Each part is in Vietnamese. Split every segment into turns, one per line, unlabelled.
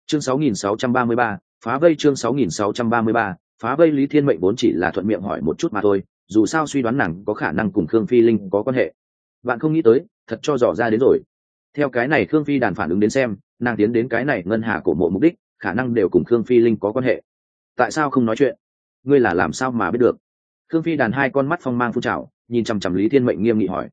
Chương 6633, phá vây. Chương 6633, phá vây. Lý Thiên Mệnh vốn chỉ là thuận miệng hỏi một chút mà thôi, dù sao suy đoán nàng có khả năng cùng Khương Phi Linh có quan hệ. Bạn không nghĩ tới, thật cho dò ra đến rồi. Theo cái này Khương Phi Đàn phản ứng đến xem, nàng tiến đến cái này ngân hà cổ mộ mục đích, khả năng đều cùng Khương Phi Linh có quan hệ. Tại sao không nói chuyện? Ngươi là làm sao mà biết được? Khương Phi Đàn hai con mắt phong mang phun trào, nhìn chằm chằm Lý Thiên Mệnh nghiêm nghị hỏi.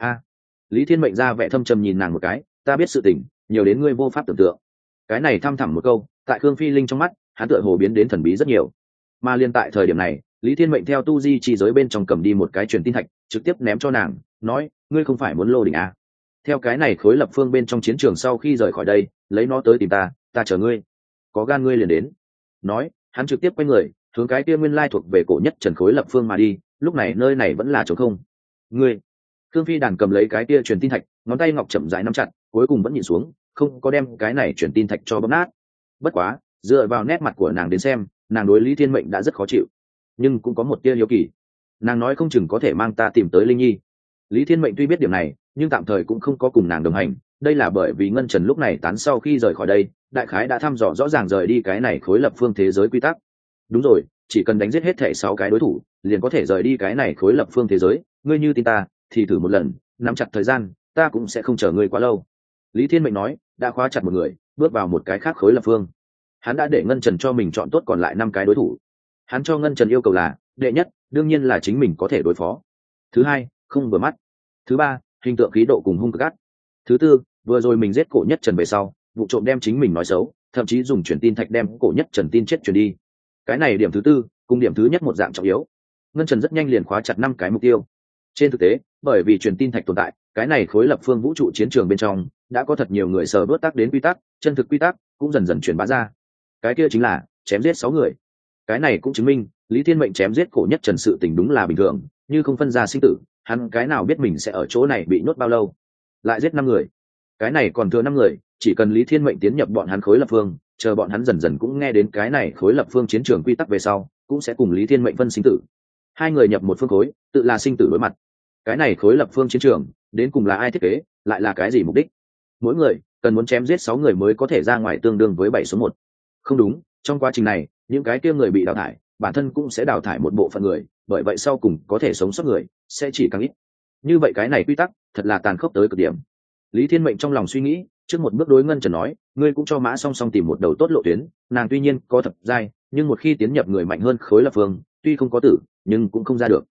Lý Thiên Mệnh ra vẻ thâm trầm nhìn nàng một cái, ta biết sự tình, nhiều đến ngươi vô pháp tưởng tượng. Cái này thăm thẳm một câu, tại Khương Phi Linh trong mắt, hắn tựa hồ biến đến thần bí rất nhiều. Mà liên tại thời điểm này, Lý Thiên Mệnh theo tu di chi giới bên trong cầm đi một cái truyền tin thạch, trực tiếp ném cho nàng, nói, ngươi không phải muốn lô đỉnh à? Theo cái này khối lập phương bên trong chiến trường sau khi rời khỏi đây, lấy nó tới tìm ta, ta chờ ngươi. Có gan ngươi liền đến. Nói, hắn trực tiếp quay người, hướng cái kia nguyên lai thuộc về cổ nhất trần khối lập phương mà đi. Lúc này nơi này vẫn là trống không. Ngươi. Khương Phi Đàn cầm lấy cái kia truyền tin thạch, ngón tay ngọc chậm rãi nắm chặt, cuối cùng vẫn nhìn xuống, không có đem cái này truyền tin thạch cho bóp nát. Bất quá, dựa vào nét mặt của nàng đến xem, nàng đối Lý Thiên Mệnh đã rất khó chịu, nhưng cũng có một tia hiếu kỳ. Nàng nói không chừng có thể mang ta tìm tới Linh Nhi. Lý Thiên Mệnh tuy biết điểm này, nhưng tạm thời cũng không có cùng nàng đồng hành. Đây là bởi vì Ngân Trần lúc này tán sau khi rời khỏi đây, đại khái đã thăm dò rõ ràng rời đi cái này khối lập phương thế giới quy tắc. Đúng rồi, chỉ cần đánh giết hết thể 6 cái đối thủ, liền có thể rời đi cái này khối lập phương thế giới. Ngươi như tin ta, thì thử một lần, nắm chặt thời gian, ta cũng sẽ không chờ ngươi quá lâu. Lý Thiên Mệnh nói, đã khóa chặt một người, bước vào một cái khác khối lập phương. Hắn đã để Ngân Trần cho mình chọn tốt còn lại 5 cái đối thủ. Hắn cho Ngân Trần yêu cầu là, đệ nhất, đương nhiên là chính mình có thể đối phó. Thứ hai, không vừa mắt. Thứ ba, hình tượng khí độ cùng hung cực gắt. Thứ tư, vừa rồi mình giết cổ nhất Trần về sau, vụ trộm đem chính mình nói xấu, thậm chí dùng truyền tin thạch đem cổ nhất Trần tin chết truyền đi. Cái này điểm thứ tư, cùng điểm thứ nhất một dạng trọng yếu. Ngân Trần rất nhanh liền khóa chặt 5 cái mục tiêu. Trên thực tế, bởi vì truyền tin thạch tồn tại, cái này khối lập phương vũ trụ chiến trường bên trong đã có thật nhiều người sờ bước tác đến quy tắc, chân thực quy tắc cũng dần dần truyền bá ra. Cái kia chính là chém giết 6 người. Cái này cũng chứng minh Lý Thiên Mệnh chém giết cổ nhất Trần sự tình đúng là bình thường, như không phân ra sinh tử, hắn cái nào biết mình sẽ ở chỗ này bị nhốt bao lâu. Lại giết 5 người, cái này còn thừa 5 người, chỉ cần Lý Thiên Mệnh tiến nhập bọn hắn khối lập phương, chờ bọn hắn dần dần cũng nghe đến cái này khối lập phương chiến trường quy tắc về sau, cũng sẽ cùng Lý Thiên Mệnh phân sinh tử. 2 người nhập một phương khối, tự là sinh tử đối mặt. Cái này khối lập phương chiến trường, đến cùng là ai thiết kế, lại là cái gì mục đích? Mỗi người cần muốn chém giết 6 người mới có thể ra ngoài, tương đương với 7 số 1. Không đúng, trong quá trình này, những cái kia người bị đào thải, bản thân cũng sẽ đào thải một bộ phận người, bởi vậy sau cùng có thể sống sót người sẽ chỉ càng ít. Như vậy cái này quy tắc thật là tàn khốc tới cực điểm. Lý Thiên Mệnh trong lòng suy nghĩ, trước một bước đối Ngân Trần nói, ngươi cũng cho Mã Song Song tìm một đầu tốt lộ tuyến, nàng tuy nhiên có thập giai, nhưng một khi tiến nhập người mạnh hơn khối lập phương, tuy không có tử, nhưng cũng không ra được.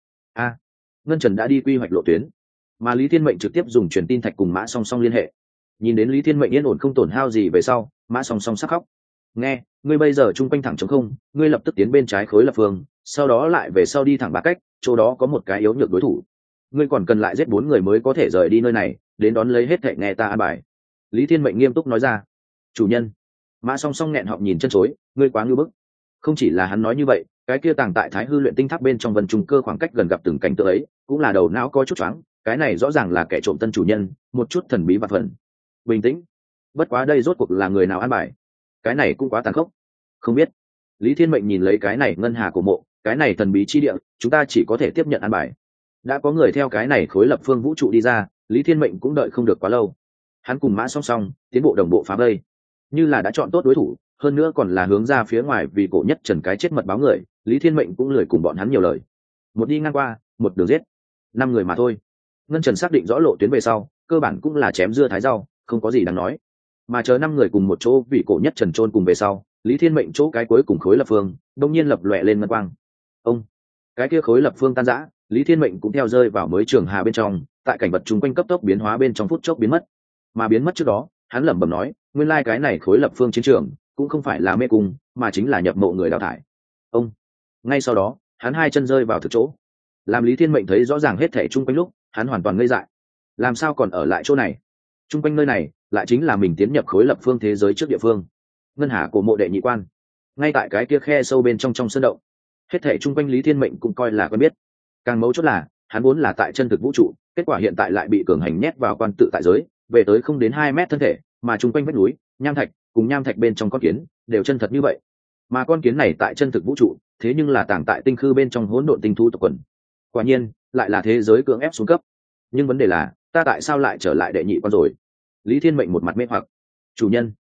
Ngân Trần đã đi quy hoạch lộ tuyến, mà Lý Thiên Mệnh trực tiếp dùng truyền tin thạch cùng Mã Song Song liên hệ. Nhìn đến Lý Thiên Mệnh yên ổn không tổn hao gì về sau, Mã Song Song sắc khóc. Nghe, ngươi bây giờ trung quanh thẳng trống không, ngươi lập tức tiến bên trái khối lập phương, sau đó lại về sau đi thẳng 3 cách, chỗ đó có một cái yếu nhược đối thủ. Ngươi còn cần lại giết 4 người mới có thể rời đi nơi này, đến đón lấy hết thệ nghe ta an bài. Lý Thiên Mệnh nghiêm túc nói ra. Chủ nhân. Mã Song Song nghẹn họng nhìn chân chối, ngươi quá ngưu bức. Không chỉ là hắn nói như vậy, cái kia tàng tại Thái Hư luyện tinh tháp bên trong vân trùng cơ khoảng cách gần gặp từng cảnh tượng ấy, cũng là đầu não có chút choáng, cái này rõ ràng là kẻ trộm tân chủ nhân, một chút thần bí vặt phần. Bình tĩnh. Bất quá đây rốt cuộc là người nào an bài? Cái này cũng quá tàn khốc. Không biết. Lý Thiên Mệnh nhìn lấy cái này ngân hà cổ mộ, cái này thần bí chi địa, chúng ta chỉ có thể tiếp nhận an bài. Đã có người theo cái này khối lập phương vũ trụ đi ra, Lý Thiên Mệnh cũng đợi không được quá lâu. Hắn cùng Mã Song Song tiến bộ đồng bộ phá vây, như là đã chọn tốt đối thủ, hơn nữa còn là hướng ra phía ngoài vì cổ nhất Trần cái chết mật báo người, Lý Thiên Mệnh cũng lười cùng bọn hắn nhiều lời. Một đi ngang qua, một đường giết, 5 người mà thôi. Ngân Trần xác định rõ lộ tuyến về sau, cơ bản cũng là chém dưa thái rau, không có gì đáng nói. Mà chờ 5 người cùng một chỗ vì cổ nhất Trần chôn cùng về sau, Lý Thiên Mệnh chỗ cái cuối cùng khối lập phương đông nhiên lập lòe lên ngân quang. Ông, cái kia khối lập phương tan rã, Lý Thiên Mệnh cũng theo rơi vào mới trường hà bên trong, tại cảnh vật chung quanh cấp tốc biến hóa bên trong phút chốc biến mất. Mà biến mất trước đó, hắn lẩm bẩm nói, nguyên lai cái này khối lập phương chiến trường cũng không phải là mê cung, mà chính là nhập mộ người đào thải. Ông, ngay sau đó, hắn hai chân rơi vào thực chỗ. Làm Lý Thiên Mệnh thấy rõ ràng hết thảy chung quanh lúc, hắn hoàn toàn ngây dại. Làm sao còn ở lại chỗ này? Chung quanh nơi này, lại chính là mình tiến nhập khối lập phương thế giới trước địa phương. Ngân hà của mộ đệ nhị quan, ngay tại cái kia khe sâu bên trong sơn động. Hết thảy chung quanh Lý Thiên Mệnh cũng coi là quen biết. Càng mấu chốt là, hắn vốn là tại chân thực vũ trụ, kết quả hiện tại lại bị cường hành nhét vào quan tự tại giới, về tới không đến 2 mét thân thể, mà chung quanh vách núi, nham thạch, cùng nham thạch bên trong con kiến, đều chân thật như vậy. Mà con kiến này tại chân thực vũ trụ, thế nhưng là tàng tại tinh khư bên trong hỗn độn tinh thú tộc quần. Quả nhiên, lại là thế giới cưỡng ép xuống cấp. Nhưng vấn đề là, ta tại sao lại trở lại đệ nhị quan rồi? Lý Thiên Mệnh một mặt mê hoặc. Chủ nhân,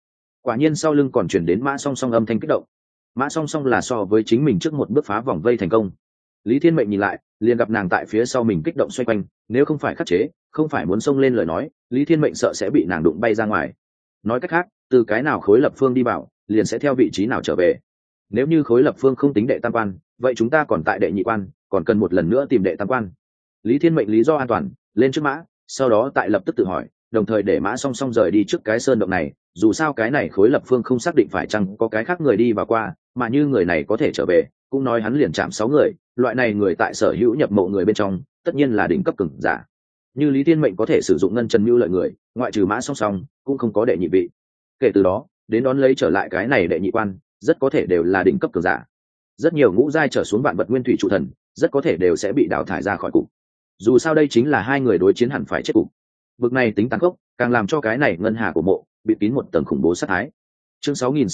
Quả nhiên sau lưng còn chuyển đến Mã Song Song âm thanh kích động. Mã Song Song là so với chính mình trước một bước phá vòng vây thành công. Lý Thiên Mệnh nhìn lại, liền gặp nàng tại phía sau mình kích động xoay quanh, nếu không phải khắc chế, không phải muốn xông lên lời nói, Lý Thiên Mệnh sợ sẽ bị nàng đụng bay ra ngoài. Nói cách khác, từ cái nào khối lập phương đi vào, liền sẽ theo vị trí nào trở về. Nếu như khối lập phương không tính đệ tam quan, vậy chúng ta còn tại đệ nhị quan, còn cần một lần nữa tìm đệ tam quan. Lý Thiên Mệnh lý do an toàn, lên trước mã, sau đó tại lập tức tự hỏi, đồng thời để Mã Song Song rời đi trước cái sơn động này, dù sao cái này khối lập phương không xác định phải chăng có cái khác người đi vào qua, mà như người này có thể trở về, cũng nói hắn liền chạm 6 người, loại này người tại sở hữu nhập mộ người bên trong, tất nhiên là đỉnh cấp cường giả. Như Lý Thiên Mệnh có thể sử dụng ngân trần mưu lợi người, ngoại trừ Mã Song Song, cũng không có đệ nhị vị. Kể từ đó, đến đón lấy trở lại cái này đệ nhị quan, rất có thể đều là đỉnh cấp cường giả. Rất nhiều ngũ giai trở xuống vạn vật nguyên thủy trụ thần, rất có thể đều sẽ bị đào thải ra khỏi cục. Dù sao đây chính là hai người đối chiến hẳn phải chết cục. Vực này tính tàn khốc, càng làm cho cái này ngân hà của mộ bị kín một tầng khủng bố sát thái. Chương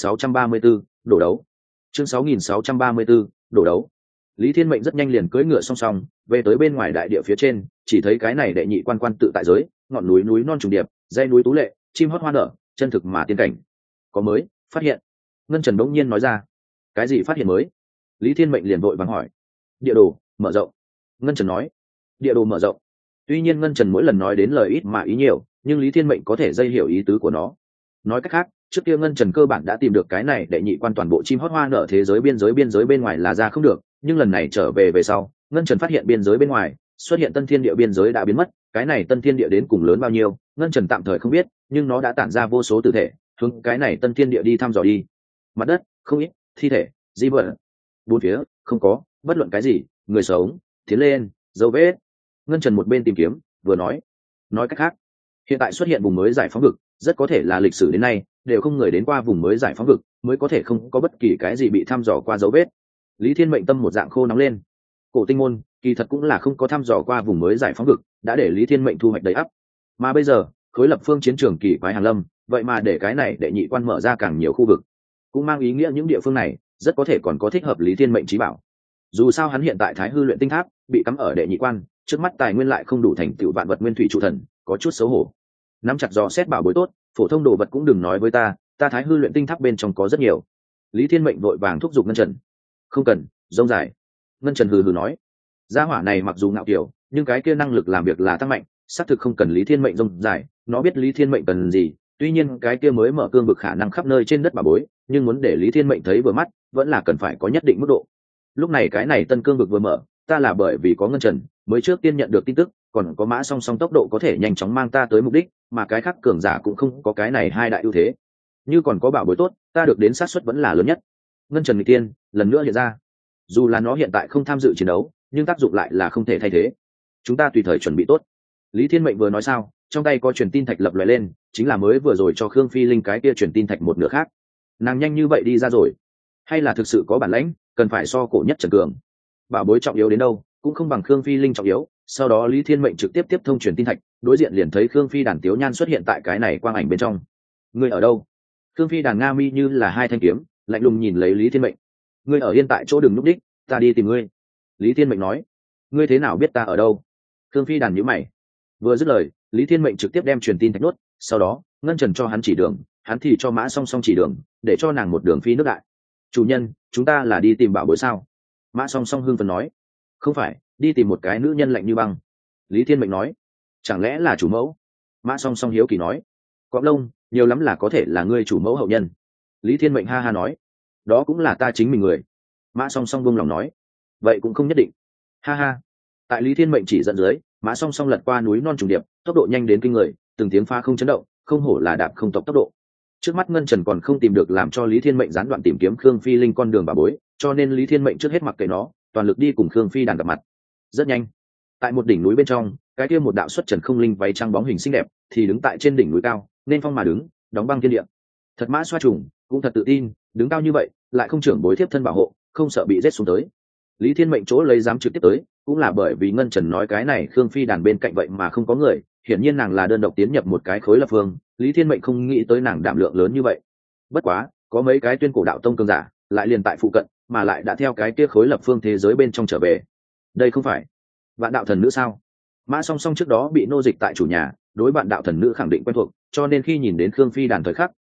6634, đổ đấu. Chương 6634, đổ đấu. Lý Thiên Mệnh rất nhanh liền cưỡi ngựa song song về tới bên ngoài đại địa phía trên, chỉ thấy cái này đệ nhị quan quan tự tại giới, ngọn núi núi non trùng điệp, dãy núi tú lệ, chim hót hoa nở, chân thực mà tiên cảnh. Có mới phát hiện. Ngân Trần bỗng nhiên nói ra. Cái gì phát hiện mới? Lý Thiên Mệnh liền vội vàng hỏi. Địa đồ mở rộng. Ngân Trần nói. Địa đồ mở rộng. Tuy nhiên Ngân Trần mỗi lần nói đến lời ít mà ý nhiều, nhưng Lý Thiên Mệnh có thể dây hiểu ý tứ của nó. Nói cách khác, trước kia Ngân Trần cơ bản đã tìm được cái này đệ nhị quan toàn bộ chim hót hoa nở thế giới biên giới bên ngoài là ra không được, nhưng lần này trở về về sau, Ngân Trần phát hiện biên giới bên ngoài xuất hiện tân thiên địa biên giới đã biến mất, cái này tân thiên địa đến cùng lớn bao nhiêu, Ngân Trần tạm thời không biết, nhưng nó đã tản ra vô số tử thể, hướng cái này tân thiên địa đi thăm dò đi. Mặt đất không ít thi thể, di vật, bốn phía không có bất luận cái gì, người sống, tiến lên, dấu vết. Ngân Trần một bên tìm kiếm, vừa nói cách khác, hiện tại xuất hiện vùng mới giải phóng vực, rất có thể là lịch sử đến nay đều không người đến qua vùng mới giải phóng vực, mới có thể không có bất kỳ cái gì bị thăm dò qua dấu vết. Lý Thiên Mệnh tâm một dạng khô nóng lên. Cổ tinh môn kỳ thật cũng là không có thăm dò qua vùng mới giải phóng vực, đã để Lý Thiên Mệnh thu hoạch đầy ắp. Mà bây giờ, khối lập phương chiến trường kỳ quái hàng lâm, vậy mà để cái này đệ nhị quan mở ra càng nhiều khu vực, cũng mang ý nghĩa những địa phương này rất có thể còn có thích hợp Lý Thiên Mệnh trí bảo. Dù sao hắn hiện tại Thái Hư luyện tinh tháp bị cắm ở đệ nhị quan, trước mắt tài nguyên lại không đủ thành tựu vạn vật nguyên thủy trụ thần, có chút xấu hổ. Nắm chặt dò xét bảo bối tốt, phổ thông đồ vật cũng đừng nói với ta Thái Hư luyện tinh tháp bên trong có rất nhiều. Lý Thiên Mệnh vội vàng thúc giục Ngân Trần. Không cần rông dài. Ngân Trần hừ hừ nói. Gia hỏa này mặc dù ngạo kiểu, nhưng cái kia năng lực làm việc là tăng mạnh, xác thực không cần Lý Thiên Mệnh rông dài, nó biết Lý Thiên Mệnh cần gì. Tuy nhiên cái kia mới mở cương vực khả năng khắp nơi trên đất bà bối, nhưng muốn để Lý Thiên Mệnh thấy vừa mắt, vẫn là cần phải có nhất định mức độ. Lúc này cái này tân cương vực vừa mở, ta là bởi vì có Ngân Trần mới trước tiên nhận được tin tức, còn có Mã Song Song tốc độ có thể nhanh chóng mang ta tới mục đích, mà cái khác cường giả cũng không có cái này hai đại ưu thế. Như còn có bảo bối tốt, ta được đến xác suất vẫn là lớn nhất. Ngân Trần Nghịch Tiên lần nữa hiện ra. Dù là nó hiện tại không tham dự chiến đấu, nhưng tác dụng lại là không thể thay thế. Chúng ta tùy thời chuẩn bị tốt. Lý Thiên Mệnh vừa nói sao, trong tay có truyền tin thạch lập lòe lên, chính là mới vừa rồi cho Khương Phi Linh cái kia truyền tin thạch một nửa khác. Nàng nhanh như vậy đi ra rồi, hay là thực sự có bản lãnh, cần phải so cổ nhất Trần cường. Bảo bối trọng yếu đến đâu, cũng không bằng Khương Phi Linh trọng yếu. Sau đó Lý Thiên Mệnh trực tiếp tiếp thông truyền tin thạch, đối diện liền thấy Khương Phi Đàn Tiếu Nhan xuất hiện tại cái này quang ảnh bên trong. Ngươi ở đâu? Khương Phi Đàn Nga mi như là hai thanh kiếm, lạnh lùng nhìn lấy Lý Thiên Mệnh. Ngươi ở yên tại chỗ đừng núp đích, ta đi tìm ngươi. Lý Thiên Mệnh nói. Ngươi thế nào biết ta ở đâu? Khương Phi Đàn nhíu mày. Vừa dứt lời, Lý Thiên Mệnh trực tiếp đem truyền tin thạch nuốt, sau đó Ngân Trần cho hắn chỉ đường, hắn thì cho Mã Song Song chỉ đường, để cho nàng một đường phi nước đại. Chủ nhân, chúng ta là đi tìm bảo bối sao? Mã Song Song hưng phấn nói. Không phải, đi tìm một cái nữ nhân lạnh như băng. Lý Thiên Mệnh nói. Chẳng lẽ là chủ mẫu? Mã Song Song hiếu kỳ nói. Cọp lông, nhiều lắm là có thể là ngươi chủ mẫu hậu nhân. Lý Thiên Mệnh ha ha nói. Đó cũng là ta chính mình người. Mã Song Song buông lòng nói. Vậy cũng không nhất định. Ha ha. Tại Lý Thiên Mệnh chỉ dẫn dưới, Mã Song Song lật qua núi non trùng điệp, tốc độ nhanh đến kinh người, từng tiếng pha không chấn động, không hổ là đạp không tốc độ. Trước mắt Ngân Trần còn không tìm được làm cho Lý Thiên Mệnh gián đoạn tìm kiếm Khương Phi Linh con đường bà bối, cho nên Lý Thiên Mệnh trước hết mặc kệ nó, toàn lực đi cùng Khương Phi Đàn gặp mặt. Rất nhanh, tại một đỉnh núi bên trong, cái kia một đạo xuất trần không linh váy trắng bóng hình xinh đẹp thì đứng tại trên đỉnh núi cao, nên phong mà đứng, đóng băng thiên địa. Thật mã xoa trùng, cũng thật tự tin, đứng cao như vậy, lại không trưởng bối thiếp thân bảo hộ, không sợ bị giết xuống tới. Lý Thiên Mệnh chỗ lấy dám trực tiếp tới, cũng là bởi vì Ngân Trần nói cái này Khương Phi Đàn bên cạnh vậy mà không có người, hiển nhiên nàng là đơn độc tiến nhập một cái khối lập phương, Lý Thiên Mệnh không nghĩ tới nàng đảm lượng lớn như vậy. Bất quá, có mấy cái tuyên cổ đạo tông cường giả, lại liền tại phụ cận, mà lại đã theo cái kia khối lập phương thế giới bên trong trở về. Đây không phải Vạn Đạo Thần Nữ sao? Mã Song Song trước đó bị nô dịch tại chủ nhà, đối Vạn Đạo Thần Nữ khẳng định quen thuộc, cho nên khi nhìn đến Khương Phi Đàn thời khắc,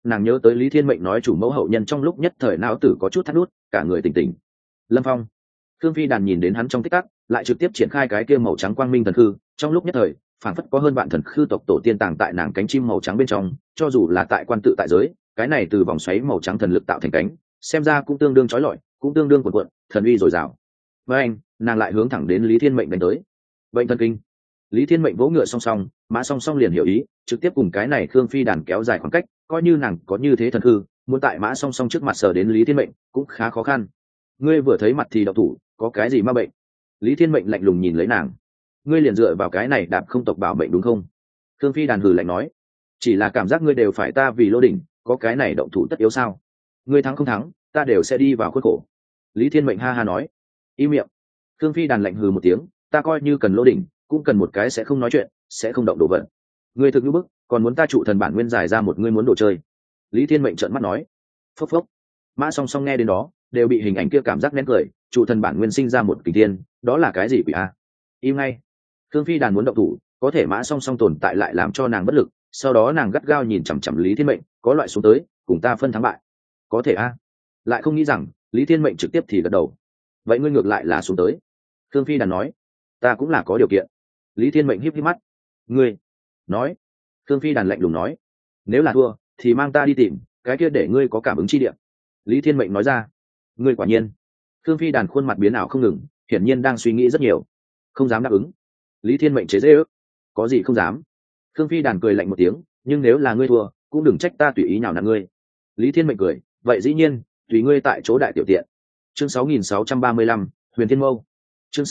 nàng nhớ tới Lý Thiên Mệnh nói chủ mẫu hậu nhân, trong lúc nhất thời não tử có chút thắt nút, cả người tỉnh tỉnh. Lâm Phong. Khương Phi Đàn nhìn đến hắn trong tích tắc, lại trực tiếp triển khai cái kia màu trắng quang minh thần khư, trong lúc nhất thời phảng phất có hơn vạn thần khư tộc tổ tiên tàng tại nàng cánh chim màu trắng bên trong, cho dù là tại quan tự tại giới, cái này từ vòng xoáy màu trắng thần lực tạo thành cánh, xem ra cũng tương đương chói lọi, cũng tương đương cuộn cuộn, thần uy dồi dào. Với anh, nàng lại hướng thẳng đến Lý Thiên Mệnh đánh tới. Bệnh thần kinh. Lý Thiên Mệnh vỗ ngựa song song, mã song song liền hiểu ý, trực tiếp cùng cái này Khương Phi Đàn kéo dài khoảng cách, coi như nàng có như thế thần hư, muốn tại mã song song trước mặt sờ đến Lý Thiên Mệnh cũng khá khó khăn. Ngươi vừa thấy mặt thì động thủ, có cái gì ma bệnh? Lý Thiên Mệnh lạnh lùng nhìn lấy nàng. Ngươi liền dựa vào cái này đạp không tộc bảo mệnh đúng không? Khương Phi Đàn hừ lạnh nói. Chỉ là cảm giác ngươi đều phải ta vì lô đỉnh, có cái này động thủ tất yếu sao? Ngươi thắng không thắng, ta đều sẽ đi vào khuất khổ. Lý Thiên Mệnh ha ha nói. Im miệng. Khương Phi Đàn lạnh hừ một tiếng, ta coi như cần lô đỉnh, cũng cần một cái sẽ không nói chuyện, sẽ không động đồ vật. Ngươi thực như bức, còn muốn ta trụ thần bản nguyên giải ra một ngươi muốn đồ chơi. Lý Thiên Mệnh trợn mắt nói. Phốc phốc. Mã song song nghe đến đó, đều bị hình ảnh kia cảm giác nén cười, trụ thần bản nguyên sinh ra một kỳ tiên, đó là cái gì quỷ a? Im ngay. Khương Phi Đàn muốn động thủ, có thể mã song song tồn tại lại làm cho nàng bất lực, sau đó nàng gắt gao nhìn chằm chằm Lý Thiên Mệnh, có loại xuống tới, cùng ta phân thắng bại. Có thể a? Lại không nghĩ rằng, Lý Thiên Mệnh trực tiếp thì gật đầu. Vậy ngươi ngược lại là xuống tới. Khương Phi Đàn nói, ta cũng là có điều kiện. Lý Thiên Mệnh híp híp mắt. Ngươi nói. Khương Phi Đàn lạnh lùng nói, nếu là thua thì mang ta đi tìm cái kia để ngươi có cảm ứng chi điểm. Lý Thiên Mệnh nói ra. Ngươi quả nhiên. Khương Phi Đàn khuôn mặt biến ảo không ngừng, hiển nhiên đang suy nghĩ rất nhiều. Không dám đáp ứng. Lý Thiên Mệnh chế giễu ước. Có gì không dám. Khương Phi Đàn cười lạnh một tiếng, nhưng nếu là ngươi thua cũng đừng trách ta tùy ý nhào nặn ngươi. Lý Thiên Mệnh cười, vậy dĩ nhiên tùy ngươi tại chỗ đại tiểu tiện. Chương 6635, Huyền Thiên Mâu. Chương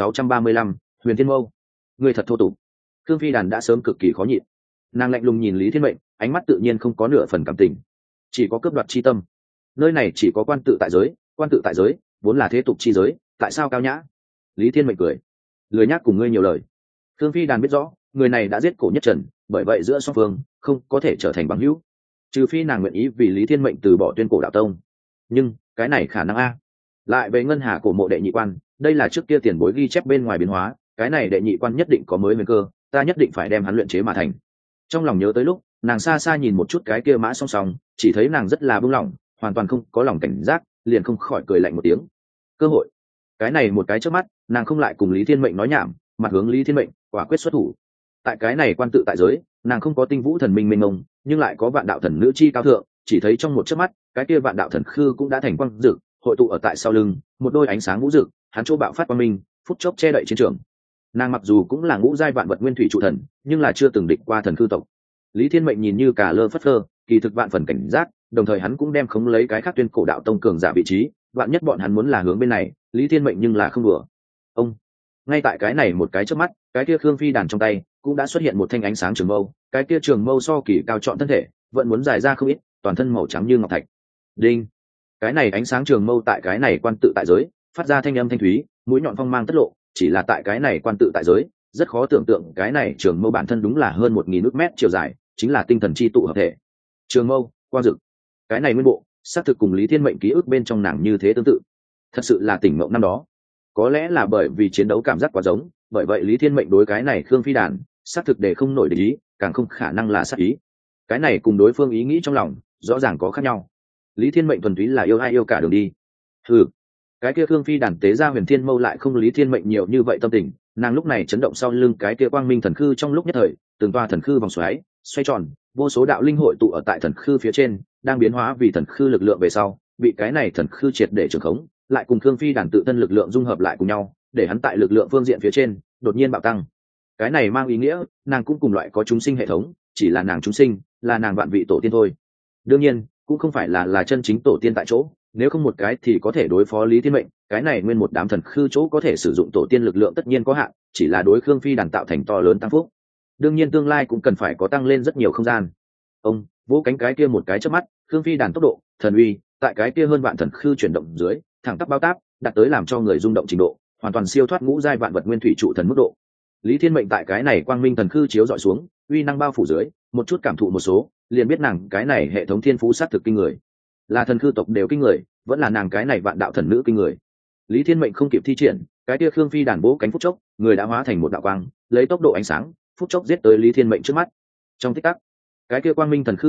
6635, Huyền Thiên Mâu. Ngươi thật thô tục. Khương Phi Đàn đã sớm cực kỳ khó nhịn, nàng lạnh lùng nhìn Lý Thiên Mệnh, ánh mắt tự nhiên không có nửa phần cảm tình, chỉ có cướp đoạt chi tâm. Nơi này chỉ có quan tự tại giới, quan tự tại giới vốn là thế tục chi giới, tại sao cao nhã? Lý Thiên Mệnh cười, lười nhác cùng ngươi nhiều lời. Khương Phi Đàn biết rõ người này đã giết cổ nhất trần, bởi vậy giữa song phương không có thể trở thành bằng hữu, trừ phi nàng nguyện ý vì Lý Thiên Mệnh từ bỏ tuyên cổ đạo tông. Nhưng cái này khả năng a. Lại về ngân hà cổ mộ đệ nhị quan, đây là trước kia tiền bối ghi chép bên ngoài biến hóa, cái này đệ nhị quan nhất định có mới huyền cơ, ta nhất định phải đem hắn luyện chế mà thành. Trong lòng nhớ tới lúc nàng xa xa nhìn một chút cái kia mã song song, chỉ thấy nàng rất là buông lỏng, hoàn toàn không có lòng cảnh giác, liền không khỏi cười lạnh một tiếng. Cơ hội. Cái này một cái trước mắt, nàng không lại cùng Lý Thiên Mệnh nói nhảm, mặt hướng Lý Thiên Mệnh quả quyết xuất thủ. Tại cái này quan tự tại giới, nàng không có tinh vũ thần minh minh ngông, nhưng lại có vạn đạo thần nữ chi cao thượng, chỉ thấy trong một chớp mắt cái kia vạn đạo thần khư cũng đã thành quang dực, hội tụ ở tại sau lưng, một đôi ánh sáng ngũ dực, hắn chỗ bạo phát quang minh, phút chốc che đậy chiến trường. Nàng mặc dù cũng là ngũ giai vạn vật nguyên thủy trụ thần, nhưng là chưa từng địch qua thần khư tộc. Lý Thiên Mệnh nhìn như cả lơ phất lơ, kỳ thực vạn phần cảnh giác, đồng thời hắn cũng đem khống lấy cái khác tuyên cổ đạo tông cường giả vị trí, vạn nhất bọn hắn muốn là hướng bên này, Lý Thiên Mệnh nhưng là không đùa. Ông. Ngay tại cái này một cái chớp mắt, cái kia Khương Phi Đàn trong tay cũng đã xuất hiện một thanh ánh sáng trường mâu, cái kia trường mâu so kỳ cao trọn thân thể, vẫn muốn dài ra không ít, toàn thân màu trắng như ngọc thạch. Đinh. Cái này ánh sáng trường mâu tại cái này quan tự tại giới, phát ra thanh âm thanh thúy, mũi nhọn phong mang tất lộ, chỉ là tại cái này quan tự tại giới, rất khó tưởng tượng cái này trường mâu bản thân đúng là hơn 1000 ức mét chiều dài, chính là tinh thần chi tụ hợp thể. Trường mâu, quang dực. Cái này nguyên bộ, xác thực cùng Lý Thiên Mệnh ký ức bên trong nàng như thế tương tự. Thật sự là tỉnh mộng năm đó. Có lẽ là bởi vì chiến đấu cảm giác quá giống, bởi vậy Lý Thiên Mệnh đối cái này Khương Phi Đàn, xác thực để không nổi để ý, càng không khả năng là sát ý. Cái này cùng đối phương ý nghĩ trong lòng, rõ ràng có khác nhau. Lý Thiên Mệnh thuần túy là yêu ai yêu cả đường đi. Ừ, cái kia Khương Phi Đàn tế ra Huyền Thiên Mâu lại không Lý Thiên Mệnh nhiều như vậy tâm tình, nàng lúc này chấn động sau lưng cái kia quang minh thần khư, trong lúc nhất thời từng toa thần khư vòng xoáy xoay tròn, vô số đạo linh hội tụ ở tại thần khư phía trên, đang biến hóa vì thần khư lực lượng về sau, bị cái này thần khư triệt để trường khống, lại cùng Khương Phi Đàn tự thân lực lượng dung hợp lại cùng nhau, để hắn tại lực lượng phương diện phía trên đột nhiên bạo tăng. Cái này mang ý nghĩa nàng cũng cùng loại có chúng sinh hệ thống, chỉ là nàng chúng sinh là nàng vạn vị tổ tiên thôi. Đương nhiên cũng không phải là chân chính tổ tiên tại chỗ, nếu không một cái thì có thể đối phó Lý Thiên Mệnh, cái này nguyên một đám thần khư chỗ có thể sử dụng tổ tiên lực lượng tất nhiên có hạn, chỉ là đối Khương Phi Đàn tạo thành to lớn tăng phúc. Đương nhiên tương lai cũng cần phải có tăng lên rất nhiều không gian. Ông vỗ cánh cái kia một cái chớp mắt, Khương Phi Đàn tốc độ, thần uy, tại cái kia hơn vạn thần khư chuyển động dưới, thẳng tắp bao táp, đạt tới làm cho người rung động trình độ, hoàn toàn siêu thoát ngũ giai vạn vật nguyên thủy trụ thần mức độ. Lý Thiên Mệnh tại cái này quang minh thần khư chiếu dọi xuống, uy năng bao phủ dưới, một chút cảm thụ một số, liền biết nàng cái này hệ thống thiên phú sát thực kinh người. Là thần khư tộc đều kinh người, vẫn là nàng cái này vạn đạo thần nữ kinh người. Lý Thiên Mệnh không kịp thi triển, cái kia Khương Phi Đàn bố cánh phút chốc, người đã hóa thành một đạo quang, lấy tốc độ ánh sáng, phút chốc giết tới Lý Thiên Mệnh trước mắt. Trong tích tắc, cái kia quang minh thần khư uy lực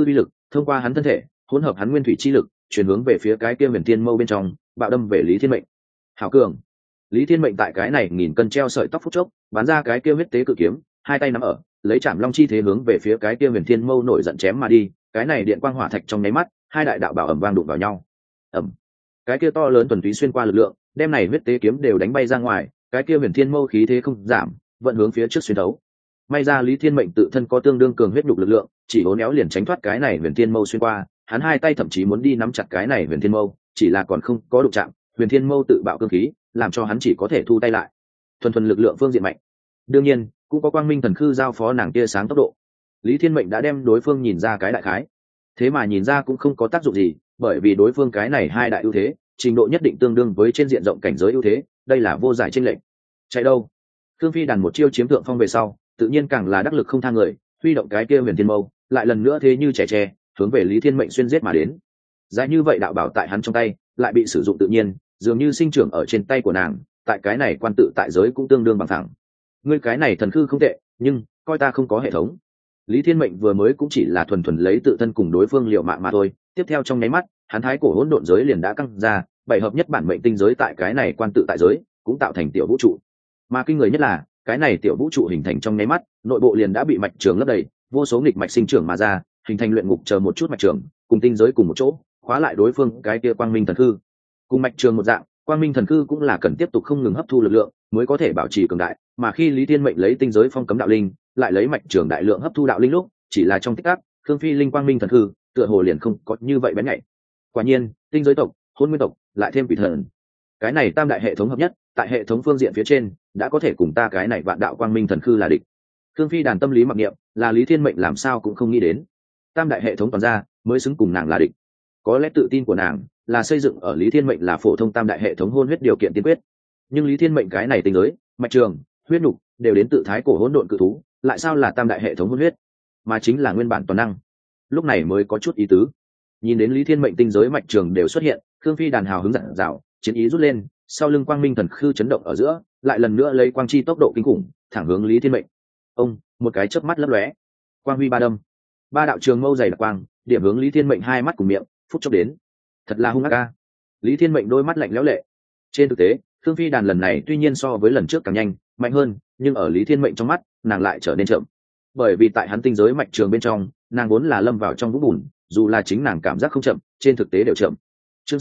thông qua hắn thân thể hỗn hợp hắn nguyên thủy chi lực chuyển hướng về phía cái kia huyền thiên mâu bên trong, bạo đâm về Lý Thiên Mệnh. Hảo cường! Lý Thiên Mệnh tại cái này nghìn cân treo sợi tóc phút chốc bắn ra cái kia huyết tế cự kiếm, hai tay nắm ở, lấy chạm long chi thế hướng về phía cái kia huyền thiên mâu nổi giận chém mà đi. Cái này điện quang hỏa thạch trong nháy mắt, hai đại đạo bảo ầm vang đụng vào nhau. Ầm! Cái kia to lớn thuần túy xuyên qua lực lượng, đem này huyết tế kiếm đều đánh bay ra ngoài. Cái kia huyền thiên mâu khí thế không giảm, vận hướng phía trước xuyên thấu. May ra Lý Thiên Mệnh tự thân có tương đương cường huyết nhục lực lượng, chỉ uốn éo liền tránh thoát cái này huyền thiên mâu xuyên qua. Hắn hai tay thậm chí muốn đi nắm chặt cái này huyền thiên mâu, chỉ là còn không có đụng chạm, huyền thiên mâu tự bạo cương khí, làm cho hắn chỉ có thể thu tay lại. Thuần lực lượng phương diện mạnh. Đương nhiên, cũng có quang minh thần khư giao phó nàng tia sáng tốc độ. Lý Thiên Mệnh đã đem đối phương nhìn ra cái đại khái. Thế mà nhìn ra cũng không có tác dụng gì, bởi vì đối phương cái này hai đại ưu thế, trình độ nhất định tương đương với trên diện rộng cảnh giới ưu thế, đây là vô giải chênh lệch. Chạy đâu? Khương Phi Đàn một chiêu chiếm thượng phong về sau, tự nhiên càng là đắc lực không thang người, huy động cái kia huyền thiên mâu, lại lần nữa thế như trẻ tre, hướng về Lý Thiên Mệnh xuyên giết mà đến. Dài như vậy đạo bảo tại hắn trong tay, lại bị sử dụng tự nhiên, dường như sinh trưởng ở trên tay của nàng, tại cái này quan tự tại giới cũng tương đương bằng phẳng. Ngươi cái này thần khư không tệ, nhưng coi ta không có hệ thống. Lý Thiên Mệnh vừa mới cũng chỉ là thuần lấy tự thân cùng đối phương liều mạng mà thôi. Tiếp theo trong nháy mắt, hắn thái cổ hỗn độn giới liền đã căng ra, bảy hợp nhất bản mệnh tinh giới tại cái này quan tự tại giới cũng tạo thành tiểu vũ trụ. Mà kinh người nhất là, cái này tiểu vũ trụ hình thành trong nháy mắt, nội bộ liền đã bị mạch trường lấp đầy, vô số nghịch mạch sinh trưởng mà ra, hình thành luyện ngục chờ một chút mạch trường, cùng tinh giới cùng một chỗ, khóa lại đối phương cái kia quang minh thần khư. Cùng mạch trường một dạng, quang minh thần khư cũng là cần tiếp tục không ngừng hấp thu lực lượng mới có thể bảo trì cường đại, mà khi Lý Thiên Mệnh lấy tinh giới phong cấm đạo linh, lại lấy mạch trường đại lượng hấp thu đạo linh lúc, chỉ là trong tích tắc, Khương Phi linh quang minh thần khư tựa hồ liền không có như vậy bén nhạy. Quả nhiên, tinh giới tộc, hôn nguyên tộc, lại thêm quỷ thần, cái này tam đại hệ thống hợp nhất, tại hệ thống phương diện phía trên đã có thể cùng ta cái này vạn đạo quang minh thần khư là địch. Khương Phi Đàn tâm lý mặc niệm, là Lý Thiên Mệnh làm sao cũng không nghĩ đến, tam đại hệ thống toàn ra mới xứng cùng nàng là địch. Có lẽ tự tin của nàng là xây dựng ở Lý Thiên Mệnh là phổ thông tam đại hệ thống hôn huyết điều kiện tiên quyết, nhưng Lý Thiên Mệnh cái này tinh giới, mạch trường, huyết nục đều đến tự thái cổ hỗn độn cự thú, lại sao là tam đại hệ thống hôn huyết, mà chính là nguyên bản toàn năng. Lúc này mới có chút ý tứ. Nhìn đến Lý Thiên Mệnh tinh giới mạch trường đều xuất hiện, Khương Phi Đàn hào hứng dặn dào, chiến ý rút lên, sau lưng quang minh thần khư chấn động ở giữa, lại lần nữa lấy quang chi tốc độ kinh khủng, thẳng hướng Lý Thiên Mệnh. Ông, một cái chớp mắt lấp lóe, quang huy ba đâm, ba đạo trường mâu dày đặc quang, điểm hướng Lý Thiên Mệnh hai mắt cùng miệng, phút chốc đến. Thật là hung ác a. Lý Thiên Mệnh đôi mắt lạnh lẽo lệ. Trên thực tế, Khương Phi Đàn lần này tuy nhiên so với lần trước càng nhanh, mạnh hơn, nhưng ở Lý Thiên Mệnh trong mắt, nàng lại trở nên chậm. Bởi vì tại hắn tinh giới mạch trường bên trong, nàng vốn là lâm vào trong vũng bùn, dù là chính nàng cảm giác không chậm, trên thực tế đều chậm. Chương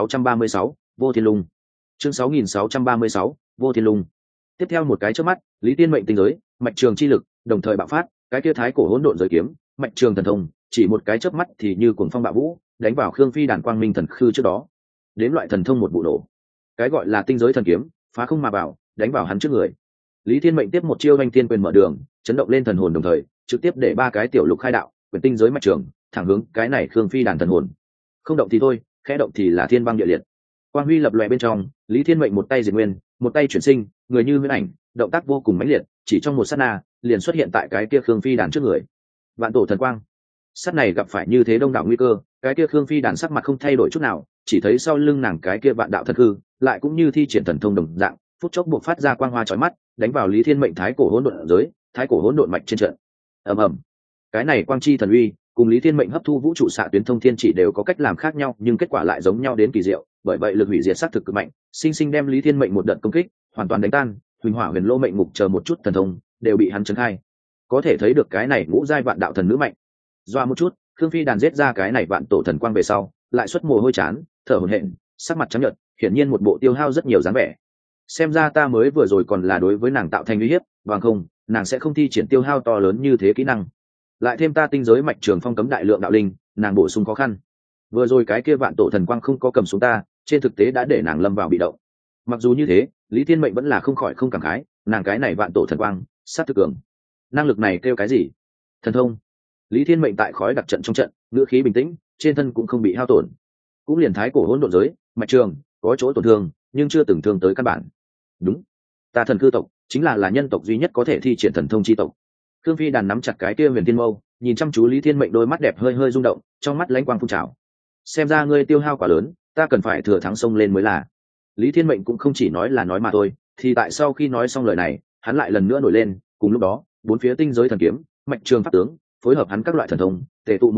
6636, Vô Thiên Lung. Chương 6636, Vô Thiên Lung. Tiếp theo một cái chớp mắt, Lý Thiên Mệnh tinh giới, mạch trường chi lực, đồng thời bạo phát, cái kia thái cổ hỗn độn giới kiếm, mạch trường thần thông, chỉ một cái chớp mắt thì như cuồng phong bạo vũ, đánh vào Khương Phi Đàn quang minh thần khư trước đó. Đến loại thần thông một vụ nổ. Cái gọi là tinh giới thần kiếm, phá không mà vào, đánh vào hắn trước người. Lý Thiên Mệnh tiếp một chiêu Anh Thiên Quyền mở đường, chấn động lên thần hồn đồng thời, trực tiếp để ba cái tiểu lục khai đạo, quyền tinh giới mạch trường, thẳng hướng cái này Khương Phi Đàn thần hồn. Không động thì thôi, khẽ động thì là thiên băng địa liệt. Quang huy lập lòe bên trong, Lý Thiên Mệnh một tay diệt nguyên, một tay chuyển sinh, người như huyễn ảnh, động tác vô cùng mãnh liệt, chỉ trong một sát na, liền xuất hiện tại cái kia Khương Phi Đàn trước người. Vạn tổ thần quang. Sát này gặp phải như thế đông đảo nguy cơ, cái kia Khương Phi Đàn sắc mặt không thay đổi chút nào, chỉ thấy sau lưng nàng cái kia vạn đạo thần hư, lại cũng như thi triển thần thông đồng dạng, phút chốc buộc phát ra quang hoa chói mắt, đánh vào Lý Thiên Mệnh thái cổ hỗn độn giới, thái cổ hỗn độn mạch trên trận. Ầm ầm. Cái này quang chi thần uy, cùng Lý Thiên Mệnh hấp thu vũ trụ xạ tuyến thông thiên chỉ đều có cách làm khác nhau, nhưng kết quả lại giống nhau đến kỳ diệu, bởi vậy lực hủy diệt sát thực cực mạnh, sinh sinh đem Lý Thiên Mệnh một đợt công kích hoàn toàn đánh tan, huỳnh hỏa huyền lô mệnh ngục chờ một chút thần thông đều bị hắn chấn khai. Có thể thấy được cái này ngũ giai vạn đạo thần nữ mạnh. Doa một chút, Khương Phi Đàn giết ra cái này vạn tổ thần quang về sau, lại xuất mồ hôi chán, thở hổn hển, sắc mặt trắng nhợt, hiển nhiên một bộ tiêu hao rất nhiều dáng vẻ. Xem ra ta mới vừa rồi còn là đối với nàng tạo thành uy hiếp, bằng không, nàng sẽ không thi triển tiêu hao to lớn như thế kỹ năng. Lại thêm ta tinh giới mạch trường phong cấm đại lượng đạo linh, nàng bổ sung khó khăn. Vừa rồi cái kia vạn tổ thần quang không có cầm xuống ta, trên thực tế đã để nàng lâm vào bị động. Mặc dù như thế, Lý Thiên Mệnh vẫn là không khỏi không cảm khái, nàng cái này vạn tổ thần quang, sát thực cường. Năng lực này kêu cái gì? Thần thông. Lý Thiên Mệnh tại khói đặc trận trong trận, ngữ khí bình tĩnh, trên thân cũng không bị hao tổn. Cũng liền thái cổ hỗn độn giới, mạch trường, có chỗ tổn thương, nhưng chưa từng thương tới căn bản. Đúng, ta thần cư tộc, chính là nhân tộc duy nhất có thể thi triển thần thông chi tộc. Khương Phi Đàn nắm chặt cái kia huyền thiên mâu, nhìn chăm chú Lý Thiên Mệnh đôi mắt đẹp hơi hơi rung động, trong mắt lãnh quang phun trào. Xem ra ngươi tiêu hao quá lớn, ta cần phải thừa thắng xông lên mới là. Lý Thiên Mệnh cũng không chỉ nói là nói mà thôi, thì tại sau khi nói xong lời này, hắn lại lần nữa nổi lên, cùng lúc đó, bốn phía tinh giới thần kiếm, mạch trường pháp tướng, phối hợp hắn các loại thần thông, tề tụ một điểm,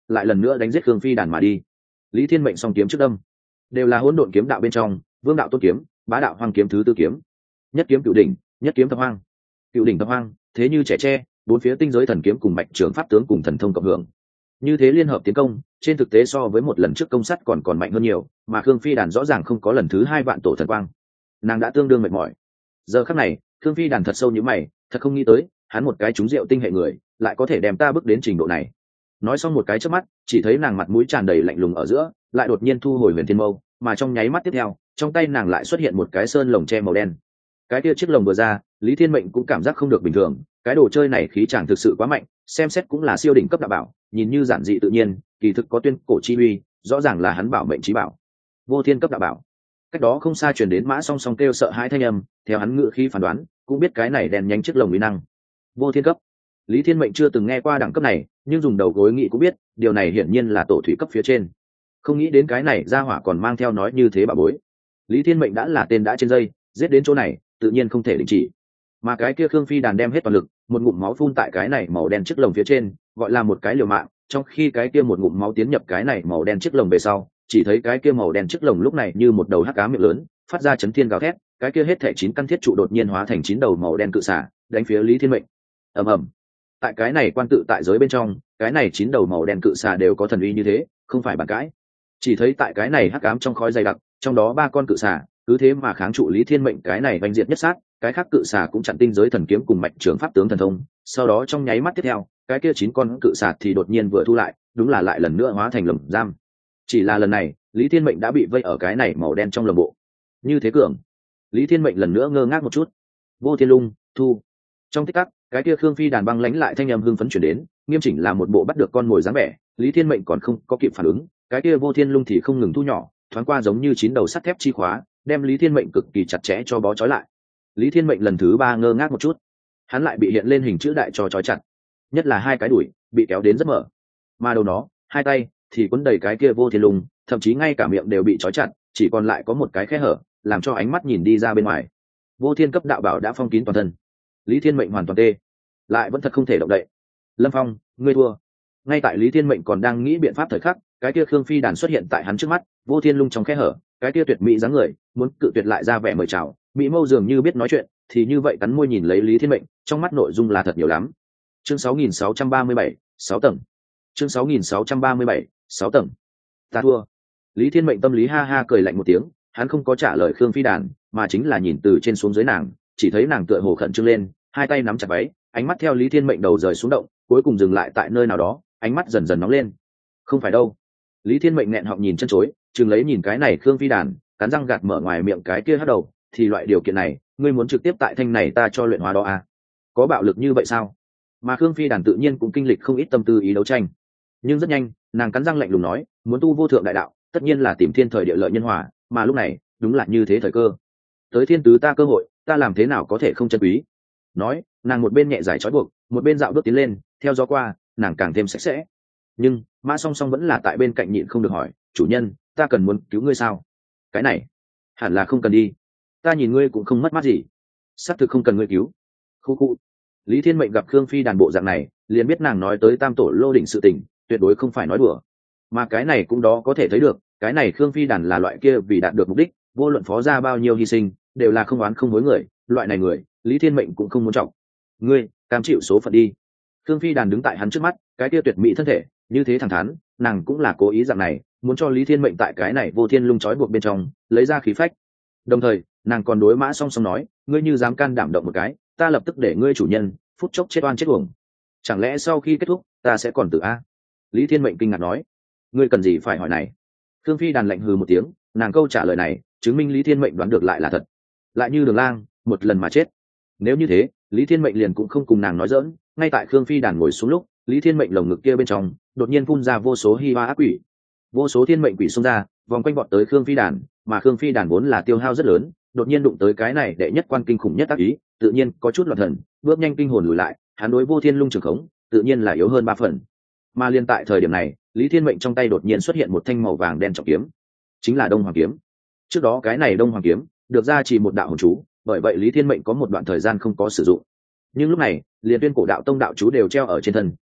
lại lần nữa đánh giết khương phi đàn mà đi. Lý Thiên Mệnh song kiếm trước đâm đều là hỗn độn kiếm đạo bên trong vương đạo tôn kiếm, bá đạo hoang kiếm thứ tư kiếm, nhất kiếm cựu đỉnh, nhất kiếm thập hoang. Cựu đỉnh thập hoang thế như trẻ tre, bốn phía tinh giới thần kiếm cùng mạch trường pháp tướng cùng thần thông cộng hưởng, như thế liên hợp tiến công, trên thực tế so với một lần trước công sắt còn mạnh hơn nhiều, mà khương phi đàn rõ ràng không có lần thứ hai vạn tổ thần quang, nàng đã tương đương mệt mỏi. Giờ khắc này khương phi đàn thật sâu như mày, thật không nghĩ tới hắn một cái trúng rượu tinh hệ người lại có thể đem ta bước đến trình độ này. Nói xong một cái chớp mắt, chỉ thấy nàng mặt mũi tràn đầy lạnh lùng ở giữa lại đột nhiên thu hồi huyền thiên mâu, mà trong nháy mắt tiếp theo trong tay nàng lại xuất hiện một cái sơn lồng tre màu đen. Cái kia chiếc lồng vừa ra, Lý Thiên Mệnh cũng cảm giác không được bình thường, cái đồ chơi này khí chàng thực sự quá mạnh, xem xét cũng là siêu đỉnh cấp đạo bảo, nhìn như giản dị tự nhiên, kỳ thực có tuyên cổ chi uy, rõ ràng là hắn bảo mệnh chí bảo. Vô thiên cấp đạo bảo. Cách đó không xa truyền đến Mã Song Song kêu sợ hãi thanh âm, theo hắn ngự khí phán đoán, cũng biết cái này đèn nhanh chiếc lồng uy năng. Vô thiên cấp. Lý Thiên Mệnh chưa từng nghe qua đẳng cấp này, nhưng dùng đầu gối nghĩ cũng biết, điều này hiển nhiên là tổ thủy cấp phía trên. Không nghĩ đến cái này ra hỏa còn mang theo nói như thế bà bối. Lý Thiên Mệnh đã là tên đã trên dây, giết đến chỗ này, tự nhiên không thể đình chỉ. Mà cái kia khương phi đàn đem hết toàn lực, một ngụm máu phun tại cái này màu đen chiếc lồng phía trên, gọi là một cái liều mạng. Trong khi cái kia một ngụm máu tiến nhập cái này màu đen chiếc lồng về sau, chỉ thấy cái kia màu đen chiếc lồng lúc này như một đầu hắc ám miệng lớn, phát ra chấn thiên gào thét, cái kia hết thảy 9 căn thiết trụ đột nhiên hóa thành 9 đầu màu đen cự xả, đánh phía Lý Thiên Mệnh. Ầm ầm. Tại cái này quan tự tại giới bên trong, cái này 9 đầu màu đen cự xả đều có thần uy như thế, không phải bàn cãi. Chỉ thấy tại cái này hắc ám trong khói dày đặc, trong đó 3 con cự xả cứ thế mà kháng trụ Lý Thiên Mệnh cái này vành diệt nhất sát, cái khác cự xà cũng chặn tinh giới thần kiếm cùng mạch trường pháp tướng thần thông. Sau đó trong nháy mắt tiếp theo, cái kia 9 con cự xà thì đột nhiên vừa thu lại, đúng là lại lần nữa hóa thành lồng giam. Chỉ là lần này Lý Thiên Mệnh đã bị vây ở cái này màu đen trong lồng bộ. Như thế cường. Lý Thiên Mệnh lần nữa ngơ ngác một chút. Vô thiên lung thu. Trong tích tắc, cái kia khương phi đàn băng lãnh lại thanh âm hưng phấn chuyển đến, nghiêm chỉnh là một bộ bắt được con mồi dáng vẻ. Lý Thiên Mệnh còn không có kịp phản ứng, cái kia vô thiên lung thì không ngừng thu nhỏ, thoáng qua giống như 9 đầu sắt thép chi khóa, đem Lý Thiên Mệnh cực kỳ chặt chẽ cho bó trói lại. Lý Thiên Mệnh lần thứ 3 ngơ ngác một chút, hắn lại bị hiện lên hình chữ đại cho trói chặt, nhất là 2 cái đùi bị kéo đến rất mở, mà đầu nó 2 tay thì quấn đầy cái kia vô thiên lung, thậm chí ngay cả miệng đều bị trói chặt, chỉ còn lại có một cái khe hở, làm cho ánh mắt nhìn đi ra bên ngoài. Vô thiên cấp đạo bảo đã phong kín toàn thân, Lý Thiên Mệnh hoàn toàn tê, lại vẫn thật không thể động đậy. Lâm Phong, ngươi thua. Ngay tại Lý Thiên Mệnh còn đang nghĩ biện pháp thời khắc, cái kia khương phi đàn xuất hiện tại hắn trước mắt, vô thiên lung trong khe hở, cái kia tuyệt mỹ dáng người muốn cự tuyệt lại ra vẻ mời chào, mỹ mâu dường như biết nói chuyện, thì như vậy cắn môi nhìn lấy Lý Thiên Mệnh, trong mắt nội dung là thật nhiều lắm. Chương 6637, 6 tầng. Chương 6637, 6 tầng. Ta thua. Lý Thiên Mệnh tâm lý ha ha cười lạnh một tiếng, hắn không có trả lời khương phi đàn, mà chính là nhìn từ trên xuống dưới nàng, chỉ thấy nàng tựa hồ khẩn trương lên, 2 tay nắm chặt váy, ánh mắt theo Lý Thiên Mệnh đầu rời xuống động, cuối cùng dừng lại tại nơi nào đó, ánh mắt dần dần nóng lên. Không phải đâu. Lý Thiên Mệnh nghẹn họng nhìn chân chối, chừng lấy nhìn cái này khương phi đàn, cắn răng gạt mở ngoài miệng cái kia hất đầu, thì loại điều kiện này ngươi muốn trực tiếp tại thanh này ta cho luyện hóa đó à? Có bạo lực như vậy sao? Mà khương phi đàn tự nhiên cũng kinh lịch không ít tâm tư ý đấu tranh, nhưng rất nhanh nàng cắn răng lạnh lùng nói, muốn tu vô thượng đại đạo tất nhiên là tìm thiên thời địa lợi nhân hòa, mà lúc này đúng là như thế thời cơ tới thiên tứ ta cơ hội, ta làm thế nào có thể không trân quý. Nói nàng một bên nhẹ giải trói buộc, một bên dạo bước tiến lên, theo gió qua nàng càng thêm sạch sẽ. Nhưng Mã Song Song vẫn là tại bên cạnh nhịn không được hỏi, chủ nhân, ta cần muốn cứu ngươi sao? Cái này hẳn là không cần đi, ta nhìn ngươi cũng không mất mát gì, xác thực không cần ngươi cứu. Khu khu. Lý Thiên Mệnh gặp khương phi đàn bộ dạng này, liền biết nàng nói tới tam tổ lô đỉnh sự tình tuyệt đối không phải nói đùa, mà cái này cũng đó có thể thấy được, cái này khương phi đàn là loại kia vì đạt được mục đích vô luận phó ra bao nhiêu hy sinh đều là không oán không hối người, loại này người Lý Thiên Mệnh cũng không muốn trọng. Ngươi cam chịu số phận đi. Khương phi đàn đứng tại hắn trước mắt, cái kia tuyệt mỹ thân thể như thế thẳng thắn, nàng cũng là cố ý dạng này, muốn cho Lý Thiên Mệnh tại cái này vô thiên lung trói buộc bên trong lấy ra khí phách. Đồng thời nàng còn đối Mã Song Song nói, ngươi như dám can đảm động một cái, ta lập tức để ngươi chủ nhân phút chốc chết oan chết uổng. Chẳng lẽ sau khi kết thúc ta sẽ còn tự a? Lý Thiên Mệnh kinh ngạc nói, ngươi cần gì phải hỏi này? Khương phi đàn lạnh hừ một tiếng, nàng câu trả lời này chứng minh Lý Thiên Mệnh đoán được lại là thật, lại như Đường Lang một lần mà chết. Nếu như thế Lý Thiên Mệnh liền cũng không cùng nàng nói dỡn. Ngay tại Khương phi đàn ngồi xuống lúc, Lý Thiên Mệnh lồng ngực kia bên trong đột nhiên phun ra vô số hi hoa ác quỷ, vô số thiên mệnh quỷ xông ra vòng quanh bọn tới Khương phi đàn, mà Khương phi đàn vốn là tiêu hao rất lớn, đột nhiên đụng tới cái này đệ nhất quan kinh khủng nhất ác ý, tự nhiên có chút loạn thần, bước nhanh kinh hồn lùi lại, hắn đối vô thiên lung trường khống tự nhiên là yếu hơn 3 phần. Mà liên tại thời điểm này, Lý Thiên Mệnh trong tay đột nhiên xuất hiện một thanh màu vàng đen trọng kiếm, chính là Đông Hoàng kiếm. Trước đó cái này Đông Hoàng kiếm được ra chỉ một đạo hồn chú, bởi vậy Lý Thiên Mệnh có một đoạn thời gian không có sử dụng, nhưng lúc này liền tuyên cổ đạo tông đạo chú đều treo ở trên thân,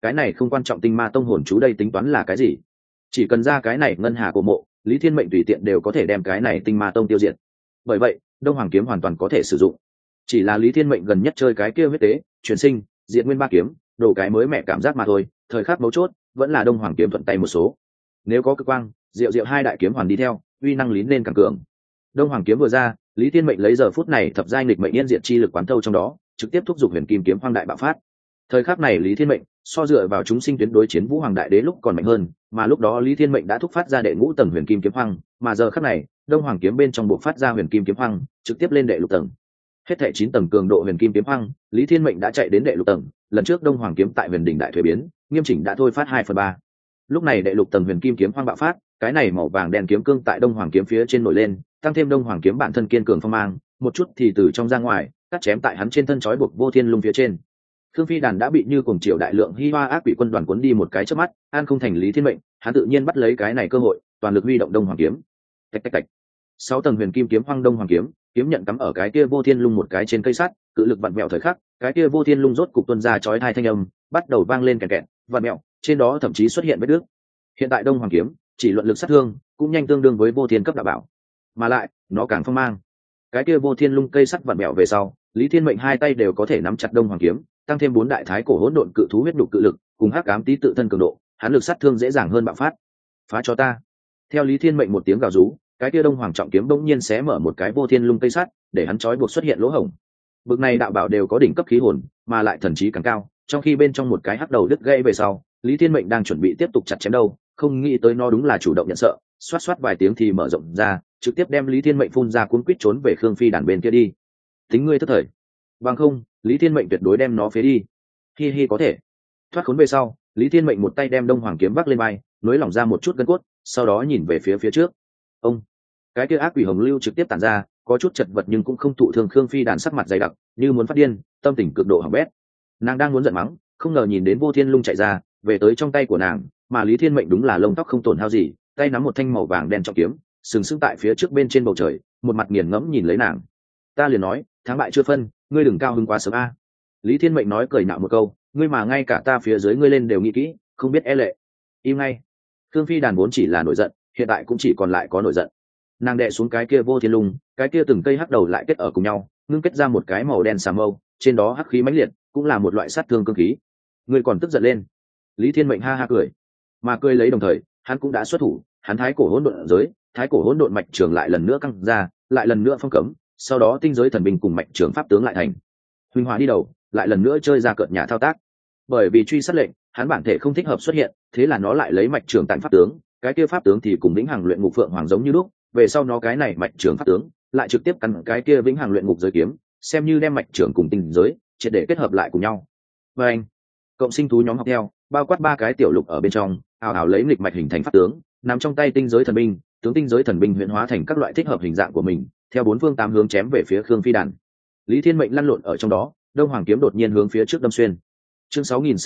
cái này không quan trọng tinh ma tông hồn chú đây tính toán là cái gì, chỉ cần ra cái này ngân hà cổ mộ, Lý Thiên Mệnh tùy tiện đều có thể đem cái này tinh ma tông tiêu diệt. Bởi vậy đông hoàng kiếm hoàn toàn có thể sử dụng, chỉ là Lý Thiên Mệnh gần nhất chơi cái kia huyết tế chuyển sinh diệt nguyên ba kiếm đồ cái mới mẹ cảm giác mà thôi. Thời khắc mấu chốt vẫn là đông hoàng kiếm thuận tay một số, nếu có cực quang diệu diệu hai đại kiếm hoàn đi theo, uy năng lín lên càng cường. Đông hoàng kiếm vừa ra, Lý Thiên Mệnh lấy giờ phút này thập giai nghịch mệnh yên diệt chi lực quán thâu trong đó, trực tiếp thúc giục huyền kim kiếm hoang đại bạo phát. Thời khắc này Lý Thiên Mệnh so dựa vào chúng sinh tuyến đối chiến Vũ Hoàng Đại Đế lúc còn mạnh hơn, mà lúc đó Lý Thiên Mệnh đã thúc phát ra đệ ngũ tầng huyền kim kiếm hoang, mà giờ khắc này đông hoàng kiếm bên trong bộ phát ra huyền kim kiếm hoang trực tiếp lên đệ lục tầng. Hết thảy 9 tầng cường độ huyền kim kiếm hoang, Lý Thiên Mệnh đã chạy đến đệ lục tầng. Lần trước đông hoàng kiếm tại huyền đỉnh đại thuế biến, nghiêm chỉnh đã thôi phát 2/3. Lúc này đệ lục tầng huyền kim kiếm hoang bạo phát, cái này màu vàng đen kiếm cương tại đông hoàng kiếm phía trên nổi lên, tăng thêm đông hoàng kiếm bản thân kiên cường phong mang, một chút thì từ trong ra ngoài cắt chém tại hắn trên thân trói buộc vô thiên lung phía trên. Khương Phi Đàn đã bị như cuồng triều đại lượng Hi Hoa ác quỷ quân đoàn cuốn đi một cái chớp mắt, an không thành Lý Thiên Mệnh, hắn tự nhiên bắt lấy cái này cơ hội, toàn lực huy động đông hoàng kiếm. Tạch tạch tạch. 6 tầng huyền kim kiếm hoang đông hoàng kiếm, kiếm nhận cắm ở cái kia vô thiên lung một cái trên cây sắt, cự lực vặn mèo thời khắc, cái kia vô thiên lung rốt cục tuôn ra chói tai thanh âm, bắt đầu vang lên kẹt kẹt, vặn mèo, trên đó thậm chí xuất hiện vết rứt. Hiện tại đông hoàng kiếm chỉ luận lực sát thương cũng nhanh tương đương với vô thiên cấp đạo bảo, mà lại nó càng phong mang. Cái kia vô thiên lung cây sắt vặn mèo về sau, Lý Thiên Mệnh hai tay đều có thể nắm chặt đông hoàng kiếm, tăng thêm 4 đại thái cổ hỗn độn cự thú huyết đục cự lực cùng hắc ám tí tự thân cường độ, hắn lực sát thương dễ dàng hơn bạo phát. Phá cho ta. Theo Lý Thiên Mệnh một tiếng gào rú, cái kia đông hoàng trọng kiếm bỗng nhiên xé mở một cái vô thiên lung cây sắt, để hắn trói buộc xuất hiện lỗ hổng. Bực này đạo bảo đều có đỉnh cấp khí hồn, mà lại thần trí càng cao, trong khi bên trong một cái hắc đầu đứt gãy về sau, Lý Thiên Mệnh đang chuẩn bị tiếp tục chặt chém đâu, không nghĩ tới nó đúng là chủ động nhận sợ, xoát xoát vài tiếng thì mở rộng ra, trực tiếp đem Lý Thiên Mệnh phun ra cuốn quýt trốn về Khương Phi Đàn bên kia đi. Tính ngươi thất thời. Bằng không, Lý Thiên Mệnh tuyệt đối đem nó phế đi. Hi hi có thể. Thoát khốn về sau, Lý Thiên Mệnh một tay đem đông hoàng kiếm vác lên vai, nối lỏng ra một chút gân cốt, sau đó nhìn về phía trước. Ông, cái kia ác quỷ hồng lưu trực tiếp tản ra, có chút chật vật nhưng cũng không thụ thương. Khương Phi Đàn sắc mặt dày đặc, như muốn phát điên, tâm tình cực độ hỏng bét. Nàng đang muốn giận mắng, không ngờ nhìn đến vô thiên lung chạy ra, về tới trong tay của nàng, mà Lý Thiên Mệnh đúng là lông tóc không tổn hao gì, tay nắm một thanh màu vàng đen trọng kiếm, sừng sững tại phía trước bên trên bầu trời, một mặt nghiền ngẫm nhìn lấy nàng. Ta liền nói, thắng bại chưa phân, ngươi đừng cao hứng quá sớm a. Lý Thiên Mệnh nói cười nạo một câu, ngươi mà ngay cả ta phía dưới ngươi lên đều nghĩ kỹ, không biết e lệ. Im ngay. Khương Phi Đàn vốn chỉ là nổi giận, hiện tại cũng chỉ còn lại có nổi giận. Nàng đè xuống cái kia vô thiên lung, cái kia từng cây hắc đầu lại kết ở cùng nhau, ngưng kết ra một cái màu đen xà mâu, trên đó hắc khí mãnh liệt, cũng là một loại sát thương cương khí. Ngươi còn tức giận lên? Lý Thiên Mệnh ha ha cười, mà cười lấy đồng thời, hắn cũng đã xuất thủ, hắn thái cổ hỗn độn giới, thái cổ hỗn độn mạch trường lại lần nữa căng ra, lại lần nữa phong cấm, sau đó tinh giới thần binh cùng mạch trường pháp tướng lại thành. Huỳnh Hòa đi đầu, lại lần nữa chơi ra cợt nhà thao tác. Bởi vì truy sát lệnh, hắn bản thể không thích hợp xuất hiện, thế là nó lại lấy mạch trường tặng pháp tướng, cái kia pháp tướng thì cùng vĩnh hằng luyện ngục phượng hoàng giống như lúc, về sau nó cái này mạch trường pháp tướng lại trực tiếp cắn cái kia vĩnh hằng luyện ngục giới kiếm, xem như đem mạch trường cùng tinh giới triệt để kết hợp lại cùng nhau. Và anh, cộng sinh thú nhóm học theo, bao quát 3 cái tiểu lục ở bên trong, ảo ảo lấy nghịch mạch hình thành pháp tướng, nằm trong tay tinh giới thần binh, tướng tinh giới thần binh huyễn hóa thành các loại thích hợp hình dạng của mình, theo 4 phương 8 hướng chém về phía Khương Phi Đàn. Lý Thiên Mệnh lăn lộn ở trong đó, đông hoàng kiếm đột nhiên hướng phía trước đâm xuyên. Chương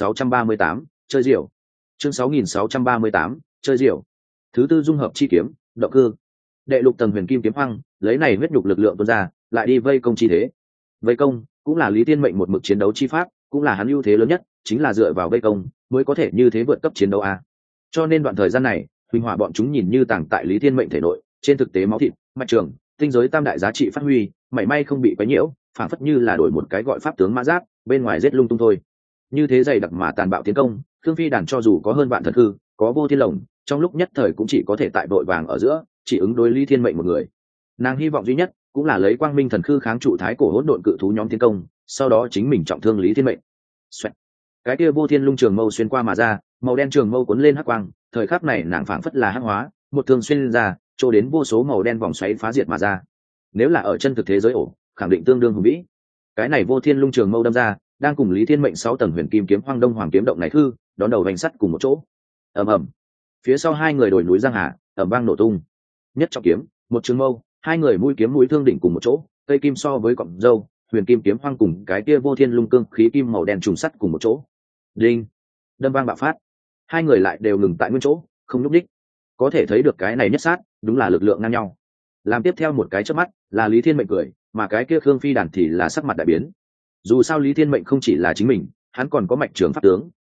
6638, chơi diều. Chương 6638, chơi diều. Thứ tư dung hợp chi kiếm, động cư. Đệ lục tầng huyền kim kiếm hoang, lấy này huyết nhục lực lượng tuôn ra, lại đi vây công chi thế. Vây công cũng là Lý Thiên Mệnh một mực chiến đấu chi pháp, cũng là hắn ưu thế lớn nhất, chính là dựa vào vây công mới có thể như thế vượt cấp chiến đấu a. Cho nên đoạn thời gian này, Huỳnh Hỏa bọn chúng nhìn như tàng tại Lý Thiên Mệnh thể nội, trên thực tế máu thịt, mạch trường, tinh giới tam đại giá trị phát huy, mảy may không bị quấy nhiễu, phản phất như là đổi một cái gọi pháp tướng mã giáp, bên ngoài giết lung tung thôi. Như thế dày đặc mà tàn bạo tiến công, Khương Phi Đàn cho dù có hơn vạn thần hư, có vô thiên lồng, trong lúc nhất thời cũng chỉ có thể tại vội vàng ở giữa, chỉ ứng đối Lý Thiên Mệnh một người. Nàng hy vọng duy nhất cũng là lấy quang minh thần khư kháng trụ thái cổ hỗn độn cự thú nhóm tiến công, sau đó chính mình trọng thương Lý Thiên Mệnh. Xoẹt. Cái kia vô thiên lung trường mâu xuyên qua mà ra, màu đen trường mâu cuốn lên hắc quang, thời khắc này nàng phảng phất là hắc hóa, một thương xuyên ra, chỗ đến vô số màu đen vòng xoáy phá diệt mà ra. Nếu là ở chân thực thế giới ổ, khẳng định tương đương hùng vĩ. Cái này vô thiên lung trường mâu đâm ra, đang cùng Lý Thiên Mệnh 6 tầng huyền kim kiếm hoang đông hoàng kiếm động này thư, đón đầu vành sắt cùng một chỗ. Ầm ầm. Phía sau hai người đổi núi giang hà, ầm vang nổ tung. Nhất trọng kiếm, một trường mâu, hai người mũi kiếm mũi thương đỉnh cùng một chỗ, cây kim so với cọng dâu, huyền kim kiếm hoang cùng cái kia vô thiên lung cương khí kim màu đen trùng sắt cùng một chỗ. Đinh. Đâm vang bạo phát. Hai người lại đều ngừng tại nguyên chỗ, không nhúc nhích. Có thể thấy được cái này nhất sát, đúng là lực lượng ngang nhau. Làm tiếp theo một cái chớp mắt, là Lý Thiên Mệnh cười, mà cái kia Khương Phi Đàn thì là sắc mặt đại biến. Dù sao Lý Thiên Mệnh không chỉ là chính mình, hắn còn có mạch trường pháp tướng,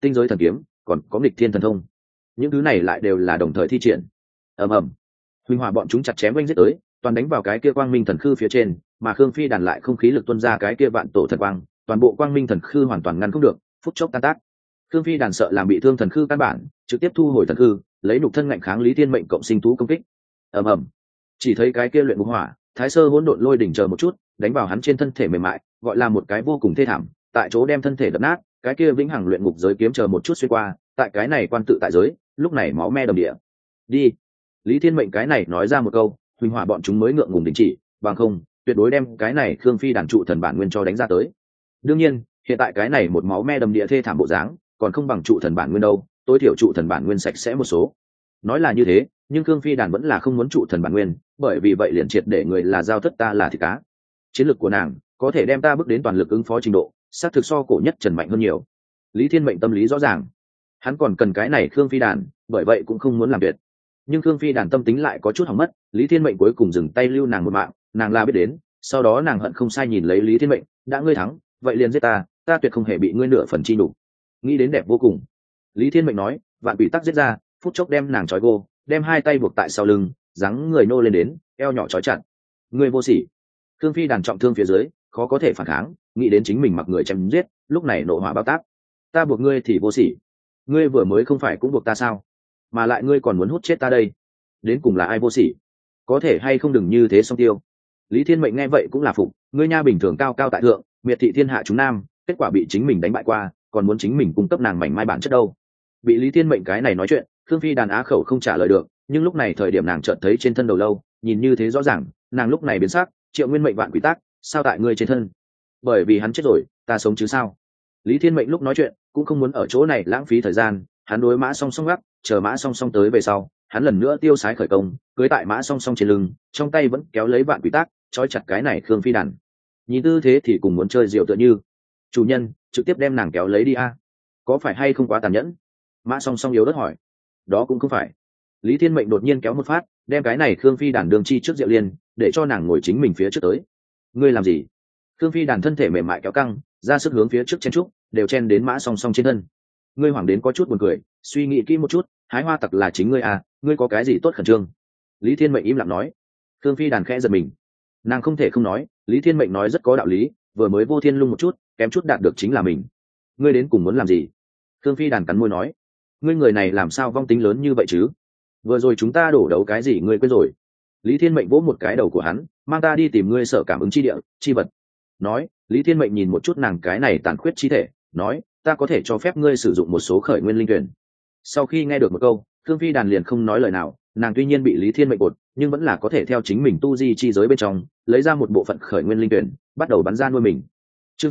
tinh giới thần kiếm, còn có nghịch thiên thần thông. Những thứ này lại đều là đồng thời thi triển. Ầm ầm, huỳnh hỏa bọn chúng chặt chém oanh giết tới, toàn đánh vào cái kia quang minh thần khư phía trên, mà Khương Phi Đàn lại không khí lực tuôn ra cái kia vạn tổ thần quang, toàn bộ quang minh thần khư hoàn toàn ngăn không được, phút chốc tan tác. Khương Phi Đàn sợ làm bị thương thần khư căn bản, trực tiếp thu hồi thần khư, lấy nhục thân ngạnh kháng Lý Thiên Mệnh cộng sinh thú công kích. Ầm ầm, chỉ thấy cái kia luyện ngục hỏa, thái sơ hỗn độn lôi đỉnh chờ một chút, đánh vào hắn trên thân thể mềm mại, gọi là một cái vô cùng thê thảm, tại chỗ đem thân thể đập nát, cái kia vĩnh hằng luyện ngục giới kiếm chờ một chút xuyên qua, tại cái này quan tự tại giới, lúc này máu me đầm địa. Đi. Lý Thiên Mệnh cái này nói ra một câu, huỳnh hỏa bọn chúng mới ngượng ngùng đình chỉ, bằng không tuyệt đối đem cái này Khương Phi Đàn trụ thần bản nguyên cho đánh ra tới. Đương nhiên hiện tại cái này một máu me đầm địa thê thảm bộ dáng còn không bằng trụ thần bản nguyên đâu, tối thiểu trụ thần bản nguyên sạch sẽ một số. Nói là như thế, nhưng Khương Phi Đàn vẫn là không muốn trụ thần bản nguyên, bởi vì vậy liền triệt để người là giao thất, ta là thịt cá. Chiến lược của nàng có thể đem ta bước đến toàn lực ứng phó trình độ, xác thực so cổ nhất Trần mạnh hơn nhiều. Lý Thiên Mệnh tâm lý rõ ràng, hắn còn cần cái này Khương Phi Đàn, bởi vậy cũng không muốn làm tuyệt. Nhưng Khương Phi Đàn tâm tính lại có chút hỏng mất, Lý Thiên Mệnh cuối cùng dừng tay lưu nàng một mạng, nàng là biết đến, sau đó nàng hận không sai nhìn lấy Lý Thiên Mệnh, đã ngươi thắng, vậy liền giết ta, ta tuyệt không hề bị ngươi nửa phần chi nhục. Nghĩ đến đẹp vô cùng. Lý Thiên Mệnh nói, vạn quỷ tắc giết ra, phút chốc đem nàng trói gô, đem hai tay buộc tại sau lưng, dáng người nô lên đến, eo nhỏ trói chặt. Ngươi vô sỉ. Khương Phi Đàn trọng thương phía dưới, khó có thể phản kháng, nghĩ đến chính mình mặc người chém giết, lúc này nộ hỏa bao tác. Ta buộc ngươi thì vô sỉ, ngươi vừa mới không phải cũng buộc ta sao? Mà lại ngươi còn muốn hút chết ta đây, đến cùng là ai vô sỉ? Có thể hay không đừng như thế song tiêu. Lý Thiên Mệnh nghe vậy cũng là phục, ngươi nha bình thường cao cao tại thượng, miệt thị thiên hạ chúng nam, kết quả bị chính mình đánh bại qua, còn muốn chính mình cung cấp nàng mảnh mai bản chất đâu. Bị Lý Thiên Mệnh cái này nói chuyện, Khương Phi Đàn á khẩu không trả lời được, nhưng lúc này thời điểm nàng chợt thấy trên thân đầu lâu, nhìn như thế rõ ràng, nàng lúc này biến sắc, Triệu Nguyên Mệnh vạn quỷ tác, sao tại ngươi trên thân? Bởi vì hắn chết rồi, ta sống chứ sao? Lý Thiên Mệnh lúc nói chuyện cũng không muốn ở chỗ này lãng phí thời gian, hắn đối Mã Song Song gấp, chờ Mã Song Song tới về sau, hắn lần nữa tiêu sái khởi công, cưới tại Mã Song Song trên lưng, trong tay vẫn kéo lấy vạn quỷ tác, trói chặt cái này Khương Phi Đàn. Nhìn tư thế thì cùng muốn chơi rượu tựa như. Chủ nhân, trực tiếp đem nàng kéo lấy đi a, có phải hay không quá tàn nhẫn? Mã Song Song yếu đất hỏi. Đó cũng không phải. Lý Thiên Mệnh đột nhiên kéo một phát, đem cái này Khương Phi Đàn đường chi trước Diệu Liên, để cho nàng ngồi chính mình phía trước tới. Ngươi làm gì? Khương Phi Đàn thân thể mềm mại kéo căng, ra sức hướng phía trước chen trúc, đều chen đến Mã Song Song trên thân. Ngươi hoàng đến có chút buồn cười, suy nghĩ kỹ một chút, hái hoa tặc là chính ngươi à, ngươi có cái gì tốt khẩn trương? Lý Thiên Mệnh im lặng nói. Khương Phi Đàn khẽ giật mình, nàng không thể không nói, Lý Thiên Mệnh nói rất có đạo lý, vừa mới vô thiên lung một chút, kém chút đạt được chính là mình. Ngươi đến cùng muốn làm gì? Khương Phi Đàn cắn môi nói. Ngươi người này làm sao vong tính lớn như vậy chứ? Vừa rồi chúng ta đổ đấu cái gì ngươi quên rồi? Lý Thiên Mệnh vỗ một cái đầu của hắn, mang ta đi tìm ngươi sở cảm ứng chi địa, chi vật. Nói, Lý Thiên Mệnh nhìn một chút nàng cái này tàn khuyết chi thể, nói, ta có thể cho phép ngươi sử dụng một số khởi nguyên linh tuyển. Sau khi nghe được một câu, Khương Phi Đàn liền không nói lời nào, nàng tuy nhiên bị Lý Thiên Mệnh cột, nhưng vẫn là có thể theo chính mình tu di chi giới bên trong, lấy ra một bộ phận khởi nguyên linh tuyển, bắt đầu bắn ra nuôi mình. Chương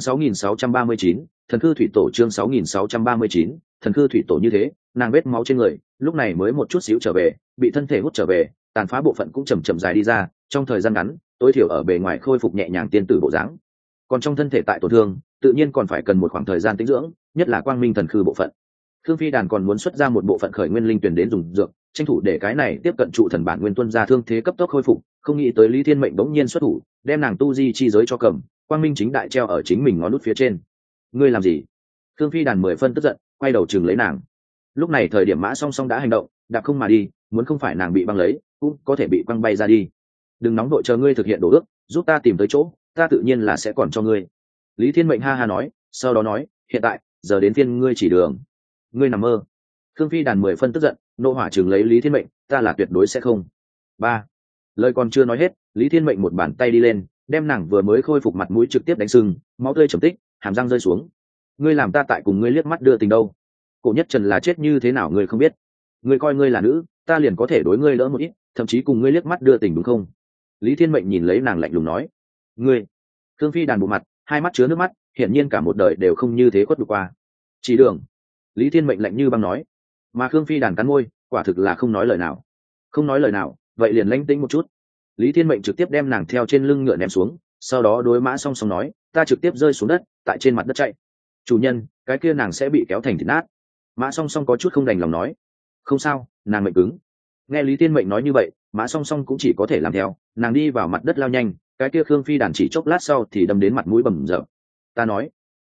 6639, Thần Cư Thủy Tổ. Chương 6639, Thần Cư Thủy Tổ. Như thế, nàng vết máu trên người, lúc này mới một chút xíu trở về, bị thân thể hút trở về, tàn phá bộ phận cũng chậm chậm dài đi ra, trong thời gian ngắn, tối thiểu ở bề ngoài khôi phục nhẹ nhàng tiên tử bộ dáng. Còn trong thân thể tại tổn thương, tự nhiên còn phải cần một khoảng thời gian tĩnh dưỡng, nhất là quang minh thần khư bộ phận. Khương Phi Đàn còn muốn xuất ra một bộ phận khởi nguyên linh tuyển đến dùng dược, tranh thủ để cái này tiếp cận trụ thần bản nguyên tuân ra thương thế cấp tốc khôi phục, không nghĩ tới Lý Thiên Mệnh bỗng nhiên xuất thủ, đem nàng tu di chi giới cho cầm, quang minh chính đại treo ở chính mình ngón nút phía trên. Ngươi làm gì? Khương Phi Đàn 10 phân tức giận, quay đầu chừng lấy nàng. Lúc này thời điểm Mã Song Song đã hành động, đạp không mà đi, muốn không phải nàng bị băng lấy, cũng có thể bị quăng bay ra đi. Đừng nóng đội, chờ ngươi thực hiện đồ ước, giúp ta tìm tới chỗ, ta tự nhiên là sẽ còn cho ngươi. Lý Thiên Mệnh ha ha nói, sau đó nói, hiện tại, giờ đến phiên ngươi chỉ đường. Ngươi nằm mơ. Khương Phi Đàn 10 phân tức giận, nộ hỏa chừng lấy Lý Thiên Mệnh, ta là tuyệt đối sẽ không. Ba. Lời còn chưa nói hết, Lý Thiên Mệnh một bàn tay đi lên, đem nàng vừa mới khôi phục mặt mũi trực tiếp đánh sưng, máu tươi chấm tích, hàm răng rơi xuống. Ngươi làm ta tại cùng ngươi liếc mắt đưa tình đâu? Cổ Nhất Trần là chết như thế nào ngươi không biết? Ngươi coi ngươi là nữ, ta liền có thể đối ngươi lỡ một ít, thậm chí cùng ngươi liếc mắt đưa tình đúng không? Lý Thiên Mệnh nhìn lấy nàng lạnh lùng nói. Ngươi. Khương Phi Đàn bộ mặt, hai mắt chứa nước mắt, hiển nhiên cả một đời đều không như thế khuất được qua. Chỉ đường. Lý Thiên Mệnh lạnh như băng nói. Mà Khương Phi Đàn cắn môi, quả thực là không nói lời nào. Không nói lời nào, vậy liền lãnh tĩnh một chút. Lý Thiên Mệnh trực tiếp đem nàng theo trên lưng ngựa ném xuống, sau đó đối Mã Song Song nói, ta trực tiếp rơi xuống đất, tại trên mặt đất chạy. Chủ nhân, cái kia nàng sẽ bị kéo thành thịt nát. Mã Song Song có chút không đành lòng nói. Không sao, nàng mệnh cứng. Nghe Lý Thiên Mệnh nói như vậy, Mã Song Song cũng chỉ có thể làm theo, nàng đi vào mặt đất lao nhanh, cái kia Khương Phi Đàn chỉ chốc lát sau thì đâm đến mặt mũi bầm dập. Ta nói,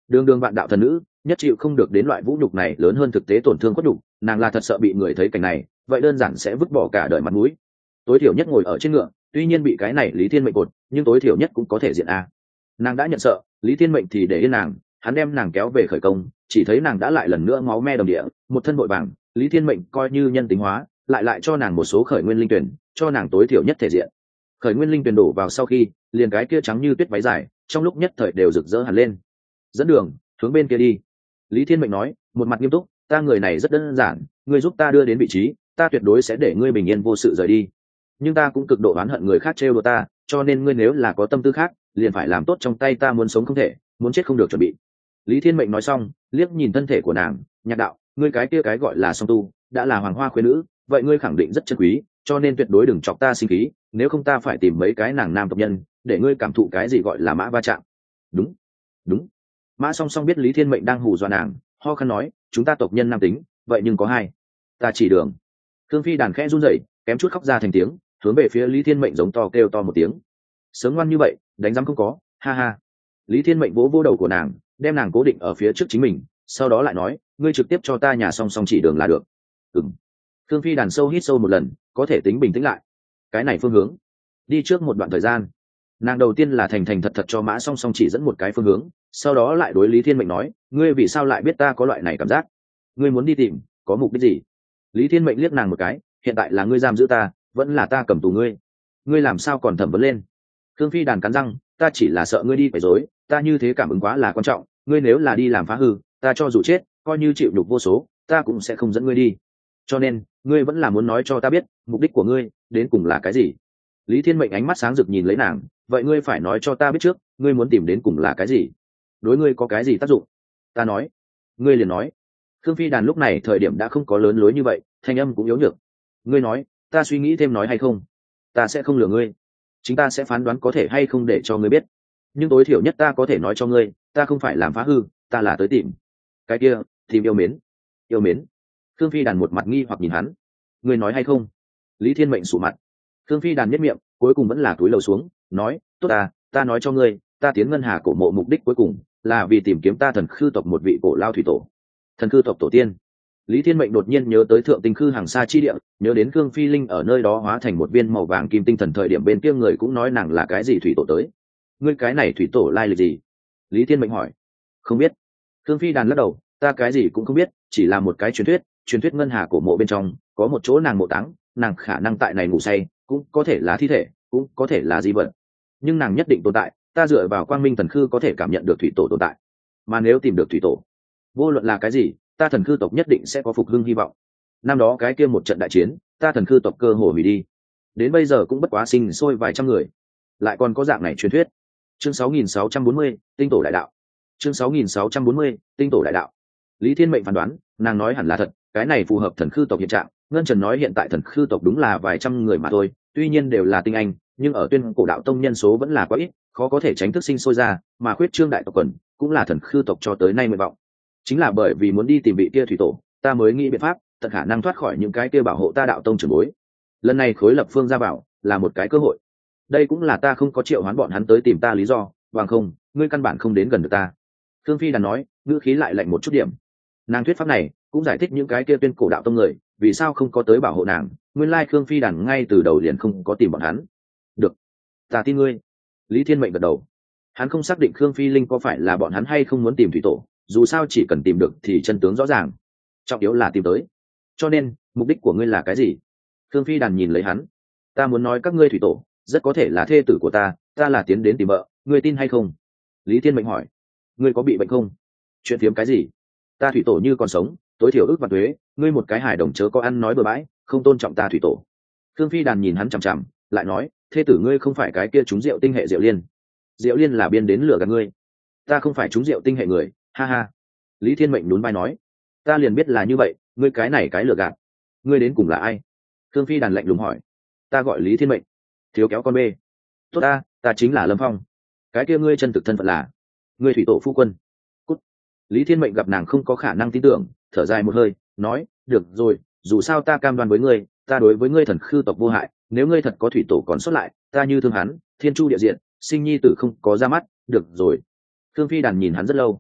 đường đường vạn đạo thần nữ nhất chịu không được đến loại vũ nhục này lớn hơn thực tế tổn thương khuất nhục, nàng là thật sợ bị người thấy cảnh này, vậy đơn giản sẽ vứt bỏ cả đời mặt mũi. Tối thiểu nhất ngồi ở trên ngựa, tuy nhiên bị cái này Lý Thiên Mệnh cột, nhưng tối thiểu nhất cũng có thể diện a. Nàng đã nhận sợ, Lý Thiên Mệnh thì để yên nàng, hắn đem nàng kéo về khởi công, chỉ thấy nàng đã lại lần nữa máu me đồng địa, một thân vội vàng, Lý Thiên Mệnh coi như nhân tính hóa, lại cho nàng một số khởi nguyên linh tuyển, cho nàng tối thiểu nhất thể diện. Khởi nguyên linh tuyển đổ vào sau khi, liền cái kia trắng như tuyết váy dài, trong lúc nhất thời đều rực rỡ hẳn lên. Dẫn đường, hướng bên kia đi. Lý Thiên Mệnh nói, một mặt nghiêm túc, ta người này rất đơn giản, ngươi giúp ta đưa đến vị trí, ta tuyệt đối sẽ để ngươi bình yên vô sự rời đi. Nhưng ta cũng cực độ oán hận người khác trêu đùa ta, cho nên ngươi nếu là có tâm tư khác, liền phải làm tốt trong tay ta, muốn sống không thể, muốn chết không được chuẩn bị. Lý Thiên Mệnh nói xong, liếc nhìn thân thể của nàng, nhạc đạo, ngươi cái kia cái gọi là song tu, đã là hoàng hoa khuyên nữ, vậy ngươi khẳng định rất chân quý, cho nên tuyệt đối đừng chọc ta sinh khí, nếu không ta phải tìm mấy cái nàng nam tộc nhân, để ngươi cảm thụ cái gì gọi là mã va chạm. Đúng, đúng. Mã Song Song biết Lý Thiên Mệnh đang hù dọa nàng, ho khăn nói, chúng ta tộc nhân nam tính, vậy nhưng có hai, ta chỉ đường. Thương Phi đàn khẽ run rẩy, kém chút khóc ra thành tiếng, hướng về phía Lý Thiên Mệnh giống to kêu to một tiếng. Sớm ngoan như vậy, đánh rắm không có, ha ha. Lý Thiên Mệnh vỗ vỗ đầu của nàng, đem nàng cố định ở phía trước chính mình, sau đó lại nói, ngươi trực tiếp cho ta nhà Song Song chỉ đường là được. Ừm. Thương Phi đàn sâu hít sâu một lần, có thể tính bình tĩnh lại. Cái này phương hướng, đi trước một đoạn thời gian. Nàng đầu tiên là thành thành thật thật cho Mã Song Song chỉ dẫn một cái phương hướng, sau đó lại đối Lý Thiên Mệnh nói, ngươi vì sao lại biết ta có loại này cảm giác? Ngươi muốn đi tìm, có mục đích gì? Lý Thiên Mệnh liếc nàng một cái, hiện tại là ngươi giam giữ ta, vẫn là ta cầm tù ngươi? Ngươi làm sao còn thẩm vấn lên? Thương Phi đàn cắn răng, ta chỉ là sợ ngươi đi phải dối, ta như thế cảm ứng quá là quan trọng, ngươi nếu là đi làm phá hư, ta cho dù chết, coi như chịu nhục vô số, ta cũng sẽ không dẫn ngươi đi. Cho nên, ngươi vẫn là muốn nói cho ta biết, mục đích của ngươi đến cùng là cái gì? Lý Thiên Mệnh ánh mắt sáng rực nhìn lấy nàng, vậy ngươi phải nói cho ta biết trước, ngươi muốn tìm đến cùng là cái gì? Đối ngươi có cái gì tác dụng? Ta nói, ngươi liền nói. Khương Phi đàn lúc này thời điểm đã không có lớn lối như vậy, thanh âm cũng yếu nhược. Ngươi nói, ta suy nghĩ thêm nói hay không? Ta sẽ không lừa ngươi, chính ta sẽ phán đoán có thể hay không để cho ngươi biết. Nhưng tối thiểu nhất ta có thể nói cho ngươi, ta không phải làm phá hư, ta là tới tìm. Cái kia, tìm yêu mến. Yêu mến. Khương Phi đàn một mặt nghi hoặc nhìn hắn. Ngươi nói hay không? Lý Thiên Mệnh sụ mặt. Khương Phi đàn nhất miệng, cuối cùng vẫn là cúi đầu xuống, nói, tốt ta nói cho ngươi, ta tiến ngân hà cổ mộ mục đích cuối cùng là vì tìm kiếm ta thần khư tộc một vị cổ lao thủy tổ. Thần khư tộc tổ tiên. Lý Thiên Mệnh đột nhiên nhớ tới thượng tinh khư hàng xa chi địa, nhớ đến Khương Phi Linh ở nơi đó hóa thành một viên màu vàng kim tinh thần thời điểm bên kia người cũng nói nàng là cái gì thủy tổ tới. Ngươi cái này thủy tổ lai lịch gì? Lý Thiên Mệnh hỏi. Không biết. Khương Phi đàn lắc đầu, ta cái gì cũng không biết, chỉ là một cái truyền thuyết ngân hà cổ mộ bên trong có một chỗ nàng mộ táng, nàng khả năng tại này ngủ say, cũng có thể là thi thể, cũng có thể là di vật, nhưng nàng nhất định tồn tại, ta dựa vào quang minh thần khư có thể cảm nhận được thủy tổ tồn tại, mà nếu tìm được thủy tổ, vô luận là cái gì, ta thần khư tộc nhất định sẽ có phục hưng hy vọng. Năm đó cái kia một trận đại chiến, ta thần khư tộc cơ hồ hủy đi, đến bây giờ cũng bất quá sinh sôi vài trăm người, lại còn có dạng này truyền thuyết. Chương 6640, tinh tổ đại đạo. Chương 6640, tinh tổ đại đạo. Lý Thiên Mệnh phán đoán, nàng nói hẳn là thật, cái này phù hợp thần khư tộc hiện trạng. Ngân Trần nói hiện tại thần khư tộc đúng là vài trăm người mà thôi, tuy nhiên đều là tinh anh, nhưng ở tuyên cổ đạo tông nhân số vẫn là quá ít, khó có thể tránh thức sinh sôi ra, mà khuyết trương đại tộc quần cũng là thần khư tộc cho tới nay nguyện vọng. Chính là bởi vì muốn đi tìm vị kia thủy tổ, ta mới nghĩ biện pháp tận khả năng thoát khỏi những cái kia bảo hộ ta đạo tông trưởng bối. Lần này khối lập phương ra bảo là một cái cơ hội, đây cũng là ta không có triệu hoán bọn hắn tới tìm ta lý do, bằng không ngươi căn bản không đến gần được ta. Thương Phi đàn nói, ngữ khí lại lạnh một chút điểm. Nàng thuyết pháp này cũng giải thích những cái kia tuyên cổ đạo tông người vì sao không có tới bảo hộ nàng, nguyên lai Khương Phi đàn ngay từ đầu liền không có tìm bọn hắn. Được, ta tin ngươi. Lý Thiên Mệnh gật đầu. Hắn không xác định Khương Phi Linh có phải là bọn hắn hay không muốn tìm thủy tổ, dù sao chỉ cần tìm được thì chân tướng rõ ràng, trọng yếu là tìm tới. Cho nên mục đích của ngươi là cái gì? Khương Phi đàn nhìn lấy hắn. Ta muốn nói các ngươi thủy tổ rất có thể là thê tử của ta, ta là tiến đến tìm vợ, ngươi tin hay không? Lý Thiên Mệnh hỏi. Ngươi có bị bệnh không? Chuyện phiếm cái gì? Ta thủy tổ như còn sống, tối thiểu ước và thuế, ngươi một cái hài đồng chớ có ăn nói bừa bãi, không tôn trọng ta thủy tổ. Khương Phi đàn nhìn hắn chằm chằm, lại nói, thê tử ngươi không phải cái kia trúng rượu tinh hệ Diệu Liên. Diệu Liên là biên đến lừa gạt ngươi. Ta không phải trúng rượu tinh hệ người, ha ha. Lý Thiên Mệnh nhún vai nói, ta liền biết là như vậy, ngươi cái này cái lừa gạt. Ngươi đến cùng là ai? Khương Phi đàn lạnh lùng hỏi. Ta gọi Lý Thiên Mệnh. Thiếu kéo con bê. Tốt ta chính là Lâm Phong. Cái kia ngươi chân thực thân phận là? Ngươi thủy tổ phu quân. Cút. Lý Thiên Mệnh gặp nàng không có khả năng tin tưởng, thở dài một hơi, nói, được rồi, dù sao ta cam đoan với ngươi, ta đối với ngươi thần khư tộc vô hại, nếu ngươi thật có thủy tổ còn xuất lại, ta như thương hắn, thiên chu địa diện, sinh nhi tử không có ra mắt, được rồi. Khương Phi đàn nhìn hắn rất lâu.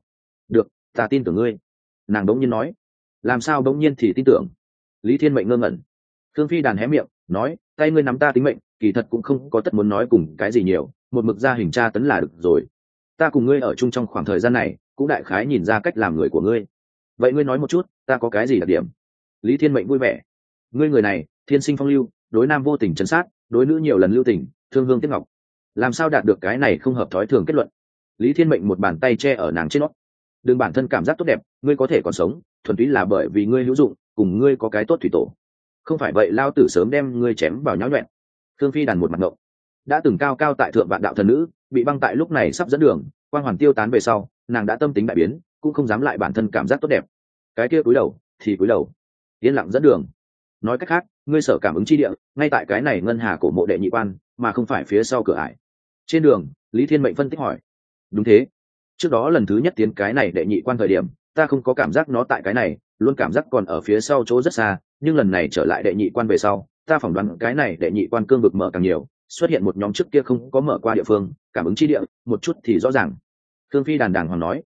được, ta tin tưởng ngươi. Nàng bỗng nhiên nói. Làm sao bỗng nhiên thì tin tưởng? Lý Thiên Mệnh ngơ ngẩn. Khương Phi Đàn hé miệng nói, tay ngươi nắm ta tính mệnh, kỳ thật cũng không có tất muốn nói cùng cái gì nhiều, một mực ra hình tra tấn là được rồi. Ta cùng ngươi ở chung trong khoảng thời gian này cũng đại khái nhìn ra cách làm người của ngươi. Vậy ngươi nói một chút, ta có cái gì đặc điểm? Lý Thiên Mệnh vui vẻ. Ngươi người này thiên sinh phong lưu, đối nam vô tình trấn sát, đối nữ nhiều lần lưu tình, thương hương tiếc ngọc. Làm sao đạt được cái này không hợp thói thường kết luận? Lý Thiên Mệnh một bàn tay che ở nàng trên nót. Đừng bản thân cảm giác tốt đẹp, ngươi có thể còn sống thuần túy là bởi vì ngươi hữu dụng, cùng ngươi có cái tốt thủy tổ. Không phải vậy lao tử sớm đem ngươi chém vào nháo nhuẹn. Thương Phi Đàn một mặt ngộng. Đã từng cao cao tại thượng vạn đạo thần nữ bị băng tại lúc này sắp dẫn đường, quang hoàn tiêu tán về sau, nàng đã tâm tính đại biến, cũng không dám lại bản thân cảm giác tốt đẹp. Cái kia cúi đầu thì cúi đầu, yên lặng dẫn đường. Nói cách khác, ngươi sở cảm ứng chi địa ngay tại cái này ngân hà cổ mộ đệ nhị quan, mà không phải phía sau cửa ải. Trên đường, Lý Thiên Mệnh phân tích hỏi. Đúng thế. Trước đó lần thứ nhất tiến cái này đệ nhị quan thời điểm, ta không có cảm giác nó tại cái này, luôn cảm giác còn ở phía sau chỗ rất xa, nhưng lần này trở lại đệ nhị quan về sau, ta phỏng đoán cái này đệ nhị quan cương vực mở càng nhiều, xuất hiện một nhóm trước kia không có mở qua địa phương, cảm ứng chi địa một chút thì rõ ràng. Thương Phi đàng hoàng nói.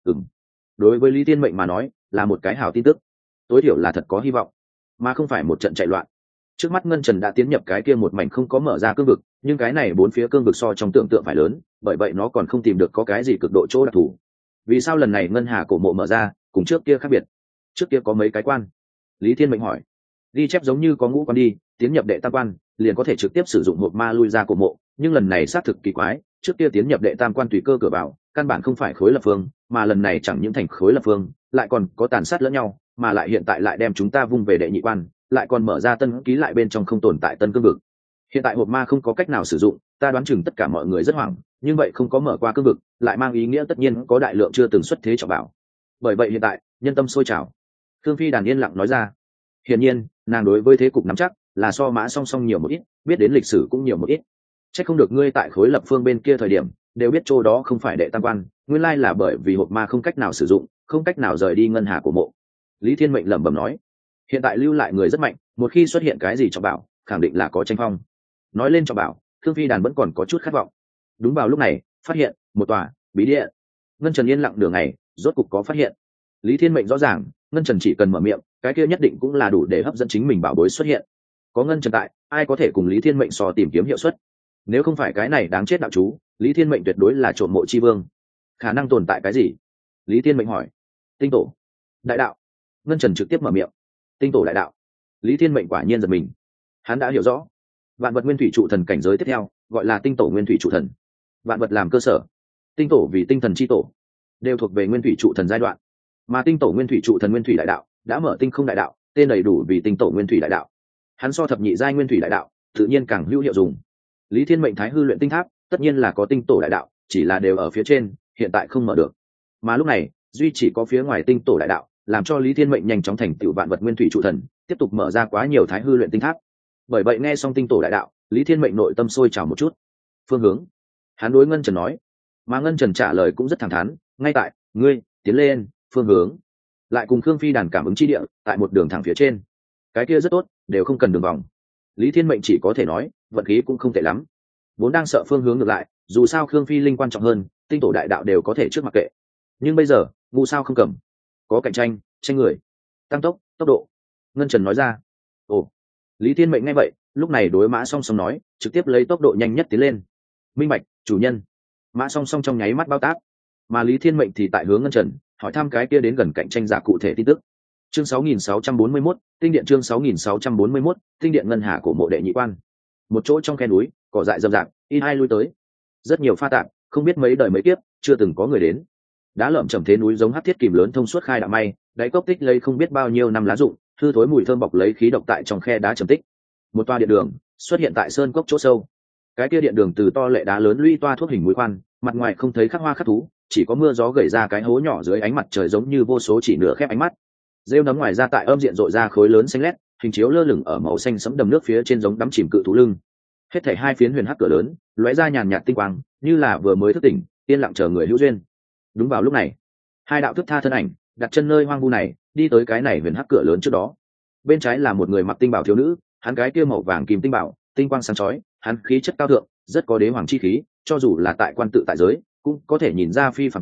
Đối với Lý Thiên Mệnh mà nói là một cái hảo tin tức, tối thiểu là thật có hy vọng, mà không phải một trận chạy loạn. Trước mắt Ngân Trần đã tiến nhập cái kia một mảnh không có mở ra cương vực, nhưng cái này bốn phía cương vực so trong tưởng tượng phải lớn, bởi vậy nó còn không tìm được có cái gì cực độ chỗ đặc thù. Vì sao lần này ngân hà cổ mộ mở ra cùng trước kia khác biệt? Trước kia có mấy cái quan? Lý Thiên Mệnh hỏi. Ghi chép giống như có ngũ quan đi, tiến nhập đệ tam quan liền có thể trực tiếp sử dụng hộp ma lui ra cổ mộ, nhưng lần này xác thực kỳ quái, trước kia tiến nhập đệ tam quan tùy cơ cửa vào, căn bản không phải khối lập phương, mà lần này chẳng những thành khối lập phương, lại còn có tàn sát lẫn nhau, mà lại hiện tại lại đem chúng ta vung về đệ nhị quan, lại còn mở ra tân ký lại bên trong không tồn tại tân cương vực. Hiện tại hộp ma không có cách nào sử dụng, ta đoán chừng tất cả mọi người rất hoảng, nhưng vậy không có mở qua cương vực, lại mang ý nghĩa tất nhiên có đại lượng chưa từng xuất thế trọng bảo. Bởi vậy hiện tại nhân tâm sôi trào. Thương Phi Đàn yên lặng nói ra. Hiển nhiên, nàng đối với thế cục nắm chắc là so Mã Song Song nhiều một ít, biết đến lịch sử cũng nhiều một ít. Chắc không được ngươi tại khối lập phương bên kia thời điểm đều biết chỗ đó không phải đệ tam quan, nguyên lai là bởi vì hộp ma không cách nào sử dụng, không cách nào rời đi ngân hà của mộ. Lý Thiên Mệnh lẩm bẩm nói. Hiện tại lưu lại người rất mạnh, một khi xuất hiện cái gì trọng bảo, khẳng định là có tranh phong. Nói lên trọng bảo, Thương Phi Đàn vẫn còn có chút khát vọng. Đúng vào lúc này, phát hiện một tòa bí địa. Ngân Trần yên lặng đường ngày, rốt cục có phát hiện. Lý Thiên Mệnh rõ ràng, Ngân Trần chỉ cần mở miệng, cái kia nhất định cũng là đủ để hấp dẫn chính mình bảo bối xuất hiện. Có Ngân Trần tại, ai có thể cùng Lý Thiên Mệnh so tìm kiếm hiệu suất? Nếu không phải cái này đáng chết đạo chú, Lý Thiên Mệnh tuyệt đối là trộm mộ chi vương. Khả năng tồn tại cái gì? Lý Thiên Mệnh hỏi. Tinh tổ, đại đạo. Ngân Trần trực tiếp mở miệng. Tinh tổ đại đạo. Lý Thiên Mệnh quả nhiên giật mình. Hắn đã hiểu rõ, vạn vật nguyên thủy trụ thần cảnh giới tiếp theo gọi là tinh tổ nguyên thủy trụ thần. Vạn vật làm cơ sở, tinh tổ vì tinh thần chi tổ, đều thuộc về nguyên thủy trụ thần giai đoạn, mà tinh tổ nguyên thủy trụ thần nguyên thủy đại đạo đã mở tinh không đại đạo, tên đầy đủ vì tinh tổ nguyên thủy đại đạo. Hắn so thập nhị giai nguyên thủy đại đạo tự nhiên càng hữu hiệu dùng. Lý Thiên Mệnh thái hư luyện tinh tháp tất nhiên là có tinh tổ đại đạo, chỉ là đều ở phía trên, hiện tại không mở được. Mà lúc này duy chỉ có phía ngoài tinh tổ đại đạo, làm cho Lý Thiên Mệnh nhanh chóng thành tựu vạn vật nguyên thủy trụ thần, tiếp tục mở ra quá nhiều thái hư luyện tinh tháp. Bởi vậy nghe xong tinh tổ đại đạo, Lý Thiên Mệnh nội tâm sôi trào một chút. Phương hướng, hắn đối Ngân Trần nói, mà Ngân Trần trả lời cũng rất thẳng thắn, ngay tại ngươi tiến lên phương hướng, lại cùng Khương Phi Đàn cảm ứng chi địa tại một đường thẳng phía trên. Cái kia rất tốt, đều không cần đường vòng. Lý Thiên Mệnh chỉ có thể nói, vận khí cũng không tệ lắm. Vốn đang sợ phương hướng ngược lại, dù sao Khương Phi linh quan trọng hơn, tinh tổ đại đạo đều có thể trước mặc kệ. Nhưng bây giờ, ngu sao không cầm, có cạnh tranh, tranh người, tăng tốc độ. Ngân Trần nói ra. Ồ. Lý Thiên Mệnh nghe vậy, lúc này đối Mã Song Song nói, trực tiếp lấy tốc độ nhanh nhất tiến lên. Minh bạch, chủ nhân. Mã Song Song trong nháy mắt bao tác, mà Lý Thiên Mệnh thì tại hướng Ngân Trần hỏi thăm cái kia đến gần cạnh tranh giả cụ thể tin tức. Chương 6641, tinh điện. Chương 6641, tinh điện ngân hà cổ mộ đệ nhị quan. Một chỗ trong khe núi, cỏ dại rậm rạp, ít ai lui tới. Rất nhiều pha tạp, không biết mấy đời mấy kiếp, chưa từng có người đến. Đá lởm chởm thế núi giống hắc thiết kìm lớn thông suốt khai đạo may, đáy cốc tích lấy không biết bao nhiêu năm lá rụng, hư thối mùi thơm bọc lấy khí độc tại trong khe đá trầm tích. Một toa điện đường xuất hiện tại sơn cốc chỗ sâu. Cái kia điện đường từ to lệ đá lớn lũy toa thuốc hình mũi khoan, mặt ngoài không thấy khắc hoa khắc thú, chỉ có mưa gió gầy ra cái hố nhỏ dưới ánh mặt trời giống như vô số chỉ nửa khép ánh mắt. Rêu nấm ngoài ra tại âm diện rội ra khối lớn xanh lét, hình chiếu lơ lửng ở màu xanh sẫm đầm nước phía trên giống đắm chìm cự thú lưng. Hết thảy hai phiến huyền hắc cửa lớn, lóe ra nhàn nhạt tinh quang, như là vừa mới thức tỉnh, yên lặng chờ người hữu duyên. Đúng vào lúc này, hai đạo thức tha thân ảnh đặt chân nơi hoang vu này, đi tới cái này huyền hắc cửa lớn trước đó. Bên trái là một người mặc tinh bảo thiếu nữ, hắn cái kia màu vàng kim tinh bảo, tinh quang sáng chói, hắn khí chất cao thượng, rất có đế hoàng chi khí, cho dù là tại quan tự tại giới, cũng có thể nhìn ra phi phàm chỗ,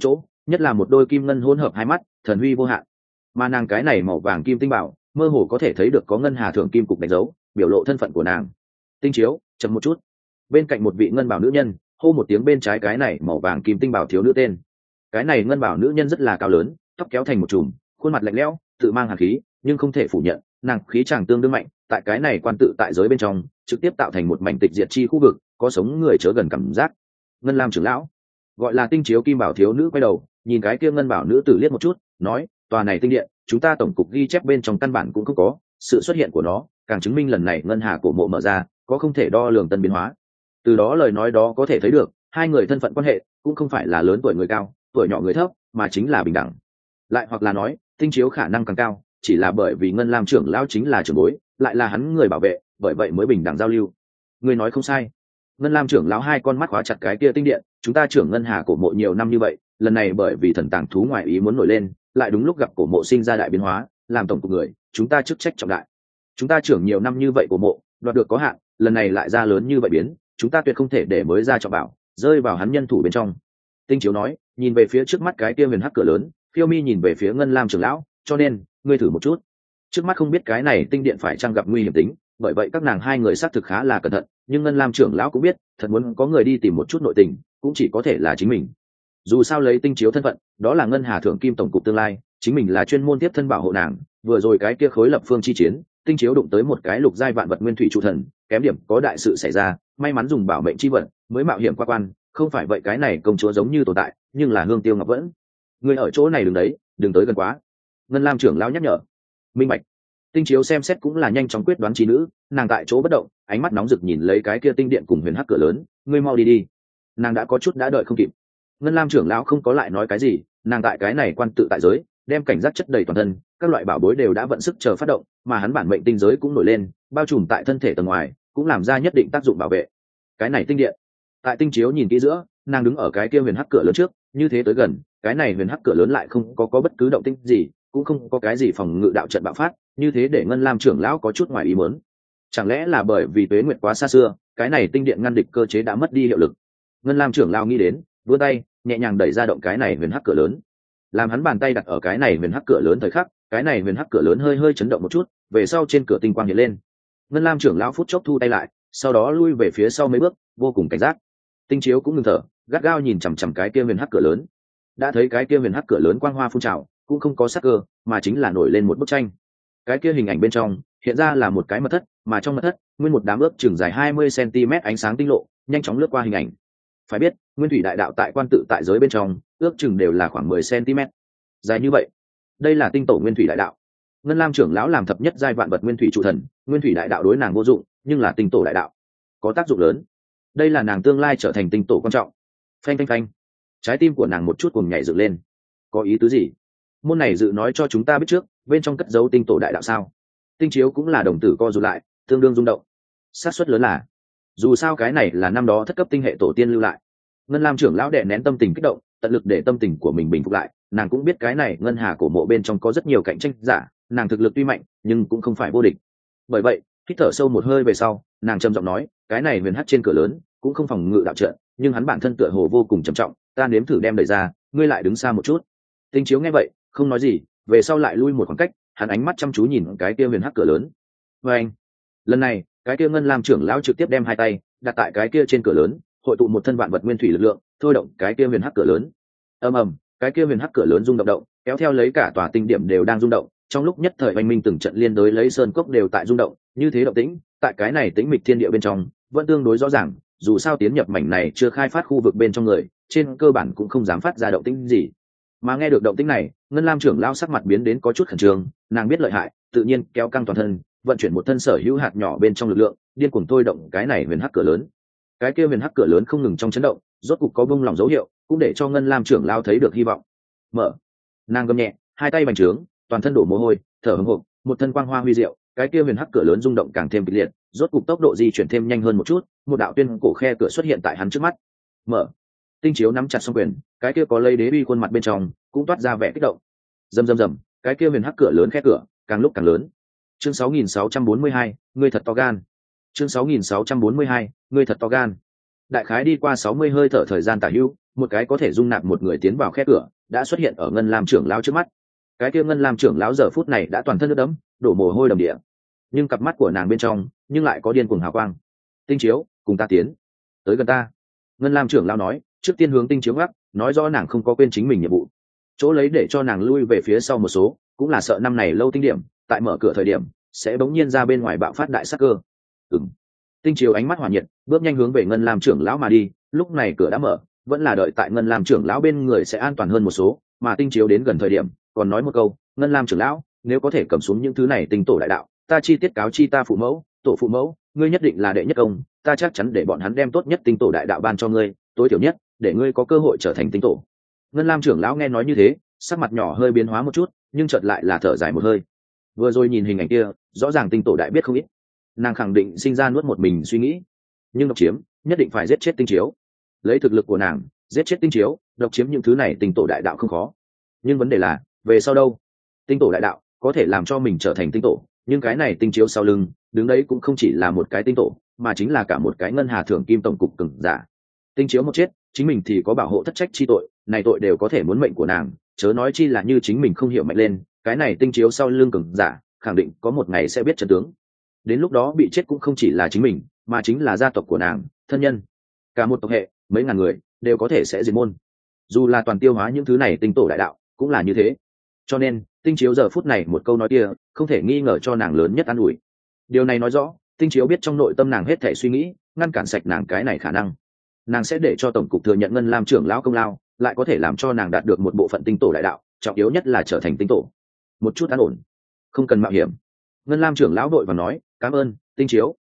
nhất là một đôi kim ngân hỗn hợp hai mắt thần huy vô hạn. Mà nàng cái này màu vàng kim tinh bảo mơ hồ có thể thấy được có ngân hà thượng kim cục đánh dấu, biểu lộ thân phận của nàng. Tinh chiếu, chậm một chút. Bên cạnh một vị ngân bảo nữ nhân hô một tiếng bên trái cái này màu vàng kim tinh bảo thiếu nữ tên. Cái này ngân bảo nữ nhân rất là cao lớn, tóc kéo thành một chùm, khuôn mặt lạnh lẽo, tự mang hàn khí, nhưng không thể phủ nhận nàng khí chàng tương đương mạnh, tại cái này quan tự tại giới bên trong trực tiếp tạo thành một mảnh tịch diệt chi khu vực, có sống người chớ gần cảm giác. Ngân lam trưởng lão, gọi là tinh chiếu kim bảo thiếu nữ quay đầu nhìn cái kia ngân bảo nữ tử liếc một chút, nói tòa này tinh điện chúng ta tổng cục ghi chép bên trong căn bản cũng không có, sự xuất hiện của nó càng chứng minh lần này ngân hà cổ mộ mở ra có không thể đo lường tân biến hóa. Từ đó lời nói đó có thể thấy được hai người thân phận quan hệ cũng không phải là lớn tuổi người cao tuổi nhỏ người thấp, mà chính là bình đẳng. Lại hoặc là nói tinh chiếu khả năng càng cao chỉ là bởi vì ngân lam trưởng lão chính là trưởng bối, lại là hắn người bảo vệ, bởi vậy mới bình đẳng giao lưu. Người nói không sai. Ngân lam trưởng lão hai con mắt khóa chặt cái kia tinh điện, chúng ta trưởng ngân hà cổ mộ nhiều năm như vậy, lần này bởi vì thần tàng thú ngoại ý muốn nổi lên, lại đúng lúc gặp cổ mộ sinh ra đại biến hóa, làm tổng cục người chúng ta chức trách trọng đại. Chúng ta trưởng nhiều năm như vậy cổ mộ đoạt được có hạn, lần này lại ra lớn như vậy biến, chúng ta tuyệt không thể để mới ra trọng bảo rơi vào hắn nhân thủ bên trong. Tinh chiếu nói, nhìn về phía trước mắt cái kia huyền hắc cửa lớn, phiêu mi nhìn về phía ngân lam trưởng lão, cho nên ngươi thử một chút. Trước mắt không biết cái này tinh điện phải chăng gặp nguy hiểm tính, bởi vậy các nàng hai người xác thực khá là cẩn thận, nhưng ngân lam trưởng lão cũng biết thật muốn có người đi tìm một chút nội tình cũng chỉ có thể là chính mình. Dù sao lấy tinh chiếu thân phận đó là ngân hà thượng kim tổng cục tương lai, chính mình là chuyên môn tiếp thân bảo hộ nàng. Vừa rồi cái kia khối lập phương chi chiến, tinh chiếu đụng tới một cái lục giai vạn vật nguyên thủy trụ thần, kém điểm có đại sự xảy ra, may mắn dùng bảo mệnh chi vật mới mạo hiểm qua quan, không phải vậy cái này công chúa giống như tồn tại nhưng là hương tiêu ngọc vẫn. Người ở chỗ này đừng đấy, đừng tới gần quá. Ngân lam trưởng lão nhắc nhở. Minh bạch. Tinh chiếu xem xét cũng là nhanh chóng quyết đoán trí nữ, nàng tại chỗ bất động, ánh mắt nóng rực nhìn lấy cái kia tinh điện cùng huyền hắc cửa lớn, ngươi mau đi đi. Nàng đã có chút đã đợi không kịp. Ngân lam trưởng lão không có lại nói cái gì, nàng tại cái này quan tự tại giới đem cảnh giác chất đầy toàn thân, các loại bảo bối đều đã vận sức chờ phát động, mà hắn bản mệnh tinh giới cũng nổi lên, bao trùm tại thân thể tầng ngoài, cũng làm ra nhất định tác dụng bảo vệ. Cái này tinh điện, tại tinh chiếu nhìn kỹ giữa, nàng đứng ở cái kia huyền hắc cửa lớn trước, như thế tới gần, cái này huyền hắc cửa lớn lại không có bất cứ động tĩnh gì, cũng không có cái gì phòng ngự đạo trận bạo phát, như thế để ngân lam trưởng lão có chút ngoài ý muốn. Chẳng lẽ là bởi vì tuế nguyệt quá xa xưa, cái này tinh điện ngăn địch cơ chế đã mất đi hiệu lực? Ngân lam trưởng lão nghĩ đến, vươn tay nhẹ nhàng đẩy ra động cái này huyền hắc cửa lớn. Làm hắn bàn tay đặt ở cái này huyền hắc cửa lớn thời khắc, cái này huyền hắc cửa lớn hơi hơi chấn động một chút, về sau trên cửa tinh quang hiện lên. Ngân lam trưởng lão phút chốc thu tay lại, sau đó lui về phía sau mấy bước, vô cùng cảnh giác. Tinh chiếu cũng ngừng thở, gắt gao nhìn chằm chằm cái kia huyền hắc cửa lớn. Đã thấy cái kia huyền hắc cửa lớn quang hoa phun trào, cũng không có sắc cơ, mà chính là nổi lên một bức tranh. Cái kia hình ảnh bên trong hiện ra là một cái mật thất, mà trong mật thất nguyên một đám ước chừng dài 20 cm ánh sáng tinh lộ nhanh chóng lướt qua hình ảnh. Phải biết nguyên thủy đại đạo tại quan tự tại giới bên trong ước chừng đều là khoảng 10 cm dài như vậy. Đây là tinh tổ nguyên thủy đại đạo. Ngân lam trưởng lão làm thập nhất giai vạn vật nguyên thủy trụ thần, nguyên thủy đại đạo đối nàng vô dụng, nhưng là tinh tổ đại đạo có tác dụng lớn. Đây là nàng tương lai trở thành tinh tổ quan trọng. Phanh phanh phanh, trái tim của nàng một chút cuồng nhảy dựng lên. Có ý tứ gì? Môn này dự nói cho chúng ta biết trước bên trong cất giấu tinh tổ đại đạo sao? Tinh chiếu cũng là đồng tử co rụt lại, tương đương rung động. Xác suất lớn là, dù sao cái này là năm đó thất cấp tinh hệ tổ tiên lưu lại. Ngân lam trưởng lão đè nén tâm tình kích động, tận lực để tâm tình của mình bình phục lại. Nàng cũng biết cái này ngân hà cổ mộ bên trong có rất nhiều cạnh tranh giả, nàng thực lực tuy mạnh nhưng cũng không phải vô địch. Bởi vậy hít thở sâu một hơi về sau, nàng trầm giọng nói, cái này huyền hắc trên cửa lớn cũng không phòng ngự đạo trận, nhưng hắn bản thân tựa hồ vô cùng trầm trọng, ta nếm thử đem đẩy ra, ngươi lại đứng xa một chút. Tinh chiếu nghe vậy không nói gì, về sau lại lui một khoảng cách, hắn ánh mắt chăm chú nhìn cái kia huyền hắc cửa lớn. Và anh, lần này cái kia ngân lam trưởng lão trực tiếp đem hai tay đặt tại cái kia trên cửa lớn, hội tụ một thân vạn vật nguyên thủy lực lượng, thôi động cái kia huyền hắc cửa lớn. Ầm ầm, cái kia huyền hắc cửa lớn rung động động, kéo theo lấy cả tòa tinh điểm đều đang rung động, trong lúc nhất thời oanh minh từng trận liên đối lấy sơn cốc đều tại rung động, như thế động tĩnh tại cái này tĩnh mịch thiên địa bên trong vẫn tương đối rõ ràng, dù sao tiến nhập mảnh này chưa khai phát khu vực bên trong người trên cơ bản cũng không dám phát ra động tĩnh gì. Mà nghe được động tĩnh này, ngân lam trưởng lao sắc mặt biến đến có chút khẩn trương, nàng biết lợi hại, tự nhiên kéo căng toàn thân, vận chuyển một thân sở hữu hạt nhỏ bên trong lực lượng, điên cuồng thôi động cái này huyền hắc cửa lớn. Cái kia huyền hắc cửa lớn không ngừng trong chấn động, rốt cục có bung lỏng dấu hiệu, cũng để cho ngân lam trưởng lao thấy được hy vọng. Mở, nàng gầm nhẹ, hai tay bành trướng, toàn thân đổ mồ hôi, thở hổn hển, một thân quang hoa huy diệu, cái kia huyền hắc cửa lớn rung động càng thêm kịch liệt, rốt cục tốc độ di chuyển thêm nhanh hơn một chút, một đạo tuyên cổ khe cửa xuất hiện tại hắn trước mắt. Mở, tinh chiếu nắm chặt song quyền, cái kia có lấy đế uy khuôn mặt bên trong cũng toát ra vẻ kích động. Rầm rầm rầm, cái kia huyền hắc cửa lớn khe cửa càng lúc càng lớn. Chương 6642, ngươi thật to gan. Chương 6642, ngươi thật to gan. đại khái đi qua 60 hơi thở thời gian tả hữu, một cái có thể dung nạp một người tiến vào khe cửa đã xuất hiện ở Ngân Lam trưởng lão trước mắt. Cái kia Ngân Lam trưởng lão giờ phút này đã toàn thân nước đẫm, đổ mồ hôi đầm đìa, nhưng cặp mắt của nàng bên trong nhưng lại có điên cuồng hào quang. Tinh Chiếu, cùng ta tiến tới gần ta. Ngân Lam trưởng lão nói, trước tiên hướng Tinh Chiếu ngắc, nói rõ nàng không có quên chính mình nhiệm vụ. Chỗ lấy để cho nàng lui về phía sau một số, cũng là sợ năm này lâu tinh điểm tại mở cửa thời điểm sẽ bỗng nhiên ra bên ngoài bạo phát đại sắc cơ. Tinh Chiếu ánh mắt hỏa nhiệt, bước nhanh hướng về Ngân Lam trưởng lão mà đi. Lúc này cửa đã mở, vẫn là đợi tại Ngân Lam trưởng lão bên người sẽ an toàn hơn một số. Mà Tinh Chiếu đến gần thời điểm, còn nói một câu, Ngân Lam trưởng lão, nếu có thể cầm xuống những thứ này tinh tổ đại đạo, ta chi tiết cáo chi ta phụ mẫu, tổ phụ mẫu, ngươi nhất định là đệ nhất công, ta chắc chắn để bọn hắn đem tốt nhất tinh tổ đại đạo ban cho ngươi, tối thiểu nhất để ngươi có cơ hội trở thành tinh tổ. Ngân Lam trưởng lão nghe nói như thế, sắc mặt nhỏ hơi biến hóa một chút, nhưng chợt lại là thở dài một hơi. Vừa rồi nhìn hình ảnh kia, rõ ràng tinh tổ đại biết không ít, nàng khẳng định sinh ra nuốt một mình suy nghĩ, nhưng độc chiếm nhất định phải giết chết Tinh Chiếu. Lấy thực lực của nàng, giết chết Tinh Chiếu, độc chiếm những thứ này tinh tổ đại đạo không khó. Nhưng vấn đề là, về sau đâu? Tinh tổ đại đạo có thể làm cho mình trở thành tinh tổ, nhưng cái này Tinh Chiếu sau lưng đứng đấy cũng không chỉ là một cái tinh tổ, mà chính là cả một cái ngân hà thưởng kim tổng cục cường giả. Tinh Chiếu một chết, chính mình thì có bảo hộ thất trách chi tội, này tội đều có thể muốn mệnh của nàng, chớ nói chi là như chính mình không hiểu mạnh lên, cái này Tinh Chiếu sau lưng cường giả khẳng định có một ngày sẽ biết chân tướng. Đến lúc đó bị chết cũng không chỉ là chính mình, mà chính là gia tộc của nàng, thân nhân, cả một tộc hệ mấy ngàn người đều có thể sẽ diệt môn. Dù là toàn tiêu hóa những thứ này tinh tổ đại đạo cũng là như thế. Cho nên Tinh Chiếu giờ phút này một câu nói kia không thể nghi ngờ cho nàng lớn nhất an ủi. Điều này nói rõ Tinh Chiếu biết trong nội tâm nàng hết thể suy nghĩ, ngăn cản sạch nàng cái này khả năng. Nàng sẽ để cho tổng cục thừa nhận Ngân Lam trưởng lão công lao, lại có thể làm cho nàng đạt được một bộ phận tinh tổ đại đạo, trọng yếu nhất là trở thành tinh tổ. Một chút an ổn, không cần mạo hiểm. Ngân Lam trưởng lão đội và nói, cảm ơn Tinh Chiếu.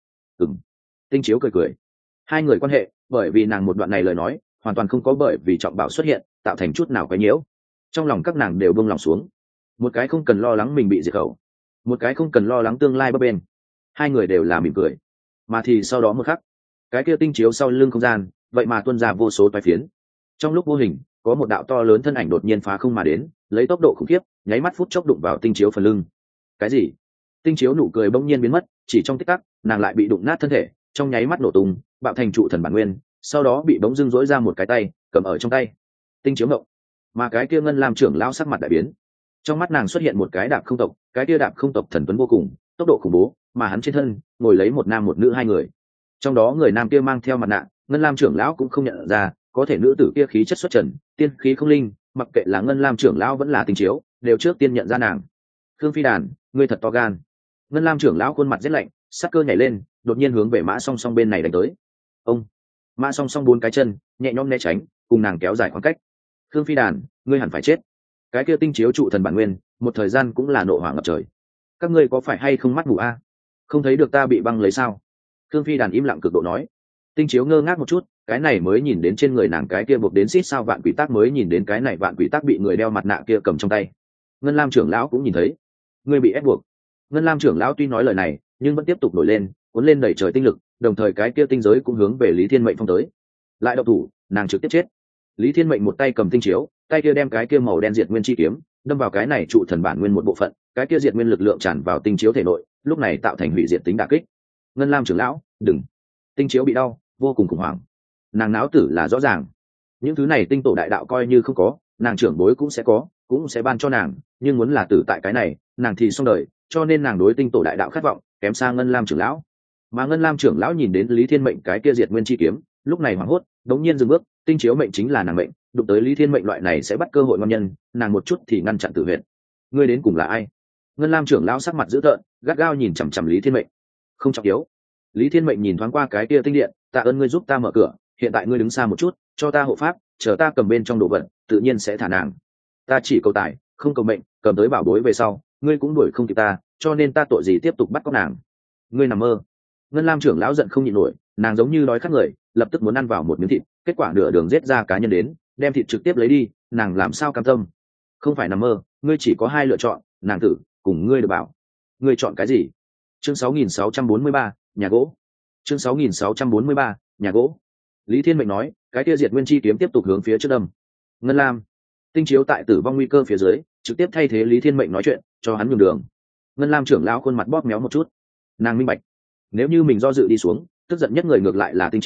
Tinh Chiếu cười cười. Hai người quan hệ bởi vì nàng một đoạn này lời nói hoàn toàn không có bởi vì Trọng Bảo xuất hiện tạo thành chút nào quấy nhiễu. Trong lòng các nàng đều buông lòng xuống, một cái không cần lo lắng mình bị diệt khẩu, một cái không cần lo lắng tương lai bấp bên. Hai người đều là mỉm cười. Mà thì sau đó một khắc, cái kia Tinh Chiếu sau lưng không gian vậy mà tuôn ra vô số toái phiến. Trong lúc vô hình có một đạo to lớn thân ảnh đột nhiên phá không mà đến, lấy tốc độ khủng khiếp nháy mắt phút chốc đụng vào Tinh Chiếu phần lưng. Cái gì? Tinh Chiếu nụ cười bỗng nhiên biến mất, chỉ trong tích tắc nàng lại bị đụng nát thân thể, trong nháy mắt nổ tung, bạo thành trụ thần bản nguyên, sau đó bị bỗng dưng dỗi ra một cái tay cầm ở trong tay. Tinh Chiếu ngộng. Mà cái kia Ngân Lam trưởng lão sắc mặt đại biến, trong mắt nàng xuất hiện một cái đạp không tộc, cái kia đạp không tộc thần tuấn vô cùng, tốc độ khủng bố, mà hắn trên thân ngồi lấy một nam một nữ hai người, trong đó người nam kia mang theo mặt nạ, Ngân Lam trưởng lão cũng không nhận ra, có thể nữ tử kia khí chất xuất trần, tiên khí không linh, mặc kệ là Ngân Lam trưởng lão vẫn là Tinh Chiếu, đều trước tiên nhận ra nàng. Khương Phi Đàn, ngươi thật to gan. Ngân Lam trưởng lão khuôn mặt rét lạnh, sắc cơ nhảy lên, đột nhiên hướng về Mã Song Song bên này đánh tới. Ông. Mã Song Song bốn cái chân nhẹ nhõm né tránh, cùng nàng kéo dài khoảng cách. Khương Phi Đàn, ngươi hẳn phải chết. Cái kia Tinh Chiếu trụ thần bản nguyên, một thời gian cũng là nộ hỏa ngập trời. Các ngươi có phải hay không mắt mù a? Không thấy được ta bị băng lấy sao? Khương Phi Đàn im lặng cực độ nói. Tinh Chiếu ngơ ngác một chút, cái này mới nhìn đến trên người nàng cái kia buộc đến xít sao vạn quỷ tác, mới nhìn đến cái này vạn quỷ tác bị người đeo mặt nạ kia cầm trong tay. Ngân Lam trưởng lão cũng nhìn thấy, ngươi bị ép buộc. Ngân Lam trưởng lão tuy nói lời này, nhưng vẫn tiếp tục nổi lên, cuốn lên đẩy trời tinh lực, đồng thời cái kia tinh giới cũng hướng về Lý Thiên Mệnh phong tới. Lại động thủ, nàng trực tiếp chết. Lý Thiên Mệnh một tay cầm Tinh Chiếu, tay kia đem cái kia màu đen diệt nguyên chi kiếm đâm vào cái này trụ thần bản nguyên một bộ phận, cái kia diệt nguyên lực lượng tràn vào Tinh Chiếu thể nội, lúc này tạo thành hủy diệt tính đả kích. Ngân Lam trưởng lão, đừng. Tinh Chiếu bị đau, vô cùng khủng hoảng. Nàng náo tử là rõ ràng, những thứ này tinh tổ đại đạo coi như không có, nàng trưởng bối cũng sẽ có, cũng sẽ ban cho nàng, nhưng muốn là tử tại cái này, nàng thì xong đời, cho nên nàng đối tinh tổ đại đạo khát vọng kém xa Ngân Lam trưởng lão. Mà Ngân Lam trưởng lão nhìn đến Lý Thiên Mệnh cái kia diệt nguyên chi kiếm, lúc này hoảng hốt, đống nhiên dừng bước. Tinh Chiếu mệnh chính là nàng mệnh, đụng tới Lý Thiên Mệnh loại này sẽ bắt cơ hội ngon nhân, nàng một chút thì ngăn chặn tự huyện. Ngươi đến cùng là ai? Ngân Lam trưởng lão sắc mặt dữ tợn, gắt gao nhìn chằm chằm Lý Thiên Mệnh. Không trọng yếu. Lý Thiên Mệnh nhìn thoáng qua cái kia tinh điện, tạ ơn ngươi giúp ta mở cửa, hiện tại ngươi đứng xa một chút, cho ta hộ pháp, chờ ta cầm bên trong đồ vật, tự nhiên sẽ thả nàng. Ta chỉ cầu tài, không cầu mệnh, cầm tới bảo bối về sau, ngươi cũng đuổi không kịp ta, cho nên ta tội gì tiếp tục bắt cóc nàng? Ngươi nằm mơ. Ngân Lam trưởng lão giận không nhịn nổi, nàng giống như đói khát người, lập tức muốn ăn vào một miếng thịt, kết quả nửa đường giết ra cá nhân đến, đem thịt trực tiếp lấy đi, nàng làm sao cam tâm? Không phải nằm mơ, ngươi chỉ có hai lựa chọn, nàng tử, cùng ngươi được bảo. Ngươi chọn cái gì? Chương 6643, nhà gỗ. Chương 6643, nhà gỗ. Lý Thiên Mệnh nói, cái kia diệt nguyên chi kiếm tiếp tục hướng phía trước đâm. Ngân Lam, Tinh Chiếu tại tử vong nguy cơ phía dưới, trực tiếp thay thế Lý Thiên Mệnh nói chuyện, cho hắn nhường đường. Ngân Lam trưởng lão khuôn mặt bóp méo một chút, nàng minh bạch, nếu như mình do dự đi xuống, tức giận nhất người ngược lại là Tinh Chiếu,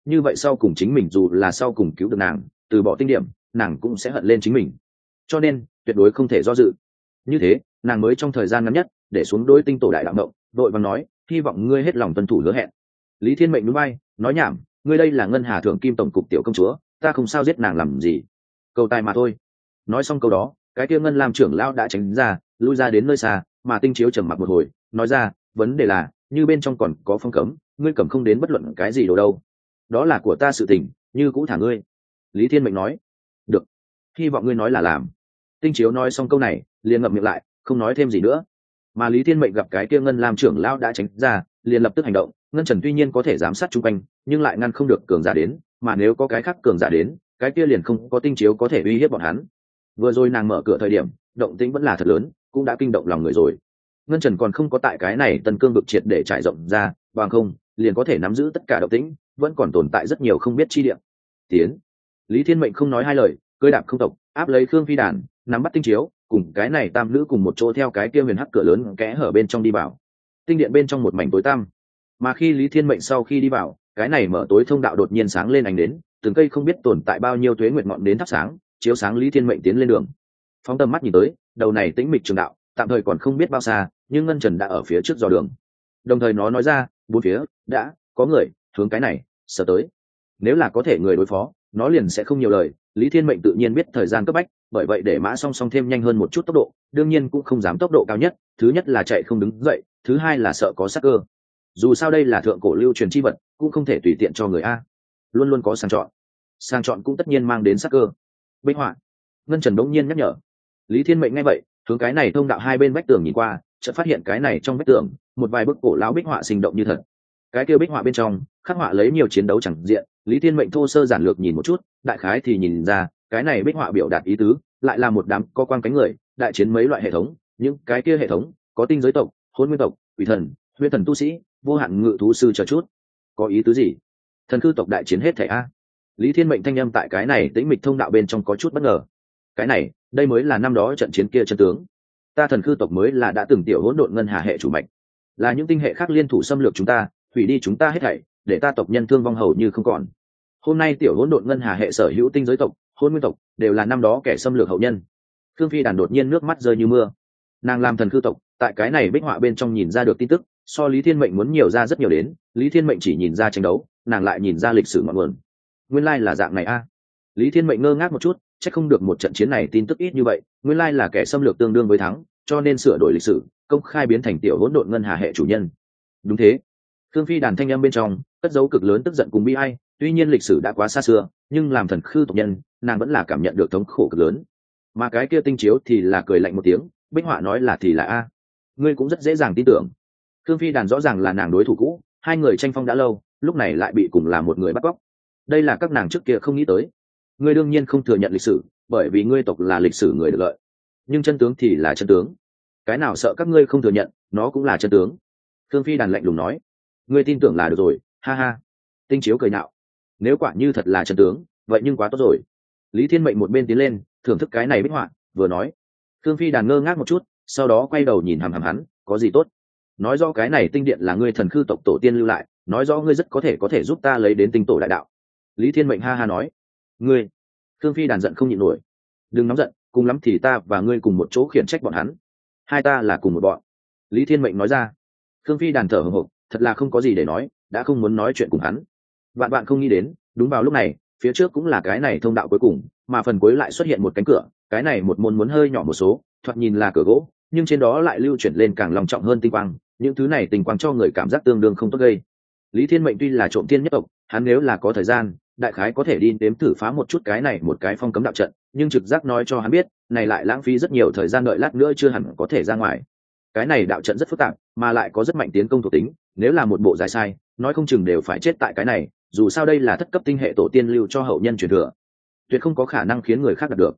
như vậy sau cùng chính mình dù là sau cùng cứu được nàng, từ bỏ tinh điểm, nàng cũng sẽ hận lên chính mình, cho nên tuyệt đối không thể do dự. Như thế nàng mới trong thời gian ngắn nhất để xuống đối tinh tổ đại đạo mộng, đội vàng nói hy vọng ngươi hết lòng tuân thủ hứa hẹn. Lý Thiên Mệnh núi bay nói nhảm, ngươi đây là ngân hà thượng kim tổng cục tiểu công chúa, ta không sao giết nàng làm gì, cầu tài mà thôi. Nói xong câu đó, cái kia ngân làm trưởng lão đã tránh ra, lui ra đến nơi xa, mà tinh chiếu trầm mặc một hồi nói ra, vấn đề là như bên trong còn có phong cấm, ngươi cầm không đến bất luận cái gì đồ đâu, đó là của ta sự tình, như cũ thả ngươi. Lý Thiên Mệnh nói được, hy vọng ngươi nói là làm. Tinh chiếu nói xong câu này liền ngậm miệng lại, không nói thêm gì nữa. Mà Lý Thiên Mệnh gặp cái kia ngân lam trưởng lão đã tránh ra, liền lập tức hành động. Ngân Trần tuy nhiên có thể giám sát chung quanh, nhưng lại ngăn không được cường giả đến, mà nếu có cái khác cường giả đến, cái kia liền không có tinh chiếu có thể uy hiếp bọn hắn. Vừa rồi nàng mở cửa thời điểm động tĩnh vẫn là thật lớn, cũng đã kinh động lòng người rồi. Ngân Trần còn không có tại cái này tân cương vực triệt để trải rộng ra, bằng không liền có thể nắm giữ tất cả động tĩnh, vẫn còn tồn tại rất nhiều không biết chi địa. Tiến. Lý Thiên Mệnh không nói hai lời, cưỡi đạp không tộc áp lấy Khương Phi Đàn, nắm bắt tinh chiếu cùng cái này tam nữ cùng một chỗ theo cái kia huyền hắc cửa lớn kẽ hở bên trong đi vào tinh điện bên trong một mảnh tối tăm. Mà khi Lý Thiên Mệnh sau khi đi vào, cái này mở tối thông đạo đột nhiên sáng lên ánh đến, từng cây không biết tồn tại bao nhiêu tuế nguyệt ngọn đến thắp sáng, chiếu sáng Lý Thiên Mệnh tiến lên đường. Phóng tầm mắt nhìn tới, đầu này tĩnh mịch trường đạo tạm thời còn không biết bao xa, nhưng Ngân Trần đã ở phía trước dò đường. Đồng thời nó nói ra, bốn phía đã có người hướng cái này sở tới. Nếu là có thể người đối phó, nó liền sẽ không nhiều lời. Lý Thiên Mệnh tự nhiên biết thời gian cấp bách, bởi vậy để mã song song thêm nhanh hơn một chút tốc độ, đương nhiên cũng không dám tốc độ cao nhất, thứ nhất là chạy không đứng dậy, thứ hai là sợ có sát cơ. Dù sao đây là thượng cổ lưu truyền chi vật, cũng không thể tùy tiện cho người a, luôn luôn có sang chọn cũng tất nhiên mang đến sát cơ. Bích họa. Ngân Trần đống nhiên nhắc nhở. Lý Thiên Mệnh nghe vậy, hướng cái này thông đạo hai bên vách tường nhìn qua, chợt phát hiện cái này trong vách tường một vài bức cổ lão bích họa sinh động như thật. Cái kia bích họa bên trong khắc họa lấy nhiều chiến đấu chẳng diện. Lý Thiên Mệnh thô sơ giản lược nhìn một chút, đại khái thì nhìn ra cái này bích họa biểu đạt ý tứ lại là một đám có quang cánh người đại chiến mấy loại hệ thống. Những cái kia hệ thống có tinh giới tộc, hôn nguyên tộc, quỷ thần, huyễn thần tu sĩ, vô hạn ngự thú sư chờ chút. Có ý tứ gì? Thần cư tộc đại chiến hết thảy a. Lý Thiên Mệnh thanh âm tại cái này tĩnh mịch thông đạo bên trong có chút bất ngờ. Cái này đây mới là năm đó trận chiến kia chân tướng. Ta thần cư tộc mới là đã từng tiểu hỗn độn ngân hà hệ chủ mạch, là những tinh hệ khác liên thủ xâm lược chúng ta, hủy đi chúng ta hết thảy, để ta tộc nhân thương vong hầu như không còn. Hôm nay tiểu hỗn độn ngân hà hệ sở hữu tinh giới tộc, hôn nguyên tộc đều là năm đó kẻ xâm lược hậu nhân. Khương Phi Đàn đột nhiên nước mắt rơi như mưa. Nàng làm thần cư tộc, tại cái này bích họa bên trong nhìn ra được tin tức, so Lý Thiên Mệnh muốn nhiều ra rất nhiều đến. Lý Thiên Mệnh chỉ nhìn ra tranh đấu, nàng lại nhìn ra lịch sử ngọn nguồn. Nguyên lai là dạng này a. Lý Thiên Mệnh ngơ ngác một chút, chắc không được một trận chiến này tin tức ít như vậy, nguyên lai là kẻ xâm lược tương đương với thắng, cho nên sửa đổi lịch sử, công khai biến thành tiểu hỗn độn ngân hà hệ chủ nhân. Đúng thế. Khương Phi Đàn thanh âm bên trong cất dấu cực lớn tức giận cùng bi ai, tuy nhiên lịch sử đã quá xa xưa, nhưng làm thần khư tộc nhân, nàng vẫn là cảm nhận được thống khổ cực lớn. Mà cái kia tinh chiếu thì là cười lạnh một tiếng, bích họa nói là thì là a, ngươi cũng rất dễ dàng tin tưởng. Khương Phi Đàn rõ ràng là nàng đối thủ cũ, hai người tranh phong đã lâu, lúc này lại bị cùng là một người bắt cóc. Đây là các nàng trước kia không nghĩ tới. Ngươi đương nhiên không thừa nhận lịch sử, bởi vì ngươi tộc là lịch sử người được lợi, nhưng chân tướng thì là chân tướng. Cái nào sợ các ngươi không thừa nhận, nó cũng là chân tướng. Khương Phi Đàn lạnh lùng nói. Ngươi tin tưởng là được rồi, ha ha. Tinh chiếu cười nhạo. Nếu quả như thật là chân tướng, vậy nhưng quá tốt rồi. Lý Thiên Mệnh một bên tiến lên thưởng thức cái này bích họa, vừa nói. Khương Phi Đàn ngơ ngác một chút, sau đó quay đầu nhìn hằm hằm hắn, có gì tốt? Nói rõ cái này tinh điện là ngươi thần khư tộc tổ tiên lưu lại, nói rõ ngươi rất có thể giúp ta lấy đến tinh tổ đại đạo. Lý Thiên Mệnh ha ha nói. Ngươi. Khương Phi Đàn giận không nhịn nổi. Đừng nóng giận, cùng lắm thì ta và ngươi cùng một chỗ khiển trách bọn hắn. Hai ta là cùng một bọn. Lý Thiên Mệnh nói ra. Khương Phi Đàn thở hổn hộc, thật là không có gì để nói, đã không muốn nói chuyện cùng hắn. Vạn bạn không nghĩ đến, đúng vào lúc này, phía trước cũng là cái này thông đạo cuối cùng, mà phần cuối lại xuất hiện một cánh cửa, cái này một môn muốn hơi nhỏ một số, thoạt nhìn là cửa gỗ, nhưng trên đó lại lưu chuyển lên càng long trọng hơn tinh quang, những thứ này tinh quang cho người cảm giác tương đương không tốt gây. Lý Thiên Mệnh tuy là trộm tiên nhất tộc, hắn nếu là có thời gian, đại khái có thể đi đếm thử phá một chút cái này một cái phong cấm đạo trận, nhưng trực giác nói cho hắn biết, này lại lãng phí rất nhiều thời gian, đợi lát nữa chưa hẳn có thể ra ngoài. Cái này đạo trận rất phức tạp, mà lại có rất mạnh tiến công thuộc tính, nếu là một bộ giải sai, nói không chừng đều phải chết tại cái này, dù sao đây là thất cấp tinh hệ tổ tiên lưu cho hậu nhân truyền thừa, tuyệt không có khả năng khiến người khác đạt được.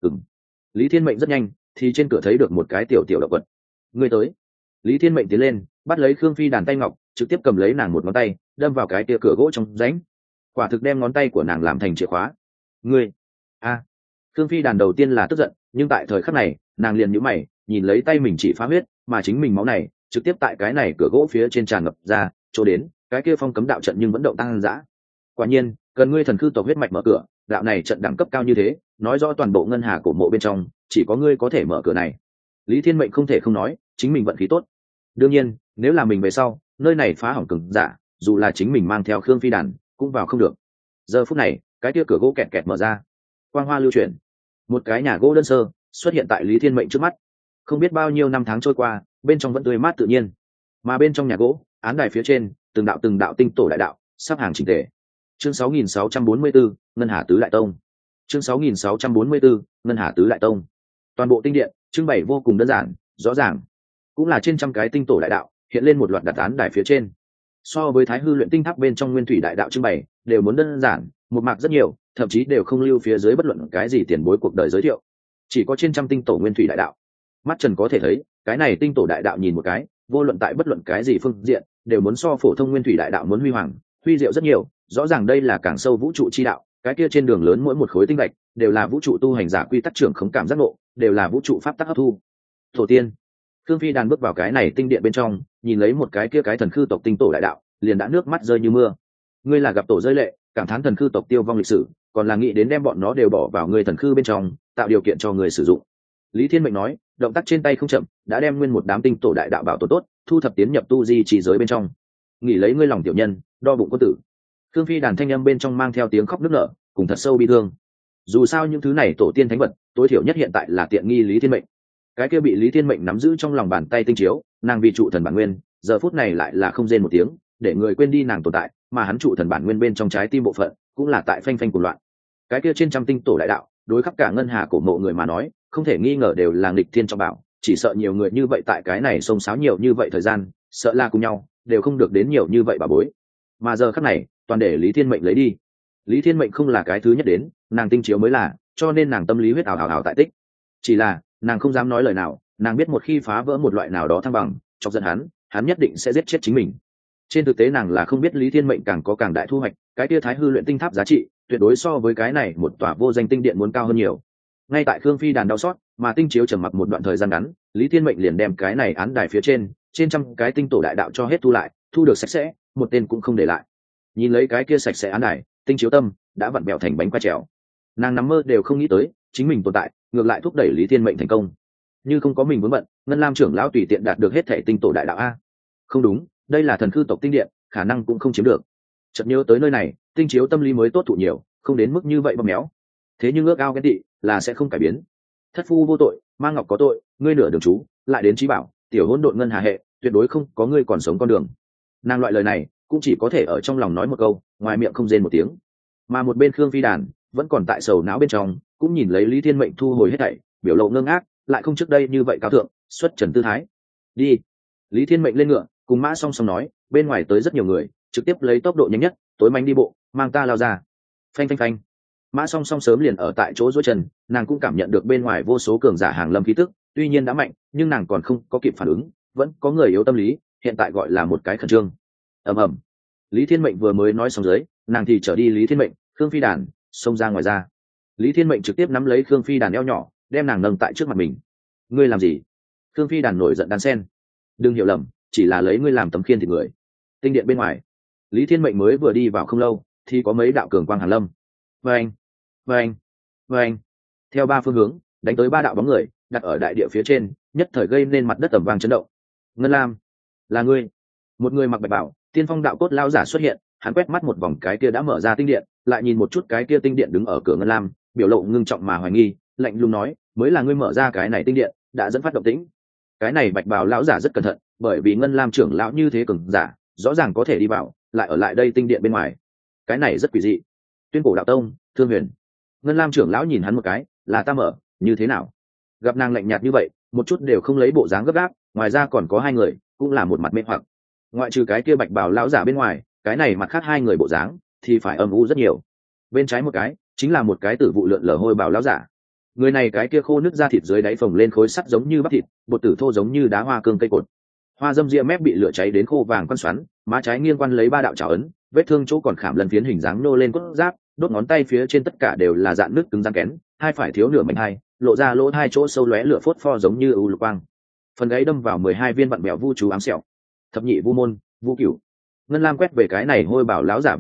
Lý Thiên Mệnh rất nhanh thì trên cửa thấy được một cái tiểu động vật. Người tới. Lý Thiên Mệnh tiến lên, bắt lấy Khương Phi Đàn tay ngọc, trực tiếp cầm lấy nàng một ngón tay, đâm vào cái tia cửa gỗ trong rãnh. Quả thực đem ngón tay của nàng làm thành chìa khóa. Ngươi. A. Khương Phi Đàn đầu tiên là tức giận, nhưng tại thời khắc này, nàng liền nhíu mày, nhìn lấy tay mình chỉ phá huyết, mà chính mình máu này trực tiếp tại cái này cửa gỗ phía trên tràn ngập ra, chỗ đến cái kia phong cấm đạo trận nhưng vẫn động tăng dã. Quả nhiên cần ngươi thần khư tộc huyết mạch mở cửa, đạo này trận đẳng cấp cao như thế, nói rõ toàn bộ ngân hà cổ mộ bên trong chỉ có ngươi có thể mở cửa này. Lý Thiên Mệnh không thể không nói chính mình vận khí tốt. Đương nhiên nếu là mình về sau nơi này phá hỏng cường giả, dù là chính mình mang theo Khương Phi đàn cũng vào không được. Giờ phút này cái kia cửa gỗ kẹt kẹt mở ra, quang hoa lưu chuyển, một cái nhà gỗ đơn sơ xuất hiện tại Lý Thiên Mệnh trước mắt. Không biết bao nhiêu năm tháng trôi qua, bên trong vẫn tươi mát tự nhiên, mà bên trong nhà gỗ án đài phía trên từng đạo tinh tổ đại đạo sắp hàng chỉnh tề. Chương 6644, Ngân Hà Tứ Đại Tông. Chương 6644, Ngân Hà Tứ Đại Tông. Toàn bộ tinh điện trưng bày vô cùng đơn giản, rõ ràng, cũng là trên trăm cái tinh tổ đại đạo hiện lên một loạt đặt án đài phía trên. So với Thái Hư luyện tinh tháp bên trong nguyên thủy đại đạo trưng bày đều muốn đơn giản, một mạc rất nhiều, thậm chí đều không lưu phía dưới bất luận cái gì tiền bối cuộc đời giới thiệu, chỉ có trên trăm tinh tổ nguyên thủy đại đạo. Mắt trần có thể thấy, cái này tinh tổ đại đạo nhìn một cái, vô luận tại bất luận cái gì phương diện đều muốn so phổ thông nguyên thủy đại đạo muốn huy hoàng, huy diệu rất nhiều. Rõ ràng đây là càng sâu vũ trụ chi đạo, cái kia trên đường lớn mỗi một khối tinh gạch đều là vũ trụ tu hành giả quy tắc trưởng khống cảm giác ngộ, đều là vũ trụ pháp tắc hấp thu. Tổ tiên Khương Phi đàn bước vào cái này tinh điện bên trong, nhìn lấy một cái kia cái thần khư tộc tinh tổ đại đạo, liền đã nước mắt rơi như mưa. Ngươi là gặp tổ rơi lệ, cảm thán thần khư tộc tiêu vong lịch sử, còn là nghĩ đến đem bọn nó đều bỏ vào người thần khư bên trong, tạo điều kiện cho người sử dụng. Lý Thiên Mệnh nói, động tác trên tay không chậm, đã đem nguyên một đám tinh tổ đại đạo bảo tồn tốt, thu thập tiến nhập tu di chỉ giới bên trong. Nghỉ lấy ngươi lòng tiểu nhân, đo bụng quân tử. Khương Phi đàn thanh âm bên trong mang theo tiếng khóc nức nở, cùng thật sâu bi thương. Dù sao những thứ này tổ tiên thánh vật, tối thiểu nhất hiện tại là tiện nghi Lý Thiên Mệnh. Cái kia bị Lý Thiên Mệnh nắm giữ trong lòng bàn tay tinh chiếu, nàng vì trụ thần bản nguyên, giờ phút này lại là không rên một tiếng, để người quên đi nàng tồn tại, mà hắn trụ thần bản nguyên bên trong trái tim bộ phận, cũng là tại phanh phanh cuồng loạn. Cái kia trên trăm tinh tổ đại đạo, đối khắp cả ngân hà cổ mộ người mà nói, không thể nghi ngờ đều là nghịch thiên trong bảo, chỉ sợ nhiều người như vậy tại cái này xông xáo nhiều như vậy thời gian, sợ là cùng nhau, đều không được đến nhiều như vậy bà bối. Mà giờ khắc này, toàn để Lý Thiên Mệnh lấy đi. Lý Thiên Mệnh không là cái thứ nhất đến, nàng tinh chiếu mới là, cho nên nàng tâm lý huyết ảo tại tích. Chỉ là, nàng không dám nói lời nào, nàng biết một khi phá vỡ một loại nào đó thăng bằng, chọc giận hắn nhất định sẽ giết chết chính mình. Trên thực tế nàng là không biết Lý Thiên Mệnh càng có càng đại thu hoạch, cái kia Thái Hư luyện tinh tháp giá trị tuyệt đối so với cái này một tòa vô danh tinh điện muốn cao hơn nhiều. Ngay tại Khương Phi đàn đau xót, mà tinh chiếu trầm mặc một đoạn thời gian ngắn, Lý Thiên Mệnh liền đem cái này án đài phía trên trăm cái tinh tổ đại đạo cho hết thu lại, thu được sạch sẽ, một tên cũng không để lại. Nhìn lấy cái kia sạch sẽ án đài, tinh chiếu tâm đã vặn bẹo thành bánh qua trèo. Nàng nằm mơ đều không nghĩ tới, chính mình tồn tại ngược lại thúc đẩy Lý Thiên Mệnh thành công. Như không có mình vướng bận, Ngân Lam trưởng lão tùy tiện đạt được hết thể tinh tổ đại đạo a. Không đúng, đây là thần khư tộc tinh điện, khả năng cũng không chiếm được. Chợt nhớ tới nơi này, tinh chiếu tâm lý mới tốt thụ nhiều, không đến mức như vậy bóp méo. Thế nhưng ước ao ghen tị là sẽ không cải biến. Thất phu vô tội, mang ngọc có tội, ngươi nửa đường chú, lại đến trí bảo, tiểu hỗn độn ngân hà hệ, tuyệt đối không có ngươi còn sống con đường. Nàng loại lời này cũng chỉ có thể ở trong lòng nói một câu, ngoài miệng không rên một tiếng. Mà một bên Khương Phi đàn vẫn còn tại sầu não bên trong, cũng nhìn lấy Lý Thiên Mệnh thu hồi hết thảy, biểu lộ ngơ ngác, lại không trước đây như vậy cao thượng, xuất trần tư thái. Đi. Lý Thiên Mệnh lên ngựa, cùng Mã Song Song nói, bên ngoài tới rất nhiều người, trực tiếp lấy tốc độ nhanh nhất, tối mánh đi bộ, mang ta lao ra. Phanh phanh phanh. Mã Song Song sớm liền ở tại chỗ duỗi chân, nàng cũng cảm nhận được bên ngoài vô số cường giả hàng lâm khí tức, tuy nhiên đã mạnh, nhưng nàng còn không có kịp phản ứng, vẫn có người yếu tâm lý, hiện tại gọi là một cái khẩn trương. Ầm ầm. Lý Thiên Mệnh vừa mới nói xong dưới, nàng thì trở đi Lý Thiên Mệnh, Khương Phi đàn xông ra ngoài ra. Lý Thiên Mệnh trực tiếp nắm lấy Khương Phi đàn eo nhỏ, đem nàng nâng tại trước mặt mình. Ngươi làm gì? Khương Phi đàn nổi giận đan sen. Đừng hiểu lầm, chỉ là lấy ngươi làm tấm khiên thịt người. Tinh điện bên ngoài, Lý Thiên Mệnh mới vừa đi vào không lâu, thì có mấy đạo cường quang hàn lâm. Vâng, vâng, vâng. Theo ba phương hướng, đánh tới ba đạo bóng người, đặt ở đại địa phía trên, nhất thời gây nên mặt đất tầm vang chấn động. Ngân Lam, là ngươi. Một người mặc bạch bào, tiên phong đạo cốt lao giả xuất hiện, hắn quét mắt một vòng cái kia đã mở ra tinh điện, lại nhìn một chút cái kia tinh điện đứng ở cửa Ngân Lam, biểu lộ ngưng trọng mà hoài nghi, lạnh lùng nói, mới là ngươi mở ra cái này tinh điện, đã dẫn phát động tĩnh. Cái này bạch bào lão giả rất cẩn thận, bởi vì Ngân Lam trưởng lão như thế cường giả, rõ ràng có thể đi vào, lại ở lại đây tinh điện bên ngoài. Cái này rất quỷ dị. Tuyên cổ đạo tông, Thương Huyền. Ngân Lam trưởng lão nhìn hắn một cái, là ta mở, như thế nào? Gặp nàng lạnh nhạt như vậy, một chút đều không lấy bộ dáng gấp gáp, ngoài ra còn có hai người, cũng là một mặt mê hoặc. Ngoại trừ cái kia bạch bào lão giả bên ngoài, cái này mặt khác hai người bộ dáng thì phải âm u rất nhiều. Bên trái một cái chính là một cái tử vụ lượn lờ hôi bào lão giả. Người này cái kia khô nứt da thịt dưới đáy phồng lên khối sắt giống như bắp thịt, bột tử thô giống như đá hoa cương cây cột. Hoa dâm ria mép bị lửa cháy đến khô vàng quan xoắn, má trái nghiêng quan lấy ba đạo trảo ấn, vết thương chỗ còn khảm lần phiến hình dáng nô lên cốt giáp, đốt ngón tay phía trên tất cả đều là dạn nước cứng rắn kén, hai phải thiếu nửa mảnh hai, lộ ra lỗ hai chỗ sâu lóe lửa phốt pho giống như ưu lục quang. Phần gáy đâm vào 12 viên vặn bẹo vu chú ám sẹo. Thập nhị vu môn, Vu Cửu. Ngân Lam quét về cái này hôi bảo lão giả Vu Cửu,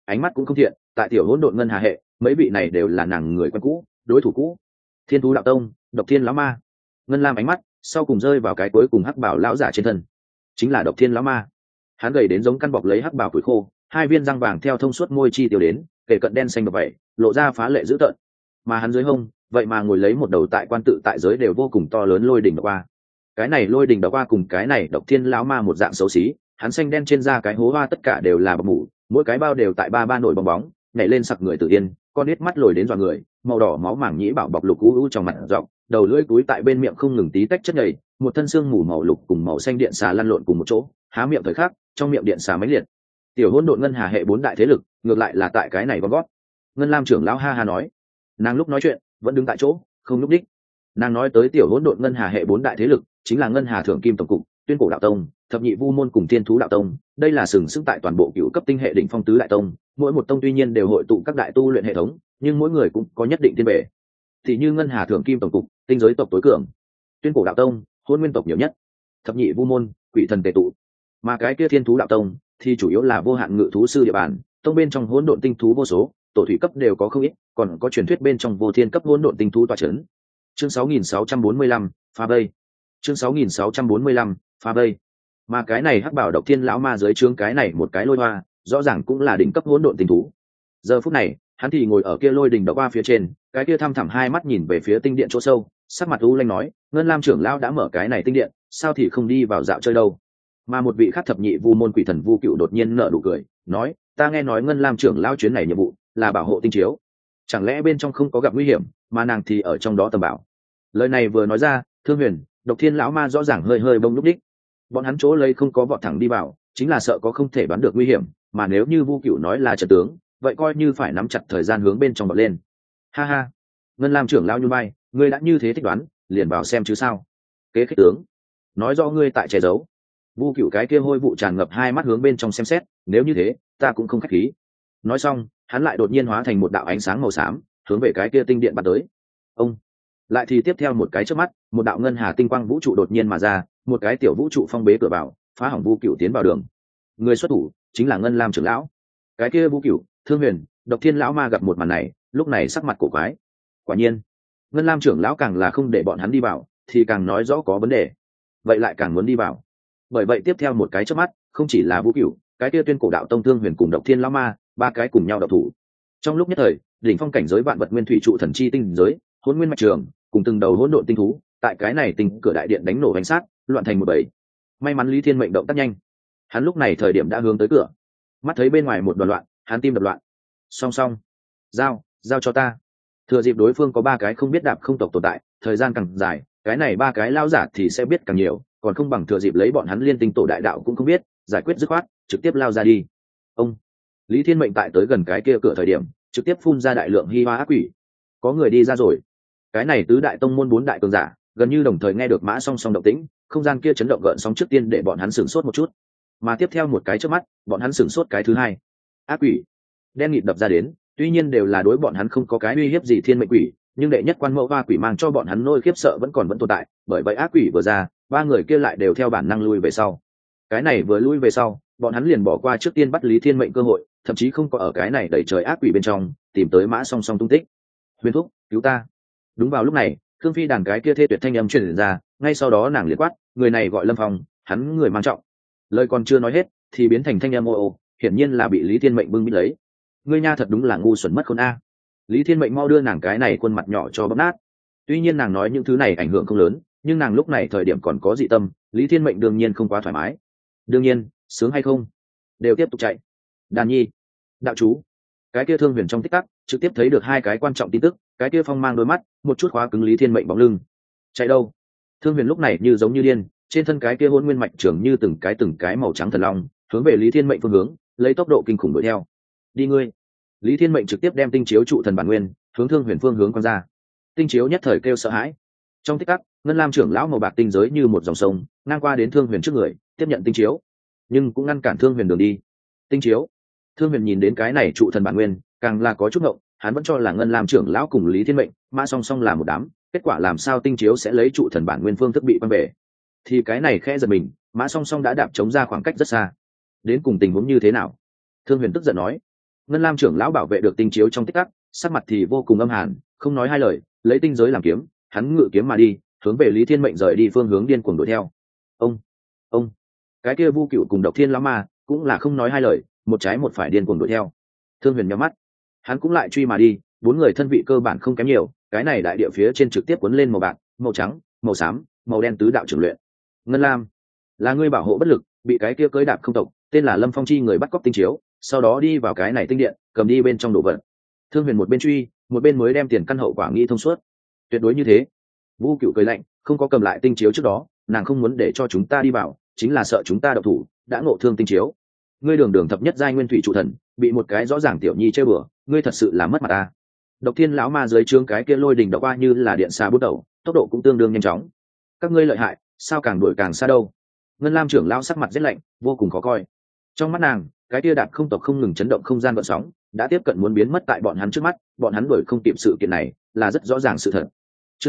ánh mắt cũng không thiện. Tại tiểu hỗn độn ngân hà hệ, mấy vị này đều là nàng người quen cũ, đối thủ cũ. Thiên thú đạo tông, độc thiên lão ma. Ngân lam ánh mắt sau cùng rơi vào cái cuối cùng hắc bảo lão giả trên thân, chính là độc thiên lão ma. Hắn gầy đến giống căn bọc lấy hắc bảo củi khô, hai viên răng vàng theo thông suốt môi chi tiêu đến kể cận đen xanh bập vậy, lộ ra phá lệ dữ tợn. Mà hắn dưới hông vậy mà ngồi lấy một đầu tại quan tự tại giới đều vô cùng to lớn lôi đỉnh độc qua. Cái này lôi đỉnh độc qua cùng cái này độc thiên lão ma một dạng xấu xí, hắn xanh đen trên da cái hố hoa tất cả đều là bọc mủ, mỗi cái bao đều tại ba nổi bong bóng nhảy lên sặc người tự yên, con nít mắt lồi đến dọa người, màu đỏ máu mảng nhĩ bảo bọc lục u trong mặt rộng, đầu lưỡi túi tại bên miệng không ngừng tí tách chất nhầy, một thân xương mù màu lục cùng màu xanh điện xà lăn lộn cùng một chỗ, há miệng thời khắc trong miệng điện xà mấy liệt. Tiểu hỗn độn ngân hà hệ 4 đại thế lực ngược lại là tại cái này gom gót. Ngân lam trưởng lão ha ha nói, nàng lúc nói chuyện vẫn đứng tại chỗ không lúc đích. Nàng nói tới tiểu hỗn độn ngân hà hệ 4 đại thế lực chính là ngân hà thượng kim tổng cục, tuyên cổ đạo tông, thập nhị vu môn cùng thiên thú đạo tông. Đây là sừng sững tại toàn bộ cựu cấp tinh hệ đỉnh phong tứ đại tông, mỗi một tông tuy nhiên đều hội tụ các đại tu luyện hệ thống, nhưng mỗi người cũng có nhất định thiên bệ. Thì như ngân hà thượng kim tổng cục, tinh giới tộc tối cường; tuyên cổ đạo tông, hôn nguyên tộc nhiều nhất; thập nhị vu môn, quỷ thần tề tụ. Mà cái kia thiên thú đạo tông thì chủ yếu là vô hạn ngự thú sư địa bàn, tông bên trong hỗn độn tinh thú vô số, tổ thủy cấp đều có không ít, còn có truyền thuyết bên trong vô thiên cấp hỗn độn tinh thú tọa chấn. Chương 6645, phá vây. Chương 6645, phá vây. Mà cái này hắc bảo độc thiên lão ma dưới trướng cái này một cái lôi hoa, rõ ràng cũng là đỉnh cấp hỗn độn tinh thú. Giờ phút này, hắn thì ngồi ở kia lôi đỉnh độc hoa phía trên, cái kia thăm thẳm hai mắt nhìn về phía tinh điện chỗ sâu, sắc mặt u lanh nói, ngân lam trưởng lão đã mở cái này tinh điện, sao thì không đi vào dạo chơi đâu. Mà một vị khác thập nhị vu môn quỷ thần vu cựu đột nhiên nở nụ cười, nói, ta nghe nói ngân lam trưởng lão chuyến này nhiệm vụ là bảo hộ tinh chiếu, chẳng lẽ bên trong không có gặp nguy hiểm, mà nàng thì ở trong đó tầm bảo. Lời này vừa nói ra, Thương Huyền, độc thiên lão ma rõ ràng hơi bông lúc đích. Bọn hắn chỗ lấy không có vọt thẳng đi vào, chính là sợ có không thể đoán được nguy hiểm, mà nếu như vu cựu nói là trận tướng, vậy coi như phải nắm chặt thời gian hướng bên trong bật lên. Ha ha, ngân lam trưởng lão như bay, ngươi đã như thế thích đoán, liền vào xem chứ sao. Kế khích tướng, nói rõ ngươi tại che giấu. Vu cựu cái kia hôi vụ tràn ngập hai mắt hướng bên trong xem xét, nếu như thế ta cũng không khách khí. Nói xong, hắn lại đột nhiên hóa thành một đạo ánh sáng màu xám, hướng về cái kia tinh điện bắn tới. Ông lại thì tiếp theo một cái chớp mắt, một đạo ngân hà tinh quang vũ trụ đột nhiên mà ra, một cái tiểu vũ trụ phong bế cửa vào, phá hỏng Vu cựu tiến vào đường. Người xuất thủ chính là ngân lam trưởng lão. Cái kia Vu cựu, Thương Huyền, độc thiên lão ma gặp một màn này, lúc này sắc mặt cổ quái. Quả nhiên, ngân lam trưởng lão càng là không để bọn hắn đi vào, thì càng nói rõ có vấn đề, vậy lại càng muốn đi vào. Bởi vậy tiếp theo một cái chớp mắt, không chỉ là Vu cựu, cái kia tuyên cổ đạo tông Thương Huyền cùng độc thiên lão ma, ba cái cùng nhau độc thủ. Trong lúc nhất thời, đỉnh phong cảnh giới vạn vật nguyên thủy trụ thần chi tinh giới, hỗn nguyên mạch trường, cùng từng đầu hỗn độn tinh thú, tại cái này tinh cửa đại điện đánh nổ bánh sát, loạn thành một bầy. May mắn Lý Thiên mệnh động tác nhanh, hắn lúc này thời điểm đã hướng tới cửa, mắt thấy bên ngoài một đoàn loạn, hắn tim đập loạn. Song song, giao cho ta. Thừa dịp đối phương có ba cái không biết đạp không tộc tồn tại, thời gian càng dài, cái này ba cái lao giả thì sẽ biết càng nhiều, còn không bằng thừa dịp lấy bọn hắn liên tinh tổ đại đạo cũng không biết, giải quyết dứt khoát, trực tiếp lao ra đi. Ông Lý Thiên mệnh tại tới gần cái kia cửa thời điểm, trực tiếp phun ra đại lượng hi hoa ác quỷ. Có người đi ra rồi. Cái này tứ đại tông môn 4 đại cường giả gần như đồng thời nghe được mã song song động tĩnh, không gian kia chấn động gợn sóng trước tiên để bọn hắn sửng sốt một chút, mà tiếp theo một cái trước mắt, bọn hắn sửng sốt cái thứ hai. Ác quỷ đen nghịt đập ra đến, tuy nhiên đều là đối bọn hắn không có cái uy hiếp gì thiên mệnh quỷ, nhưng đệ nhất quan mẫu hoa quỷ mang cho bọn hắn nỗi khiếp sợ vẫn tồn tại, bởi vậy ác quỷ vừa ra, ba người kia lại đều theo bản năng lui về sau. Cái này vừa lui về sau, bọn hắn liền bỏ qua trước tiên bắt Lý Thiên mệnh cơ hội, thậm chí không có ở cái này đẩy trời ác quỷ bên trong tìm tới mã song song tung tích. Huyền thúc, cứu ta. Đúng vào lúc này, Khương Phi đàn cái kia thê tuyệt thanh âm truyền ra, ngay sau đó nàng liệt quát, người này gọi Lâm Phong, hắn người mang trọng. Lời còn chưa nói hết thì biến thành thanh âm ô, hiển nhiên là bị Lý Thiên mệnh bưng bít lấy. Ngươi nha thật đúng là ngu xuẩn mất khôn a. Lý Thiên mệnh mau đưa nàng cái này khuôn mặt nhỏ cho bóp nát. Tuy nhiên nàng nói những thứ này ảnh hưởng không lớn, nhưng nàng lúc này thời điểm còn có dị tâm, Lý Thiên mệnh đương nhiên không quá thoải mái. Đương nhiên, sướng hay không đều tiếp tục chạy. Đàn nhi, đạo chú. Cái kia Thương Huyền trong tích tắc trực tiếp thấy được hai cái quan trọng tin tức, cái kia phong mang đôi mắt một chút khóa cứng Lý Thiên mệnh bóng lưng. Chạy đâu? Thương Huyền lúc này như giống như điên, trên thân cái kia hôn nguyên mạch trường như từng cái màu trắng thần long, hướng về Lý Thiên mệnh phương hướng, lấy tốc độ kinh khủng đuổi theo. Đi ngươi. Lý Thiên mệnh trực tiếp đem tinh chiếu trụ thần bản nguyên hướng Thương Huyền phương hướng quăng ra. Tinh chiếu nhất thời kêu sợ hãi. Trong tích tắc, ngân lam trưởng lão màu bạc tinh giới như một dòng sông ngang qua đến Thương Huyền trước người, tiếp nhận tinh chiếu, nhưng cũng ngăn cản Thương Huyền đường đi. Tinh chiếu. Thương Huyền nhìn đến cái này trụ thần bản nguyên, càng là có chút ngộng, hắn vẫn cho là ngân lam trưởng lão cùng Lý Thiên mệnh mã song song là một đám, kết quả làm sao tinh chiếu sẽ lấy trụ thần bản nguyên phương thức bị quăng về. Thì cái này khẽ giật mình, mã song song đã đạp chống ra khoảng cách rất xa. Đến cùng tình huống như thế nào? Thương Huyền tức giận nói. Ngân lam trưởng lão bảo vệ được tinh chiếu trong tích tắc, sắc mặt thì vô cùng âm hàn, không nói hai lời, lấy tinh giới làm kiếm, hắn ngự kiếm mà đi, hướng về Lý Thiên Mệnh rời đi phương hướng điên cuồng đuổi theo. Ông cái kia Vu Cựu cùng Độc Thiên lão ma cũng là không nói hai lời, một trái một phải điên cuồng đuổi theo. Thương Huyền nhắm mắt, hắn cũng lại truy mà đi, bốn người thân vị cơ bản không kém nhiều, cái này đại địa phía trên trực tiếp cuốn lên màu bạc, màu trắng, màu xám, màu đen tứ đạo trưởng luyện. Ngân lam, là ngươi bảo hộ bất lực, bị cái kia cưỡi đạp không tộc tên là Lâm Phong chi người bắt cóc tinh chiếu, sau đó đi vào cái này tinh điện, cầm đi bên trong đồ vật. Thương Huyền một bên truy, một bên mới đem tiền căn hậu quả nghĩ thông suốt. Tuyệt đối như thế. Vu Cựu cười lạnh, không có cầm lại tinh chiếu trước đó, nàng không muốn để cho chúng ta đi vào, chính là sợ chúng ta độc thủ, đã ngộ thương tinh chiếu. Ngươi đường đường thập nhất giai nguyên thủy trụ thần, bị một cái rõ ràng tiểu nhi chơi bừa, ngươi thật sự là mất mặt ta. Độc Thiên lão ma dưới trướng cái kia lôi đỉnh độc qua như là điện xa bút đầu, tốc độ cũng tương đương nhanh chóng. Các ngươi lợi hại, sao càng đuổi càng xa đâu? Ngân lam trưởng lão sắc mặt rất lạnh, vô cùng khó coi. Trong mắt nàng, cái kia đạp không tộc không ngừng chấn động không gian gợn sóng, đã tiếp cận muốn biến mất tại bọn hắn trước mắt, bọn hắn đuổi không kịp sự kiện này, là rất rõ ràng sự thật. Chương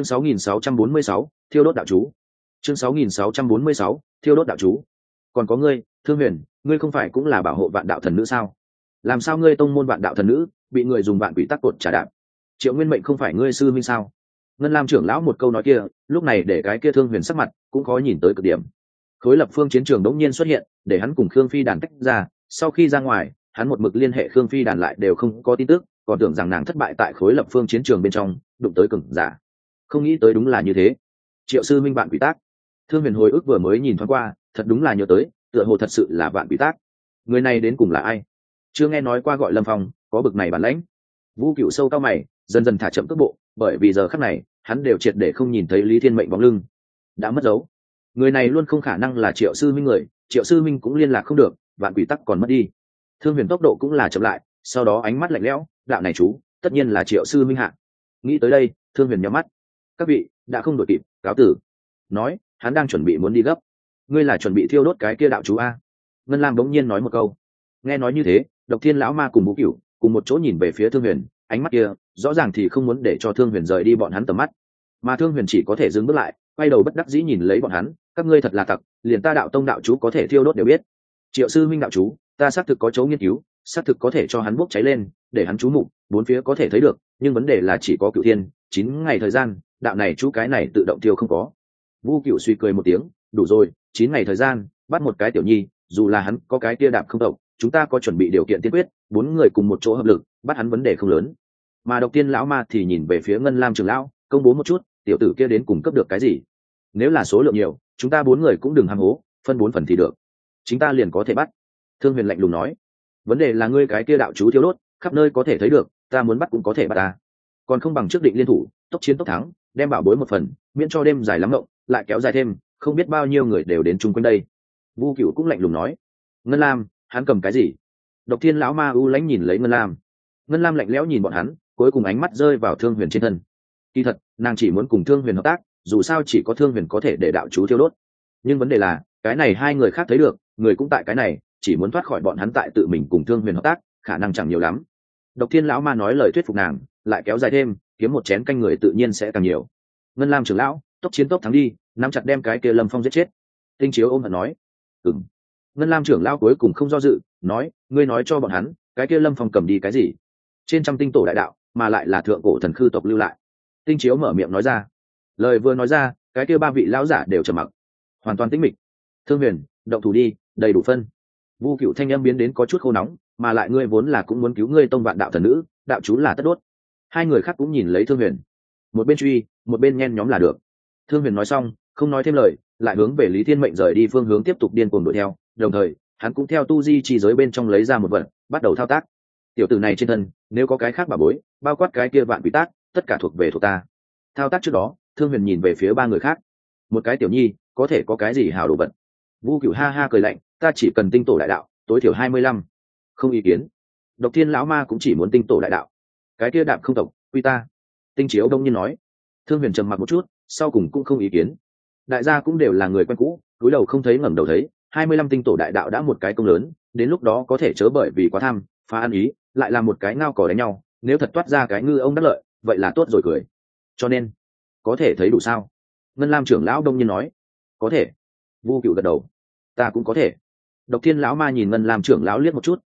6646, thiêu đốt đạo chú. Chương 6646, thiêu đốt đạo chú. Còn có ngươi, Thương Huyền, ngươi không phải cũng là bảo hộ vạn đạo thần nữ sao? Làm sao ngươi tông môn vạn đạo thần nữ bị người dùng vạn quỷ tắc cột trả đạp? Triệu Nguyên Mệnh không phải ngươi sư minh sao? Ngân lam trưởng lão một câu nói kia, lúc này để cái kia Thương Huyền sắc mặt cũng khó nhìn tới cực điểm. Khối lập phương chiến trường đống nhiên xuất hiện, để hắn cùng Khương Phi đàn tách ra, sau khi ra ngoài, hắn một mực liên hệ Khương Phi đàn lại đều không có tin tức, còn tưởng rằng nàng thất bại tại khối lập phương chiến trường bên trong, đụng tới cường giả. Không nghĩ tới đúng là như thế. Triệu sư minh vạn quỷ tác. Thương Huyền hồi ức vừa mới nhìn thoáng qua, thật đúng là nhớ tới, tựa hồ thật sự là vạn quỷ tác. Người này đến cùng là ai? Chưa nghe nói qua gọi Lâm Phong, có bực này bản lãnh. Vu Cựu sâu cao mày, dần dần thả chậm tốc độ, bởi vì giờ khắc này, hắn đều triệt để không nhìn thấy Lý Thiên Mệnh bóng lưng, đã mất dấu. Người này luôn không khả năng là Triệu sư minh người, Triệu sư minh cũng liên lạc không được, vạn quỷ tắc còn mất đi. Thương Huyền tốc độ cũng là chậm lại, sau đó ánh mắt lạnh lẽo, đạo này chú, tất nhiên là Triệu sư minh hạ. Nghĩ tới đây, Thương Huyền nhắm mắt. Các vị đã không đội kịp, cáo tử. Nói, hắn đang chuẩn bị muốn đi gấp. Ngươi là chuẩn bị thiêu đốt cái kia đạo chú a? Ngân lam bỗng nhiên nói một câu. Nghe nói như thế, Độc Thiên lão ma cùng Vũ Cửu cùng một chỗ nhìn về phía Thương Huyền, ánh mắt kia rõ ràng thì không muốn để cho Thương Huyền rời đi bọn hắn tầm mắt, mà Thương Huyền chỉ có thể dừng bước lại, quay đầu bất đắc dĩ nhìn lấy bọn hắn. Các ngươi thật là tặc, liền ta đạo tông đạo chú có thể thiêu đốt đều biết. Triệu sư minh đạo chú, ta xác thực có chỗ nghiên cứu, xác thực có thể cho hắn bốc cháy lên, để hắn chú mục bốn phía có thể thấy được, nhưng vấn đề là chỉ có Cửu Thiên 9 ngày thời gian, đạo này chú cái này tự động tiêu không có. Vu Cựu suy cười một tiếng, đủ rồi, 9 ngày thời gian, bắt một cái tiểu nhi, dù là hắn có cái tia đạp không tộc, chúng ta có chuẩn bị điều kiện tiên quyết, 4 người cùng một chỗ hợp lực, bắt hắn vấn đề không lớn. Mà Độc Tiên lão ma thì nhìn về phía Ngân Lam trưởng lão, công bố một chút, tiểu tử kia đến cùng cấp được cái gì? Nếu là số lượng nhiều, chúng ta 4 người cũng đừng ham hố, phân 4 phần thì được. Chúng ta liền có thể bắt. Thương Huyền lạnh lùng nói, vấn đề là ngươi cái kia đạo chú thiêu đốt, khắp nơi có thể thấy được, ta muốn bắt cũng có thể bắt ta. Còn không bằng trước định liên thủ, tốc chiến tốc thắng, đem bảo bối một phần, miễn cho đêm dài lắm ngộng, lại kéo dài thêm, không biết bao nhiêu người đều đến chung quanh đây. Vu Cửu cũng lạnh lùng nói, Ngân Lam, hắn cầm cái gì? Độc Thiên lão ma u lãnh nhìn lấy Ngân Lam. Ngân Lam lạnh lẽo nhìn bọn hắn, cuối cùng ánh mắt rơi vào Thương Huyền trên thân. Kỳ thật, nàng chỉ muốn cùng Thương Huyền hợp tác, dù sao chỉ có Thương Huyền có thể để đạo chú thiêu đốt. Nhưng vấn đề là, cái này hai người khác thấy được, người cũng tại cái này, chỉ muốn thoát khỏi bọn hắn tại tự mình cùng Thương Huyền hợp tác, khả năng chẳng nhiều lắm. Độc Thiên lão ma nói lời thuyết phục nàng, lại kéo dài thêm, kiếm một chén canh người tự nhiên sẽ càng nhiều. Ngân Lam trưởng lão, tốc chiến tốc thắng đi, nắm chặt đem cái kia Lâm Phong giết chết. Tinh Chiếu ôm hận nói, ừm. Ngân Lam trưởng lão cuối cùng không do dự, nói, ngươi nói cho bọn hắn, cái kia Lâm Phong cầm đi cái gì? Trên trăm tinh tổ đại đạo, mà lại là thượng cổ thần khư tộc lưu lại. Tinh Chiếu mở miệng nói ra. Lời vừa nói ra, cái kia ba vị lão giả đều trầm mặc, hoàn toàn tĩnh mịch. Thương Huyền, động thủ đi, đầy đủ phân. Vu Cựu thanh âm biến đến có chút khô nóng, mà lại ngươi vốn là cũng muốn cứu ngươi tông vạn đạo thần nữ, đạo chú là tất đốt. Hai người khác cũng nhìn lấy Thương Huyền, một bên truy, một bên nhen nhóm là được. Thương Huyền nói xong, không nói thêm lời, lại hướng về Lý Thiên Mệnh rời đi phương hướng tiếp tục điên cuồng đuổi theo, đồng thời, hắn cũng theo tu di chi giới bên trong lấy ra một vật, bắt đầu thao tác. Tiểu tử này trên thân, nếu có cái khác bảo bối, bao quát cái kia vạn quỷ tác, tất cả thuộc về thuộc ta. Thao tác trước đó, Thương Huyền nhìn về phía ba người khác. Một cái tiểu nhi, có thể có cái gì hào đồ vật. Vu Cửu ha ha cười lạnh, ta chỉ cần tinh tổ đại đạo, tối thiểu 25. Không ý kiến. Độc Thiên lão ma cũng chỉ muốn tinh tổ đại đạo. Cái kia đạp không tộc, quy ta. Tinh Chiếu đông nhiên nói. Thương Huyền trầm mặc một chút, sau cùng cũng không ý kiến. Đại gia cũng đều là người quen cũ, cúi đầu không thấy ngẩng đầu thấy, 25 tinh tổ đại đạo đã một cái công lớn, đến lúc đó có thể chớ bởi vì quá tham, phá ăn ý, lại là một cái ngao cò đánh nhau, nếu thật toát ra cái ngư ông đắc lợi, vậy là tốt rồi cười. Cho nên, có thể thấy đủ sao? Ngân Lam trưởng lão đông nhiên nói. Có thể. Vu Cửu gật đầu. Ta cũng có thể. Độc Thiên lão ma nhìn Ngân Lam trưởng lão liếc một chút,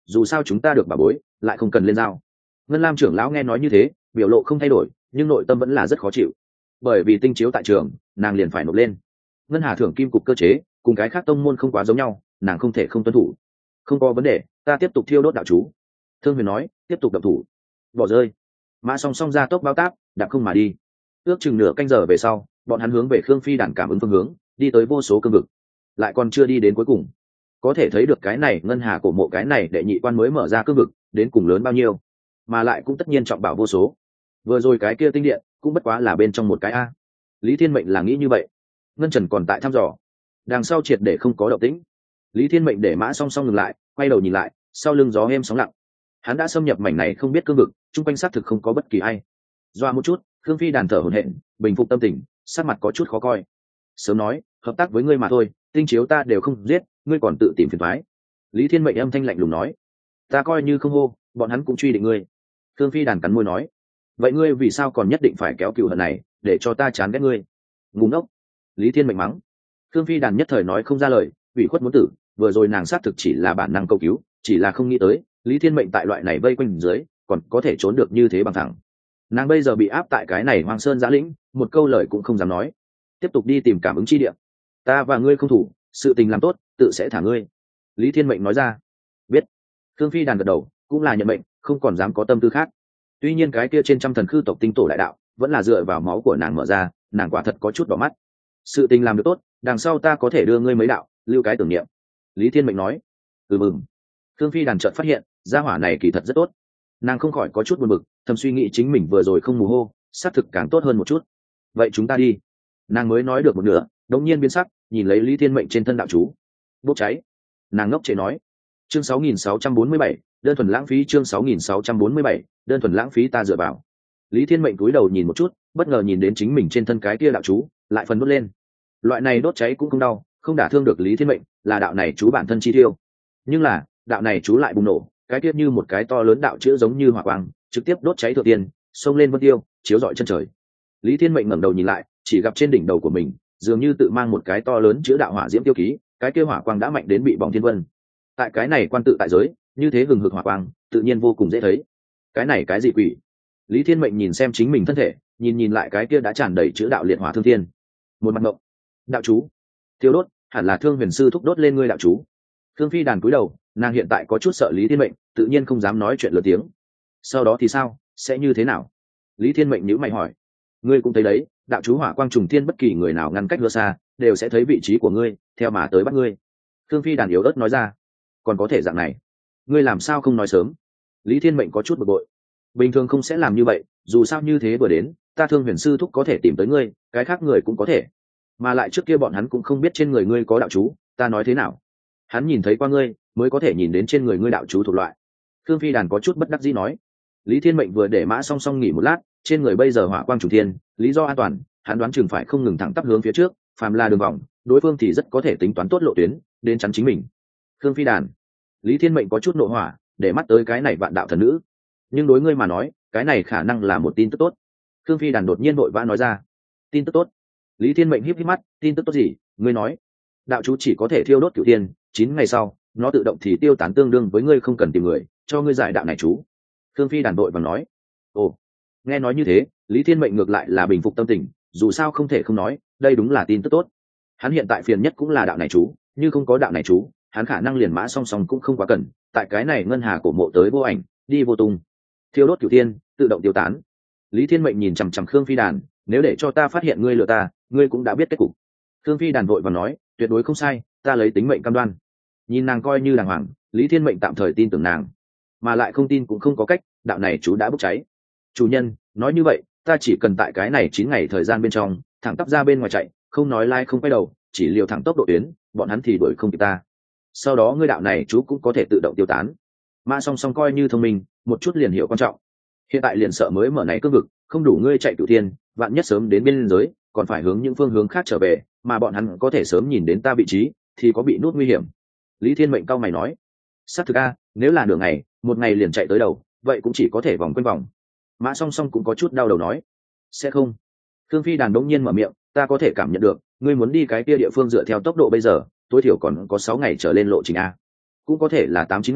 dù sao chúng ta được bà bối lại không cần lên dao. Ngân Lam trưởng lão nghe nói như thế, biểu lộ không thay đổi nhưng nội tâm vẫn là rất khó chịu, bởi vì tinh chiếu tại trường nàng liền phải nộp lên. Ngân Hà thưởng kim cục cơ chế cùng cái khác tông môn không quá giống nhau, nàng không thể không tuân thủ. Không có vấn đề, ta tiếp tục thiêu đốt đạo chú. Thương Huyền nói, tiếp tục động thủ. Bỏ rơi. Mã Song Song ra tốc bao táp, đạp không mà đi. Ước chừng nửa canh giờ về sau, bọn hắn hướng về Khương Phi đàn cảm ứng phương hướng, đi tới vô số cương vực, lại còn chưa đi đến cuối cùng. Có thể thấy được cái này Ngân Hà cổ mộ cái này đệ nhị quan mới mở ra cương vực đến cùng lớn bao nhiêu, mà lại cũng tất nhiên trọng bảo vô số. Vừa rồi cái kia tinh điện cũng bất quá là bên trong một cái a. Lý Thiên Mệnh là nghĩ như vậy. Ngân Trần còn tại thăm dò, đằng sau triệt để không có động tĩnh. Lý Thiên Mệnh để Mã Song Song ngừng lại, quay đầu nhìn lại, sau lưng gió êm sóng lặng. Hắn đã xâm nhập mảnh này không biết cương vực, chung quanh xác thực không có bất kỳ ai. Doa một chút, Khương Phi đàn thở hổn hển, bình phục tâm tình, sắc mặt có chút khó coi. Sớm nói, hợp tác với ngươi mà thôi, tinh chiếu ta đều không giết, ngươi còn tự tìm phiền toái. Lý Thiên Mệnh âm thanh lạnh lùng nói, ta coi như không hô, bọn hắn cũng truy định ngươi. Khương Phi đàn cắn môi nói, vậy ngươi vì sao còn nhất định phải kéo cừu hận này, để cho ta chán ghét ngươi? Ngu ngốc. Lý Thiên Mệnh mắng. Khương Phi đàn nhất thời nói không ra lời, ủy khuất muốn tử, vừa rồi nàng xác thực chỉ là bản năng cầu cứu, chỉ là không nghĩ tới Lý Thiên Mệnh tại loại này vây quanh dưới còn có thể trốn được như thế bằng thẳng. Nàng bây giờ bị áp tại cái này hoang sơn giã lĩnh, một câu lời cũng không dám nói. Tiếp tục đi tìm cảm ứng chi địa, ta và ngươi không thủ, sự tình làm tốt tự sẽ thả ngươi. Lý Thiên Mệnh nói ra. Biết. Khương Phi đàn gật đầu, cũng là nhận mệnh, không còn dám có tâm tư khác. Tuy nhiên cái kia trên trăm thần khư tộc tinh tổ đại đạo vẫn là dựa vào máu của nàng mở ra, nàng quả thật có chút đỏ mắt. Sự tình làm được tốt, đằng sau ta có thể đưa ngươi mấy đạo, lưu cái tưởng niệm. Lý Thiên Mệnh nói. Mừng. Khương Phi đàn chợt phát hiện gia hỏa này kỳ thật rất tốt, nàng không khỏi có chút buồn bực, thầm suy nghĩ chính mình vừa rồi không mù hô, xác thực càng tốt hơn một chút. Vậy chúng ta đi. Nàng mới nói được một nửa, đống nhiên biến sắc, nhìn lấy Lý Thiên Mệnh trên thân đạo chú bốc cháy. Nàng ngốc trệ nói. Chương 6647, đơn thuần lãng phí. Chương 6647, đơn thuần lãng phí, ta dựa vào. Lý Thiên Mệnh cúi đầu nhìn một chút, bất ngờ nhìn đến chính mình trên thân cái kia đạo chú lại phần đốt lên. Loại này đốt cháy cũng không đau, không đả thương được Lý Thiên Mệnh, là đạo này chú bản thân chi tiêu. Nhưng là đạo này chú lại bùng nổ, cái tiết như một cái to lớn đạo chữ giống như hỏa quang trực tiếp đốt cháy thượng tiên, xông lên vân tiêu, chiếu rọi chân trời. Lý Thiên Mệnh ngẩng đầu nhìn lại, chỉ gặp trên đỉnh đầu của mình dường như tự mang một cái to lớn chữ đạo hỏa diễm tiêu ký, cái kia hỏa quang đã mạnh đến bị bỏng thiên vân. Tại cái này quan tự tại giới, như thế hừng hực hỏa quang tự nhiên vô cùng dễ thấy. Cái này cái gì quỷ? Lý Thiên Mệnh nhìn xem chính mình thân thể, nhìn lại cái kia đã tràn đầy chữ đạo liệt hỏa thương thiên, một mặt ngộng. Đạo chú thiêu đốt, hẳn là Thương Huyền sư thúc đốt lên ngươi đạo chú. Thương Phi đàn cúi đầu, nàng hiện tại có chút sợ Lý Thiên Mệnh, tự nhiên không dám nói chuyện lớn tiếng. Sau đó thì sao, sẽ như thế nào? Lý Thiên Mệnh nhíu mày hỏi. Ngươi cũng thấy đấy, đạo chú hỏa quang trùng thiên, bất kỳ người nào ngăn cách hứa xa đều sẽ thấy vị trí của ngươi, theo mà tới bắt ngươi. Thương Phi đàn yếu ớt nói ra. Còn có thể dạng này, ngươi làm sao không nói sớm? Lý Thiên Mệnh có chút bực bội. Bình thường không sẽ làm như vậy, dù sao như thế vừa đến, ta Thương Huyền sư thúc có thể tìm tới ngươi, cái khác người cũng có thể. Mà lại trước kia bọn hắn cũng không biết trên người ngươi có đạo chú, ta nói thế nào? Hắn nhìn thấy qua ngươi, mới có thể nhìn đến trên người ngươi đạo chú thuộc loại. Thương Phi đàn có chút bất đắc dĩ nói. Lý Thiên Mệnh vừa để Mã Song Song nghỉ một lát, trên người bây giờ hỏa quang trùng thiên, lý do an toàn, hắn đoán chừng phải không ngừng thẳng tắp hướng phía trước, phàm là đường vòng, đối phương thì rất có thể tính toán tốt lộ tuyến, đến chắn chính mình. Thương Phi đàn. Lý Thiên Mệnh có chút nộ hỏa, để mắt tới cái này vạn đạo thần nữ. Nhưng đối ngươi mà nói, cái này khả năng là một tin tức tốt. Thương Phi đàn đột nhiên vội vã nói ra. Tin tức tốt? Lý Thiên Mệnh híp híp mắt, tin tức tốt gì? Ngươi nói. Đạo chú chỉ có thể thiêu đốt cửu thiên, 9 ngày sau nó tự động thì tiêu tán, tương đương với ngươi không cần tìm người cho ngươi giải đạo này chú. Thương Phi đàn đội và nói. Ồ. Nghe nói như thế, Lý Thiên Mệnh ngược lại là bình phục tâm tình, dù sao không thể không nói, đây đúng là tin tức tốt. Hắn hiện tại phiền nhất cũng là đạo này chú, như không có đạo này chú, hắn khả năng liền Mã Song Song cũng không quá cần, tại cái này Ngân Hà cổ mộ tới vô ảnh, đi vô tung. Thiêu đốt cửu thiên, tự động tiêu tán. Lý Thiên Mệnh nhìn chằm chằm Khương Phi đàn, nếu để cho ta phát hiện ngươi lừa ta, ngươi cũng đã biết kết cục. Khương Phi đàn vội và nói, tuyệt đối không sai, ta lấy tính mệnh cam đoan. Nhìn nàng coi như đàng hoàng, Lý Thiên Mệnh tạm thời tin tưởng nàng, mà lại không tin cũng không có cách, đạo này chú đã bốc cháy. Chủ nhân nói như vậy, ta chỉ cần tại cái này 9 ngày thời gian bên trong thẳng tắp ra bên ngoài chạy, không nói lai không quay đầu, chỉ liều thẳng tốc độ tuyến, bọn hắn thì đuổi không kịp ta. Sau đó ngươi đạo này chú cũng có thể tự động tiêu tán. Mã Song Song coi như thông minh, một chút liền hiểu quan trọng. Hiện tại liền sợ mới mở này cương vực, không đủ ngươi chạy cửu thiên, vạn nhất sớm đến biên giới, còn phải hướng những phương hướng khác trở về, mà bọn hắn có thể sớm nhìn đến ta vị trí, thì có bị nuốt nguy hiểm. Lý Thiên Mệnh cao mày nói. Sát thực a, nếu là nửa ngày, một ngày liền chạy tới đầu, vậy cũng chỉ có thể vòng quanh vòng. Mã Song Song cũng có chút đau đầu nói. Sẽ không. Thương Phi đàn đống nhiên mở miệng, ta có thể cảm nhận được, ngươi muốn đi cái kia địa phương dựa theo tốc độ bây giờ, tối thiểu còn có 6 ngày trở lên lộ trình a. Cũng có thể là 8-9 ngày,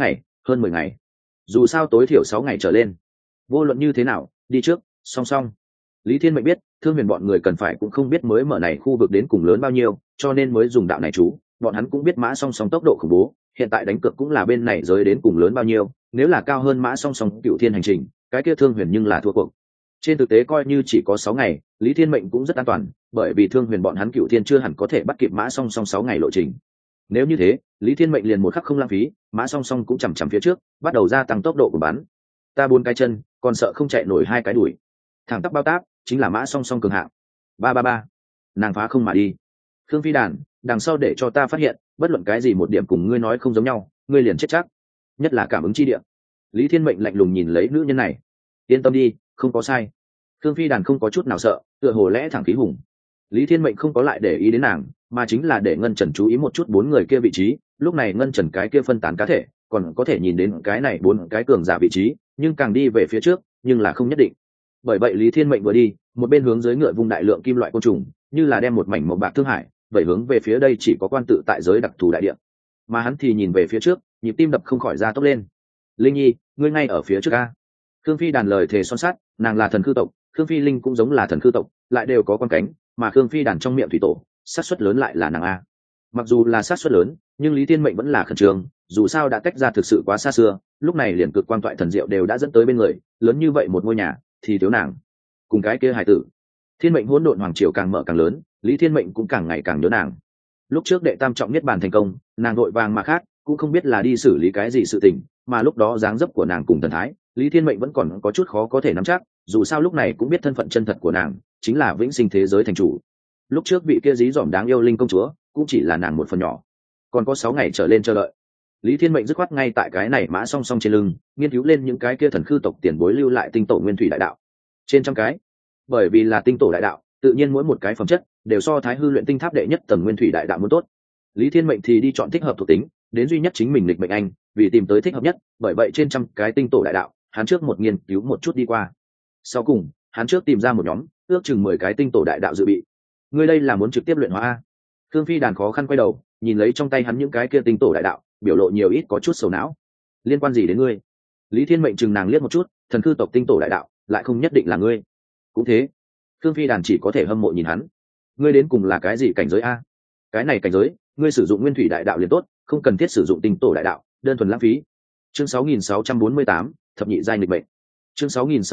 hơn 10 ngày, dù sao tối thiểu 6 ngày trở lên. Vô luận như thế nào, đi trước, song song. Lý Thiên Mệnh biết Thương Huyền bọn người cần phải cũng không biết mới mở này khu vực đến cùng lớn bao nhiêu, cho nên mới dùng đạo này chú. Bọn hắn cũng biết mã song song tốc độ khủng bố, hiện tại đánh cược cũng là bên này giới đến cùng lớn bao nhiêu, nếu là cao hơn mã song song Cựu Thiên hành trình, cái kia Thương Huyền nhưng là thua cuộc. Trên thực tế coi như chỉ có 6 ngày, Lý Thiên Mệnh cũng rất an toàn, bởi vì Thương Huyền bọn hắn Cựu Thiên chưa hẳn có thể bắt kịp mã song song 6 ngày lộ trình. Nếu như thế, Lý Thiên Mệnh liền một khắc không lãng phí, mã song song cũng chằm chằm phía trước, bắt đầu gia tăng tốc độ của bắn. Ta 4 cái chân, còn sợ không chạy nổi 2 cái đuổi. Thẳng tắp bao táp, chính là mã song song cường hạng. 333. Nàng phá không mà đi. Khương Phi Đàn, đằng sau để cho ta phát hiện, bất luận cái gì một điểm cùng ngươi nói không giống nhau, ngươi liền chết chắc. Nhất là cảm ứng chi địa. Lý Thiên Mệnh lạnh lùng nhìn lấy nữ nhân này. Yên tâm đi, không có sai. Khương Phi Đàn không có chút nào sợ, tựa hồ lẽ thẳng khí hùng. Lý Thiên Mệnh không có lại để ý đến nàng, mà chính là để Ngân Trần chú ý một chút 4 người kia vị trí. Lúc này Ngân Trần cái kia phân tán cá thể, còn có thể nhìn đến cái này 4 cái cường giả vị trí, nhưng càng đi về phía trước, nhưng là không nhất định. Bởi vậy Lý Thiên Mệnh vừa đi, một bên hướng dưới ngựa vung đại lượng kim loại côn trùng, như là đem một mảnh màu bạc thương hải, vậy hướng về phía đây chỉ có quan tự tại giới đặc thù đại địa. Mà hắn thì nhìn về phía trước, nhịp tim đập không khỏi ra tốc lên. Linh Nhi, ngươi ngay ở phía trước a. Khương Phi Đàn lời thề son sắt, nàng là thần khư tộc, Khương Phi Linh cũng giống là thần khư tộc, lại đều có con cánh, mà Khương Phi Đàn trong miệng thủy tổ, xác suất lớn lại là nàng a. Mặc dù là xác suất lớn, nhưng Lý Thiên Mệnh vẫn là khẩn trương, dù sao đã tách ra thực sự quá xa xưa, lúc này liền cực quan toại thần diệu đều đã dẫn tới bên người, lớn như vậy một ngôi nhà, thì thiếu nàng. Cùng cái kia hài tử, Thiên Mệnh hỗn độn hoàng triều càng mở càng lớn, Lý Thiên Mệnh cũng càng ngày càng nhớ nàng. Lúc trước đệ tam trọng niết bàn thành công, nàng vội vàng mà khác, cũng không biết là đi xử lý cái gì sự tình, mà lúc đó dáng dấp của nàng cùng thần thái, Lý Thiên Mệnh vẫn còn có chút khó có thể nắm chắc, dù sao lúc này cũng biết thân phận chân thật của nàng, chính là vĩnh sinh thế giới thành chủ. Lúc trước vị kia dí dỏm đáng yêu linh công chúa, cũng chỉ là nàng một phần nhỏ. Còn có 6 ngày trở lên chờ đợi. Lý Thiên Mệnh dứt khoát ngay tại cái này mã song song trên lưng, nghiên cứu lên những cái kia thần khư tộc tiền bối lưu lại tinh tổ nguyên thủy đại đạo. Trên trăm cái. Bởi vì là tinh tổ đại đạo, tự nhiên mỗi một cái phẩm chất đều so Thái Hư luyện tinh tháp đệ nhất tầng nguyên thủy đại đạo muốn tốt. Lý Thiên Mệnh thì đi chọn thích hợp thuộc tính, đến duy nhất chính mình lịch mệnh anh, vì tìm tới thích hợp nhất, bởi vậy trên trăm cái tinh tổ đại đạo, hắn trước một nghiên cứu một chút đi qua. Sau cùng, hắn trước tìm ra một nhóm, ước chừng 10 cái tinh tổ đại đạo dự bị. Ngươi đây là muốn trực tiếp luyện hóa a? Thương Phi Đàn khó khăn quay đầu, nhìn lấy trong tay hắn những cái kia tinh tổ đại đạo, biểu lộ nhiều ít có chút sầu não. Liên quan gì đến ngươi? Lý Thiên Mệnh chừng nàng liếc một chút, thần cư tộc tinh tổ đại đạo, lại không nhất định là ngươi. Cũng thế. Thương Phi Đàn chỉ có thể hâm mộ nhìn hắn. Ngươi đến cùng là cái gì cảnh giới a? Cái này cảnh giới, ngươi sử dụng nguyên thủy đại đạo liền tốt, không cần thiết sử dụng tinh tổ đại đạo, đơn thuần lãng phí. Chương 6648, thập nhị giai nghịch mệnh. Chương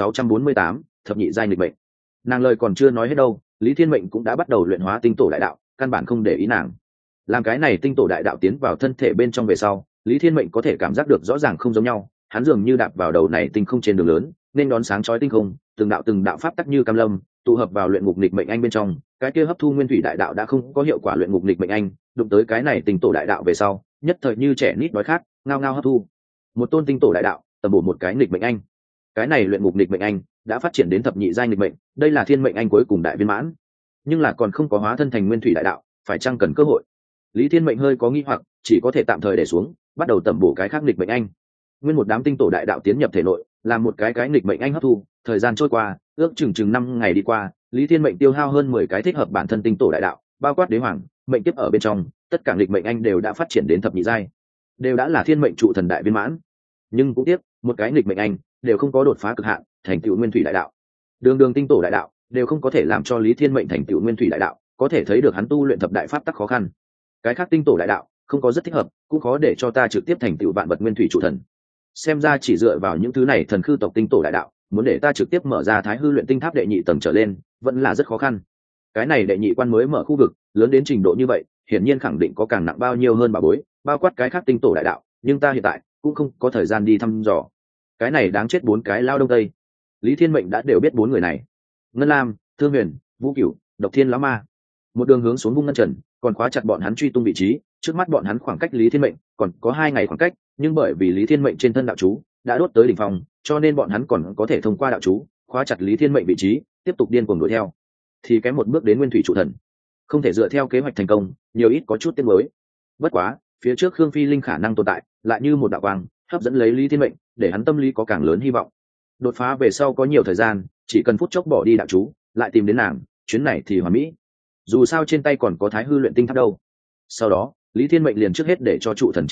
6648, thập nhị giai nghịch mệnh. Nàng lời còn chưa nói hết đâu, Lý Thiên Mệnh cũng đã bắt đầu luyện hóa tinh tổ đại đạo, căn bản không để ý nàng. Làm cái này tinh tổ đại đạo tiến vào thân thể bên trong về sau, Lý Thiên Mệnh có thể cảm giác được rõ ràng không giống nhau, hắn dường như đạp vào đầu này tinh không trên đường lớn, nên đón sáng chói tinh không, từng đạo pháp tắc như cam lâm, tụ hợp vào luyện ngục nghịch mệnh anh bên trong, cái kia hấp thu nguyên thủy đại đạo đã không có hiệu quả luyện ngục nghịch mệnh anh, đụng tới cái này tinh tổ đại đạo về sau, nhất thời như trẻ nít đói khát, ngao ngao hấp thu. Một tôn tinh tổ đại đạo, tầm bổ một cái nghịch mệnh anh. Cái này luyện ngục nghịch mệnh anh đã phát triển đến thập nhị giai nghịch mệnh, đây là thiên mệnh anh cuối cùng đại viên mãn. Nhưng là còn không có hóa thân thành nguyên thủy đại đạo, phải chăng cần cơ hội? Lý Thiên Mệnh hơi có nghi hoặc, chỉ có thể tạm thời để xuống, bắt đầu tầm bổ cái khác nghịch mệnh anh. Nguyên một đám tinh tổ đại đạo tiến nhập thể nội, làm một cái nghịch mệnh anh hấp thu, thời gian trôi qua, ước chừng 5 ngày đi qua, Lý Thiên Mệnh tiêu hao hơn 10 cái thích hợp bản thân tinh tổ đại đạo, bao quát đế hoàng, mệnh tiếp ở bên trong, tất cả nghịch mệnh anh đều đã phát triển đến thập nhị giai, đều đã là thiên mệnh trụ thần đại viên mãn. Nhưng cũng tiếc, một cái nghịch mệnh anh đều không có đột phá cực hạn, thành tựu nguyên thủy đại đạo. Đường tinh tổ đại đạo đều không có thể làm cho Lý Thiên Mệnh thành tựu nguyên thủy đại đạo, có thể thấy được hắn tu luyện thập đại pháp tắc khó khăn. Cái khác tinh tổ đại đạo không có rất thích hợp, cũng khó để cho ta trực tiếp thành tựu vạn vật nguyên thủy trụ thần. Xem ra chỉ dựa vào những thứ này thần khư tộc tinh tổ đại đạo, muốn để ta trực tiếp mở ra Thái Hư luyện tinh tháp đệ nhị tầng trở lên, vẫn là rất khó khăn. Cái này đệ nhị quan mới mở khu vực, lớn đến trình độ như vậy, hiển nhiên khẳng định có càng nặng bao nhiêu hơn bà bối, bao quát cái khác tinh tổ đại đạo, nhưng ta hiện tại cũng không có thời gian đi thăm dò. Cái này đáng chết 4 cái lao đông tây. Lý Thiên Mệnh đã đều biết 4 người này. Ngân Lam, Thương Huyền, Vũ Cửu, Độc Thiên lão ma. Một đường hướng xuống vung ngân trần, còn khóa chặt bọn hắn truy tung vị trí, trước mắt bọn hắn khoảng cách Lý Thiên Mệnh còn có 2 ngày khoảng cách, nhưng bởi vì Lý Thiên Mệnh trên thân đạo chú đã đốt tới đỉnh phong, cho nên bọn hắn còn có thể thông qua đạo chú khóa chặt Lý Thiên Mệnh vị trí, tiếp tục điên cuồng đuổi theo. Thì kém một bước đến nguyên thủy trụ thần, không thể dựa theo kế hoạch thành công, nhiều ít có chút tiếc nuối. Bất quá, phía trước Khương Phi Linh khả năng tồn tại, lại như một đạo quang, hấp dẫn lấy Lý Thiên Mệnh, để hắn tâm lý có càng lớn hy vọng. Đột phá về sau có nhiều thời gian, chỉ cần phút chốc bỏ đi đạo chú, lại tìm đến nàng, chuyến này thì hoàn mỹ. Dù sao trên tay còn có Thái Hư luyện tinh tháp đâu. Sau đó, Lý Thiên Mệnh liền trước hết để cho trụ thần chi thể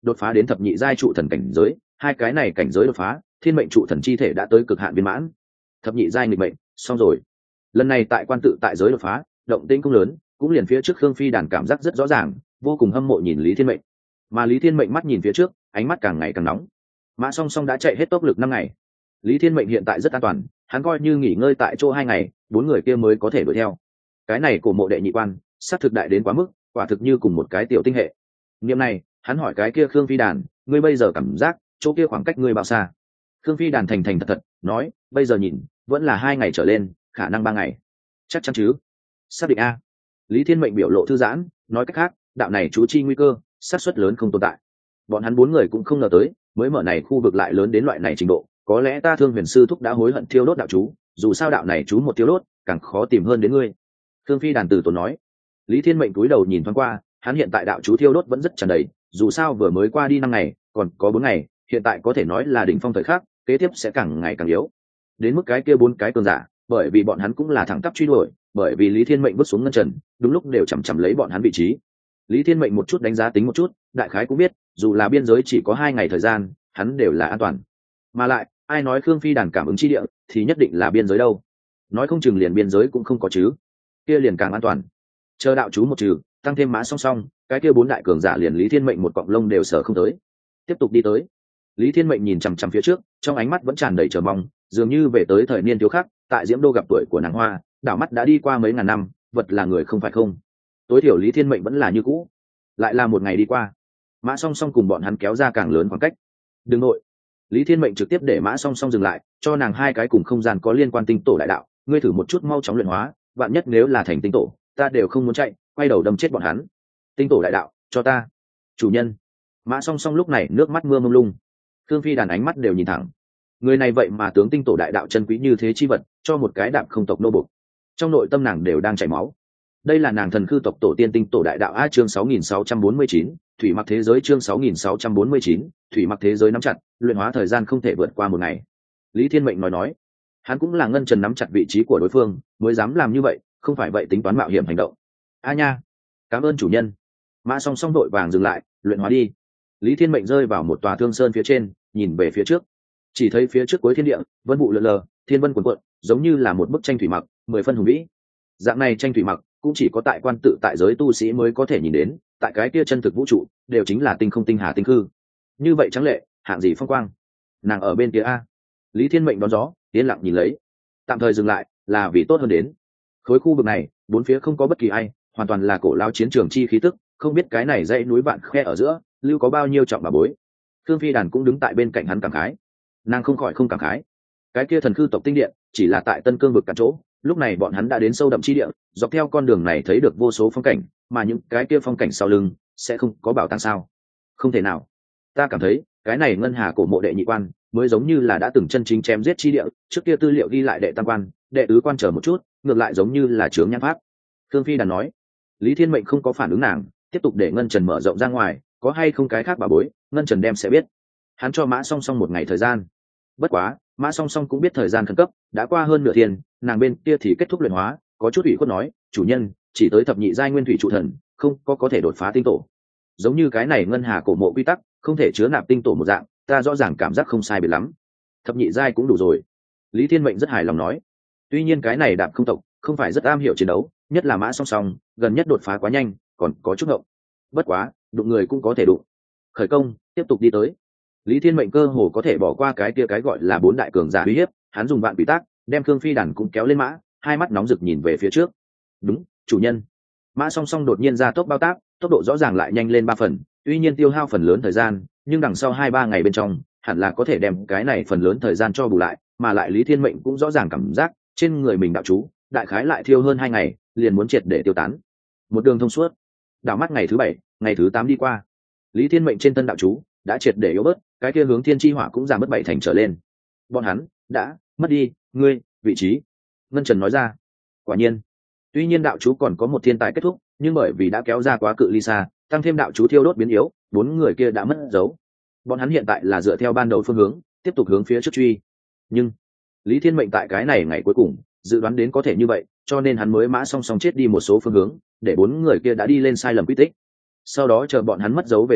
đột phá đến thập nhị giai trụ thần cảnh giới. Hai cái này cảnh giới đột phá, thiên mệnh trụ thần chi thể đã tới cực hạn viên mãn. Thập nhị giai nghịch mệnh, xong rồi. Lần này tại quan tự tại giới đột phá, động tĩnh cũng lớn, cũng liền phía trước Khương Phi Đàn cảm giác rất rõ ràng, vô cùng hâm mộ nhìn Lý Thiên Mệnh. Mà Lý Thiên Mệnh mắt nhìn phía trước, ánh mắt càng ngày càng nóng. Mã Song Song đã chạy hết tốc lực 5 ngày. Lý Thiên Mệnh hiện tại rất an toàn, hắn coi như nghỉ ngơi tại chỗ 2 ngày, 4 người kia mới có thể đuổi theo. Cái này của mộ đệ nhị quan, sát thực đại đến quá mức, quả thực như cùng một cái tiểu tinh hệ. Niệm này, hắn hỏi cái kia Khương Phi Đàn, ngươi bây giờ cảm giác chỗ kia khoảng cách ngươi bao xa? Khương Phi Đàn thành thật nói, bây giờ nhìn, vẫn là 2 ngày trở lên, khả năng 3 ngày. Chắc chắn chứ? Xác định a. Lý Thiên Mệnh biểu lộ thư giãn, nói cách khác, đạo này chú chi nguy cơ, xác suất lớn không tồn tại. Bọn hắn 4 người cũng không ngờ tới, mới mở này khu vực lại lớn đến loại này trình độ, có lẽ ta Thương Huyền sư thúc đã hối hận thiêu đốt đạo chú, dù sao đạo này chú một thiêu đốt, càng khó tìm hơn đến ngươi. Khương Phi Đàn từ tốn nói. Lý Thiên Mệnh cúi đầu nhìn thoáng qua, hắn hiện tại đạo chú thiêu đốt vẫn rất tràn đầy, dù sao vừa mới qua đi 5 ngày, còn có 4 ngày, hiện tại có thể nói là đỉnh phong thời khắc, kế tiếp sẽ càng ngày càng yếu. Đến mức cái kia 4 cái cường giả, bởi vì bọn hắn cũng là thẳng tắp truy đuổi, bởi vì Lý Thiên Mệnh bước xuống ngân trần, đúng lúc đều chằm chằm lấy bọn hắn vị trí. Lý Thiên Mệnh một chút đánh giá tính một chút, đại khái cũng biết, dù là biên giới chỉ có 2 ngày thời gian, hắn đều là an toàn. Mà lại, ai nói Khương Phi Đàn cảm ứng chi địa, thì nhất định là biên giới đâu? Nói không chừng liền biên giới cũng không có chứ. Kia liền càng an toàn. Chờ đạo chú một trừ, tăng thêm Mã Song Song, cái kia 4 đại cường giả liền Lý Thiên Mệnh một cọng lông đều sở không tới. Tiếp tục đi tới. Lý Thiên Mệnh nhìn chằm chằm phía trước, trong ánh mắt vẫn tràn đầy chờ mong, dường như về tới thời niên thiếu khắc, tại Diễm Đô gặp tuổi của nàng hoa, đảo mắt đã đi qua mấy ngàn năm, vật là người không phải không. Tối thiểu Lý Thiên Mệnh vẫn là như cũ. Lại là một ngày đi qua, Mã Song Song cùng bọn hắn kéo ra càng lớn khoảng cách. Đừng nội. Lý Thiên Mệnh trực tiếp để Mã Song Song dừng lại, cho nàng 2 cái cùng không gian có liên quan tinh tổ đại đạo, ngươi thử một chút mau chóng luyện hóa, vạn nhất nếu là thành tinh tổ, ta đều không muốn chạy, quay đầu đâm chết bọn hắn. Tinh tổ đại đạo, cho ta. Chủ nhân. Mã Song Song lúc này nước mắt mưa mông lung. Thương Phi Đàn ánh mắt đều nhìn thẳng. Người này vậy mà tướng tinh tổ đại đạo chân quý như thế chi vật, cho một cái đạm không tộc nô bộc. Trong nội tâm nàng đều đang chảy máu. Đây là nàng thần khư tộc tổ tiên tinh tổ đại đạo a, chương 6649, thủy mặc thế giới, chương 6649, thủy mặc thế giới nắm chặt, luyện hóa thời gian không thể vượt qua 1 ngày. Lý Thiên Mệnh nói, hắn cũng là ngân trần nắm chặt vị trí của đối phương, mới dám làm như vậy, không phải vậy tính toán mạo hiểm hành động. A nha, cảm ơn chủ nhân. Mã Song Song đội vàng dừng lại, luyện hóa đi. Lý Thiên Mệnh rơi vào một tòa thương sơn phía trên, nhìn về phía trước, chỉ thấy phía trước cuối thiên địa, vân vụ lượn lờ, thiên vân cuồn cuộn, giống như là một bức tranh thủy mặc, 10 phân hùng vĩ. Dạng này tranh thủy mặc cũng chỉ có tại quan tự tại giới tu sĩ mới có thể nhìn đến, tại cái kia chân thực vũ trụ đều chính là tinh không tinh hà tinh khư. Như vậy trắng lệ, hạng gì phong quang. Nàng ở bên kia a. Lý Thiên Mệnh đón gió, yên lặng nhìn lấy. Tạm thời dừng lại, là vì tốt hơn đến. Khối khu vực này, 4 phía không có bất kỳ ai, hoàn toàn là cổ lao chiến trường chi khí tức, không biết cái này dãy núi vạn khe ở giữa, lưu có bao nhiêu trọng bà bối. Thương Phi Đàn cũng đứng tại bên cạnh hắn cảm khái. Nàng không khỏi không cảm khái. Cái kia thần khư tộc tinh điện, chỉ là tại Tân Cương vực cản chỗ, lúc này bọn hắn đã đến sâu đậm chi địa, dọc theo con đường này thấy được vô số phong cảnh, mà những cái kia phong cảnh sau lưng sẽ không có bảo tàng sao? Không thể nào. Ta cảm thấy, cái này ngân hà cổ mộ đệ nhị quan, mới giống như là đã từng chân chính chém giết chi địa, trước kia tư liệu ghi lại đệ tam quan, đệ tứ quan chờ một chút, ngược lại giống như là chướng nhãn pháp. Thương Phi Đàn nói. Lý Thiên Mệnh không có phản ứng nàng, tiếp tục để ngân trần mở rộng ra ngoài, có hay không cái khác bà bối, ngân trần đem sẽ biết. Hắn cho Mã Song Song 1 ngày thời gian. Bất quá, Mã Song Song cũng biết thời gian khẩn cấp, đã qua hơn nửa thiên, nàng bên kia thì kết thúc luyện hóa, có chút ủy khuất nói, chủ nhân, chỉ tới thập nhị giai nguyên thủy trụ thần, không có thể đột phá tinh tổ. Giống như cái này ngân hà cổ mộ quy tắc, không thể chứa nạp tinh tổ một dạng, ta rõ ràng cảm giác không sai biệt lắm. Thập nhị giai cũng đủ rồi. Lý Thiên Mệnh rất hài lòng nói. Tuy nhiên cái này đạp không tộc, không phải rất am hiểu chiến đấu, nhất là Mã Song Song, gần nhất đột phá quá nhanh, còn có chút ngộng. Bất quá, đụng người cũng có thể đụng. Khởi công, tiếp tục đi tới. Lý Thiên Mệnh cơ hồ có thể bỏ qua cái kia cái gọi là 4 đại cường giả uy hiếp, hắn dùng vạn quỷ tác, đem Khương Phi Đàn cũng kéo lên mã, hai mắt nóng rực nhìn về phía trước. Đúng, chủ nhân. Mã Song Song đột nhiên ra tốc bao tác, tốc độ rõ ràng lại nhanh lên 3 phần, tuy nhiên tiêu hao phần lớn thời gian, nhưng đằng sau 2-3 ngày bên trong, hẳn là có thể đem cái này phần lớn thời gian cho bù lại, mà lại Lý Thiên Mệnh cũng rõ ràng cảm giác, trên người mình đạo chú, đại khái lại thiêu hơn 2 ngày, liền muốn triệt để tiêu tán. Một đường thông suốt. Đảo mắt ngày thứ 7, ngày thứ 8 đi qua. Lý Thiên Mệnh trên thân đạo chú đã triệt để yếu bớt, cái kia hướng thiên chi hỏa cũng giảm mất 7 thành trở lên. Bọn hắn đã mất đi ngươi vị trí. Ngân Trần nói ra. Quả nhiên. Tuy nhiên đạo chú còn có một thiên tài kết thúc, nhưng bởi vì đã kéo ra quá cự ly xa, tăng thêm đạo chú thiêu đốt biến yếu, 4 người kia đã mất dấu. Bọn hắn hiện tại là dựa theo ban đầu phương hướng, tiếp tục hướng phía trước truy. Nhưng Lý Thiên Mệnh tại cái này ngày cuối cùng dự đoán đến có thể như vậy, cho nên hắn mới Mã Song Song chết đi một số phương hướng, để 4 người kia đã đi lên sai lầm quy tích. Sau đó chờ bọn hắn mất dấu về sau,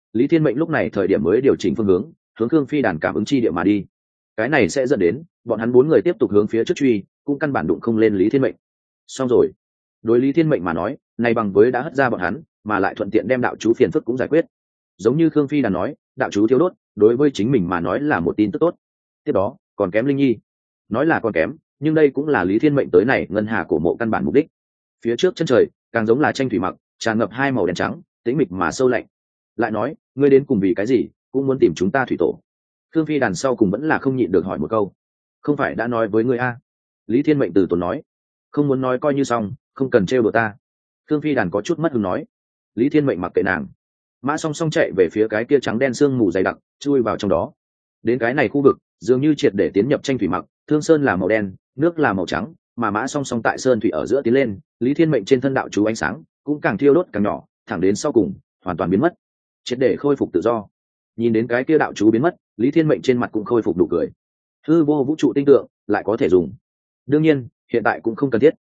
Lý Thiên Mệnh lúc này thời điểm mới điều chỉnh phương hướng, hướng Khương Phi đàn cảm ứng chi địa mà đi. Cái này sẽ dẫn đến bọn hắn 4 người tiếp tục hướng phía trước truy, cũng căn bản đụng không lên Lý Thiên Mệnh. Xong rồi, đối Lý Thiên Mệnh mà nói, này bằng với đã hất ra bọn hắn, mà lại thuận tiện đem đạo chú phiền phức cũng giải quyết. Giống như Khương Phi đàn nói, đạo chú thiếu đốt, đối với chính mình mà nói là một tin tức tốt. Tiếp đó, còn kém Linh Nhi. Nói là còn kém, nhưng đây cũng là Lý Thiên Mệnh tới này ngân hà cổ mộ căn bản mục đích. Phía trước chân trời, càng giống là tranh thủy mặc, tràn ngập hai màu đen trắng, tĩnh mịch mà sâu lạnh. Lại nói, ngươi đến cùng vì cái gì, cũng muốn tìm chúng ta thủy tổ. Khương Phi đàn sau cùng vẫn là không nhịn được hỏi một câu. Không phải đã nói với ngươi a? Lý Thiên Mệnh từ tốn nói. Không muốn nói coi như xong, không cần trêu đùa ta. Khương Phi đàn có chút mất hứng nói. Lý Thiên Mệnh mặc kệ nàng. Mã Song Song chạy về phía cái kia trắng đen sương mù dày đặc, chui vào trong đó. Đến cái này khu vực, dường như triệt để tiến nhập tranh thủy mặc, thương sơn là màu đen, nước là màu trắng, mà Mã Song Song tại sơn thủy ở giữa tiến lên, Lý Thiên Mệnh trên thân đạo chú ánh sáng cũng càng thiêu đốt càng nhỏ, thẳng đến sau cùng hoàn toàn biến mất, triệt để khôi phục tự do. Nhìn đến cái kia đạo chú biến mất, Lý Thiên Mệnh trên mặt cũng khôi phục nụ cười. Hư vô vũ trụ tinh tượng lại có thể dùng, đương nhiên hiện tại cũng không cần thiết.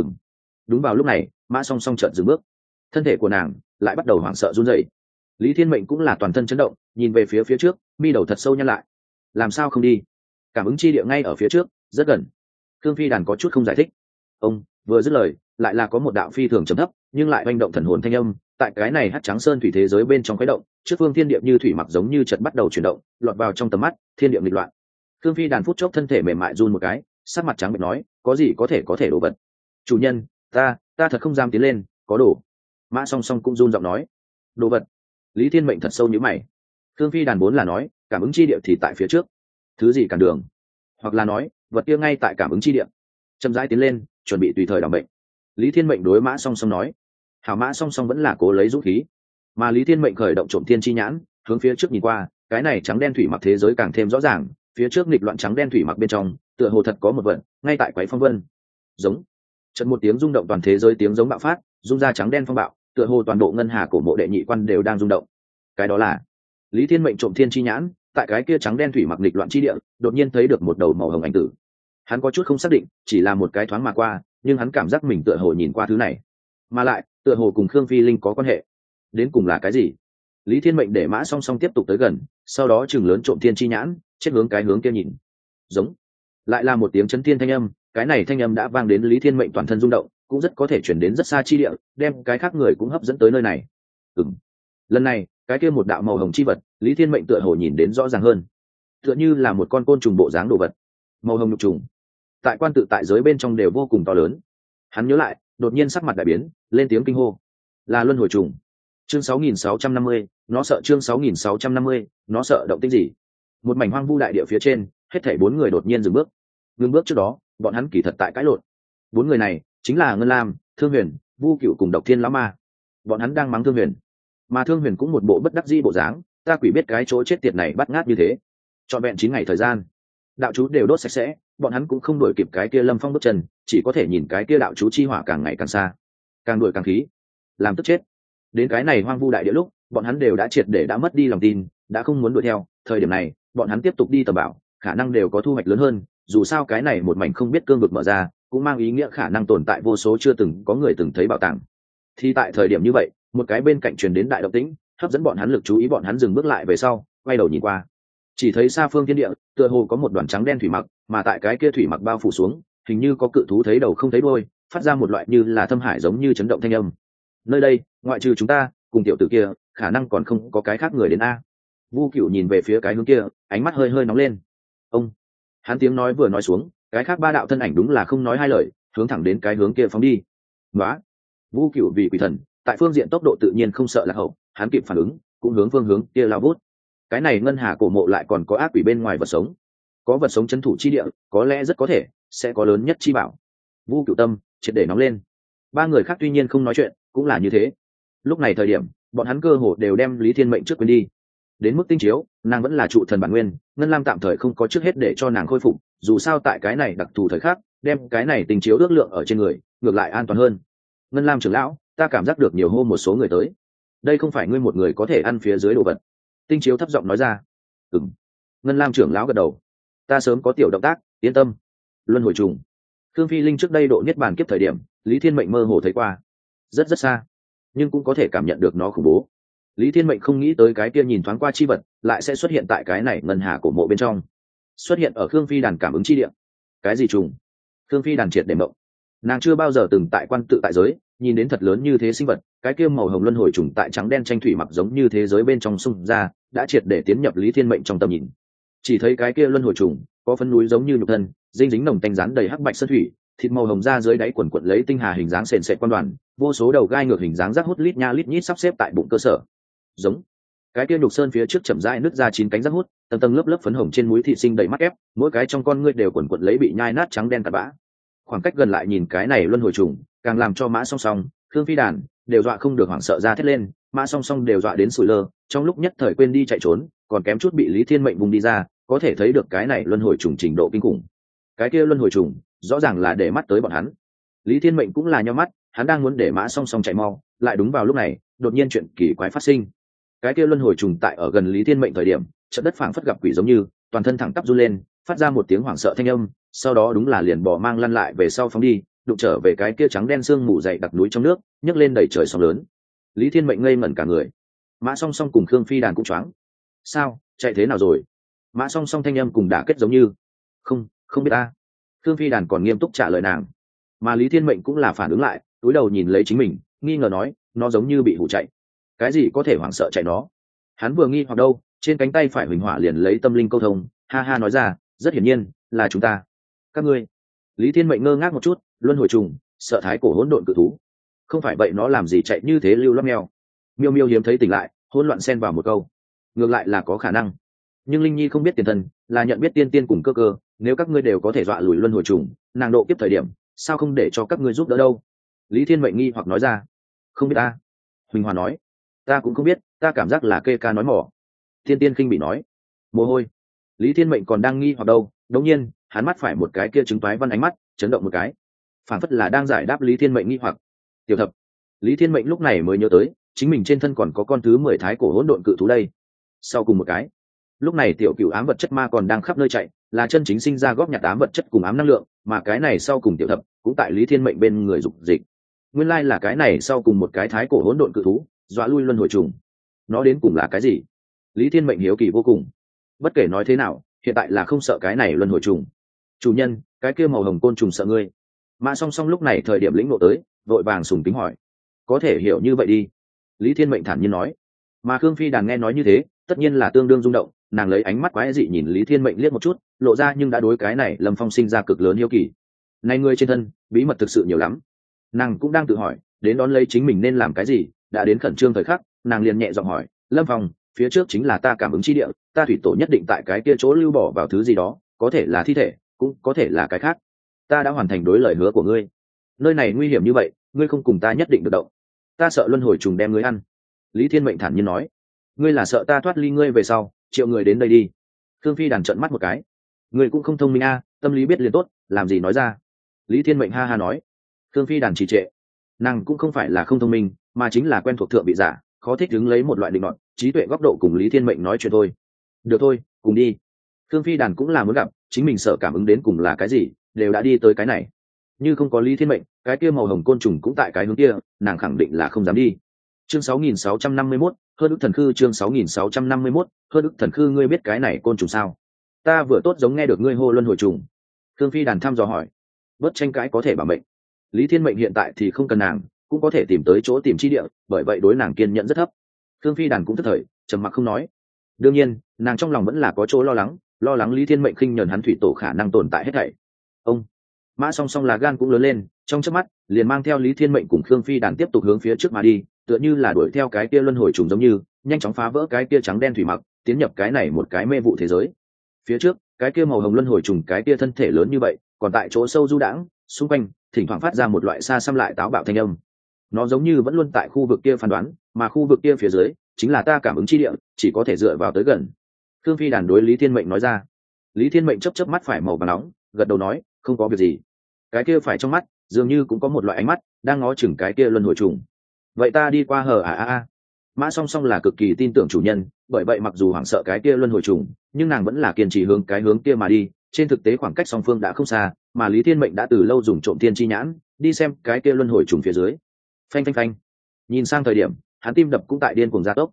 Đúng vào lúc này, Mã Song Song chợt dừng bước, thân thể của nàng lại bắt đầu hoảng sợ run rẩy. Lý Thiên Mệnh cũng là toàn thân chấn động, nhìn về phía trước, mi đầu thật sâu nhăn lại. Làm sao không đi? Cảm ứng chi địa ngay ở phía trước, rất gần. Khương Phi đàn có chút không giải thích. Ông vừa dứt lời, lại là có một đạo phi thường trầm thấp, nhưng lại oanh động thần hồn thanh âm, tại cái này hắc trắng sơn thủy thế giới bên trong khuấy động, trước phương thiên địa như thủy mặc giống như chợt bắt đầu chuyển động, lọt vào trong tầm mắt, thiên địa nghịch loạn. Khương Phi đàn phút chốc thân thể mềm mại run một cái, sắc mặt trắng bệch nói, có gì có thể đổ vật. Chủ nhân, ta thật không dám tiến lên, có đồ. Mã Song Song cũng run giọng nói, đồ vật. Lý Thiên Mệnh thật sâu nhíu mày. Khương Phi đàn vốn là nói, cảm ứng chi địa thì tại phía trước, thứ gì cản đường, hoặc là nói, vật kia ngay tại cảm ứng chi địa. Chậm rãi tiến lên, chuẩn bị tùy thời đảm bệnh. Lý Thiên Mệnh đối Mã Song Song nói. Hảo. Mã Song Song vẫn là cố lấy dũng khí, mà Lý Thiên Mệnh khởi động trộm thiên chi nhãn, hướng phía trước nhìn qua, cái này trắng đen thủy mặc thế giới càng thêm rõ ràng, phía trước nghịch loạn trắng đen thủy mặc bên trong, tựa hồ thật có một vật, ngay tại quấy phong vân. Giống. Chợt một tiếng rung động toàn thế giới tiếng giống bạo phát, rung ra trắng đen phong bạo, tựa hồ toàn bộ ngân hà cổ mộ đệ nhị quan đều đang rung động. Cái đó là Lý Thiên Mệnh trộm thiên chi nhãn, tại cái kia trắng đen thủy mặc nghịch loạn chi địa, đột nhiên thấy được một đầu màu hồng ảnh tử. Hắn có chút không xác định, chỉ là một cái thoáng mà qua, nhưng hắn cảm giác mình tựa hồ nhìn qua thứ này, mà lại tựa hồ cùng Khương Phi Linh có quan hệ. Đến cùng là cái gì? Lý Thiên Mệnh để Mã Song Song tiếp tục tới gần, sau đó chừng lớn trộm thiên chi nhãn, chết hướng cái hướng kia nhìn. Giống. Lại là một tiếng chấn thiên thanh âm, cái này thanh âm đã vang đến Lý Thiên Mệnh toàn thân rung động, cũng rất có thể chuyển đến rất xa chi địa, đem cái khác người cũng hấp dẫn tới nơi này. Lần này, cái kia một đạo màu hồng chi vật, Lý Thiên Mệnh tựa hồ nhìn đến rõ ràng hơn, tựa như là một con côn trùng bộ dáng đồ vật, màu hồng nhục trùng, tại quan tự tại giới bên trong đều vô cùng to lớn. Hắn nhớ lại, đột nhiên sắc mặt đại biến, lên tiếng kinh hô, là luân hồi trùng. Chương 6650, nó sợ. Chương 6650, nó sợ động tĩnh gì? Một mảnh hoang vu đại địa phía trên, hết thảy 4 người đột nhiên dừng bước. Ngưng bước trước đó, bọn hắn kỳ thật tại cãi lộn. 4 người này chính là Ngân Lam, Thương Huyền, Vu Cựu cùng Độc Thiên lão ma. Bọn hắn đang mắng Thương Huyền, mà Thương Huyền cũng một bộ bất đắc dĩ bộ dáng, ta quỷ biết cái chỗ chết tiệt này bắt ngát như thế. Trọn vẹn 9 ngày thời gian, đạo chú đều đốt sạch sẽ, bọn hắn cũng không đuổi kịp cái kia Lâm Phong bước chân, chỉ có thể nhìn cái kia đạo chú chi hỏa càng ngày càng xa, càng đuổi càng khí, làm tức chết. Đến cái này hoang vu đại địa lúc, bọn hắn đều đã triệt để đã mất đi lòng tin, đã không muốn đuổi theo. Thời điểm này, bọn hắn tiếp tục đi tầm bảo, khả năng đều có thu hoạch lớn hơn. Dù sao cái này một mảnh không biết cương vực mở ra, cũng mang ý nghĩa khả năng tồn tại vô số chưa từng có người từng thấy bảo tàng. Thì tại thời điểm như vậy, một cái bên cạnh truyền đến đại động tĩnh, hấp dẫn bọn hắn lực chú ý. Bọn hắn dừng bước lại về sau, quay đầu nhìn qua, chỉ thấy xa phương thiên địa, tựa hồ có một đoàn trắng đen thủy mặc, mà tại cái kia thủy mặc bao phủ xuống, hình như có cự thú thấy đầu không thấy đuôi, phát ra một loại như là thâm hải giống như chấn động thanh âm. Nơi đây, ngoại trừ chúng ta cùng tiểu tử kia, khả năng còn không có cái khác người đến a. Vu Cựu nhìn về phía cái hướng kia, ánh mắt hơi hơi nóng lên. Ông. Hắn tiếng nói vừa nói xuống, cái khác 3 đạo thân ảnh đúng là không nói hai lời, hướng thẳng đến cái hướng kia phóng đi. Nóa. Vu Cựu vì quỷ thần, tại phương diện tốc độ tự nhiên không sợ lạc hậu, hắn kịp phản ứng, cũng hướng phương hướng kia lao vút. Cái này ngân hà cổ mộ lại còn có ác quỷ bên ngoài vật sống, có vật sống trấn thủ chi địa, có lẽ rất có thể sẽ có lớn nhất chi bảo. Vu Cựu tâm triệt để nóng lên. 3 người khác tuy nhiên không nói chuyện, cũng là như thế. Lúc này thời điểm, bọn hắn cơ hồ đều đem Lý Thiên Mệnh trước quên đi. Đến mức tinh chiếu, nàng vẫn là trụ thần bản nguyên, Ngân Lam tạm thời không có trước hết để cho nàng khôi phục, dù sao tại cái này đặc thù thời khắc, đem cái này tinh chiếu ước lượng ở trên người, ngược lại an toàn hơn. Ngân Lam trưởng lão, ta cảm giác được nhiều hôm một số người tới. Đây không phải ngươi một người có thể ăn phía dưới đồ vật. Tinh chiếu thấp giọng nói ra. Ngân Lam trưởng lão gật đầu. Ta sớm có tiểu động tác, yên tâm. Luân hồi trùng. Khương Phi Linh trước đây độ niết bàn kiếp thời điểm, Lý Thiên Mệnh mơ hồ thấy qua, rất xa, nhưng cũng có thể cảm nhận được nó khủng bố. Lý Thiên Mệnh không nghĩ tới cái kia nhìn thoáng qua chi vật lại sẽ xuất hiện tại cái này ngân hà cổ mộ bên trong, xuất hiện ở Khương Phi đàn cảm ứng chi địa. Cái gì trùng? Khương Phi đàn triệt để mộng. Nàng chưa bao giờ từng tại quan tự tại giới nhìn đến thật lớn như thế sinh vật, cái kia màu hồng luân hồi trùng tại trắng đen tranh thủy mặc giống như thế giới bên trong xung ra, đã triệt để tiến nhập Lý Thiên Mệnh trong tầm nhìn. Chỉ thấy cái kia luân hồi trùng có phân núi giống như nhục thân, dinh dính nồng tanh rán đầy hắc bạch sơn thủy, thịt màu hồng ra dưới đáy quần quật lấy tinh hà hình dáng sền sệt quan đoàn, vô số đầu gai ngược hình dáng rác hút lít nha lít nhít sắp xếp tại bụng cơ sở. Giống cái kia nhục sơn phía trước chậm rãi nứt ra 9 cánh rác hút, tầng tầng lớp lớp phấn hồng trên mũi thịt sinh đầy mắt ép, mỗi cái trong con ngươi đều quần quật lấy bị nhai nát trắng đen cặn bã. Khoảng cách gần lại nhìn cái này luân hồi trùng, càng làm cho Mã Song Song, Khương Phi đàn đều dọa không được hoảng sợ ra thét lên. Mã Song Song đều dọa đến sủi lơ, trong lúc nhất thời quên đi chạy trốn, còn kém chút bị Lý Thiên Mệnh vùng đi ra, có thể thấy được cái này luân hồi trùng trình độ kinh khủng. Cái kia luân hồi trùng rõ ràng là để mắt tới bọn hắn. Lý Thiên Mệnh cũng là nhíu mắt, hắn đang muốn để Mã Song Song chạy mau, lại đúng vào lúc này đột nhiên chuyện kỳ quái phát sinh. Cái kia luân hồi trùng tại ở gần Lý Thiên Mệnh thời điểm, chợt đất phảng phất gặp quỷ giống như, toàn thân thẳng tắp run lên, phát ra một tiếng hoảng sợ thanh âm, sau đó đúng là liền bỏ mang lăn lại về sau phóng đi, đụng trở về cái kia trắng đen sương mù dày đặc núi trong nước, nhấc lên đầy trời sóng lớn. Lý Thiên Mệnh ngây ngẩn cả người. Mã Song Song cùng Khương Phi đàn cũng choáng. Sao, chạy thế nào rồi? Mã Song Song thanh âm cùng đả kết giống như. Không biết ta. Khương Phi đàn còn nghiêm túc trả lời nàng. Mà Lý Thiên Mệnh cũng là phản ứng lại, cúi đầu nhìn lấy chính mình, nghi ngờ nói, nó giống như bị hù chạy. Cái gì có thể hoảng sợ chạy nó? Hắn vừa nghi hoặc đâu, trên cánh tay phải huỳnh hỏa liền lấy tâm linh câu thông, ha ha nói ra, rất hiển nhiên là chúng ta. Các ngươi. Lý Thiên Mệnh ngơ ngác một chút, luân hồi trùng, sợ thái cổ hỗn độn cự thú. Không phải vậy nó làm gì chạy như thế lưu loát mèo. Miêu Miêu hiếm thấy tỉnh lại, hỗn loạn xen vào một câu. Ngược lại là có khả năng. Nhưng Linh Nhi không biết tiền thân, là nhận biết tiên tiên cùng cơ cơ, nếu các ngươi đều có thể dọa lùi luân hồi trùng, nàng độ kiếp thời điểm, sao không để cho các ngươi giúp đỡ đâu? Lý Thiên Mệnh nghi hoặc nói ra. Không biết ta. Huỳnh Hòa nói. Ta cũng không biết, ta cảm giác là kê ca nói mỏ. Tiên tiên khinh bị nói. Mồ hôi. Lý Thiên Mệnh còn đang nghi hoặc đâu, đột nhiên hắn mắt phải một cái kia chứng toái văn ánh mắt chấn động một cái, phản phất là đang giải đáp Lý Thiên Mệnh nghi hoặc. Tiểu thập. Lý Thiên Mệnh lúc này mới nhớ tới chính mình trên thân còn có con thứ 10 thái cổ hỗn độn cự thú đây. Sau cùng một cái, lúc này tiểu cửu ám vật chất ma còn đang khắp nơi chạy, là chân chính sinh ra góp nhặt ám vật chất cùng ám năng lượng, mà cái này sau cùng tiểu thập cũng tại Lý Thiên Mệnh bên người dục dịch. Nguyên lai là cái này sau cùng một cái thái cổ hỗn độn cự thú dọa lui luân hồi trùng. Nó đến cùng là cái gì? Lý Thiên Mệnh hiếu kỳ vô cùng. Bất kể nói thế nào, hiện tại là không sợ cái này luân hồi trùng. Chủ nhân, cái kia màu hồng côn trùng sợ ngươi. Mã Song Song lúc này thời điểm lĩnh ngộ tới, vội vàng sùng kính hỏi. Có thể hiểu như vậy đi. Lý Thiên Mệnh thản nhiên nói. Mà Khương Phi đàn nghe nói như thế, tất nhiên là tương đương rung động, nàng lấy ánh mắt quái dị nhìn Lý Thiên Mệnh liếc một chút, lộ ra nhưng đã đối cái này Lâm Phong sinh ra cực lớn hiếu kỳ. Này ngươi trên thân, bí mật thực sự nhiều lắm. Nàng cũng đang tự hỏi, đến đón lấy chính mình nên làm cái gì, đã đến khẩn trương thời khắc, nàng liền nhẹ giọng hỏi, Lâm Phong, phía trước chính là ta cảm ứng chi địa, ta thủy tổ nhất định tại cái kia chỗ lưu bỏ vào thứ gì đó, có thể là thi thể, cũng có thể là cái khác. Ta đã hoàn thành đối lời hứa của ngươi. Nơi này nguy hiểm như vậy, ngươi không cùng ta nhất định được động. Ta sợ luân hồi trùng đem ngươi ăn. Lý Thiên Mệnh thản nhiên nói. Ngươi là sợ ta thoát ly ngươi về sau, triệu người đến đây đi. Khương Phi đàn trợn mắt một cái. Ngươi cũng không thông minh a, tâm lý biết liền tốt, làm gì nói ra. Lý Thiên Mệnh ha ha nói. Khương Phi đàn trì trệ. Nàng cũng không phải là không thông minh, mà chính là quen thuộc thượng vị giả, khó thích đứng lấy một loại định luận, trí tuệ góc độ cùng Lý Thiên Mệnh nói chuyện thôi. Được thôi, cùng đi. Khương Phi đàn cũng là muốn gặp chính mình sợ cảm ứng đến cùng là cái gì, đều đã đi tới cái này. Như không có Lý Thiên Mệnh, cái kia màu hồng côn trùng cũng tại cái hướng kia, nàng khẳng định là không dám đi. Chương 6651, hơn ức thần khư. Chương 6651, hơn ức thần khư. Ngươi biết cái này côn trùng sao? Ta vừa tốt giống nghe được ngươi hô luân hồi trùng. Khương Phi đàn thăm dò hỏi. Bớt tranh cãi có thể bảo mệnh. Lý Thiên Mệnh hiện tại thì không cần nàng, cũng có thể tìm tới chỗ tìm chi địa, bởi vậy đối nàng kiên nhẫn rất thấp. Khương Phi đàn cũng thất thời, trầm mặc không nói. Đương nhiên, nàng trong lòng vẫn là có chỗ lo lắng Lý Thiên Mệnh khinh nhờn hắn thủy tổ khả năng tồn tại hết thảy. Ông Mã Song Song là gan cũng lớn lên, trong chớp mắt liền mang theo Lý Thiên Mệnh cùng Khương Phi đàn tiếp tục hướng phía trước mà đi, tựa như là đuổi theo cái kia luân hồi trùng giống như, nhanh chóng phá vỡ cái kia trắng đen thủy mặc, tiến nhập cái này một cái mê vụ thế giới. Phía trước, cái kia màu hồng luân hồi trùng cái kia thân thể lớn như vậy, còn tại chỗ sâu du đãng, xung quanh thỉnh thoảng phát ra một loại xa xăm lại táo bạo thanh âm. Nó giống như vẫn luôn tại khu vực kia phán đoán, mà khu vực kia phía dưới chính là ta cảm ứng chi địa, chỉ có thể dựa vào tới gần. Khương Phi đàn đối Lý Thiên Mệnh nói ra. Lý Thiên Mệnh chớp mắt phải màu vàng nóng, gật đầu nói, không có việc gì. Cái kia phải trong mắt dường như cũng có một loại ánh mắt đang ngó chừng cái kia luân hồi trùng. Vậy ta đi qua hờ Mã Song Song là cực kỳ tin tưởng chủ nhân, bởi vậy mặc dù hoảng sợ cái kia luân hồi trùng, nhưng nàng vẫn là kiên trì hướng cái hướng kia mà đi. Trên thực tế khoảng cách song phương đã không xa, mà Lý Thiên Mệnh đã từ lâu dùng trộm thiên chi nhãn đi xem cái kia luân hồi trùng phía dưới. Phanh phanh phanh. Nhìn sang thời điểm, hắn tim đập cũng tại điên cuồng gia tốc.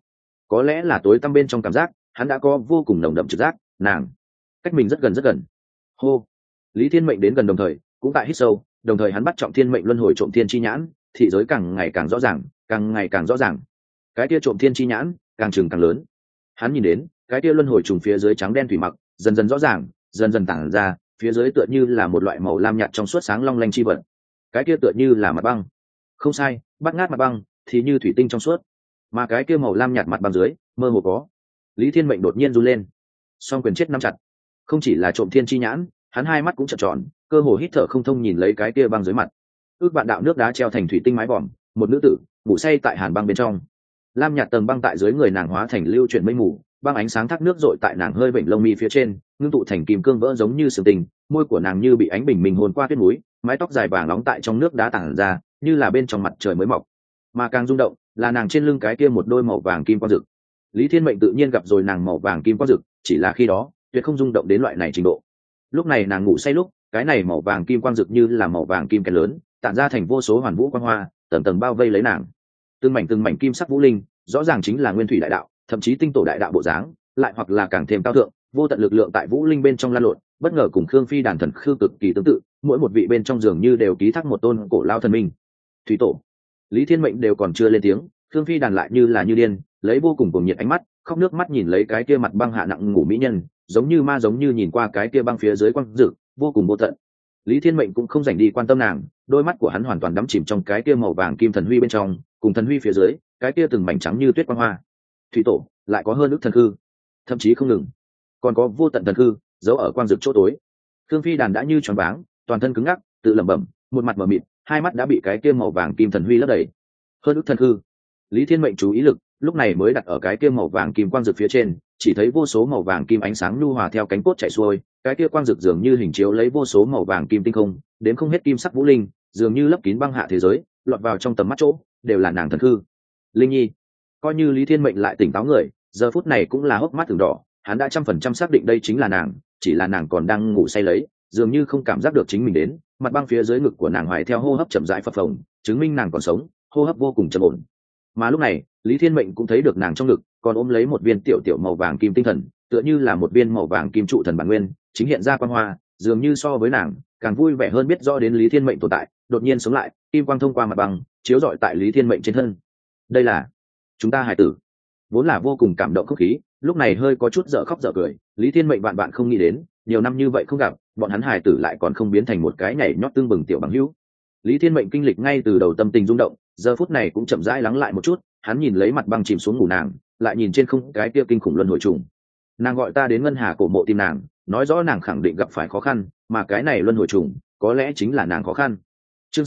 có lẽ là tối tăm bên trong cảm giác hắn đã có vô cùng nồng đậm trực giác nàng cách mình rất gần rất gần. Hô. Lý Thiên Mệnh đến gần đồng thời cũng tại hít sâu, đồng thời hắn bắt trọng thiên mệnh luân hồi trộm thiên chi nhãn, thị giới càng ngày càng rõ ràng, càng ngày càng rõ ràng. Cái kia trộm thiên chi nhãn càng trừng càng lớn. Hắn nhìn đến cái kia luân hồi trùng phía dưới trắng đen thủy mặc dần dần rõ ràng, dần dần tản ra, phía dưới tựa như là một loại màu lam nhạt trong suốt sáng long lanh chi vật. Cái kia tựa như là mặt băng. Không sai, bắt ngát mặt băng thì như thủy tinh trong suốt, mà cái kia màu lam nhạt mặt băng dưới mơ hồ có. Lý Thiên Mệnh đột nhiên run lên, song quyền chết nắm chặt. Không chỉ là trộm thiên chi nhãn, hắn hai mắt cũng trợn tròn, cơ hồ hít thở không thông nhìn lấy cái kia băng dưới mặt. Ước vạn đạo nước đá treo thành thủy tinh mái vòm, một nữ tử ngủ say tại hàn băng bên trong. Lam nhạt tầng băng tại dưới người nàng hóa thành lưu chuyển mây mù, băng ánh sáng thác nước rọi tại nàng hơi vểnh lông mi phía trên, ngưng tụ thành kim cương vỡ giống như sương tình, môi của nàng như bị ánh bình minh hồn qua tuyết núi, mái tóc dài vàng nóng tại trong nước đá tản ra, như là bên trong mặt trời mới mọc. Mà càng rung động là nàng trên lưng cái kia một đôi màu vàng kim quang rực. Lý Thiên Mệnh tự nhiên gặp rồi nàng màu vàng kim quang rực, chỉ là khi đó tuyệt không rung động đến loại này trình độ. Lúc này nàng ngủ say lúc, cái này màu vàng kim quang rực như là màu vàng kim kén lớn, tản ra thành vô số hoàn vũ quang hoa, tầng tầng bao vây lấy nàng. Từng mảnh kim sắc vũ linh, rõ ràng chính là nguyên thủy đại đạo, thậm chí tinh tổ đại đạo bộ dáng, lại hoặc là càng thêm cao thượng, vô tận lực lượng tại vũ linh bên trong lan lộn, bất ngờ cùng Khương Phi đàn thần khư cực kỳ tương tự, mỗi một vị bên trong dường như đều ký thác một tôn cổ lao thần minh. Thủy tổ. Lý Thiên Mệnh đều còn chưa lên tiếng, Khương Phi đàn lại như là như điên, lấy vô cùng cuồng nhiệt ánh mắt, khóc nước mắt nhìn lấy cái kia mặt băng hạ nặng ngủ mỹ nhân, giống như ma giống như nhìn qua cái kia băng phía dưới quang rực, vô cùng vô tận. Lý Thiên Mệnh cũng không dành đi quan tâm nàng, đôi mắt của hắn hoàn toàn đắm chìm trong cái kia màu vàng kim thần huy bên trong, cùng thần huy phía dưới, cái kia từng mảnh trắng như tuyết quang hoa. Thủy tổ lại có hơn ức thần hư, thậm chí không ngừng, còn có vô tận thần hư giấu ở quang rực chỗ tối. Khương Phi đàn đã như choáng váng, toàn thân cứng ngắc, tự lẩm bẩm, một mặt mờ mịt, hai mắt đã bị cái kia màu vàng kim thần huy lấp đầy. Hơn ức thần hư. Lý Thiên Mệnh chú ý lực lúc này mới đặt ở cái kia màu vàng kim quang rực phía trên, chỉ thấy vô số màu vàng kim ánh sáng nhu hòa theo cánh cốt chạy xuôi, cái kia quang rực dường như hình chiếu lấy vô số màu vàng kim tinh không, đến không hết kim sắc vũ linh, dường như lấp kín băng hạ thế giới, lọt vào trong tầm mắt chỗ, đều là nàng thần hư. Linh Nhi. Coi như Lý Thiên Mệnh lại tỉnh táo người, giờ phút này cũng là hốc mắt từng đỏ, hắn đã 100% xác định đây chính là nàng, chỉ là nàng còn đang ngủ say lấy, dường như không cảm giác được chính mình đến, mặt băng phía dưới ngực của nàng hoài theo hô hấp chậm rãi phập phồng, chứng minh nàng còn sống, hô hấp vô cùng trầm ổn. Mà lúc này, Lý Thiên Mệnh cũng thấy được nàng trong ngực còn ôm lấy một viên tiểu tiểu màu vàng kim tinh thần, tựa như là một viên màu vàng kim trụ thần bản nguyên, chính hiện ra quang hoa, dường như so với nàng càng vui vẻ hơn biết rõ đến Lý Thiên Mệnh tồn tại, đột nhiên sống lại, kim quang thông qua mặt băng, chiếu rọi tại Lý Thiên Mệnh trên thân. Đây là chúng ta hài tử. Vốn là vô cùng cảm động không khí, lúc này hơi có chút dở khóc dở cười, Lý Thiên Mệnh bạn không nghĩ đến, nhiều năm như vậy không gặp, bọn hắn hài tử lại còn không biến thành một cái nhảy nhót tương bừng tiểu bằng hữu. Lý Thiên Mệnh kinh lịch ngay từ đầu tâm tình rung động, giờ phút này cũng chậm rãi lắng lại một chút, hắn nhìn lấy mặt băng chìm xuống ngủ nàng, lại nhìn trên không cái kia kinh khủng luân hồi trùng. Nàng gọi ta đến ngân hà cổ mộ tìm nàng, nói rõ nàng khẳng định gặp phải khó khăn, mà cái này luân hồi trùng có lẽ chính là nàng khó khăn. Chương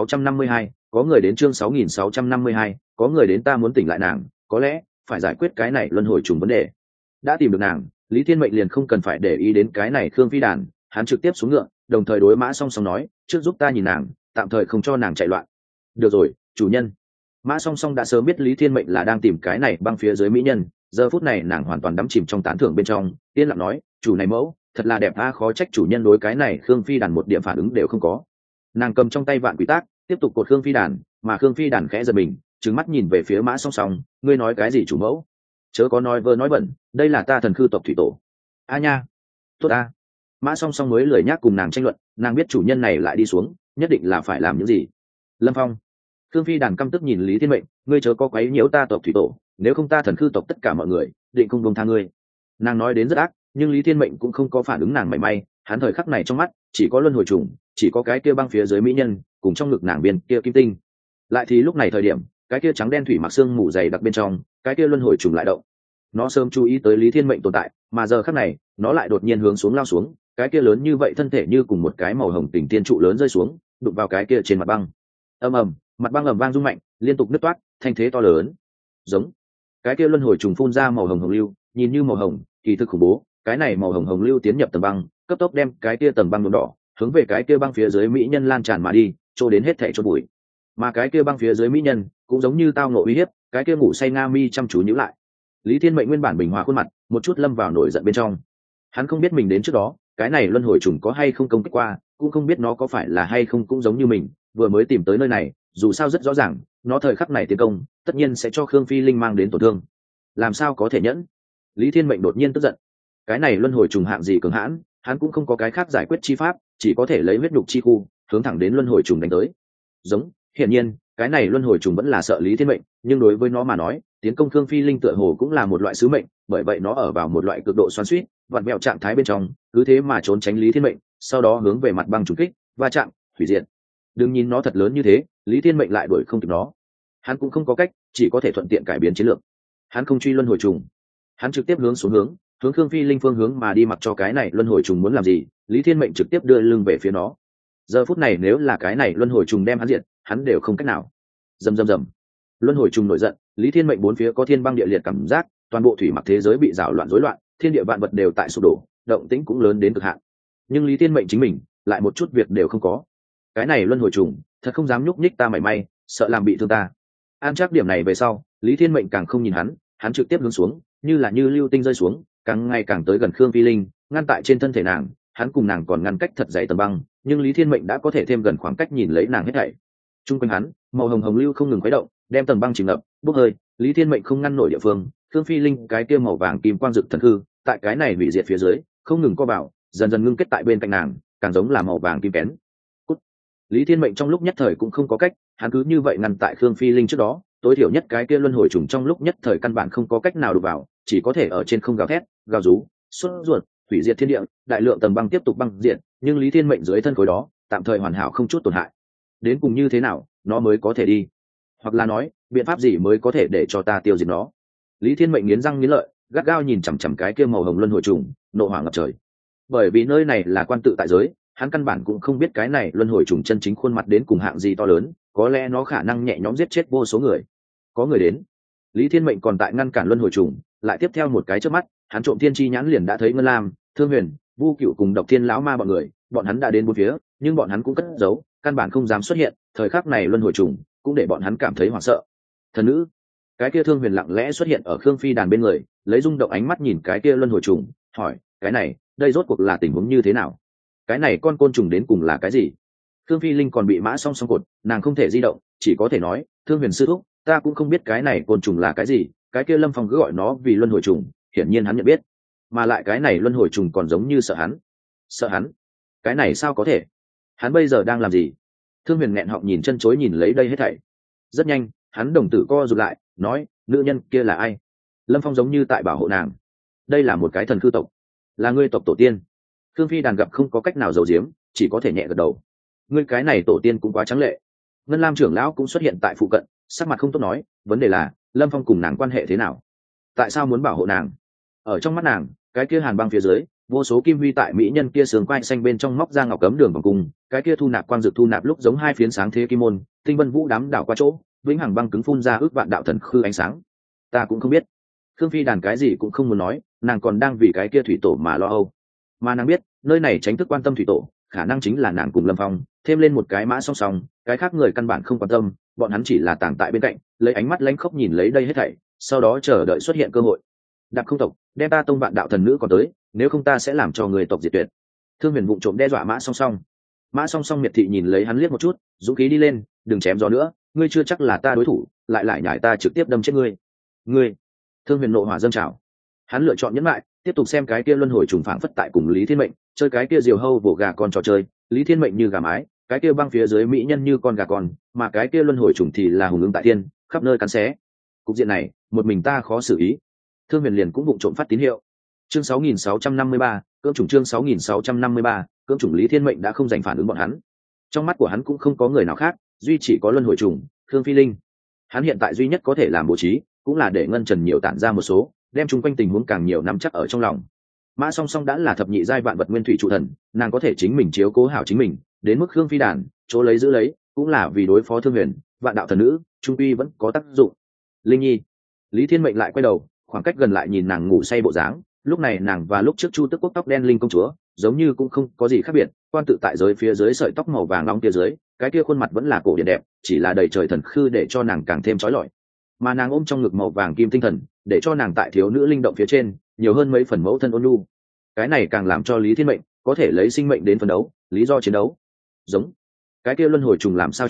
6652, có người đến. Chương 6652, có người đến. Ta muốn tỉnh lại nàng, có lẽ phải giải quyết cái này luân hồi trùng vấn đề. Đã tìm được nàng, Lý Thiên Mệnh liền không cần phải để ý đến cái này Khương Phi đàn, hắn trực tiếp xuống ngựa, đồng thời đối Mã Song Song nói, trước giúp ta nhìn nàng, tạm thời không cho nàng chạy loạn. Được rồi, chủ nhân. Mã Song Song đã sớm biết Lý Thiên Mệnh là đang tìm cái này băng phía dưới mỹ nhân, giờ phút này nàng hoàn toàn đắm chìm trong tán thưởng bên trong, yên lặng nói, chủ này mẫu thật là đẹp a, khó trách chủ nhân đối cái này Khương Phi đàn một điểm phản ứng đều không có. Nàng cầm trong tay vạn quỷ tác, tiếp tục cột Khương Phi đàn, mà Khương Phi đàn khẽ giật mình, trừng mắt nhìn về phía Mã Song Song, ngươi nói cái gì chủ mẫu? Chớ có nói vơ nói bẩn, đây là ta thần khư tộc thủy tổ. A nha, tốt a. Mã Song Song mới lười nhác cùng nàng tranh luận, nàng biết chủ nhân này lại đi xuống, nhất định là phải làm những gì. Lâm Phong. Khương Phi đàn căm tức nhìn Lý Thiên Mệnh, ngươi chớ có quấy nhiễu ta tộc thủy tổ, nếu không ta thần khư tộc tất cả mọi người định không buông tha ngươi. Nàng nói đến rất ác, nhưng Lý Thiên Mệnh cũng không có phản ứng nàng mảy may, hắn thời khắc này trong mắt chỉ có luân hồi trùng, chỉ có cái kia băng phía dưới mỹ nhân, cùng trong ngực nàng viên kia kim tinh. Lại thì lúc này thời điểm, cái kia trắng đen thủy mặc xương mù dày đặc bên trong, cái kia luân hồi trùng lại động. Nó sớm chú ý tới Lý Thiên Mệnh tồn tại, mà giờ khắc này, nó lại đột nhiên hướng xuống lao xuống, cái kia lớn như vậy thân thể như cùng một cái màu hồng tình tiên trụ lớn rơi xuống, đụng vào cái kia trên mặt băng. Ầm ầm, mặt băng ầm vang rung mạnh, liên tục nứt toát, thanh thế to lớn. Giống. Cái kia luân hồi trùng phun ra màu hồng hồng lưu, nhìn như màu hồng, kỳ thực khủng bố, cái này màu hồng hồng lưu tiến nhập tầng băng, cấp tốc đem cái kia tầng băng nhuộm đỏ, hướng về cái kia băng phía dưới mỹ nhân lan tràn mà đi, cho đến hết thảy chôn bụi. Mà cái kia băng phía dưới mỹ nhân cũng giống như tao ngộ uy hiếp, cái kia ngủ say nga mi chăm chú nhíu lại. Lý Thiên Mệnh nguyên bản bình hòa khuôn mặt, một chút lâm vào nổi giận bên trong. Hắn không biết mình đến trước đó, cái này luân hồi trùng có hay không công kích qua, cũng không biết nó có phải là hay không cũng giống như mình, vừa mới tìm tới nơi này, dù sao rất rõ ràng, nó thời khắc này tiến công, tất nhiên sẽ cho Khương Phi Linh mang đến tổn thương. làm sao có thể nhẫn. Lý Thiên Mệnh đột nhiên tức giận. Cái này luân hồi trùng hạng gì cường hãn, hắn cũng không có cái khác giải quyết chi pháp, chỉ có thể lấy huyết nhục chi khu hướng thẳng đến luân hồi trùng đánh tới. Giống, hiển nhiên cái này luân hồi trùng vẫn là sợ Lý Thiên Mệnh, nhưng đối với nó mà nói, tiến công Khương Phi Linh tựa hồ cũng là một loại sứ mệnh, bởi vậy nó ở vào một loại cực độ xoắn xuýt, vặn vẹo trạng thái bên trong, cứ thế mà trốn tránh Lý Thiên Mệnh, sau đó hướng về mặt băng trùng kích, va chạm, hủy diệt. Đừng nhìn nó thật lớn như thế, Lý Thiên Mệnh lại đuổi không kịp nó. Hắn cũng không có cách, chỉ có thể thuận tiện cải biến chiến lược. Hắn không truy luân hồi trùng, hắn trực tiếp hướng xuống hướng Khương Phi Linh phương hướng mà đi, mặc cho cái này luân hồi trùng muốn làm gì, Lý Thiên Mệnh trực tiếp đưa lưng về phía nó. Giờ phút này nếu là cái này luân hồi trùng đem hắn diệt, hắn đều không cách nào. Rầm rầm rầm. Luân hồi trùng nổi giận, Lý Thiên Mệnh bốn phía có thiên băng địa liệt cảm giác, toàn bộ thủy mặc thế giới bị rào loạn rối loạn, thiên địa vạn vật đều tại sụp đổ, động tĩnh cũng lớn đến cực hạn. Nhưng Lý Thiên Mệnh chính mình lại một chút việc đều không có. Cái này luân hồi trùng thật không dám nhúc nhích ta mảy may, sợ làm bị thương ta. An chắc điểm này về sau, Lý Thiên Mệnh càng không nhìn hắn trực tiếp hướng xuống, như là như lưu tinh rơi xuống, càng ngày càng tới gần Khương Phi Linh, ngăn tại trên thân thể nàng. Hắn cùng nàng còn ngăn cách thật dày tầng băng, nhưng Lý Thiên Mệnh đã có thể thêm gần khoảng cách nhìn lấy nàng hết thảy. Trung quanh hắn, màu hồng hồng lưu không ngừng khuấy động, đem tầng băng chìm ngập, bốc hơi. Lý Thiên Mệnh không ngăn nổi địa phương, Khương Phi Linh cái kia màu vàng kim quang rực thần hư, tại cái này hủy diệt phía dưới, không ngừng co vào, dần dần ngưng kết tại bên cạnh nàng, càng giống là màu vàng kim kén. Cút. Lý Thiên Mệnh trong lúc nhất thời cũng không có cách, hắn cứ như vậy ngăn tại Khương Phi Linh trước đó, tối thiểu nhất cái kia luân hồi trùng trong lúc nhất thời căn bản không có cách nào đụng vào, chỉ có thể ở trên không gào thét, gào rú, sốt ruột, hủy diệt thiên địa, đại lượng tầng băng tiếp tục băng diệt, nhưng Lý Thiên Mệnh dưới thân khối đó, tạm thời hoàn hảo không chút tổn hại. Đến cùng như thế nào, nó mới có thể đi? Hoặc là nói, biện pháp gì mới có thể để cho ta tiêu diệt nó? Lý Thiên Mệnh nghiến răng nghiến lợi, gắt gao nhìn chằm chằm cái kia màu hồng luân hồi trùng, nộ hỏa ngập trời. Bởi vì nơi này là quan tự tại giới, hắn căn bản cũng không biết cái này luân hồi trùng chân chính khuôn mặt đến cùng hạng gì to lớn, có lẽ nó khả năng nhẹ nhõm giết chết vô số người. Có người đến. Lý Thiên Mệnh còn tại ngăn cản luân hồi trùng, lại tiếp theo một cái chớp mắt, hắn trộm thiên chi nhãn liền đã thấy Ngân Lam, Thương Huyền, Vu Cựu cùng Độc Thiên lão ma bọn người, bọn hắn đã đến bốn phía, nhưng bọn hắn cũng cất giấu, căn bản không dám xuất hiện. Thời khắc này luân hồi trùng cũng để bọn hắn cảm thấy hoảng sợ. Thần nữ, cái kia Thương Huyền lặng lẽ xuất hiện ở Khương Phi đàn bên người, lấy rung động ánh mắt nhìn cái kia luân hồi trùng, hỏi, cái này, đây rốt cuộc là tình huống như thế nào? Cái này con côn trùng đến cùng là cái gì? Khương Phi Linh còn bị mã song song cột, nàng không thể di động, chỉ có thể nói, Thương Huyền sư thúc, ta cũng không biết cái này côn trùng là cái gì. Cái kia Lâm Phong cứ gọi nó vì luân hồi trùng, hiển nhiên hắn nhận biết, mà lại cái này luân hồi trùng còn giống như sợ hắn. Cái này sao có thể? Hắn bây giờ đang làm gì? Thương Huyền nghẹn họng nhìn chân chối nhìn lấy đây hết thảy. Rất nhanh, hắn đồng tử co rụt lại, nói, nữ nhân kia là ai? Lâm Phong giống như tại bảo hộ nàng. Đây là một cái thần cư tộc, là ngươi tộc tổ tiên. Khương Phi đàn gặp không có cách nào giấu giếm, chỉ có thể nhẹ gật đầu. Ngươi cái này tổ tiên cũng quá trắng lệ. Ngân Lam trưởng lão cũng xuất hiện tại phụ cận, sắc mặt không tốt nói, vấn đề là Lâm Phong cùng nàng quan hệ thế nào? Tại sao muốn bảo hộ nàng? Ở trong mắt nàng, cái kia hàn băng phía dưới, vô số kim huy tại mỹ nhân kia sườn quai xanh bên trong móc ra ngọc cấm đường vòng cung, cái kia thu nạp quang dược thu nạp lúc giống hai phiến sáng thế kim môn, tinh vân vũ đám đảo qua chỗ, vĩnh hằng băng cứng phun ra ước vạn đạo thần khư ánh sáng. Ta cũng không biết. Khương Phi đàn cái gì cũng không muốn nói, nàng còn đang vì cái kia thủy tổ mà lo âu. Mà nàng biết, nơi này tránh thức quan tâm thủy tổ, khả năng chính là nàng cùng Lâm Phong, thêm lên một cái mã song song, cái khác người căn bản không quan tâm, bọn hắn chỉ là tàng tại bên cạnh, lấy ánh mắt lánh khóc nhìn lấy đây hết thảy, sau đó chờ đợi xuất hiện cơ hội. Đạp không tộc, đem ta tông vạn đạo thần nữ còn tới, nếu không ta sẽ làm cho người tộc diệt tuyệt. Thương Huyền vụng trộm đe dọa mã song song. Mã song song miệt thị nhìn lấy hắn liếc một chút, dũng khí đi lên, đừng chém gió nữa, ngươi chưa chắc là ta đối thủ, lại nhải ta trực tiếp đâm chết ngươi. Thương Huyền nộ hỏa dâng trào, hắn lựa chọn nhẫn lại, tiếp tục xem cái kia luân hồi trùng phảng phất tại cùng Lý Thiên Mệnh chơi cái kia diều hâu vỗ gà con trò chơi, Lý Thiên Mệnh như gà mái, cái kia băng phía dưới mỹ nhân như con gà con, mà cái kia luân hồi trùng thì là hùng ứng tại thiên, khắp nơi cắn xé. Cục diện này, một mình ta khó xử ý. Thương Huyền liền cũng vụng trộm phát tín hiệu. Chương 6653, cưỡng chủng chương 6653, cưỡng chủng Lý Thiên Mệnh đã không dành phản ứng bọn hắn. Trong mắt của hắn cũng không có người nào khác, duy chỉ có luân hồi trùng, Khương Phi Linh. Hắn hiện tại duy nhất có thể làm bố trí, cũng là để ngân trần nhiều tản ra một số, đem chung quanh tình huống càng nhiều nắm chắc ở trong lòng. Mã song song đã là thập nhị giai vạn vật nguyên thủy trụ thần, nàng có thể chính mình chiếu cố hảo chính mình, đến mức Khương Phi đàn chỗ lấy giữ lấy, cũng là vì đối phó Thương Huyền, vạn đạo thần nữ trung quy vẫn có tác dụng. Linh Nhi. Lý Thiên Mệnh lại quay đầu, khoảng cách gần lại nhìn nàng ngủ say bộ dáng, lúc này nàng và lúc trước Chu Tức Quốc tóc đen linh công chúa giống như cũng không có gì khác biệt, quan tự tại giới phía dưới sợi tóc màu vàng nóng kia dưới, cái kia khuôn mặt vẫn là cổ điển đẹp, chỉ là đầy trời thần khư để cho nàng càng thêm chói lọi. Mà nàng ôm trong ngực màu vàng kim tinh thần, để cho nàng tại thiếu nữ linh động phía trên nhiều hơn mấy phần mẫu thân ôn nhu. Cái này càng làm cho Lý Thiên Mệnh có thể lấy sinh mệnh đến phân đấu, lý do chiến đấu. Giống cái kia luân hồi trùng làm sao chuyện,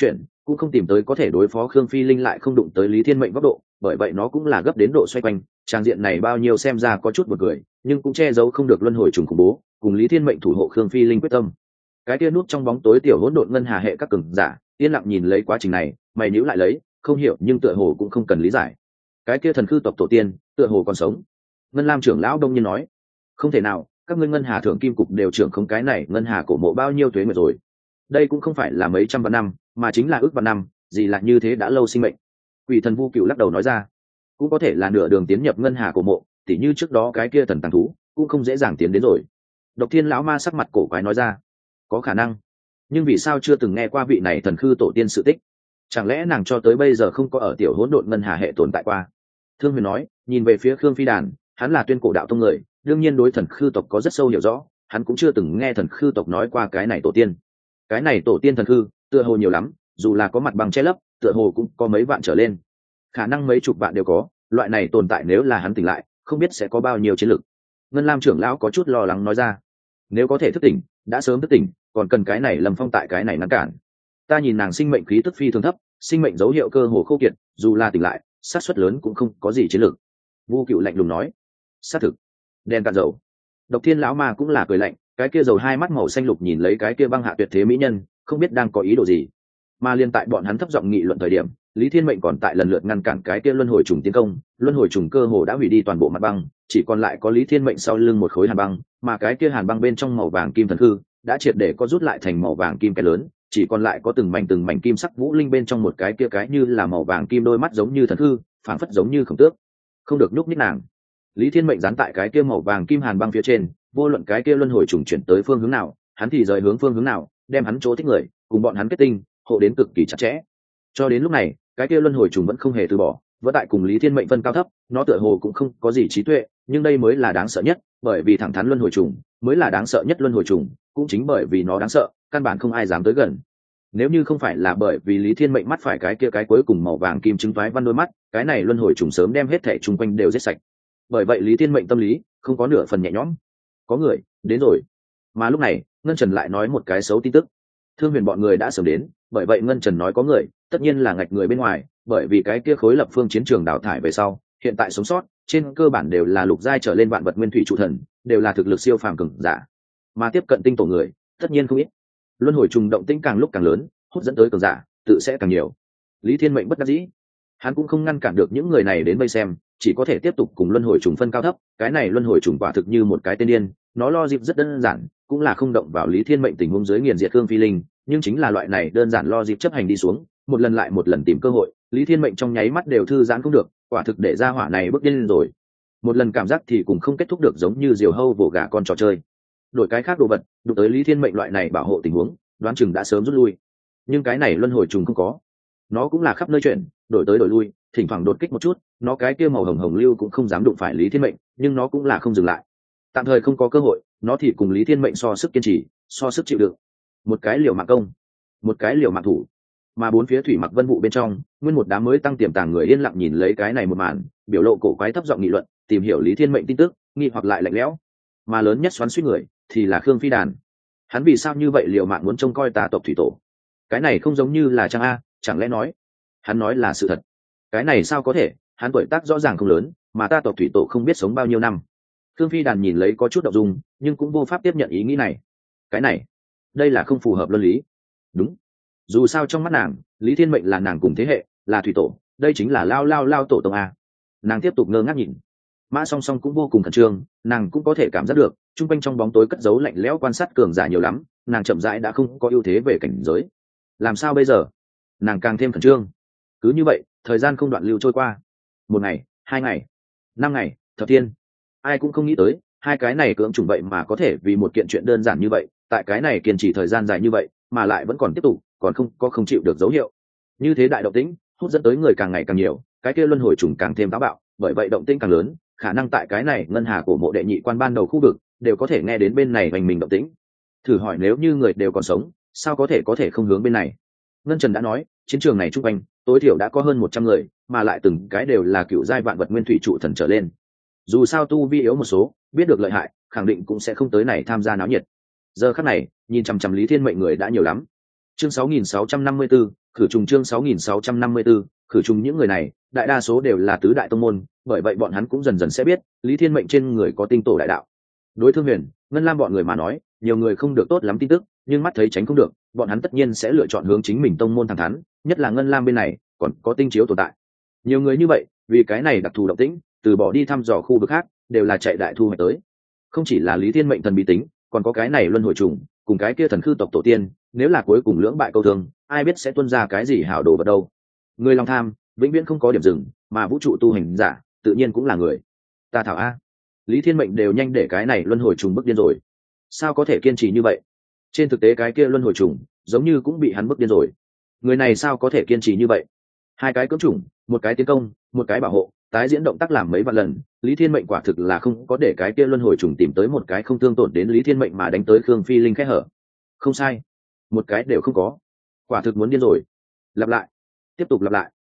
cũng không tìm tới có thể đối phó Khương Phi Linh lại không đụng tới Lý Thiên Mệnh góc độ, bởi vậy nó cũng là gấp đến độ xoay quanh. Trang diện này bao nhiêu xem ra có chút buồn cười, nhưng cũng che giấu không được luân hồi trùng khủng bố cùng Lý Thiên Mệnh thủ hộ Khương Phi Linh quyết tâm. Cái kia núp trong bóng tối tiểu hỗn độn ngân hà hệ các cường giả yên lặng nhìn lấy quá trình này, mày nhíu lại lấy, không hiểu nhưng tựa hồ cũng không cần lý giải. Cái kia thần khư tộc tổ tiên tựa hồ còn sống. Ngân Lam trưởng lão đông nhiên nói, không thể nào, các ngươi ngân hà thượng kim cục đều trưởng không cái này ngân hà cổ mộ bao nhiêu tuế nguyệt rồi. Đây cũng không phải là mấy trăm vạn năm, mà chính là ước vạn năm, gì là như thế đã lâu sinh mệnh. Quỷ thần Vu Cựu lắc đầu nói ra, cũng có thể là nửa đường tiến nhập ngân hà cổ mộ, tỉ như trước đó cái kia thần tàng thú cũng không dễ dàng tiến đến rồi. Độc Thiên lão ma sắc mặt cổ quái nói ra, có khả năng, nhưng vì sao chưa từng nghe qua vị này thần khư tổ tiên sự tích? Chẳng lẽ nàng cho tới bây giờ không có ở tiểu hỗn độn ngân hà hệ tồn tại qua? Thương Huyền nói, nhìn về phía Khương Phi Đàn, hắn là tuyên cổ đạo tông người, đương nhiên đối thần khư tộc có rất sâu hiểu rõ, hắn cũng chưa từng nghe thần khư tộc nói qua cái này tổ tiên. Cái này tổ tiên thần khư tựa hồ nhiều lắm, dù là có mặt bằng che lấp, tựa hồ cũng có mấy vạn trở lên, khả năng mấy chục vạn đều có. Loại này tồn tại nếu là hắn tỉnh lại, không biết sẽ có bao nhiêu chiến lực. Ngân Lam trưởng lão có chút lo lắng nói ra, nếu có thể thức tỉnh đã sớm thức tỉnh, còn cần cái này Lâm Phong tại cái này ngăn cản. Ta nhìn nàng sinh mệnh khí tức phi thường thấp, sinh mệnh dấu hiệu cơ hồ khô kiệt, dù là tỉnh lại xác suất lớn cũng không có gì chiến lược. Vu Cựu lạnh lùng nói, xác thực. Đen cạn dầu. Độc Thiên lão ma cũng là cười lạnh, cái kia dầu hai mắt màu xanh lục nhìn lấy cái kia băng hạ tuyệt thế mỹ nhân, không biết đang có ý đồ gì. Mà liên tại bọn hắn thấp giọng nghị luận thời điểm, Lý Thiên Mệnh còn tại lần lượt ngăn cản cái kia luân hồi trùng tiến công. Luân hồi trùng cơ hồ đã hủy đi toàn bộ mặt băng, chỉ còn lại có Lý Thiên Mệnh sau lưng một khối hàn băng, mà cái kia hàn băng bên trong màu vàng kim thần hư đã triệt để có rút lại thành màu vàng kim cái lớn, chỉ còn lại có từng mảnh kim sắc vũ linh bên trong một cái kia cái như là màu vàng kim đôi mắt giống như thần hư, phảng phất giống như khổng tước, không được nhúc nhích nàng. Lý Thiên Mệnh dán tại cái kia màu vàng kim hàn băng phía trên, vô luận cái kia luân hồi trùng chuyển tới phương hướng nào, hắn thì rời hướng phương hướng nào, đem hắn chỗ thích người cùng bọn hắn kết tinh hộ đến cực kỳ chặt chẽ. Cho đến lúc này, cái kia luân hồi trùng vẫn không hề từ bỏ, vẫn tại cùng Lý Thiên Mệnh phân cao thấp. Nó tựa hồ cũng không có gì trí tuệ, nhưng đây mới là đáng sợ nhất, bởi vì thẳng thắn luân hồi trùng mới là đáng sợ nhất luân hồi trùng, cũng chính bởi vì nó đáng sợ, căn bản không ai dám tới gần. Nếu như không phải là bởi vì Lý Thiên Mệnh mắt phải cái kia cái cuối cùng màu vàng kim chứng toái văn đôi mắt, cái này luân hồi trùng sớm đem hết thảy chung quanh đều giết sạch. Bởi vậy Lý Thiên Mệnh tâm lý không có nửa phần nhẹ nhõm. Có người đến rồi. Mà lúc này, Ngân Trần lại nói một cái xấu tin tức. Thương Huyền bọn người đã sớm đến, bởi vậy Ngân Trần nói có người, tất nhiên là ngạch người bên ngoài, bởi vì cái kia khối lập phương chiến trường đào thải về sau, hiện tại sống sót, trên cơ bản đều là lục giai trở lên vạn vật nguyên thủy trụ thần, đều là thực lực siêu phàm cường giả. Mà tiếp cận tinh tổ người, tất nhiên không ít. Luân hồi trùng động tĩnh càng lúc càng lớn, hút dẫn tới cường giả, tự sẽ càng nhiều. Lý Thiên Mệnh bất đắc dĩ, hắn cũng không ngăn cản được những người này đến vây xem, chỉ có thể tiếp tục cùng luân hồi trùng phân cao thấp. Cái này luân hồi trùng quả thực như một cái tên điên, nó lo dịp rất đơn giản, cũng là không động vào Lý Thiên Mệnh tình huống dưới nghiền diệt Khương Phi Linh, nhưng chính là loại này đơn giản lo dịp chấp hành đi xuống, một lần lại một lần tìm cơ hội, Lý Thiên Mệnh trong nháy mắt đều thư giãn không được, quả thực để ra hỏa này bước điên rồi. Một lần cảm giác thì cũng không kết thúc được, giống như diều hâu vồ gà con trò chơi. Đổi cái khác đồ vật, đụng tới Lý Thiên Mệnh loại này bảo hộ tình huống, đoán chừng đã sớm rút lui. Nhưng cái này luân hồi trùng không có, nó cũng là khắp nơi chuyển, đổi tới đổi lui, thỉnh thoảng đột kích một chút, nó cái kia màu hồng hồng lưu cũng không dám đụng phải Lý Thiên Mệnh, nhưng nó cũng là không dừng lại. Tạm thời không có cơ hội, nó thì cùng Lý Thiên Mệnh so sức kiên trì, so sức chịu đựng. Một cái liều mạng công, một cái liều mạng thủ. Mà bốn phía thủy mặc vân vụ bên trong, nguyên một đám mới tăng tiềm tàng người yên lặng nhìn lấy cái này một màn, biểu lộ cổ quái thấp giọng nghị luận, tìm hiểu Lý Thiên Mệnh tin tức, nghi hoặc lại lạnh lẽo. Mà lớn nhất xoắn xuýt người thì là Khương Phi Đàn. Hắn vì sao như vậy liều mạng muốn trông coi tà tộc thủy tổ? Cái này không giống như là Trang A, chẳng lẽ nói hắn nói là sự thật? Cái này sao có thể, hắn tuổi tác rõ ràng không lớn, mà ta tộc thủy tổ không biết sống bao nhiêu năm. Khương Phi Đàn nhìn lấy có chút động dung, nhưng cũng vô pháp tiếp nhận ý nghĩ này. Cái này, đây là không phù hợp luân lý. Đúng, dù sao trong mắt nàng, Lý Thiên Mệnh là nàng cùng thế hệ, là thủy tổ, đây chính là lao tổ tông a. Nàng tiếp tục ngơ ngác nhìn. Mã Song Song cũng vô cùng khẩn trương, nàng cũng có thể cảm giác được, trung quanh trong bóng tối cất giấu lạnh lẽo quan sát cường giả nhiều lắm, nàng chậm rãi đã không có ưu thế về cảnh giới. Làm sao bây giờ? Nàng càng thêm khẩn trương. Cứ như vậy, thời gian không đoạn lưu trôi qua. 1 ngày, 2 ngày, 5 ngày, thập thiên. Ai cũng không nghĩ tới, hai cái này cưỡng chủng vậy mà có thể vì một kiện chuyện đơn giản như vậy, tại cái này kiên trì thời gian dài như vậy, mà lại vẫn còn tiếp tục, còn không chịu được dấu hiệu. Như thế đại động tĩnh, hút dẫn tới người càng ngày càng nhiều, cái kia luân hồi trùng càng thêm táo bạo, bởi vậy động tĩnh càng lớn, khả năng tại cái này ngân hà cổ mộ đệ nhị quan ban đầu khu vực, đều có thể nghe đến bên này hoành mình động tĩnh. Thử hỏi nếu như người đều còn sống, sao có thể không hướng bên này? Ngân Trần đã nói, chiến trường này trung quanh, tối thiểu đã có hơn 100 người, mà lại từng cái đều là cựu giai vạn vật nguyên thủy trụ thần trở lên. Dù sao tu vi yếu một số, biết được lợi hại, khẳng định cũng sẽ không tới này tham gia náo nhiệt. Giờ khắc này, nhìn chằm chằm Lý Thiên Mệnh người đã nhiều lắm. Chương 6654, Khử trùng chương 6654, khử trùng những người này, đại đa số đều là tứ đại tông môn, bởi vậy bọn hắn cũng dần dần sẽ biết, Lý Thiên Mệnh trên người có tinh tổ đại đạo. Đối Thương Huyền, Ngân Lam bọn người mà nói, nhiều người không được tốt lắm tin tức, nhưng mắt thấy tránh không được, bọn hắn tất nhiên sẽ lựa chọn hướng chính mình tông môn thẳng thắn, nhất là Ngân Lam bên này, còn có tinh chiếu tồn tại. Nhiều người như vậy, vì cái này đặc thù động tĩnh, từ bỏ đi thăm dò khu vực khác, đều là chạy đại thu hoạch tới. Không chỉ là Lý Thiên Mệnh thần bí tính, còn có cái này luân hồi trùng, cùng cái kia thần khư tộc tổ tiên, nếu là cuối cùng lưỡng bại câu thương, ai biết sẽ tuôn ra cái gì hảo đồ vật đâu. Người lòng tham vĩnh viễn không có điểm dừng, mà vũ trụ tu hành giả tự nhiên cũng là người. Ta thảo a, Lý Thiên Mệnh đều nhanh để cái này luân hồi trùng bức điên rồi, sao có thể kiên trì như vậy? Trên thực tế cái kia luân hồi trùng giống như cũng bị hắn bức điên rồi. Người này sao có thể kiên trì như vậy? Hai cái cưỡng chủng, một cái tiến công, một cái bảo hộ, tái diễn động tác làm mấy vạn lần, Lý Thiên Mệnh quả thực là không có để cái kia luân hồi trùng tìm tới một cái không thương tổn đến Lý Thiên Mệnh mà đánh tới Khương Phi Linh khẽ hở. Không sai, một cái đều không có. Quả thực muốn điên rồi. Lặp lại, tiếp tục lặp lại.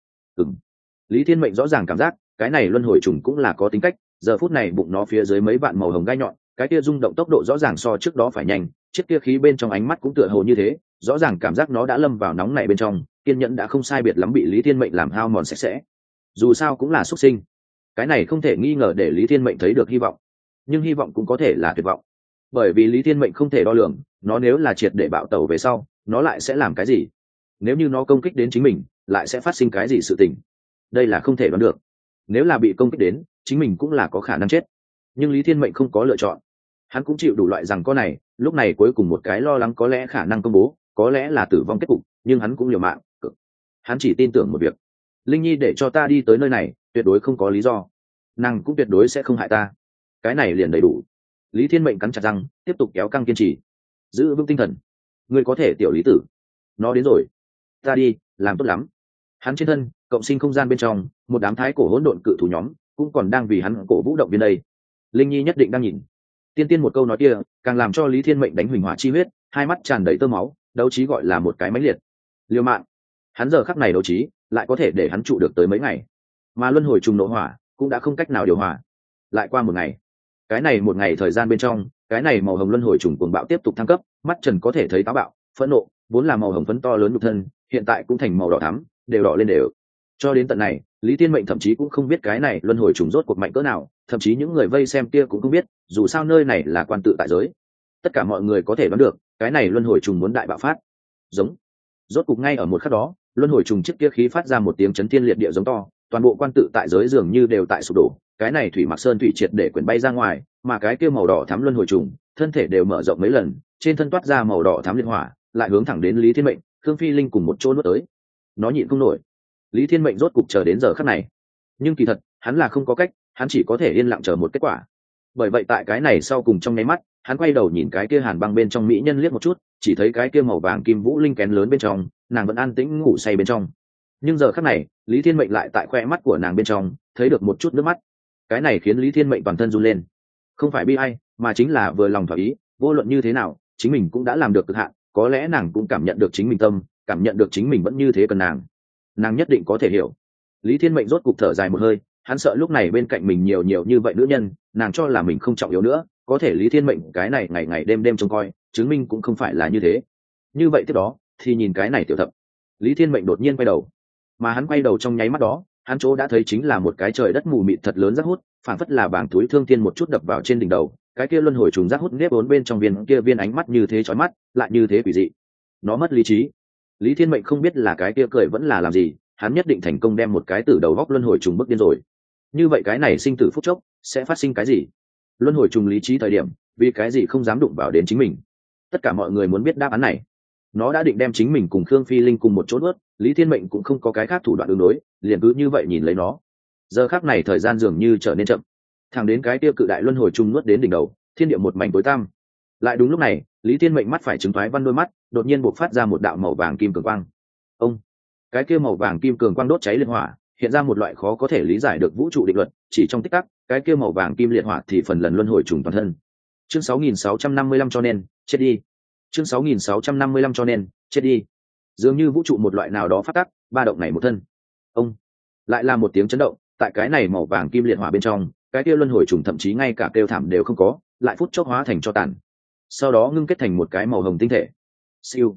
Lý Thiên Mệnh rõ ràng cảm giác cái này luân hồi trùng cũng là có tính cách, giờ phút này bụng nó phía dưới mấy vạn màu hồng gai nhọn, cái kia rung động tốc độ rõ ràng so trước đó phải nhanh, chiếc kia khí bên trong ánh mắt cũng tựa hồ như thế, rõ ràng cảm giác nó đã lâm vào nóng này bên trong, kiên nhẫn đã không sai biệt lắm bị Lý Thiên Mệnh làm hao mòn sạch sẽ. Dù sao cũng là xuất sinh, cái này không thể nghi ngờ để Lý Thiên Mệnh thấy được hy vọng, nhưng hy vọng cũng có thể là tuyệt vọng, bởi vì Lý Thiên Mệnh không thể đo lường, nó nếu là triệt để bạo tẩu về sau, nó lại sẽ làm cái gì? Nếu như nó công kích đến chính mình, lại sẽ phát sinh cái gì sự tình? Đây là không thể đoán được. Nếu là bị công kích đến, chính mình cũng là có khả năng chết. Nhưng Lý Thiên Mệnh không có lựa chọn, hắn cũng chịu đủ loại rằng có này, lúc này cuối cùng một cái lo lắng có lẽ khả năng công bố, có lẽ là tử vong kết cục, nhưng hắn cũng liều mạng. Hắn chỉ tin tưởng một việc, Linh Nhi để cho ta đi tới nơi này, tuyệt đối không có lý do, nàng cũng tuyệt đối sẽ không hại ta, cái này liền đầy đủ. Lý Thiên Mệnh cắn chặt răng, tiếp tục kéo căng kiên trì, giữ vững tinh thần. Ngươi có thể, tiểu Lý tử, nó đến rồi, ta đi, làm tốt lắm. Hắn trên thân cộng sinh không gian bên trong, một đám thái cổ hỗn độn cự thú nhóm cũng còn đang vì hắn cổ vũ động viên đây. Linh Nhi nhất định đang nhìn. Tiên tiên một câu nói kia càng làm cho Lý Thiên Mệnh đánh huỳnh hỏa chi huyết, hai mắt tràn đầy tơ máu, đấu trí gọi là một cái mãnh liệt. Liều mạng, hắn giờ khắc này đấu trí lại có thể để hắn trụ được tới mấy ngày, mà luân hồi trùng nộ hỏa cũng đã không cách nào điều hòa. Lại qua một ngày, cái này một ngày thời gian bên trong, cái này màu hồng luân hồi trùng cuồng bạo tiếp tục thăng cấp, mắt trần có thể thấy táo bạo, phẫn nộ, vốn là màu hồng phấn to lớn nhục thân, hiện tại cũng thành màu đỏ thắm, đều đỏ lên đều. Cho đến tận này, Lý Thiên Mệnh thậm chí cũng không biết cái này luân hồi trùng rốt cuộc mạnh cỡ nào, thậm chí những người vây xem kia cũng không biết, dù sao nơi này là quan tự tại giới. Tất cả mọi người có thể đoán được, cái này luân hồi trùng muốn đại bạo phát. Giống. Rốt cuộc ngay ở một khắc đó, luân hồi trùng chiếc kia khí phát ra một tiếng chấn thiên liệt địa giống to, toàn bộ quan tự tại giới dường như đều tại sụp đổ, cái này thủy mặc sơn thủy triệt để quyển bay ra ngoài, mà cái kia màu đỏ thắm luân hồi trùng, thân thể đều mở rộng mấy lần, trên thân toát ra màu đỏ thắm liệt hỏa, lại hướng thẳng đến Lý Thiên Mệnh, Khương Phi Linh cùng một chỗ nuốt tới. Nó nhịn không nổi. Lý Thiên Mệnh rốt cục chờ đến giờ khắc này, nhưng kỳ thật hắn là không có cách, hắn chỉ có thể yên lặng chờ một kết quả. Bởi vậy tại cái này sau cùng trong nháy mắt, hắn quay đầu nhìn cái kia hàn băng bên trong mỹ nhân liếc một chút, chỉ thấy cái kia màu vàng kim vũ linh kén lớn bên trong, nàng vẫn an tĩnh ngủ say bên trong. Nhưng giờ khắc này, Lý Thiên Mệnh lại tại khoe mắt của nàng bên trong thấy được một chút nước mắt. Cái này khiến Lý Thiên Mệnh toàn thân run lên, không phải bi ai, mà chính là vừa lòng thỏa ý. Vô luận như thế nào, chính mình cũng đã làm được cực hạn, có lẽ nàng cũng cảm nhận được chính mình tâm, cảm nhận được chính mình vẫn như thế cần nàng nhất định có thể hiểu. Lý Thiên Mệnh rốt cục thở dài một hơi, hắn sợ lúc này bên cạnh mình nhiều như vậy nữ nhân, nàng cho là mình không trọng yếu nữa, có thể Lý Thiên Mệnh cái này ngày ngày đêm đêm trông coi, chứng minh cũng không phải là như thế. Như vậy tiếp đó thì nhìn cái này tiểu thập. Lý Thiên Mệnh đột nhiên quay đầu, mà hắn quay đầu trong nháy mắt đó, hắn chỗ đã thấy chính là một cái trời đất mù mịt thật lớn rác hút, phản phất là bảng túi thương thiên một chút đập vào trên đỉnh đầu. Cái kia luân hồi trùng rác hút nếp vốn bên trong viên ánh mắt như thế chói mắt, lại như thế quỷ dị. Nó mất lý trí. Lý Thiên Mệnh không biết là cái kia cười vẫn là làm gì, hắn nhất định thành công đem một cái tử đầu góc luân hồi trùng bức điên rồi. Như vậy cái này sinh tử phút chốc sẽ phát sinh cái gì? Luân hồi trùng lý trí thời điểm, vì cái gì không dám đụng vào đến chính mình? Tất cả mọi người muốn biết đáp án này. Nó đã định đem chính mình cùng Khương Phi Linh cùng một chỗ nuốt, Lý Thiên Mệnh cũng không có cái khác thủ đoạn ứng đối, liền cứ như vậy nhìn lấy nó. Giờ khắc này thời gian dường như trở nên chậm, thẳng đến cái tiêu cự đại luân hồi trùng nuốt đến đỉnh đầu, thiên địa một mảnh tối tăm. Lại đúng lúc này, Lý Thiên Mệnh mắt phải trứng thoái văn đôi mắt, đột nhiên bộc phát ra một đạo màu vàng kim cường quang. Ông, cái kia màu vàng kim cường quang đốt cháy liệt hỏa, hiện ra một loại khó có thể lý giải được vũ trụ định luật, chỉ trong tích tắc, cái kia màu vàng kim liệt hỏa thì phần lần luân hồi trùng toàn thân. Chương 6655 cho nên, chết đi. Chương 6655 cho nên, chết đi. Dường như vũ trụ một loại nào đó phát tắc, ba động này một thân. Ông, lại là một tiếng chấn động, tại cái này màu vàng kim liệt hỏa bên trong, cái kia luân hồi trùng thậm chí ngay cả kêu thảm đều không có, lại phút chốc hóa thành cho tàn. Sau đó ngưng kết thành một cái màu hồng tinh thể. Siêu.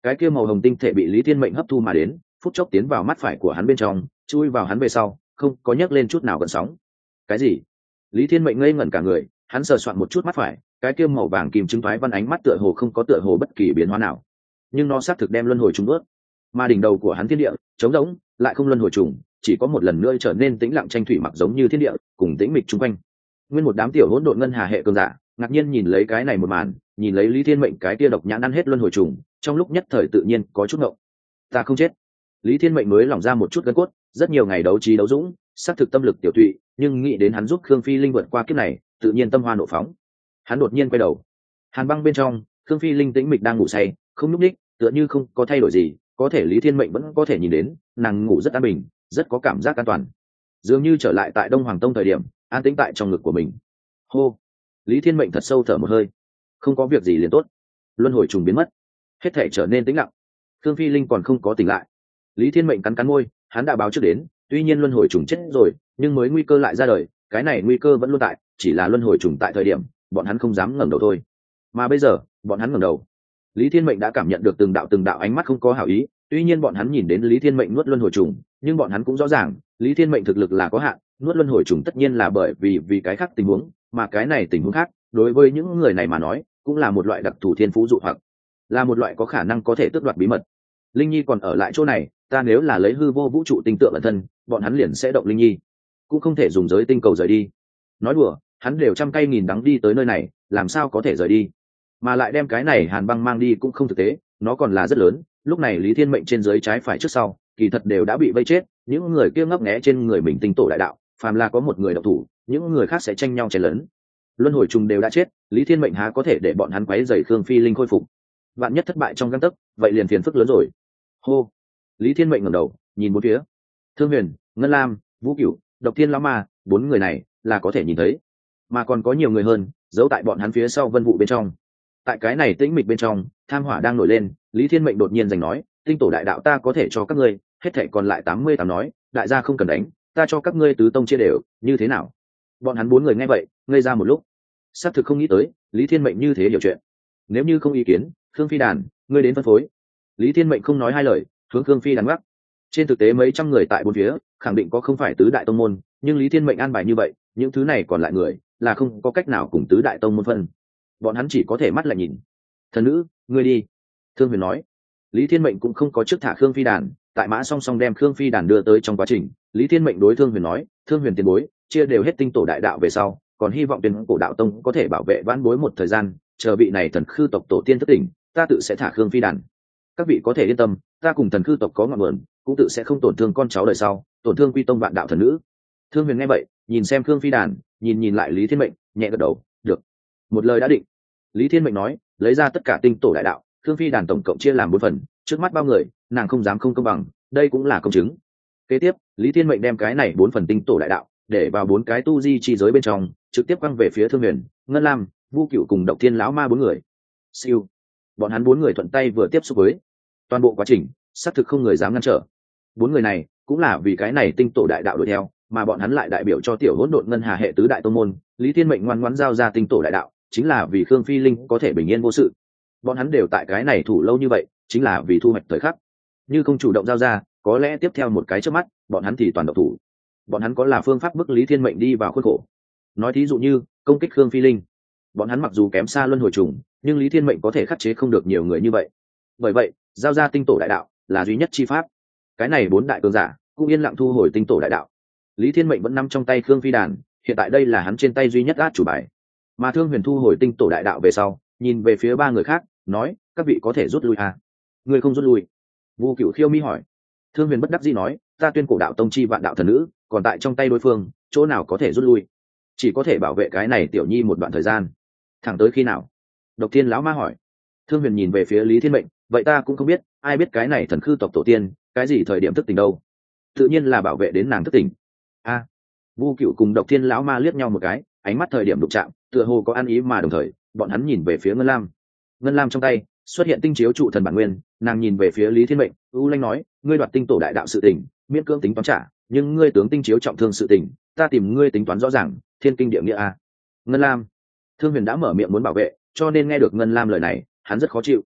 cái kia màu hồng tinh thể bị Lý Thiên Mệnh hấp thu mà đến, phút chốc tiến vào mắt phải của hắn bên trong, chui vào hắn về sau, không có nhấc lên chút nào gợn sóng. Cái gì? Lý Thiên Mệnh ngây ngẩn cả người, hắn sờ soạn một chút mắt phải, cái kia màu vàng kim chứng thoái văn ánh mắt tựa hồ không có tựa hồ bất kỳ biến hóa nào, nhưng nó xác thực đem luân hồi trùng ướt. Mà đỉnh đầu của hắn thiên địa trống rỗng, lại không luân hồi trùng, chỉ có một lần nữa trở nên tĩnh lặng tranh thủy mặc giống như thiên địa, cùng tĩnh mịch chung quanh. Nguyên một đám tiểu hỗn độn ngân hà hệ cường giả, ngạc nhiên nhìn lấy cái này một màn, nhìn lấy Lý Thiên Mệnh cái kia độc nhãn ăn hết luân hồi trùng, trong lúc nhất thời tự nhiên có chút ngộng. Ta không chết. Lý Thiên Mệnh mới lỏng ra một chút gân cốt, rất nhiều ngày đấu trí đấu dũng, xác thực tâm lực tiểu tụy, nhưng nghĩ đến hắn giúp Khương Phi Linh vượt qua kiếp này, tự nhiên tâm hoa nộ phóng. Hắn đột nhiên quay đầu. Hàn băng bên trong, Khương Phi Linh tĩnh mịch đang ngủ say, không nhúc nhích, tựa như không có thay đổi gì, có thể Lý Thiên Mệnh vẫn có thể nhìn đến, nàng ngủ rất an bình, rất có cảm giác an toàn. Dường như trở lại tại Đông Hoàng Tông thời điểm, an tĩnh tại trong ngực của mình. Hô. Lý Thiên Mệnh thật sâu thở một hơi. Không có việc gì liền tốt. Luân hồi trùng biến mất, hết thể trở nên tĩnh lặng. Khương Phi Linh còn không có tỉnh lại. Lý Thiên Mệnh cắn cắn môi, hắn đã báo trước đến, tuy nhiên luân hồi trùng chết rồi, nhưng mới nguy cơ lại ra đời, cái này nguy cơ vẫn luôn tại, chỉ là luân hồi trùng tại thời điểm, bọn hắn không dám ngẩng đầu thôi. Mà bây giờ, bọn hắn ngẩng đầu. Lý Thiên Mệnh đã cảm nhận được từng đạo ánh mắt không có hảo ý, tuy nhiên bọn hắn nhìn đến Lý Thiên Mệnh nuốt luân hồi trùng, nhưng bọn hắn cũng rõ ràng, Lý Thiên Mệnh thực lực là có hạn, nuốt luân hồi trùng tất nhiên là bởi vì cái khác tình huống, mà cái này tình huống khác, đối với những người này mà nói, cũng là một loại đặc thù thiên phú dụ hoặc, là một loại có khả năng có thể tước đoạt bí mật. Linh Nhi còn ở lại chỗ này, ta nếu là lấy hư vô vũ trụ tinh tượng ẩn thân, bọn hắn liền sẽ động Linh Nhi, cũng không thể dùng giới tinh cầu rời đi. Nói đùa, hắn đều trăm cây nghìn đắng đi tới nơi này, làm sao có thể rời đi? Mà lại đem cái này Hàn băng mang đi cũng không thực tế, nó còn là rất lớn. Lúc này Lý Thiên Mệnh trên dưới trái phải trước sau, kỳ thật đều đã bị vây chết, những người kia ngấp nghé trên người mình tinh tổ đại đạo, phàm là có một người độc thủ, những người khác sẽ tranh nhau chen lớn. Luân hồi trùng đều đã chết, Lý Thiên Mệnh há có thể để bọn hắn quấy rầy Khương Phi Linh khôi phục? Vạn nhất thất bại trong gang tấc, vậy liền phiền phức lớn rồi. Hô. Lý Thiên Mệnh ngẩng đầu, nhìn bốn phía. Thương Huyền, Ngân Lam, Vũ Cửu, Độc Thiên Lão Ma, bốn người này là có thể nhìn thấy, mà còn có nhiều người hơn, giấu tại bọn hắn phía sau vân vụ bên trong. Tại cái này tĩnh mịch bên trong, tham hỏa đang nổi lên, Lý Thiên Mệnh đột nhiên giành nói, tinh tổ đại đạo ta có thể cho các ngươi, hết thảy còn lại 88 nói, đại gia không cần đánh, ta cho các ngươi tứ tông chia đều, như thế nào? Bọn hắn bốn người nghe vậy, ngây ra một lúc. Xác thực không nghĩ tới, Lý Thiên Mệnh như thế hiểu chuyện. Nếu như không ý kiến, Khương Phi Đàn, ngươi đến phân phối. Lý Thiên Mệnh không nói hai lời, hướng Khương Phi Đàn gác. Trên thực tế mấy trăm người tại bốn phía, khẳng định có không phải tứ đại tông môn, nhưng Lý Thiên Mệnh an bài như vậy, những thứ này còn lại người, là không có cách nào cùng tứ đại tông môn phân. Bọn hắn chỉ có thể mắt lại nhìn. Thần nữ, ngươi đi. Thương Huyền nói. Lý Thiên Mệnh cũng không có trước thả Khương Phi Đàn, tại mã song song đem Khương Phi Đàn đưa tới trong quá trình, Lý Thiên Mệnh đối Thương Huyền nói, Thương Huyền tiền bối, chia đều hết tinh tổ đại đạo về sau, còn hy vọng tuyên cổ đạo tông có thể bảo vệ vãn bối một thời gian, chờ vị này thần khư tộc tổ tiên thất tỉnh, ta tự sẽ thả Khương Phi Đàn. Các vị có thể yên tâm, ta cùng thần khư tộc có ngọn nguồn, cũng tự sẽ không tổn thương con cháu đời sau, tổn thương quy tông vạn đạo thần nữ. Thương Huyền nghe vậy, nhìn xem Khương Phi Đàn, nhìn lại Lý Thiên Mệnh, nhẹ gật đầu, được. Một lời đã định. Lý Thiên Mệnh nói, lấy ra tất cả tinh tổ đại đạo, Khương Phi Đàn tổng cộng chia làm 4 phần, trước mắt bao người, nàng không dám không công bằng, đây cũng là công chứng. Kế tiếp, Lý Thiên Mệnh đem cái này 4 phần tinh tổ đại đạo, để vào 4 cái tu di chi giới bên trong, trực tiếp quăng về phía Thương Huyền, Ngân Lam, Vu Cửu cùng Độc Thiên lão ma 4 người. Siêu. Bọn hắn 4 người thuận tay vừa tiếp xúc với. Toàn bộ quá trình, xác thực không người dám ngăn trở. 4 người này, cũng là vì cái này tinh tổ đại đạo đuổi theo, mà bọn hắn lại đại biểu cho tiểu hỗn độn ngân hà hệ tứ đại tông môn, Lý Thiên Mệnh ngoan ngoãn giao ra tinh tổ đại đạo, chính là vì Khương Phi Linh có thể bình yên vô sự. Bọn hắn đều tại cái này thủ lâu như vậy, chính là vì thu hoạch thời khắc. Như không chủ động giao ra, có lẽ tiếp theo một cái chớp mắt, bọn hắn thì toàn độc thủ. Bọn hắn có là phương pháp bức Lý Thiên Mệnh đi vào khuôn khổ. Nói thí dụ như công kích Khương Phi Linh, bọn hắn mặc dù kém xa luân hồi trùng, nhưng Lý Thiên Mệnh có thể khắc chế không được nhiều người như vậy. Bởi vậy, giao ra tinh tổ đại đạo là duy nhất chi pháp. Cái này 4 đại cường giả cũng yên lặng thu hồi tinh tổ đại đạo. Lý Thiên Mệnh vẫn nắm trong tay Khương Phi Đàn, hiện tại đây là hắn trên tay duy nhất át chủ bài. Mà Thương Huyền thu hồi tinh tổ đại đạo về sau, nhìn về phía 3 người khác, nói, các vị có thể rút lui à? Người không rút lui? Vu Cửu khiêu mi hỏi. Thương Huyền bất đắc dĩ nói, ta tuyên cổ đạo tông chi vạn đạo thần nữ, còn tại trong tay đối phương, chỗ nào có thể rút lui? Chỉ có thể bảo vệ cái này tiểu nhi một đoạn thời gian. Thẳng tới khi nào? Độc Thiên lão ma hỏi. Thương Huyền nhìn về phía Lý Thiên Mệnh, vậy ta cũng không biết, ai biết cái này thần khư tộc tổ tiên, cái gì thời điểm thức tỉnh đâu? Tự nhiên là bảo vệ đến nàng thức tỉnh. A. Vu Cửu cùng Độc Thiên lão ma liếc nhau một cái, ánh mắt thời điểm đụng chạm, tựa hồ có ăn ý mà đồng thời, bọn hắn nhìn về phía Ngân Lam. Ngân Lam trong tay xuất hiện tinh chiếu trụ thần bản nguyên, nàng nhìn về phía Lý Thiên Mệnh, u lanh nói, ngươi đoạt tinh tổ đại đạo sự tình, miễn cưỡng tính toán trả, nhưng ngươi tướng tinh chiếu trọng thương sự tình, ta tìm ngươi tính toán rõ ràng, thiên kinh địa nghĩa a. Ngân Lam. Thương Huyền đã mở miệng muốn bảo vệ, cho nên nghe được Ngân Lam lời này, hắn rất khó chịu.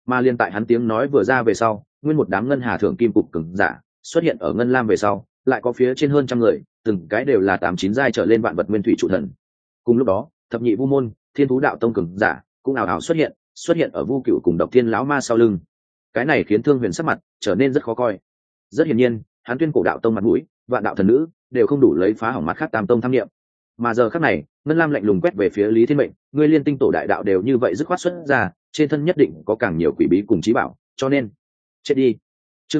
Mà liên tại hắn tiếng nói vừa ra về sau, nguyên một đám ngân hà thượng kim cục cường giả xuất hiện ở ngân lam về sau, lại có phía trên hơn trăm người, từng cái đều là 8-9 giai trở lên vạn vật nguyên thủy trụ thần. Cùng lúc đó, thập nhị vu môn, thiên thú đạo tông cường giả cũng ào ào xuất hiện ở Vu Cựu cùng Độc Thiên lão ma sau lưng. Cái này khiến Thương Huyền sắc mặt trở nên rất khó coi. Rất hiển nhiên, hắn Tuyên Cổ đạo tông mặt mũi, vạn đạo thần nữ đều không đủ lấy phá hỏng mắt khác tam tông tham nghiệm. Mà giờ khắc này, ngân lam lạnh lùng quét về phía Lý Thiên Mệnh, ngươi liên tinh tổ đại đạo đều như vậy dứt khoát xuất ra, trên thân nhất định có càng nhiều quỷ bí cùng trí bảo, cho nên chết đi. Chương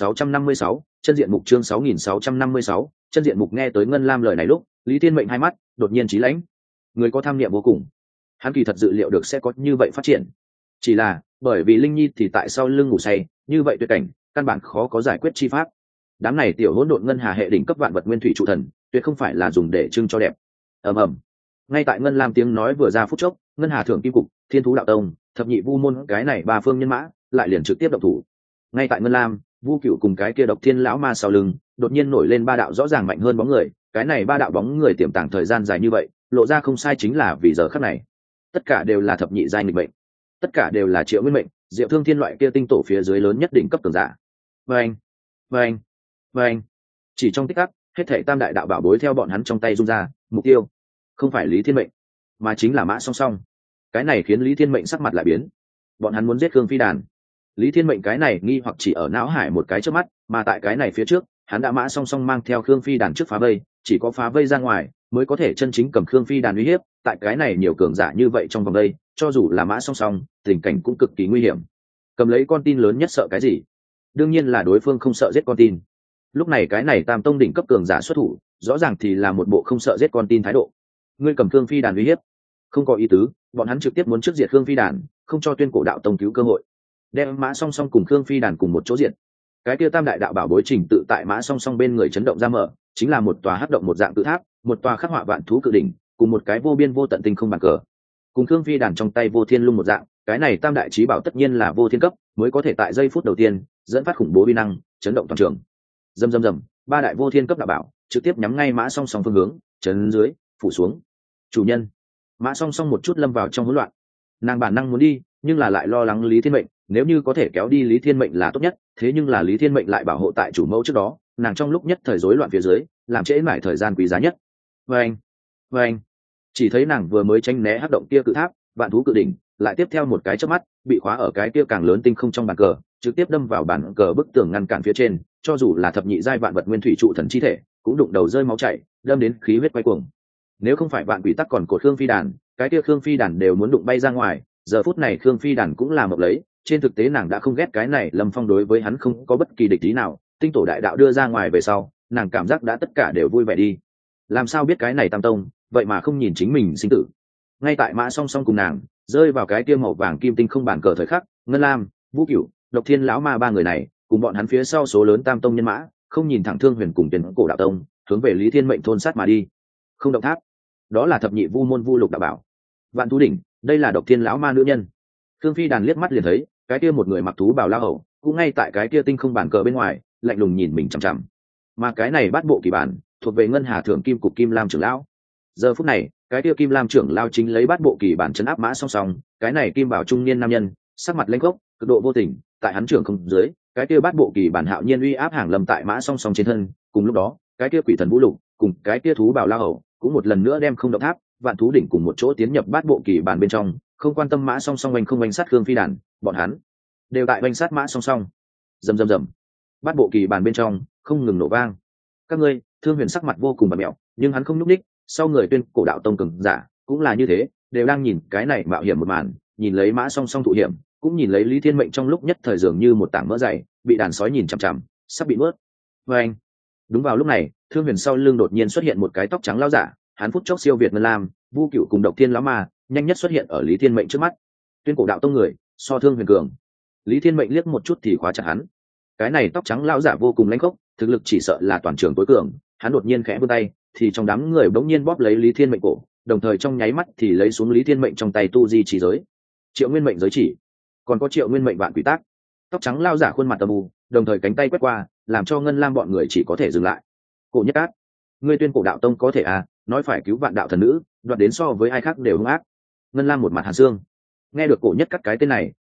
6656, chân diện mục. Chương 6656, chân diện mục. Nghe tới ngân lam lời này lúc, Lý Thiên Mệnh hai mắt đột nhiên chí lãnh. Người có tham niệm vô cùng, hắn kỳ thật dự liệu được sẽ có như vậy phát triển, chỉ là bởi vì Linh Nhi thì tại sau lưng ngủ say, như vậy tuyệt cảnh căn bản khó có giải quyết chi pháp. Đám này tiểu hỗn độn ngân hà hệ đỉnh cấp vạn vật nguyên thủy trụ thần, tuyệt không phải là dùng để trưng cho đẹp. Ầm ầm. Ngay tại ngân lam tiếng nói vừa ra phút chốc, ngân hà thượng kim cục, thiên thú đạo tông, thập nhị vu môn cái này ba phương nhân mã lại liền trực tiếp động thủ. Ngay tại ngân lam, Vu Cựu cùng cái kia Độc Thiên lão ma sau lưng đột nhiên nổi lên ba đạo rõ ràng mạnh hơn bóng người. Cái này ba đạo bóng người tiềm tàng thời gian dài như vậy, lộ ra không sai chính là vì giờ khắc này. Tất cả đều là thập nhị giai nghịch mệnh, tất cả đều là Triệu Nguyên Mệnh, Diệu Thương Thiên loại kia tinh tổ phía dưới lớn nhất đỉnh cấp cường giả. Vâng, vâng, vâng. Chỉ trong tích tắc, hết thảy tam đại đạo bảo bối theo bọn hắn trong tay rung ra, mục tiêu không phải Lý Thiên Mệnh, mà chính là Mã Song Song. Cái này khiến Lý Thiên Mệnh sắc mặt lại biến. Bọn hắn muốn giết Khương Phi Đàn. Lý Thiên Mệnh cái này nghi hoặc chỉ ở não hải một cái trước mắt, mà tại cái này phía trước, hắn đã Mã Song Song mang theo Khương Phi Đàn trước phá vây, chỉ có phá vây ra ngoài mới có thể chân chính cầm Khương Phi Đàn uy hiếp. Tại cái này nhiều cường giả như vậy trong vòng đây, cho dù là Mã Song Song, tình cảnh cũng cực kỳ nguy hiểm. Cầm lấy con tin lớn nhất sợ cái gì? Đương nhiên là đối phương không sợ giết con tin. Lúc này cái này tam tông đỉnh cấp cường giả xuất thủ, rõ ràng thì là một bộ không sợ giết con tin thái độ. Ngươi cầm Khương Phi Đàn uy hiếp, không có ý tứ, bọn hắn trực tiếp muốn trước diệt Khương Phi Đàn, không cho Tuyên Cổ đạo tông cứu cơ hội, đem Mã Song Song cùng Khương Phi Đàn cùng một chỗ diệt. Cái kia tam đại đạo bảo bối trình tự tại Mã Song Song bên người chấn động ra mở, chính là một tòa hắc động một dạng tự tháp, một tòa khắc họa vạn thú cự đỉnh, cùng một cái vô biên vô tận tinh không bàn cờ. Cùng Khương Phi Đàn trong tay vô thiên lung một dạng, cái này tam đại chí bảo tất nhiên là vô thiên cấp, mới có thể tại giây phút đầu tiên dẫn phát khủng bố uy năng, chấn động toàn trường. Rầm rầm rầm, ba đại vô thiên cấp đạo bảo trực tiếp nhắm ngay Mã Song Song phương hướng, chấn dưới, phủ xuống. Chủ nhân. Mã Song Song một chút lâm vào trong hỗn loạn. Nàng bản năng muốn đi, nhưng là lại lo lắng Lý Thiên Mệnh, nếu như có thể kéo đi Lý Thiên Mệnh là tốt nhất, thế nhưng là Lý Thiên Mệnh lại bảo hộ tại chủ mẫu trước đó, nàng trong lúc nhất thời rối loạn phía dưới, làm trễ mãi thời gian quý giá nhất. Vâng, vâng. Chỉ thấy nàng vừa mới tránh né hắc động kia cự tháp, vạn thú cự đỉnh, lại tiếp theo một cái chớp mắt, bị khóa ở cái kia càng lớn tinh không trong bàn cờ, trực tiếp đâm vào bàn cờ bức tường ngăn cản phía trên, cho dù là thập nhị giai vạn vật nguyên thủy trụ thần chi thể, cũng đụng đầu rơi máu chảy, đâm đến khí huyết quay cuồng. Nếu không phải vạn quỷ tắc còn cột Khương Phi Đàn, cái kia Khương Phi Đàn đều muốn đụng bay ra ngoài. Giờ phút này Khương Phi Đàn cũng là mộng lấy, trên thực tế nàng đã không ghét cái này Lâm Phong đối với hắn không có bất kỳ địch ý nào, tinh tổ đại đạo đưa ra ngoài về sau, nàng cảm giác đã tất cả đều vui vẻ đi. Làm sao biết cái này tam tông, vậy mà không nhìn chính mình sinh tử. Ngay tại Mã Song Song cùng nàng rơi vào cái kia màu vàng kim tinh không bàn cờ thời khắc, Ngân Lam, Vũ Cửu, Độc Thiên lão ma ba người này, cùng bọn hắn phía sau số lớn tam tông nhân mã, không nhìn thẳng Thương Huyền cùng Tuyên Cổ đạo tông, hướng về Lý Thiên Mệnh thôn sát mà đi. Không động tháp, đó là thập nhị vu môn Vu Lục đạo bảo. Vạn thú đỉnh, đây là Độc Thiên lão ma nữ nhân. Khương Phi Đàn liếc mắt liền thấy, cái kia một người mặc thú bào lao hầu, cũng ngay tại cái kia tinh không bàn cờ bên ngoài, lạnh lùng nhìn mình chằm chằm. Mà cái này bát bộ kỳ bản, thuộc về Ngân Hà Thượng Kim cục Kim Lam trưởng lão. Giờ phút này, cái kia Kim Lam trưởng lão chính lấy bát bộ kỳ bản trấn áp Mã Song Song, cái này Kim Bảo trung niên nam nhân, sắc mặt lênh khốc, cực độ vô tình, tại hắn trưởng không dưới, cái kia bát bộ kỳ bản hạo nhiên uy áp hàng lâm tại Mã Song Song trên thân, cùng lúc đó, cái kia quỷ thần vũ lục, cùng cái kia thú bào lao hầu, cũng một lần nữa đem không động tháp, vạn thú đỉnh cùng một chỗ tiến nhập bát bộ kỳ bản bên trong, không quan tâm Mã Song Song oanh không oanh sát Khương Phi Đàn, bọn hắn đều tại oanh sát Mã Song Song. Rầm rầm rầm, bát bộ kỳ bản bên trong không ngừng nổ vang. Các ngươi, Thương Huyền sắc mặt vô cùng bặm mẹo, nhưng hắn không nhúc nhích, sau người Tuyên Cổ đạo tông cường giả cũng là như thế, đều đang nhìn cái này mạo hiểm một màn, nhìn lấy Mã Song Song thụ hiểm, cũng nhìn lấy Lý Thiên Mệnh trong lúc nhất thời dường như một tảng mỡ dày, bị đàn sói nhìn chằm chằm, sắp bị nuốt. Anh. Đúng vào lúc này, Thương Huyền sau lưng đột nhiên xuất hiện một cái tóc trắng lão giả, hắn phút chốc siêu việt Ngân Lam, Vu Cửu cùng Độc Thiên lão ma, nhanh nhất xuất hiện ở Lý Thiên Mệnh trước mắt. Tuyên Cổ đạo tông người, so Thương Huyền cường. Lý Thiên Mệnh liếc một chút thì khóa chặt hắn. Cái này tóc trắng lão giả vô cùng lãnh khốc, thực lực chỉ sợ là toàn trường tối cường, hắn đột nhiên khẽ vươn tay, thì trong đám người bỗng nhiên bóp lấy Lý Thiên Mệnh cổ, đồng thời trong nháy mắt thì lấy xuống Lý Thiên Mệnh trong tay tu di chỉ giới. Triệu Nguyên Mệnh giới chỉ, còn có Triệu Nguyên Mệnh vạn quỷ tác. Tóc trắng lão giả khuôn mặt âm u, đồng thời cánh tay quét qua, làm cho Ngân Lam bọn người chỉ có thể dừng lại. Cổ Nhất Cát, ngươi Tuyên Cổ đạo tông có thể à, nói phải cứu vạn đạo thần nữ, đoạt đến so với ai khác đều hung ác. Ngân Lam một mặt hàn xương, nghe được Cổ Nhất Cát cái tên này,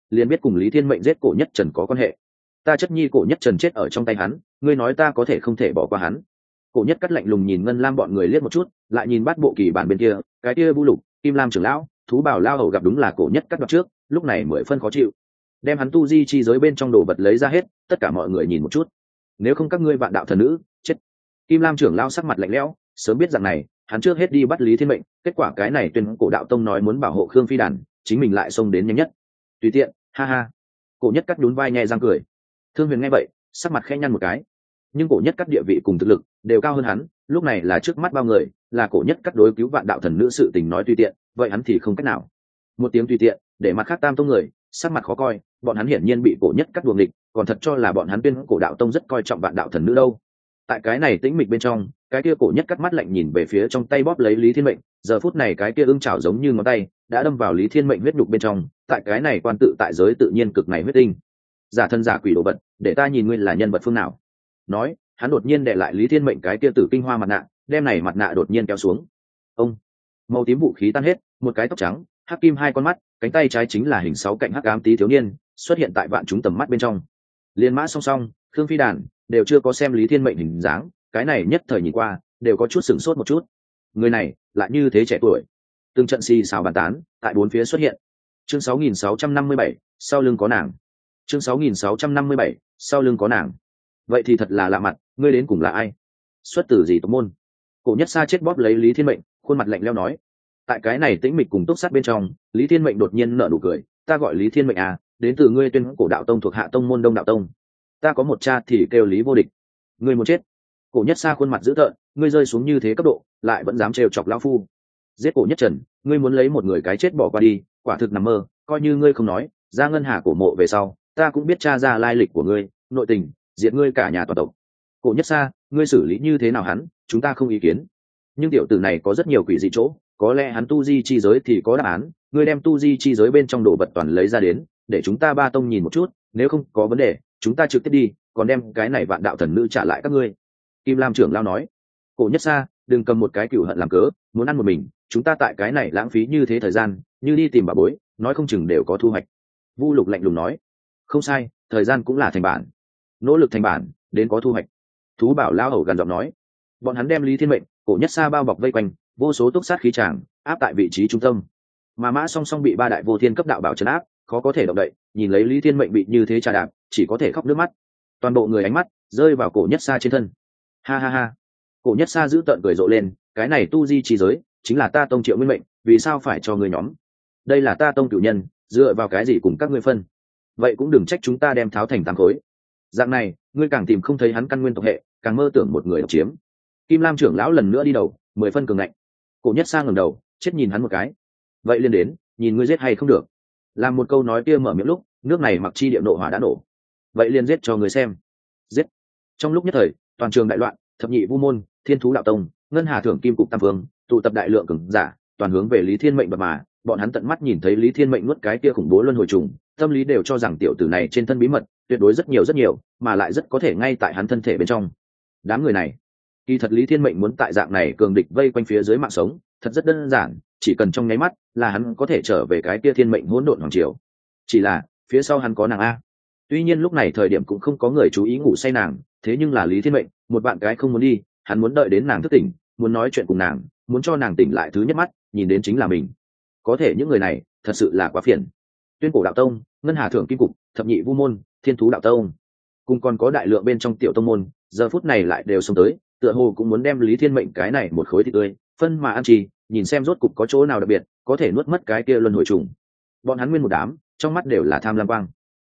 liền biết cùng Lý Thiên Mệnh giết Cổ Nhất Trần có quan hệ. Ta chất nhi Cổ Nhất Trần chết ở trong tay hắn, ngươi nói ta có thể không thể bỏ qua hắn? Cổ Nhất Cắt lạnh lùng nhìn Ngân Lam bọn người liếc một chút, lại nhìn Bát Bộ Kỳ bản bên kia, cái kia Bu Lục, Kim Lam trưởng lão, Thú Bảo lao hầu gặp đúng là Cổ Nhất Cắt đoạt trước, lúc này mười phân khó chịu. Đem hắn tu di chi giới bên trong đồ vật lấy ra hết, tất cả mọi người nhìn một chút. Nếu không các ngươi vạn đạo thần nữ, chết. Kim Lam trưởng lão sắc mặt lạnh lẽo, sớm biết rằng này, hắn trước hết đi bắt Lý Thiên Mệnh, kết quả cái này tuyên Cổ đạo tông nói muốn bảo hộ Khương Phi đàn, chính mình lại xông đến nhanh nhất. Tùy tiện, ha ha. Cổ Nhất Cắt nhún vai nhẹ răng cười. Thương Huyền nghe vậy, sắc mặt khẽ nhăn một cái. Nhưng Cổ Nhất Cắt địa vị cùng thực lực đều cao hơn hắn, lúc này là trước mắt bao người, là Cổ Nhất Cắt đối cứu vạn đạo thần nữ sự tình nói tùy tiện, vậy hắn thì không cách nào. Một tiếng tùy tiện, để mặt khác tam tông người sắc mặt khó coi, bọn hắn hiển nhiên bị Cổ Nhất Cắt đuồng địch, còn thật cho là bọn hắn tuyên Cổ đạo tông rất coi trọng vạn đạo thần nữ đâu. Tại cái này tĩnh mịch bên trong, cái kia Cổ Nhất Cắt mắt lạnh nhìn về phía trong tay bóp lấy Lý Thiên Mệnh, giờ phút này cái kia ưng chảo giống như ngón tay đã đâm vào Lý Thiên Mệnh huyết nhục bên trong, tại cái này quan tự tại giới tự nhiên cực này huyết tinh. Giả thân giả quỷ đồ vật, để ta nhìn ngươi là nhân vật phương nào. Nói, hắn đột nhiên để lại Lý Thiên Mệnh cái kia tử kinh hoa mặt nạ, đem này mặt nạ đột nhiên kéo xuống. Ông, màu tím vũ khí tan hết, một cái tóc trắng, hắc kim hai con mắt, cánh tay trái chính là hình sáu cạnh hắc ám tí thiếu niên xuất hiện tại vạn chúng tầm mắt bên trong. Liên mã song song, Khương Phi đàn đều chưa có xem Lý Thiên Mệnh hình dáng, cái này nhất thời nhìn qua đều có chút sửng sốt một chút. Người này lại như thế trẻ tuổi. Từng trận xì xào bàn tán tại bốn phía xuất hiện. Chương 6657, sau lưng có nàng. Chương 6657, sau lưng có nàng. Vậy thì thật là lạ mặt, ngươi đến cùng là ai? Xuất từ gì tộc môn? Cổ Nhất Sa chết bóp lấy Lý Thiên Mệnh, khuôn mặt lạnh lẽo nói. Tại cái này tĩnh mịch cùng túc sát bên trong, Lý Thiên Mệnh đột nhiên nở nụ cười, ta gọi Lý Thiên Mệnh à, đến từ ngươi tuyên Cổ đạo tông thuộc hạ tông môn Đông đạo tông. Ta có một cha thì kêu Lý vô địch. Ngươi muốn chết? Cổ Nhất Sa khuôn mặt dữ tợn, ngươi rơi xuống như thế cấp độ, lại vẫn dám trêu chọc lão phu. Giết Cổ Nhất Trần, ngươi muốn lấy một người cái chết bỏ qua đi, quả thực nằm mơ, coi như ngươi không nói, ra ngân hà cổ mộ về sau, ta cũng biết tra ra lai lịch của ngươi, nội tình, diệt ngươi cả nhà toàn tộc. Cổ Nhất Sa, ngươi xử lý như thế nào hắn, chúng ta không ý kiến. Nhưng tiểu tử này có rất nhiều quỷ dị chỗ, có lẽ hắn tu di chi giới thì có đáp án, ngươi đem tu di chi giới bên trong đồ vật toàn lấy ra đến, để chúng ta ba tông nhìn một chút, nếu không có vấn đề, chúng ta trực tiếp đi, còn đem cái này vạn đạo thần nữ trả lại các ngươi. Kim Lam trưởng lao nói. Cổ Nhất Sa, đừng cầm một cái cửu hận làm cớ, muốn ăn một mình, chúng ta tại cái này lãng phí như thế thời gian, như đi tìm bà bối, nói không chừng đều có thu hoạch. Vu Lục lạnh lùng nói. Không sai, thời gian cũng là thành bản, nỗ lực thành bản, đến có thu hoạch. Thú Bảo lao hầu gần giọng nói. Bọn hắn đem Lý Thiên Mệnh, Cổ Nhất Sa bao bọc vây quanh, vô số túc sát khí tràng áp tại vị trí trung tâm, mà mã song song bị ba đại vô thiên cấp đạo bảo trấn áp, khó có thể động đậy. Nhìn lấy Lý Thiên Mệnh bị như thế trà đạp, chỉ có thể khóc nước mắt. Toàn bộ người ánh mắt rơi vào Cổ Nhất Sa trên thân. Ha ha ha. Cổ Nhất Sa giữ tợn cười rộ lên, cái này tu di chi giới chính là ta tông Triệu Nguyên Mệnh, vì sao phải cho người nhóm? Đây là ta tông cửu nhân, dựa vào cái gì cùng các ngươi phân? Vậy cũng đừng trách chúng ta đem tháo thành tám khối. Dạng này, ngươi càng tìm không thấy hắn căn nguyên tộc hệ, càng mơ tưởng một người độc chiếm. Kim Lam trưởng lão lần nữa đi đầu, 10 phân cường ngạnh. Cổ Nhất Sa ngẩng đầu, chết nhìn hắn một cái. Vậy liên đến, nhìn ngươi giết hay không được. Làm một câu nói kia mở miệng lúc, nước này mặc chi địa nộ hỏa đã nổ. Vậy liền giết cho người xem. Giết. Trong lúc nhất thời, toàn trường đại loạn, thập nhị vu môn, Thiên Thú đạo tông, Ngân Hà thưởng kim cục tam vương, tụ tập đại lượng cường giả, toàn hướng về Lý Thiên Mệnh mà. Bọn hắn tận mắt nhìn thấy Lý Thiên Mệnh nuốt cái kia khủng bố luân hồi trùng, tâm lý đều cho rằng tiểu tử này trên thân bí mật tuyệt đối rất nhiều, mà lại rất có thể ngay tại hắn thân thể bên trong. Đám người này, kỳ thật Lý Thiên Mệnh muốn tại dạng này cường địch vây quanh phía dưới mạng sống, thật rất đơn giản, chỉ cần trong nháy mắt là hắn có thể trở về cái kia thiên mệnh hỗn độn hoàng triều. Chỉ là phía sau hắn có nàng a. Tuy nhiên lúc này thời điểm cũng không có người chú ý ngủ say nàng, thế nhưng là Lý Thiên Mệnh, một bạn cái không muốn đi, hắn muốn đợi đến nàng thức tỉnh, muốn nói chuyện cùng nàng, muốn cho nàng tỉnh lại thứ nhất mắt, nhìn đến chính là mình. Có thể những người này thật sự là quá phiền. Tuyên Cổ đạo tông, Ngân Hà thưởng kim cục, thập nhị vu môn, Thiên Thú đạo tông, cùng còn có đại lượng bên trong tiểu tông môn, giờ phút này lại đều xông tới, tựa hồ cũng muốn đem Lý Thiên Mệnh cái này một khối thịt tươi phân mà ăn chi, nhìn xem rốt cục có chỗ nào đặc biệt có thể nuốt mất cái kia luân hồi trùng. Bọn hắn nguyên một đám trong mắt đều là tham lam quang.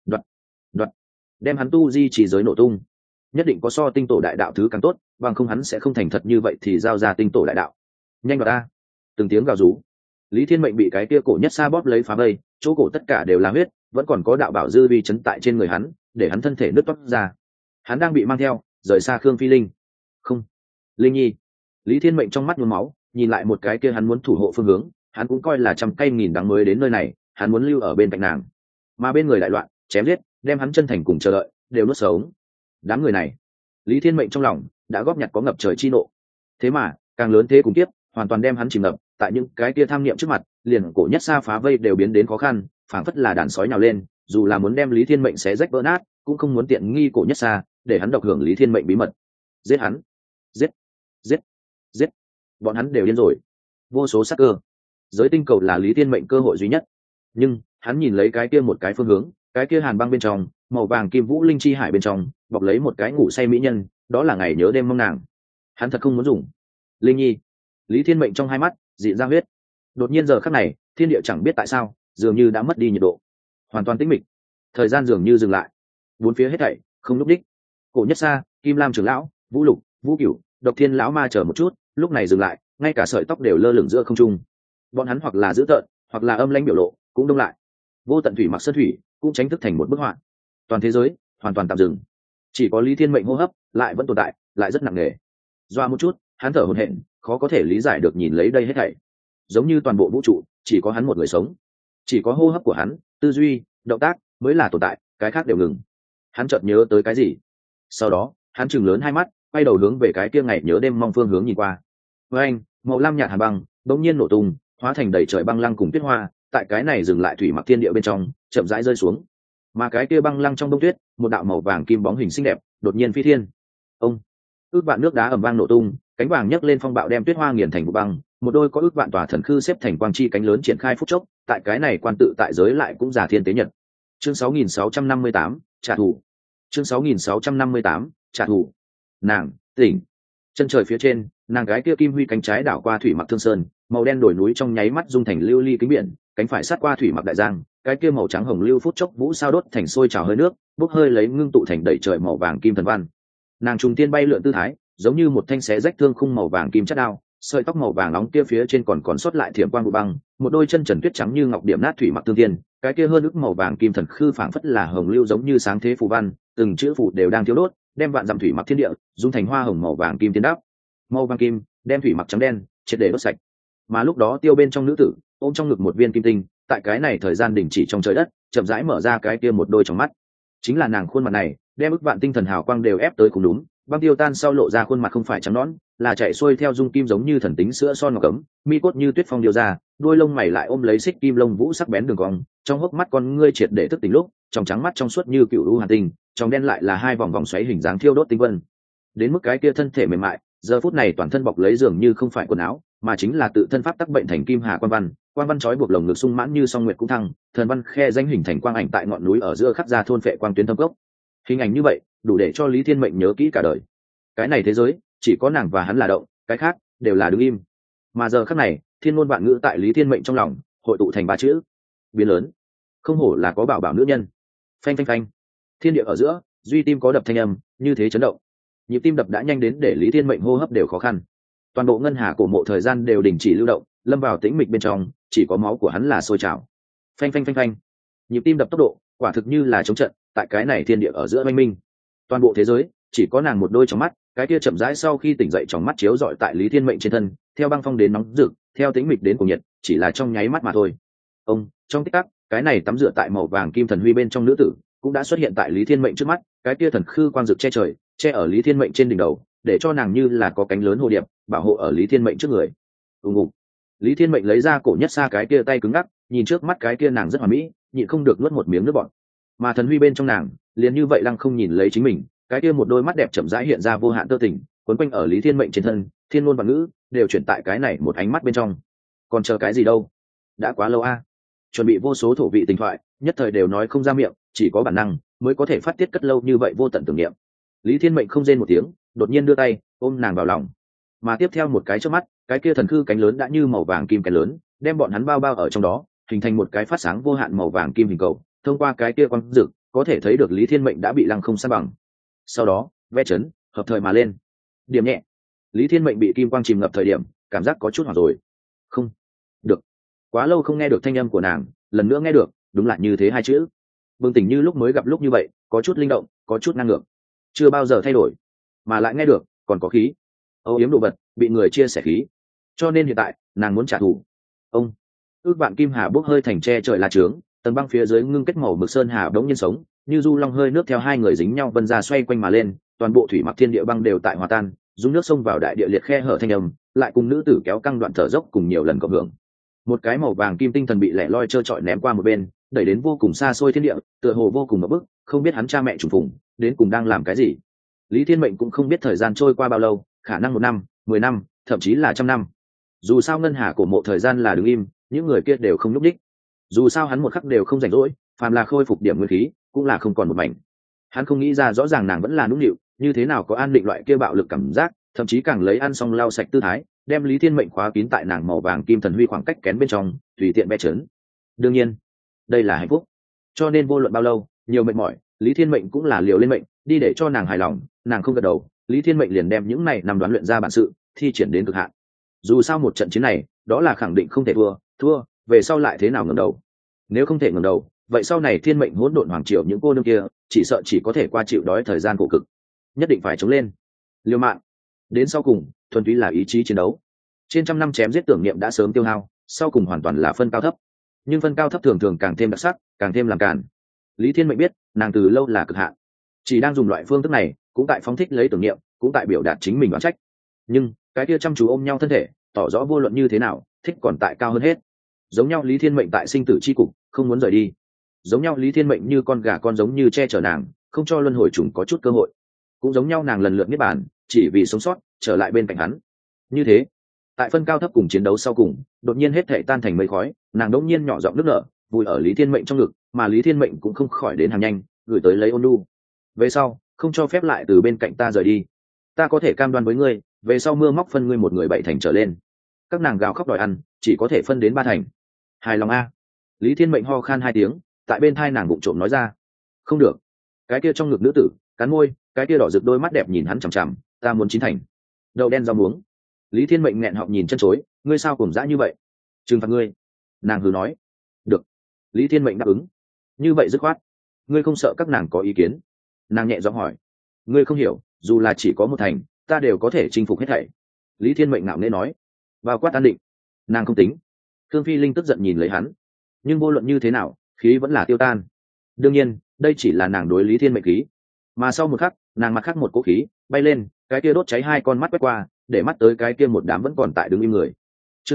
Đoạt, đem hắn tu di chỉ giới nổ tung. Nhất định có so tinh tổ đại đạo thứ càng tốt, bằng không hắn sẽ không thành thật như vậy thì giao ra tinh tổ đại đạo. Nhanh vào ta. Từng tiếng gào rú. Lý Thiên Mệnh bị cái kia Cổ Nhất Sa bóp lấy phá vây, chỗ cổ tất cả đều là huyết, vẫn còn có đạo bảo dư vi chấn tại trên người hắn, để hắn thân thể nứt toác ra. Hắn đang bị mang theo rời xa Khương Phi Linh. Không, Linh Nhi. Lý Thiên Mệnh trong mắt nhuốm máu, nhìn lại một cái kia hắn muốn thủ hộ phương hướng, hắn cũng coi là trăm cây nghìn đắng mới đến nơi này, hắn muốn lưu ở bên cạnh nàng. Mà bên người đại loạn, chém giết, đem hắn chân thành cùng chờ đợi, đều nuốt sống. Đám người này, Lý Thiên Mệnh trong lòng đã góp nhặt có ngập trời chi nộ. Thế mà, càng lớn thế cùng tiếp, hoàn toàn đem hắn chìm ngập, tại những cái kia tham niệm trước mặt, liền Cổ Nhất Sa phá vây đều biến đến khó khăn, phảng phất là đàn sói nhào lên, dù là muốn đem Lý Thiên Mệnh xé rách vỡ nát cũng không muốn tiện nghi Cổ Nhất Sa để hắn độc hưởng Lý Thiên Mệnh bí mật. Giết hắn, giết, giết, giết, bọn hắn đều điên rồi. Vô số sắc cơ, giới tinh cầu là Lý Thiên Mệnh cơ hội duy nhất. Nhưng hắn nhìn lấy cái kia một cái phương hướng, cái kia hàn băng bên trong màu vàng kim vũ linh chi hải bên trong bọc lấy một cái ngủ say mỹ nhân, đó là ngày nhớ đêm mong nàng. Hắn thật không muốn dùng. Linh Nhi. Lý Thiên Mệnh trong hai mắt dị ra huyết. Đột nhiên giờ khắc này thiên địa chẳng biết tại sao dường như đã mất đi nhiệt độ, hoàn toàn tĩnh mịch, thời gian dường như dừng lại, bốn phía hết thảy không lúc đích. Cổ Nhất Sa, Kim Lam trưởng lão, Vũ Lục, Vũ Cửu, Độc Thiên lão ma chờ một chút, lúc này dừng lại, ngay cả sợi tóc đều lơ lửng giữa không trung. Bọn hắn hoặc là dữ tợn hoặc là âm lãnh biểu lộ cũng đông lại. Vô tận thủy mặc sơn thủy cũng tránh thức thành một bức họa. Toàn thế giới hoàn toàn tạm dừng, chỉ có Lý Thiên Mệnh hô hấp lại vẫn tồn tại, lại rất nặng nề. Doa một chút hắn thở hổn hển, khó có thể lý giải được nhìn lấy đây hết thảy, giống như toàn bộ vũ trụ chỉ có hắn một người sống, chỉ có hô hấp của hắn, tư duy, động tác mới là tồn tại, cái khác đều ngừng. Hắn chợt nhớ tới cái gì, sau đó hắn chừng lớn hai mắt, quay đầu hướng về cái kia ngày nhớ đêm mong phương hướng nhìn qua. Với anh màu lam nhạt hàn băng bỗng nhiên nổ tung, hóa thành đầy trời băng lăng cùng tuyết hoa, tại cái này dừng lại thủy mặc thiên địa bên trong chậm rãi rơi xuống. Mà cái kia băng lăng trong đông tuyết, một đạo màu vàng kim bóng hình xinh đẹp đột nhiên phi thiên. Ông ước vạn nước đá ầm vang nổ tung, cánh vàng nhấc lên phong bạo đem tuyết hoa nghiền thành vụ băng, một đôi có ước vạn tòa thần khư xếp thành quang chi cánh lớn triển khai phút chốc, tại cái này quan tự tại giới lại cũng giả thiên tế nhật. Chương 6658, trả thù. Chương 6658, trả thù. Nàng tỉnh. Chân trời phía trên, nàng gái kia kim huy cánh trái đảo qua thủy mặc thương sơn, màu đen đồi núi trong nháy mắt dung thành lưu ly kính biển, cánh phải sát qua thủy mặc đại giang, cái kia màu trắng hồng lưu phút chốc vũ sao đốt thành sôi trào hơi nước, bốc hơi lấy ngưng tụ thành đầy trời màu vàng kim thần văn. Nàng trùng tiên bay lượn tư thái, giống như một thanh xé rách thương khung màu vàng kim chất đao, sợi tóc màu vàng nóng kia phía trên còn sót lại thiểm quang vụ băng, một đôi chân trần tuyết trắng như ngọc điểm nát thủy mặc tương tiên, cái kia hơn ức màu vàng kim thần khư phảng phất là hồng lưu giống như sáng thế phù văn, từng chữ phù đều đang thiêu đốt, đem vạn dặm thủy mặc thiên địa dung thành hoa hồng màu vàng kim tiến đáp. Màu vàng kim đem thủy mặc trắng đen triệt để đốt sạch. Mà lúc đó tiêu bên trong nữ tử ôm trong ngực một viên kim tinh, tại cái này thời gian đình chỉ trong trời đất, chậm rãi mở ra cái kia một đôi trong mắt. Chính là nàng khuôn mặt này, đem ức vạn tinh thần hào quang đều ép tới cùng đúng, băng tiêu tan sau lộ ra khuôn mặt không phải trắng nõn, là chạy xuôi theo dung kim giống như thần tính sữa son ngọc cấm, mi cốt như tuyết phong điêu ra, đuôi lông mày lại ôm lấy xích kim lông vũ sắc bén đường cong, trong hốc mắt con ngươi triệt để thức tỉnh lúc, trong trắng mắt trong suốt như cựu u hàn tinh, trong đen lại là hai vòng vòng xoáy hình dáng thiêu đốt tinh vân. Đến mức cái kia thân thể mềm mại, giờ phút này toàn thân bọc lấy dường như không phải quần áo, mà chính là tự thân pháp tắc bệnh thành kim hà quan văn trói buộc lồng ngực sung mãn như song nguyệt cũng thăng, thần văn khe danh hình thành quang ảnh tại ngọn núi ở giữa khắc ra thôn phệ quang tuyến thâm cốc. Hình ảnh như vậy đủ để cho Lý Thiên Mệnh nhớ kỹ cả đời. Cái này thế giới chỉ có nàng và hắn là động, cái khác đều là đứng im. Mà giờ khắc này thiên ngôn vạn ngữ tại Lý Thiên Mệnh trong lòng hội tụ thành ba chữ: biến lớn. Không hổ là có bảo bảo nữ nhân. Phanh phanh phanh, thiên địa ở giữa duy tim có đập thanh âm như thế chấn động, nhịp tim đập đã nhanh đến để Lý Thiên Mệnh hô hấp đều khó khăn. Toàn bộ ngân hà cổ mộ thời gian đều đình chỉ lưu động, lâm vào tĩnh mịch bên trong, chỉ có máu của hắn là sôi trào. Phanh phanh phanh phanh, nhịp tim đập tốc độ quả thực như là chống trận, tại cái này thiên địa ở giữa oanh minh. Toàn bộ thế giới chỉ có nàng một đôi trong mắt, cái kia chậm rãi sau khi tỉnh dậy trong mắt chiếu rọi tại Lý Thiên Mệnh trên thân, theo băng phong đến nóng rực, theo tĩnh mịch đến cuồng nhiệt, chỉ là trong nháy mắt mà thôi. Ông trong tích tắc, cái này tắm rửa tại màu vàng kim thần huy bên trong nữ tử cũng đã xuất hiện tại Lý Thiên Mệnh trước mắt, cái kia thần khư quang rực che trời, che ở Lý Thiên Mệnh trên đỉnh đầu, để cho nàng như là có cánh lớn hồ điệp bảo hộ ở Lý Thiên Mệnh trước người. Lý Thiên Mệnh lấy ra Cổ Nhất Sa cái kia tay cứng ngắc, nhìn trước mắt cái kia nàng rất hoàn mỹ, nhịn không được nuốt một miếng nước bọt. Mà thần huy bên trong nàng liền như vậy lăng không nhìn lấy chính mình, cái kia một đôi mắt đẹp chậm rãi hiện ra vô hạn tơ tình, quấn quanh ở Lý Thiên Mệnh trên thân, thiên ngôn vạn ngữ đều chuyển tại cái này một ánh mắt bên trong. Còn chờ cái gì đâu, đã quá lâu a. Chuẩn bị vô số thổ vị tình thoại, nhất thời đều nói không ra miệng, chỉ có bản năng mới có thể phát tiết cất lâu như vậy vô tận tưởng niệm. Lý Thiên Mệnh không rên một tiếng, đột nhiên đưa tay ôm nàng vào lòng. Mà tiếp theo một cái chớp mắt, cái kia thần khư cánh lớn đã như màu vàng kim cánh lớn, đem bọn hắn bao bao ở trong đó, hình thành một cái phát sáng vô hạn màu vàng kim hình cầu. Thông qua cái kia quang rực, có thể thấy được Lý Thiên Mệnh đã bị lăng không san bằng. Sau đó ve chấn hợp thời mà lên, điểm nhẹ. Lý Thiên Mệnh bị kim quang chìm ngập thời điểm, cảm giác có chút hoảng rồi. Không được, quá lâu không nghe được thanh âm của nàng, lần nữa nghe được, đúng là như thế hai chữ. Bừng tỉnh như lúc mới gặp lúc như vậy, có chút linh động, có chút năng lượng, chưa bao giờ thay đổi, mà lại nghe được còn có khí. Âu yếm đồ vật bị người chia sẻ khí, cho nên hiện tại nàng muốn trả thù. Ông ước vạn kim hà bốc hơi thành tre trời la trướng, tầng băng phía dưới ngưng kết màu mực sơn hà đống nhiên sống, như du long hơi nước theo hai người dính nhau vân ra xoay quanh mà lên, toàn bộ thủy mặc thiên địa băng đều tại hòa tan, dung nước xông vào đại địa liệt khe hở thanh âm, lại cùng nữ tử kéo căng đoạn thở dốc cùng nhiều lần cộng hưởng. Một cái màu vàng kim tinh thần bị lẻ loi trơ trọi ném qua một bên, đẩy đến vô cùng xa xôi thiên địa, tựa hồ vô cùng ngập bức, không biết hắn cha mẹ trùng phùng đến cùng đang làm cái gì. Lý Thiên Mệnh cũng không biết thời gian trôi qua bao lâu, khả năng 1 năm, 10 năm, thậm chí là 100 năm. Dù sao ngân hà cổ mộ thời gian là đứng im, những người kia đều không nhúc nhích. Dù sao hắn một khắc đều không rảnh rỗi, phàm là khôi phục điểm nguyên khí cũng là không còn một mảnh. Hắn không nghĩ ra rõ ràng nàng vẫn là nũng nịu, như thế nào có an định loại kia bạo lực cảm giác, thậm chí càng lấy ăn xong lau sạch tư thái, đem Lý Thiên Mệnh khóa kín tại nàng màu vàng kim thần huy khoảng cách kén bên trong, tùy tiện bẻ trớn. Đương nhiên, đây là hạnh phúc. Cho nên vô luận bao lâu, nhiều mệt mỏi, Lý Thiên Mệnh cũng là liều lên mệnh, đi để cho nàng hài lòng, nàng không gật đầu, Lý Thiên Mệnh liền đem những này nằm đoán luyện ra bản sự, thi triển đến cực hạn. Dù sao một trận chiến này, đó là khẳng định không thể thua, về sau lại thế nào ngẩng đầu. Nếu không thể ngẩng đầu, vậy sau này Thiên Mệnh hỗn độn hoàng triều những cô nương kia, chỉ sợ chỉ có thể qua chịu đói thời gian khổ cực. Nhất định phải chống lên, liều mạng. Đến sau cùng, thuần túy là ý chí chiến đấu. Trên 100 năm chém giết tưởng niệm đã sớm tiêu hao, sau cùng hoàn toàn là phân cao thấp. Nhưng phân cao thấp thường thường càng thêm đặc sắc, càng thêm làm càn. Lý Thiên Mệnh biết, nàng từ lâu là cực hạn, chỉ đang dùng loại phương thức này, cũng tại phóng thích lấy tưởng niệm, cũng tại biểu đạt chính mình oán trách. Nhưng cái kia chăm chú ôm nhau thân thể, tỏ rõ vô luận như thế nào, thích còn tại cao hơn hết. Giống nhau Lý Thiên Mệnh tại sinh tử chi cục, không muốn rời đi. Giống nhau Lý Thiên Mệnh như con gà con giống như che chở nàng, không cho luân hồi trùng có chút cơ hội. Cũng giống nhau nàng lần lượt niết bàn, chỉ vì sống sót, trở lại bên cạnh hắn. Như thế, tại phân cao thấp cùng chiến đấu sau cùng, đột nhiên hết thảy tan thành mây khói, nàng đột nhiên nhỏ giọng nức nở, vùi ở Lý Thiên Mệnh trong ngực, mà Lý Thiên Mệnh cũng không khỏi đến hàng nhanh, gửi tới lấy ôn nhu. Về sau, không cho phép lại từ bên cạnh ta rời đi. Ta có thể cam đoan với ngươi, về sau mưa móc phân ngươi một người 7 thành trở lên. Các nàng gào khóc đòi ăn, chỉ có thể phân đến 3 thành. Hài lòng a. Lý Thiên Mệnh ho khan 2 tiếng, tại bên thai nàng bụng trộm nói ra. Không được. Cái kia trong ngực nữ tử, cắn môi, cái kia đỏ rực đôi mắt đẹp nhìn hắn chằm chằm, ta muốn 9 thành. Đậu đen rau muống. Lý Thiên Mệnh nghẹn họng nhìn chân chối, ngươi sao cùng dã như vậy? Trừng phạt ngươi. Nàng hừ nói. Được. Lý Thiên Mệnh đáp ứng. Như vậy dứt khoát. Ngươi không sợ các nàng có ý kiến? Nàng nhẹ giọng hỏi. Ngươi không hiểu, dù là chỉ có 1 thành, ta đều có thể chinh phục hết thảy. Lý Thiên Mệnh ngạo nghễ nói. Vào quát an định. Nàng không tính. Thương Phi Linh tức giận nhìn lấy hắn, nhưng vô luận như thế nào, khí vẫn là tiêu tan. Đương nhiên, đây chỉ là nàng đối Lý Thiên Mệnh khí, mà sau một khắc, nàng mặt khắc một cỗ khí bay lên, cái kia đốt cháy 2 con mắt quét qua, để mắt tới cái kia một đám vẫn còn tại đứng im người. Chương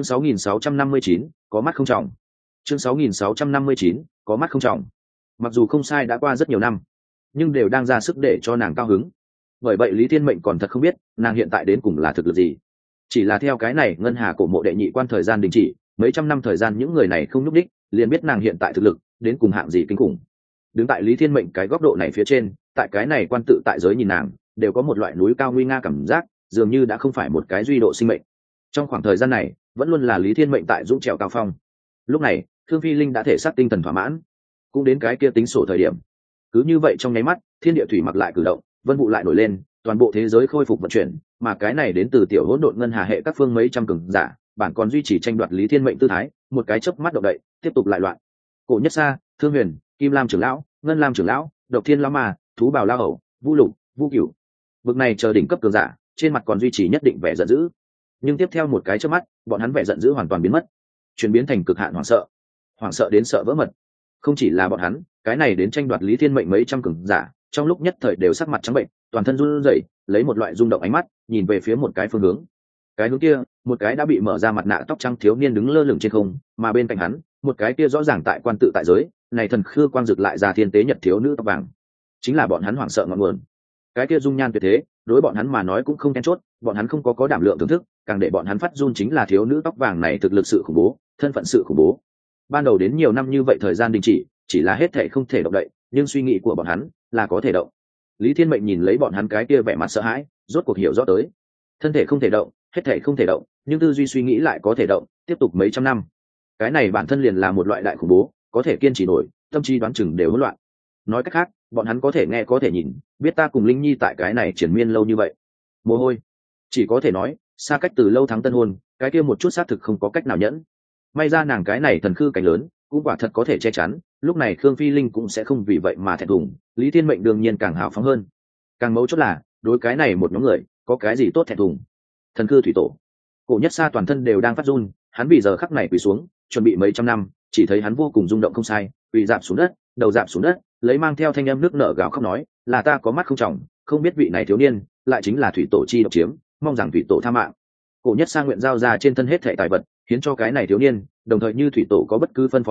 6659, có mắt không trọng. Chương 6659, có mắt không trọng. Mặc dù không sai đã qua rất nhiều năm, nhưng đều đang ra sức để cho nàng cao hứng. Bởi vậy Lý Thiên Mệnh còn thật không biết, nàng hiện tại đến cùng là thực lực gì. Chỉ là theo cái này ngân hà cổ mộ đệ nhị quan thời gian đình chỉ, mấy trăm năm thời gian những người này không nhúc đích, liền biết nàng hiện tại thực lực đến cùng hạng gì kinh khủng. Đứng tại Lý Thiên Mệnh cái góc độ này phía trên, tại cái này quan tự tại giới nhìn nàng, đều có một loại núi cao nguy nga cảm giác, dường như đã không phải một cái duy độ sinh mệnh. Trong khoảng thời gian này, vẫn luôn là Lý Thiên Mệnh tại dũng trèo cao phong. Lúc này, Thương Phi Linh đã thể xác tinh thần thỏa mãn, cũng đến cái kia tính sổ thời điểm. Cứ như vậy trong nháy mắt, thiên địa thủy mặc lại cử động, vân vụ lại nổi lên, toàn bộ thế giới khôi phục vận chuyển, mà cái này đến từ tiểu hỗn độn ngân hà hệ các phương mấy trăm cường giả, bản còn duy trì tranh đoạt Lý Thiên Mệnh tư thái, một cái chớp mắt động đậy, tiếp tục lại loạn. Cổ Nhất Sa, Thương Huyền, Kim Lam trưởng lão, Ngân Lam trưởng lão, Độc Thiên lão ma, Thú Bào lão hậu, Vu Lục, Vu Cửu. Vực này chờ đỉnh cấp cường giả, trên mặt còn duy trì nhất định vẻ giận dữ, nhưng tiếp theo một cái chớp mắt, bọn hắn vẻ giận dữ hoàn toàn biến mất, chuyển biến thành cực hạn hoảng sợ đến sợ vỡ mật. Không chỉ là bọn hắn, cái này đến tranh đoạt Lý Thiên Mệnh mấy trăm cường giả, trong lúc nhất thời đều sắc mặt trắng bệnh, toàn thân run rẩy, lấy một loại rung động ánh mắt nhìn về phía một cái phương hướng. Cái hướng kia, một cái đã bị mở ra mặt nạ tóc trắng thiếu niên đứng lơ lửng trên không, mà bên cạnh hắn, một cái kia rõ ràng tại quan tự tại giới, này thần khư quang dực lại ra thiên tế nhật thiếu nữ tóc vàng, chính là bọn hắn hoảng sợ ngọn nguồn. Cái kia dung nhan tuyệt thế, đối bọn hắn mà nói cũng không then chốt, bọn hắn không có đảm lượng thưởng thức, càng để bọn hắn phát run chính là thiếu nữ tóc vàng này thực lực sự khủng bố, thân phận sự khủng bố. Ban đầu đến nhiều năm như vậy thời gian đình chỉ là hết thể không thể động đậy, nhưng suy nghĩ của bọn hắn là có thể động. Lý Thiên Mệnh nhìn lấy bọn hắn cái kia vẻ mặt sợ hãi, rốt cuộc hiểu rõ tới, thân thể không thể động, hết thể không thể động, nhưng tư duy suy nghĩ lại có thể động, tiếp tục mấy trăm năm. Cái này bản thân liền là một loại đại khủng bố, có thể kiên trì nổi, tâm trí đoán chừng đều hỗn loạn. Nói cách khác, bọn hắn có thể nghe có thể nhìn, biết ta cùng Linh Nhi tại cái này triển miên lâu như vậy. Mồ hôi, chỉ có thể nói, xa cách từ lâu tháng tân hôn, cái kia một chút xác thực không có cách nào nhẫn. May ra nàng cái này thần khư cảnh lớn, cũng quả thật có thể che chắn, lúc này Khương Phi Linh cũng sẽ không vì vậy mà thẹn thùng, Lý Thiên Mệnh đương nhiên càng hào phóng hơn. Càng mấu chốt là, đối cái này một nhóm người, có cái gì tốt thẹn thùng. Thần khư thủy tổ, Cổ Nhất Sa toàn thân đều đang phát run, hắn vì giờ khắc này quỳ xuống, chuẩn bị mấy trăm năm, chỉ thấy hắn vô cùng rung động không sai, quỳ rạp xuống đất, đầu rạp xuống đất, lấy mang theo thanh âm nước nở gào khóc nói, là ta có mắt không trọng, không biết vị này thiếu niên, lại chính là thủy tổ chi độc chiếm, mong rằng thủy tổ tha mạng. Cổ Nhất Sa nguyện giao ra trên thân hết thảy tài vật, hiến cho cái này thiếu niên, đồng thời như thủy tổ có bất cứ phân phó nào,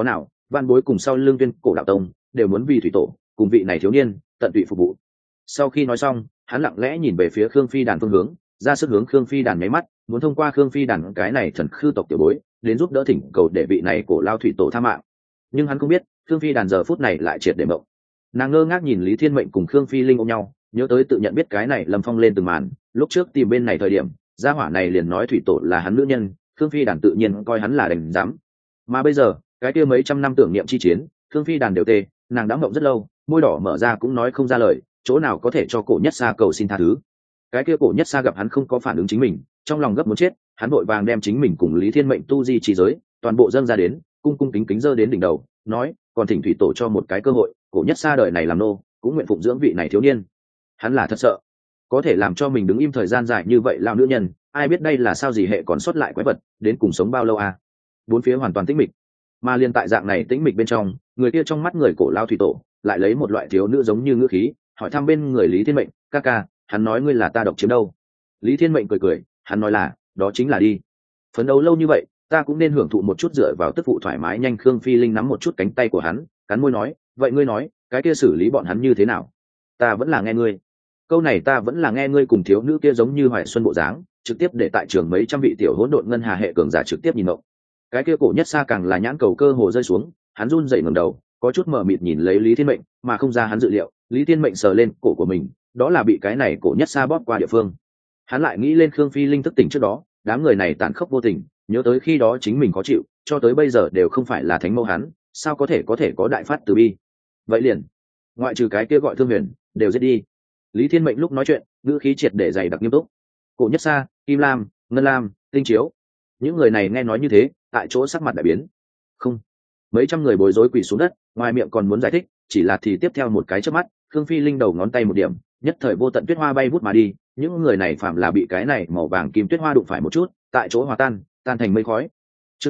Văn bối cùng sau lương tuyên cổ đạo tông đều muốn vì thủy tổ cùng vị này thiếu niên tận tụy phục vụ. Sau khi nói xong, hắn lặng lẽ nhìn về phía Khương Phi Đàn phương hướng, ra sức hướng Khương Phi Đàn nháy mắt, muốn thông qua Khương Phi Đàn cái này thần khư tộc tiểu bối đến giúp đỡ thỉnh cầu để vị này cổ lao thủy tổ tha mạng. Nhưng hắn không biết Khương Phi Đàn giờ phút này lại triệt để mộng. Nàng ngơ ngác nhìn Lý Thiên Mệnh cùng Khương Phi Linh ôm nhau, nhớ tới tự nhận biết cái này Lâm Phong lên từng màn, lúc trước tìm bên này thời điểm gia hỏa này liền nói thủy tổ là hắn nữ nhân, Khương Phi Đàn tự nhiên coi hắn là đành dám. Mà bây giờ cái kia mấy trăm năm tưởng niệm chi chiến, Khương Phi Đàn đều tê, nàng đã mộng rất lâu, môi đỏ mở ra cũng nói không ra lời, chỗ nào có thể cho cổ nhất xa cầu xin tha thứ. Cái kia cổ nhất xa gặp hắn không có phản ứng chính mình, trong lòng gấp muốn chết, hắn vội vàng đem chính mình cùng Lý Thiên Mệnh tu di trí giới toàn bộ dâng ra đến, cung cung kính kính giơ đến đỉnh đầu, nói còn thỉnh thủy tổ cho một cái cơ hội, cổ nhất xa đời này làm nô cũng nguyện phụng dưỡng vị này thiếu niên. Hắn là thật sợ có thể làm cho mình đứng im thời gian dài như vậy lao nữ nhân, ai biết đây là sao gì hệ còn sót lại quái vật, đến cùng sống bao lâu à. Bốn phía hoàn toàn tĩnh mịch, mà liên tại dạng này tĩnh mịch bên trong, người kia trong mắt người cổ lao thủy tổ lại lấy một loại thiếu nữ giống như ngữ khí hỏi thăm bên người Lý Thiên Mệnh, ca ca, hắn nói ngươi là ta độc chiếm đâu? Lý Thiên Mệnh cười cười, hắn nói là đó chính là đi, phấn đấu lâu như vậy ta cũng nên hưởng thụ một chút dựa vào tức phụ thoải mái. Nhanh. Khương Phi Linh nắm một chút cánh tay của hắn, cắn môi nói, vậy ngươi nói cái kia xử lý bọn hắn như thế nào? Ta vẫn là nghe ngươi. Câu này ta vẫn là nghe ngươi cùng thiếu nữ kia giống như hoài xuân bộ dáng, trực tiếp để tại trường mấy trăm vị tiểu hỗn độn ngân hà hệ cường giả trực tiếp nhìn ngộng. Cái kia cổ nhất xa càng là nhãn cầu cơ hồ rơi xuống, hắn run dậy ngẩng đầu, có chút mờ mịt nhìn lấy Lý Thiên Mệnh, mà không ra hắn dự liệu, Lý Thiên Mệnh sờ lên cổ của mình, đó là bị cái này cổ nhất xa bóp qua địa phương. Hắn lại nghĩ lên Khương Phi Linh thức tỉnh trước đó, đám người này tàn khốc vô tình, nhớ tới khi đó chính mình khó chịu, cho tới bây giờ đều không phải là thánh mẫu hắn, sao có thể có đại phát từ bi. Vậy liền, ngoại trừ cái kia gọi Thương Huyền, đều giết đi. Lý Thiên Mệnh lúc nói chuyện, ngữ khí triệt để dày đặc nghiêm túc. Cổ nhất xa, Kim Lam, Ngân Lam, Tinh Chiếu, những người này nghe nói như thế, tại chỗ sắc mặt đại biến. Không, mấy trăm người bối rối quỳ xuống đất, ngoài miệng còn muốn giải thích, chỉ là thì tiếp theo một cái chớp mắt, Khương Phi Linh đầu ngón tay một điểm, nhất thời vô tận tuyết hoa bay vút mà đi. Những người này phạm là bị cái này màu vàng kim tuyết hoa đụng phải một chút, tại chỗ hòa tan thành mây khói. Chương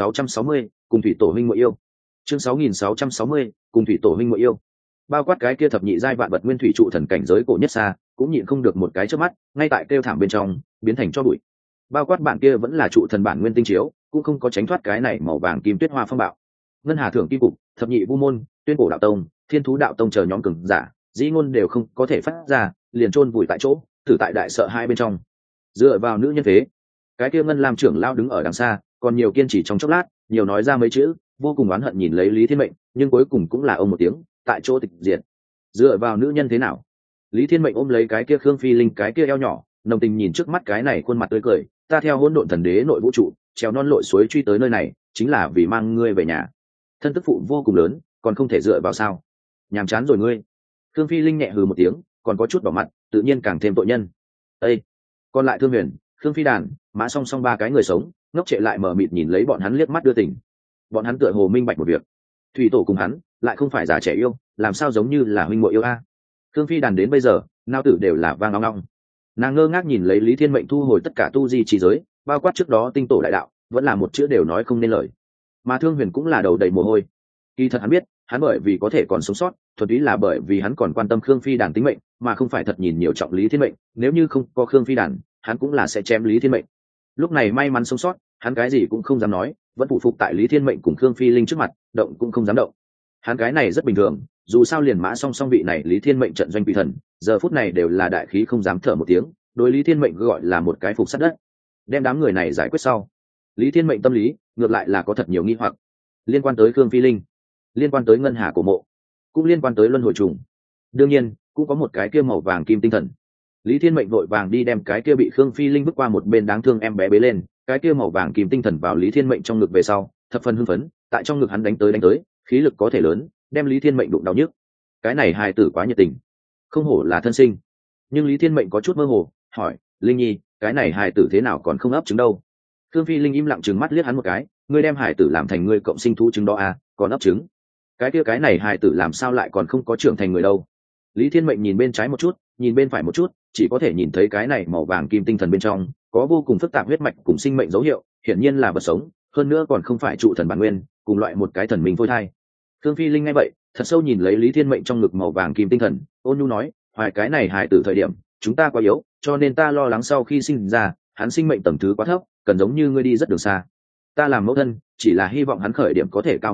6660, cùng thủy tổ huynh muội yêu. Chương 6660, cùng thủy tổ huynh muội yêu. Bao quát cái kia thập nhị giai vạn vật nguyên thủy trụ thần cảnh giới cổ nhất xa, cũng nhịn không được một cái chớp mắt, ngay tại kêu thảm bên trong, biến thành cho bụi. Bao quát bạn kia vẫn là trụ thần bản nguyên Tinh Chiếu, cũng không có tránh thoát cái này màu vàng kim tuyết hoa phong bạo. Ngân Hà Thượng Kim Cục, thập nhị vu môn, tuyên cổ đạo tông, thiên thú đạo tông chờ nhóm cường giả, dĩ ngôn đều không có thể phát ra, liền chôn vùi tại chỗ, tử tại đại sợ hai bên trong. Dựa vào nữ nhân thế, cái kia Ngân Lam trưởng lao đứng ở đằng xa, còn nhiều kiên trì trong chốc lát, nhiều nói ra mấy chữ, vô cùng oán hận nhìn lấy Lý Thiên Mệnh, nhưng cuối cùng cũng là ông một tiếng, tại chỗ tịch diệt. Dựa vào nữ nhân thế nào? Lý Thiên Mệnh ôm lấy cái kia Khương Phi Linh cái kia eo nhỏ, nồng tình nhìn trước mắt cái này khuôn mặt tươi cười, ta theo hỗn độn thần đế nội vũ trụ, trèo non lội suối truy tới nơi này, chính là vì mang ngươi về nhà. Thân tức phụ vô cùng lớn, còn không thể dựa vào sao? Nhàm chán rồi ngươi. Khương Phi Linh nhẹ hừ một tiếng, còn có chút đỏ mặt, tự nhiên càng thêm tội nhân. Ê, còn lại Thương Huyền, Khương Phi Đàn, mã song song ba cái người sống, ngốc trệ lại mở mịt nhìn lấy bọn hắn liếc mắt đưa tình. Bọn hắn tựa hồ minh bạch một việc, thủy tổ cùng hắn lại không phải già trẻ yêu, làm sao giống như là huynh muội yêu a? Khương Phi Đàn đến bây giờ, nao tử đều là vang ngong ngong. Nàng ngơ ngác nhìn lấy Lý Thiên Mệnh thu hồi tất cả tu di trí giới, bao quát trước đó tinh tổ đại đạo, vẫn là một chữ đều nói không nên lời. Mà Thương Huyền cũng là đầu đầy mồ hôi. Kỳ thật hắn biết, hắn bởi vì có thể còn sống sót, thuần túy là bởi vì hắn còn quan tâm Khương Phi Đàn tính mệnh, mà không phải thật nhìn nhiều trọng Lý Thiên Mệnh. Nếu như không có Khương Phi Đàn, hắn cũng là sẽ chém Lý Thiên Mệnh. Lúc này may mắn sống sót, hắn cái gì cũng không dám nói, vẫn phụ phục tại Lý Thiên Mệnh cùng Khương Phi Linh trước mặt, động cũng không dám động. Hắn cái này rất bình thường, dù sao liền mã song song vị này Lý Thiên Mệnh trận doanh quỷ thần, giờ phút này đều là đại khí không dám thở một tiếng, đối Lý Thiên Mệnh gọi là một cái phục sát đất. Đem đám người này giải quyết sau, Lý Thiên Mệnh tâm lý ngược lại là có thật nhiều nghi hoặc, liên quan tới Khương Phi Linh, liên quan tới Ngân Hà cổ mộ, cũng liên quan tới luân hồi trùng. Đương nhiên cũng có một cái kia màu vàng kim tinh thần. Lý Thiên Mệnh vội vàng đi đem cái kia bị Khương Phi Linh bước qua một bên đáng thương em bé bế lên, cái kia màu vàng kim tinh thần vào Lý Thiên Mệnh trong ngực về sau, thập phần hưng phấn, tại trong ngực hắn đánh tới, khí lực có thể lớn, đem Lý Thiên Mệnh đụng đau nhức. Cái này hài tử quá nhiệt tình, không hổ là thân sinh. Nhưng Lý Thiên Mệnh có chút mơ hồ, hỏi, Linh Nhi, cái này hài tử thế nào còn không ấp trứng đâu? Khương Phi Linh im lặng trừng mắt liếc hắn một cái, ngươi đem hài tử làm thành ngươi cộng sinh thú trứng đó à, còn ấp trứng? Cái này hài tử làm sao lại còn không có trưởng thành người đâu? Lý Thiên Mệnh nhìn bên trái một chút, nhìn bên phải một chút, chỉ có thể nhìn thấy cái này màu vàng kim tinh thần bên trong có vô cùng phức tạp huyết mạch cùng sinh mệnh dấu hiệu, hiển nhiên là vật sống, hơn nữa còn không phải trụ thần bản nguyên, cùng loại một cái thần minh phôi thai. Khương Phi Linh nghe vậy, thật sâu nhìn lấy Lý Thiên Mệnh trong ngực màu vàng kim tinh thần, ôn nhu nói, hoài cái này hài tử thời điểm chúng ta quá yếu, cho nên ta lo lắng sau khi sinh ra hắn sinh mệnh tầng thứ quá thấp, cần giống như ngươi đi rất đường xa. Ta làm mẫu thân chỉ là hy vọng hắn khởi điểm có thể cao một chút,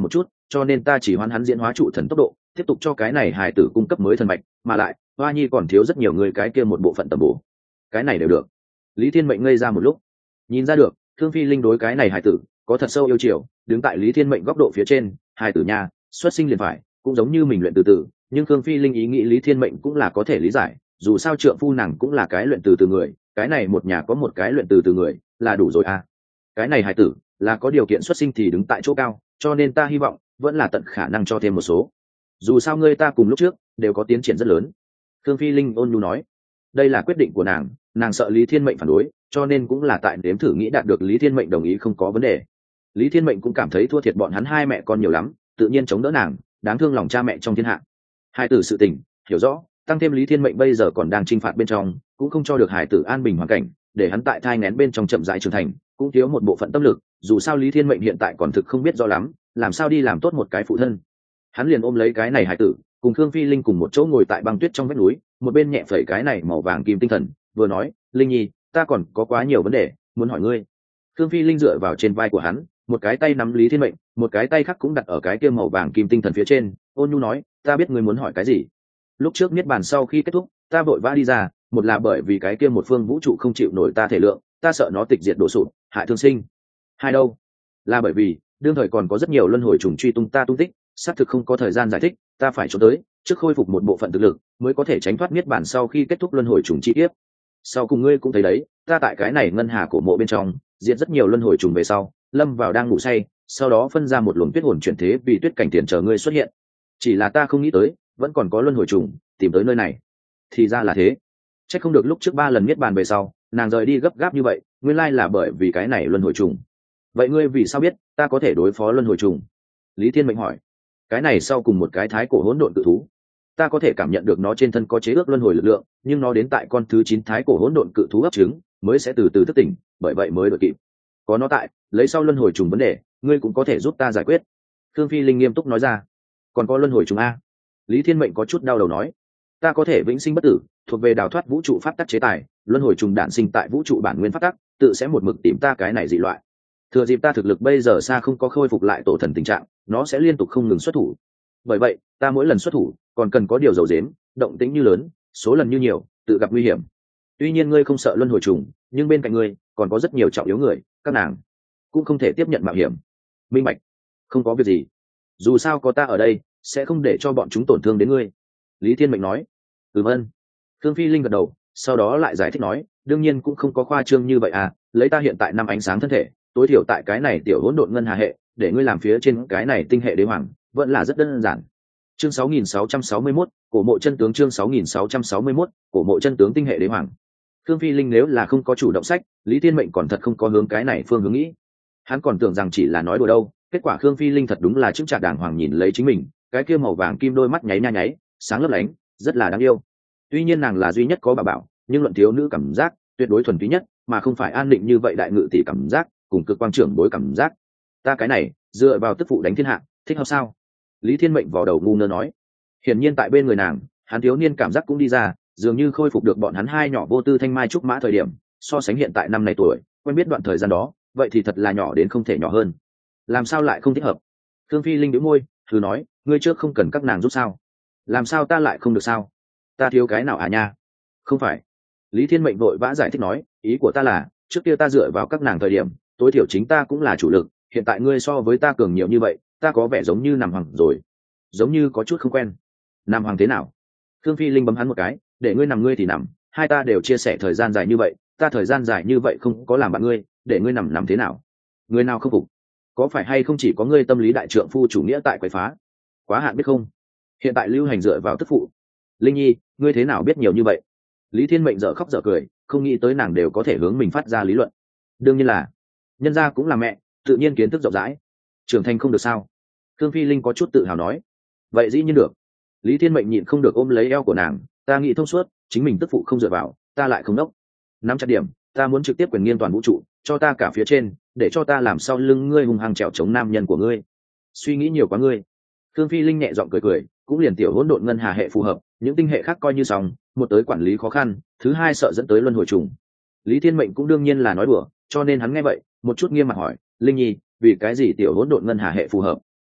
cho nên ta chỉ hoán hắn diễn hóa trụ thần tốc độ, tiếp tục cho cái này hài tử cung cấp mới thần mạch, mà lại hoa nhi còn thiếu rất nhiều người cái kia một bộ phận tầm bổ. Cái này đều được. Lý Thiên Mệnh ngây ra một lúc, nhìn ra được Thương Phi Linh đối cái này hài tử có thật sâu yêu chiều, đứng tại Lý Thiên Mệnh góc độ phía trên, hài tử nha, xuất sinh liền phải cũng giống như mình luyện từ từ, nhưng Thương Phi Linh ý nghĩ Lý Thiên Mệnh cũng là có thể lý giải, dù sao trượng phu nàng cũng là cái luyện từ từ người, cái này một nhà có một cái luyện từ từ người là đủ rồi à. Cái này hài tử là có điều kiện xuất sinh thì đứng tại chỗ cao, cho nên ta hy vọng vẫn là tận khả năng cho thêm một số, dù sao ngươi ta cùng lúc trước đều có tiến triển rất lớn. Thương Phi Linh ôn nhu nói, đây là quyết định của nàng, nàng sợ Lý Thiên Mệnh phản đối, cho nên cũng là tại đếm thử nghĩ đạt được Lý Thiên Mệnh đồng ý không có vấn đề. Lý Thiên Mệnh cũng cảm thấy thua thiệt bọn hắn hai mẹ con nhiều lắm, tự nhiên chống đỡ nàng, đáng thương lòng cha mẹ trong thiên hạ. Hai tử sự tình hiểu rõ, tăng thêm Lý Thiên Mệnh bây giờ còn đang chinh phạt bên trong, cũng không cho được hải tử an bình hoàn cảnh, để hắn tại thai nghén bên trong chậm rãi trưởng thành, cũng thiếu một bộ phận tâm lực, dù sao Lý Thiên Mệnh hiện tại còn thực không biết rõ lắm, làm sao đi làm tốt một cái phụ thân. Hắn liền ôm lấy cái này hải tử, cùng Khương Phi Linh cùng một chỗ ngồi tại băng tuyết trong vách núi, một bên nhẹ phẩy cái này màu vàng kim tinh thần, vừa nói, Linh Nhi, ta còn có quá nhiều vấn đề muốn hỏi ngươi. Khương Phi Linh dựa vào trên vai của hắn, một cái tay nắm Lý Thiên Mệnh, một cái tay khác cũng đặt ở cái kia màu vàng kim tinh thần phía trên, ôn nhu nói, ta biết ngươi muốn hỏi cái gì. Lúc trước niết bàn sau khi kết thúc, ta vội vã đi ra, một là bởi vì cái kia một phương vũ trụ không chịu nổi ta thể lượng, ta sợ nó tịch diệt đổ sụp, hại thương sinh. Hai đâu, là bởi vì đương thời còn có rất nhiều luân hồi trùng truy tung ta tung tích, xác thực không có thời gian giải thích, ta phải trốn tới trước khôi phục một bộ phận thực lực mới có thể tránh thoát niết bàn sau khi kết thúc luân hồi trùng chi tiết. Sau cùng ngươi cũng thấy đấy, ta tại cái này ngân hà cổ mộ bên trong diệt rất nhiều luân hồi trùng về sau, lâm vào đang ngủ say, sau đó phân ra một luồng tuyết hồn chuyển thế vì tuyết cảnh tiền chờ ngươi xuất hiện. Chỉ là ta không nghĩ tới vẫn còn có luân hồi trùng tìm tới nơi này. Thì ra là thế, chắc không được lúc trước 3 lần niết bàn về sau nàng rời đi gấp gáp như vậy, nguyên lai là bởi vì cái này luân hồi trùng. Vậy ngươi vì sao biết ta có thể đối phó luân hồi trùng? Lý Thiên Mệnh hỏi. Cái này sau cùng một cái thái cổ hỗn độn cự thú, ta có thể cảm nhận được nó trên thân có chế ước luân hồi lực lượng, nhưng nó đến tại con thứ 9 thái cổ hỗn độn cự thú ấp trứng mới sẽ từ từ thức tỉnh, bởi vậy mới đội kịp. Có nó tại, lấy sau luân hồi trùng vấn đề ngươi cũng có thể giúp ta giải quyết. Thương Phi Linh nghiêm túc nói ra. Còn có luân hồi trùng a? Lý Thiên Mệnh có chút đau đầu nói. Ta có thể vĩnh sinh bất tử, thuộc về đào thoát vũ trụ pháp tắc chế tài, luân hồi trùng đản sinh tại vũ trụ bản nguyên pháp tắc, tự sẽ một mực tìm ta cái này dị loại. Thừa dịp ta thực lực bây giờ xa không có khôi phục lại tổ thần tình trạng, nó sẽ liên tục không ngừng xuất thủ. Bởi vậy ta mỗi lần xuất thủ còn cần có điều dầu dếm, động tĩnh như lớn, số lần như nhiều, tự gặp nguy hiểm. Tuy nhiên ngươi không sợ luân hồi trùng, nhưng bên cạnh ngươi còn có rất nhiều trọng yếu người, các nàng cũng không thể tiếp nhận mạo hiểm. Minh bạch. Không có việc gì, dù sao có ta ở đây sẽ không để cho bọn chúng tổn thương đến ngươi. Lý Thiên Mệnh nói. Ơn. Thương Phi Linh gật đầu, sau đó lại giải thích nói, đương nhiên cũng không có khoa trương như vậy à, lấy ta hiện tại 5 ánh sáng thân thể, tối thiểu tại cái này tiểu hỗn độn ngân hà hệ, để ngươi làm phía trên cái này tinh hệ đế hoàng vẫn là rất đơn giản. Chương 6661, cổ mộ chân tướng. Chương 6661, cổ mộ chân tướng tinh hệ đế hoàng. Thương Phi Linh nếu là không có chủ động sách, Lý Thiên Mệnh còn thật không có hướng cái này phương hướng nghĩ. Hắn còn tưởng rằng chỉ là nói đùa đâu, kết quả Khương Phi Linh thật đúng là chứng trạc đàng hoàng nhìn lấy chính mình, cái kia màu vàng kim đôi mắt nháy nha nháy, sáng lấp lánh, rất là đáng yêu. Tuy nhiên nàng là duy nhất có bà bảo, nhưng luận thiếu nữ cảm giác, tuyệt đối thuần túy nhất, mà không phải an định như vậy đại ngự tỷ cảm giác, cùng cực quang trưởng bối cảm giác. Ta cái này dựa vào tức phụ đánh thiên hạ, thích hợp sao? Lý Thiên Mệnh vào đầu ngu ngơ nói. Hiển nhiên tại bên người nàng, hắn thiếu niên cảm giác cũng đi ra, dường như khôi phục được bọn hắn hai nhỏ vô tư thanh mai trúc mã thời điểm, so sánh hiện tại năm này tuổi, quen biết đoạn thời gian đó, vậy thì thật là nhỏ đến không thể nhỏ hơn. Làm sao lại không thích hợp? Thương Phi Linh nhếch môi, thử nói, ngươi trước không cần các nàng giúp sao? Làm sao ta lại không được sao? Ta thiếu cái nào à nha? Không phải. Lý Thiên Mệnh vội vã giải thích nói, ý của ta là, trước kia ta dựa vào các nàng thời điểm, tối thiểu chính ta cũng là chủ lực, hiện tại ngươi so với ta cường nhiều như vậy, ta có vẻ giống như nằm hoàng rồi, giống như có chút không quen. Nằm hoàng thế nào? Thương Phi Linh bấm hắn một cái, để ngươi nằm ngươi thì nằm, hai ta đều chia sẻ thời gian dài như vậy, ta thời gian dài như vậy không có làm bạn ngươi, để ngươi nằm thế nào? Người nào không phục? Có phải hay không chỉ có ngươi tâm lý đại trượng phu chủ nghĩa tại quậy phá? Quá hạn biết không? Hiện tại lưu hành dựa vào tức phụ. Linh Nhi, ngươi thế nào biết nhiều như vậy? Lý Thiên Mệnh dở khóc dở cười, không nghĩ tới nàng đều có thể hướng mình phát ra lý luận. Đương nhiên là, nhân gia cũng là mẹ, tự nhiên kiến thức rộng rãi. Trưởng thành không được sao? Thương Phi Linh có chút tự hào nói. Vậy dĩ nhiên được. Lý Thiên Mệnh nhịn không được ôm lấy eo của nàng, ta nghĩ thông suốt, chính mình tức phụ không dựa vào, ta lại không đốc. Nắm chặt điểm, ta muốn trực tiếp quyền nghiêng toàn vũ trụ, cho ta cả phía trên, để cho ta làm sau lưng ngươi hùng hăng trèo chống nam nhân của ngươi. Suy nghĩ nhiều quá ngươi. Thương Phi Linh nhẹ giọng cười cười, cũng liền tiểu hỗn độn ngân hà hệ phù hợp, những tinh hệ khác coi như xong, một tới quản lý khó khăn, thứ hai sợ dẫn tới luân hồi trùng. Lý Thiên Mệnh cũng đương nhiên là nói đùa, cho nên hắn nghe vậy, một chút nghiêm mặt hỏi, Linh Nhi, vì cái gì tiểu hỗn độn ngân hà hệ phù hợp?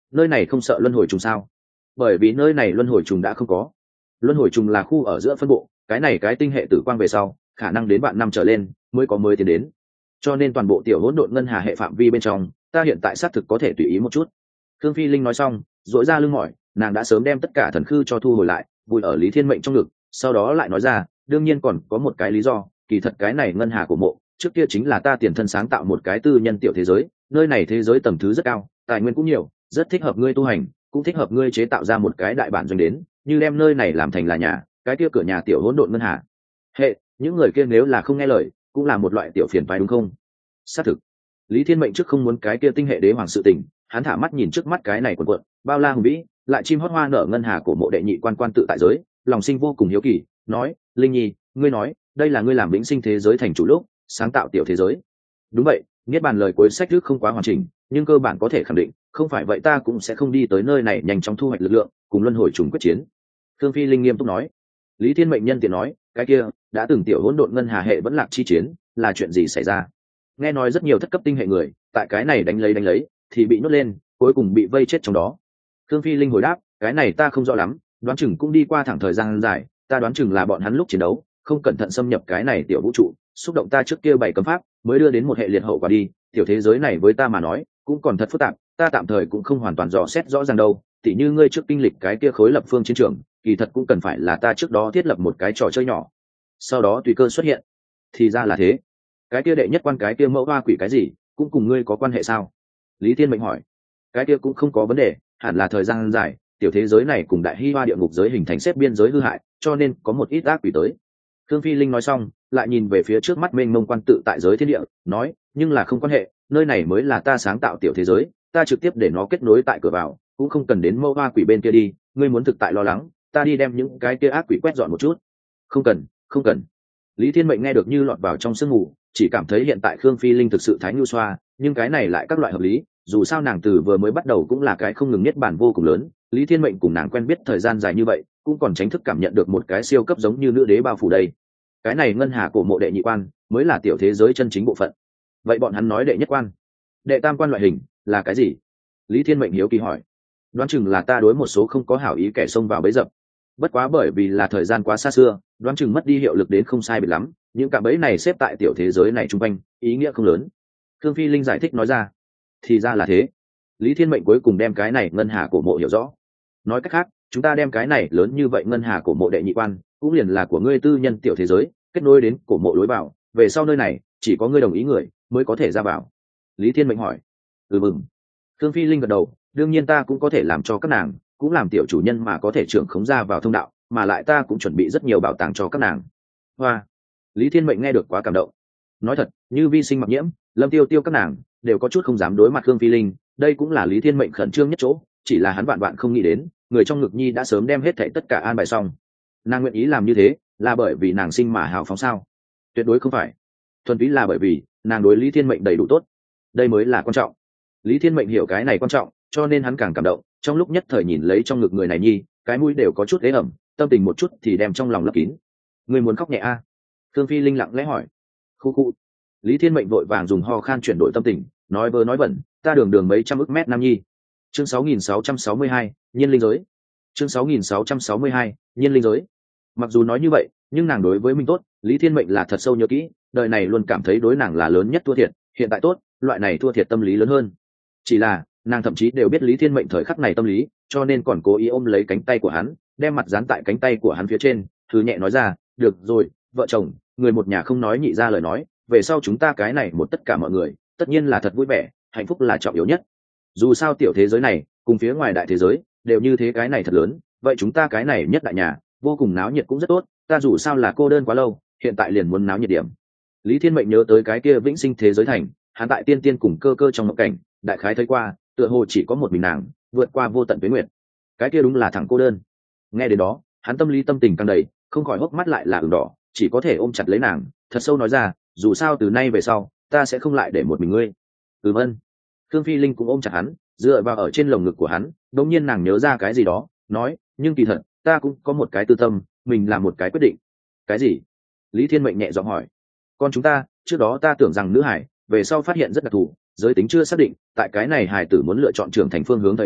nơi này không sợ luân hồi trùng sao? Bởi vì nơi này luân hồi trùng đã không có. Luân hồi trùng là khu ở giữa phân bộ, cái này cái tinh hệ tử quang về sau khả năng đến vạn năm trở lên mới có mới tiến đến, cho nên toàn bộ tiểu hỗn độn ngân hà hệ phạm vi bên trong ta hiện tại xác thực có thể tùy ý một chút. Thương Phi Linh nói xong dội ra lưng mỏi, nàng đã sớm đem tất cả thần khư cho thu hồi lại, vùi ở Lý Thiên Mệnh trong ngực, sau đó lại nói ra, đương nhiên còn có một cái lý do, kỳ thật cái này ngân hà của mộ trước kia chính là ta tiền thân sáng tạo một cái tư nhân tiểu thế giới, nơi này thế giới tầm thứ rất cao, tài nguyên cũng nhiều, rất thích hợp ngươi tu hành, cũng thích hợp ngươi chế tạo ra một cái đại bản doanh đến, như đem nơi này làm thành là nhà, cái kia cửa nhà tiểu hỗn độn ngân hà hệ, những người kia nếu là không nghe lời cũng là một loại tiểu phiền phái đúng không? Xác thực. Lý Thiên Mệnh trước không muốn cái kia tinh hệ đế hoàng sự tình, hắn thả mắt nhìn trước mắt cái này quần quận bao la hùng vĩ lại chim hót hoa nở ngân hà của mộ đệ nhị quan quan tự tại giới, lòng sinh vô cùng hiếu kỳ, nói, Linh Nhi, ngươi nói đây là ngươi làm vĩnh sinh thế giới thành chủ lúc sáng tạo tiểu thế giới? Đúng vậy, niết bàn lời cuối sách trước không quá hoàn chỉnh, nhưng cơ bản có thể khẳng định, không phải vậy ta cũng sẽ không đi tới nơi này nhanh chóng thu hoạch lực lượng cùng luân hồi trùng quyết chiến. Thương Phi Linh nghiêm túc nói. Lý Thiên Mệnh nhân tiện nói, cái kia đã từng tiểu hỗn độn ngân hà hệ vẫn lạc chi chiến là chuyện gì xảy ra? Nghe nói rất nhiều thất cấp tinh hệ người tại cái này đánh lấy thì bị nhốt lên, cuối cùng bị vây chết trong đó. Thương Phi Linh hồi đáp, cái này ta không rõ lắm, đoán chừng cũng đi qua thẳng thời gian dài, ta đoán chừng là bọn hắn lúc chiến đấu không cẩn thận xâm nhập cái này tiểu vũ trụ, xúc động ta trước kia bảy cấm pháp, mới đưa đến một hệ liệt hậu quả đi. Tiểu thế giới này với ta mà nói cũng còn thật phức tạp, ta tạm thời cũng không hoàn toàn dò xét rõ ràng đâu. Tỉ như ngươi trước kinh lịch cái kia khối lập phương chiến trường, kỳ thật cũng cần phải là ta trước đó thiết lập một cái trò chơi nhỏ, sau đó tùy cơ xuất hiện. Thì ra là thế. Cái kia đệ nhất quan cái kia mẫu hoa quỷ cái gì cũng cùng ngươi có quan hệ sao? Lý Thiên Mệnh hỏi. Cái kia cũng không có vấn đề, hẳn là thời gian dài tiểu thế giới này cùng đại hy hoa địa ngục giới hình thành xếp biên giới hư hại, cho nên có một ít ác quỷ tới. Thương Phi Linh nói xong lại nhìn về phía trước mắt mênh mông quan tự tại giới thiên địa, nói, nhưng là không quan hệ, nơi này mới là ta sáng tạo tiểu thế giới, ta trực tiếp để nó kết nối tại cửa vào, cũng không cần đến mẫu hoa quỷ bên kia đi, ngươi muốn thực tại lo lắng, ta đi đem những cái kia ác quỷ quét dọn một chút. Không cần, không cần. Lý Thiên Mệnh nghe được như lọt vào trong sương mù, chỉ cảm thấy hiện tại Khương Phi Linh thực sự thái nhu xoa, nhưng cái này lại các loại hợp lý, dù sao nàng từ vừa mới bắt đầu cũng là cái không ngừng niết bàn vô cùng lớn, Lý Thiên Mệnh cùng nàng quen biết thời gian dài như vậy, cũng còn tránh thức cảm nhận được một cái siêu cấp giống như nữ đế bao phủ đây. Cái này ngân hà cổ mộ đệ nhị quan mới là tiểu thế giới chân chính bộ phận. Vậy bọn hắn nói đệ nhất quan, đệ tam quan loại hình là cái gì? Lý Thiên Mệnh hiếu kỳ hỏi. Đoán chừng là ta đối một số không có hảo ý kẻ xông vào bẫy dập, bất quá bởi vì là thời gian quá xa xưa, đoán chừng mất đi hiệu lực đến không sai biệt lắm, những cạm bẫy này xếp tại tiểu thế giới này chung quanh, ý nghĩa không lớn. Thương Phi Linh giải thích nói ra. Thì ra là thế. Lý Thiên Mệnh cuối cùng đem cái này ngân hà cổ mộ hiểu rõ. Nói cách khác, chúng ta đem cái này lớn như vậy ngân hà cổ mộ đệ nhị quan cũng liền là của ngươi tư nhân tiểu thế giới, kết nối đến cổ mộ lối vào, về sau nơi này chỉ có ngươi đồng ý người mới có thể ra vào. Lý Thiên Mệnh hỏi. Mừng. Thương Phi Linh gật đầu, đương nhiên ta cũng có thể làm cho các nàng, cũng làm tiểu chủ nhân mà có thể trưởng khống ra vào thông đạo, mà lại ta cũng chuẩn bị rất nhiều bảo tàng cho các nàng. Hoa. Lý Thiên Mệnh nghe được quá cảm động. Nói thật, như Vi Sinh Mặc Nhiễm, Lâm Tiêu Tiêu các nàng đều có chút không dám đối mặt Khương Phi Linh, đây cũng là Lý Thiên Mệnh khẩn trương nhất chỗ, chỉ là hắn vạn vạn không nghĩ đến, người trong ngực nhi đã sớm đem hết thảy tất cả an bài xong. Nàng nguyện ý làm như thế, là bởi vì nàng sinh mà hào phóng sao? Tuyệt đối không phải. Thuần túy là bởi vì nàng đối Lý Thiên Mệnh đầy đủ tốt. Đây mới là quan trọng. Lý Thiên Mệnh hiểu cái này quan trọng, cho nên hắn càng cảm động, trong lúc nhất thời nhìn lấy trong ngực người này nhi, cái mũi đều có chút ế ẩm, tâm tình một chút thì đem trong lòng lấp kín. Người muốn khóc nhẹ a? Thương Phi Linh lặng lẽ hỏi. Khu khu. Lý Thiên Mệnh vội vàng dùng ho khan chuyển đổi tâm tình, nói vơ nói vẩn, ta đường đường mấy trăm ức mét nam nhi. Chương 6662, nhiên linh giới. Chương 6662, nhiên linh giới. Mặc dù nói như vậy, nhưng nàng đối với mình tốt, Lý Thiên Mệnh là thật sâu nhớ kỹ, đời này luôn cảm thấy đối nàng là lớn nhất thua thiệt, hiện tại tốt, loại này thua thiệt tâm lý lớn hơn. Chỉ là, nàng thậm chí đều biết Lý Thiên Mệnh thời khắc này tâm lý, cho nên còn cố ý ôm lấy cánh tay của hắn, đem mặt dán tại cánh tay của hắn phía trên, thứ nhẹ nói ra, được rồi, vợ chồng, người một nhà không nói nhị ra lời nói, về sau chúng ta cái này một tất cả mọi người, tất nhiên là thật vui vẻ, hạnh phúc là trọng yếu nhất. Dù sao tiểu thế giới này cùng phía ngoài đại thế giới đều như thế, cái này thật lớn, vậy chúng ta cái này nhất đại nhà vô cùng náo nhiệt cũng rất tốt, ta dù sao là cô đơn quá lâu, hiện tại liền muốn náo nhiệt điểm. Lý Thiên Mệnh nhớ tới cái kia vĩnh sinh thế giới thành, hắn tại tiên tiên cùng cơ cơ trong mộng cảnh đại khái thấy qua, tựa hồ chỉ có một mình nàng vượt qua vô tận tuế nguyệt, cái kia đúng là thẳng cô đơn. Nghe đến đó, hắn tâm lý tâm tình căng đầy, không khỏi hốc mắt lại là ửng đỏ, chỉ có thể ôm chặt lấy nàng, thật sâu nói ra, dù sao từ nay về sau ta sẽ không lại để một mình ngươi. Ân. Thương Phi Linh cũng ôm chặt hắn, dựa vào ở trên lồng ngực của hắn, đột nhiên nàng nhớ ra cái gì đó, nói, nhưng kỳ thật ta cũng có một cái tư tâm, mình làm một cái quyết định. Cái gì? Lý Thiên Mệnh nhẹ giọng hỏi. Con chúng ta, trước đó ta tưởng rằng nữ hải về sau phát hiện rất đặc thù, giới tính chưa xác định, tại cái này hải tử muốn lựa chọn trưởng thành phương hướng thời điểm,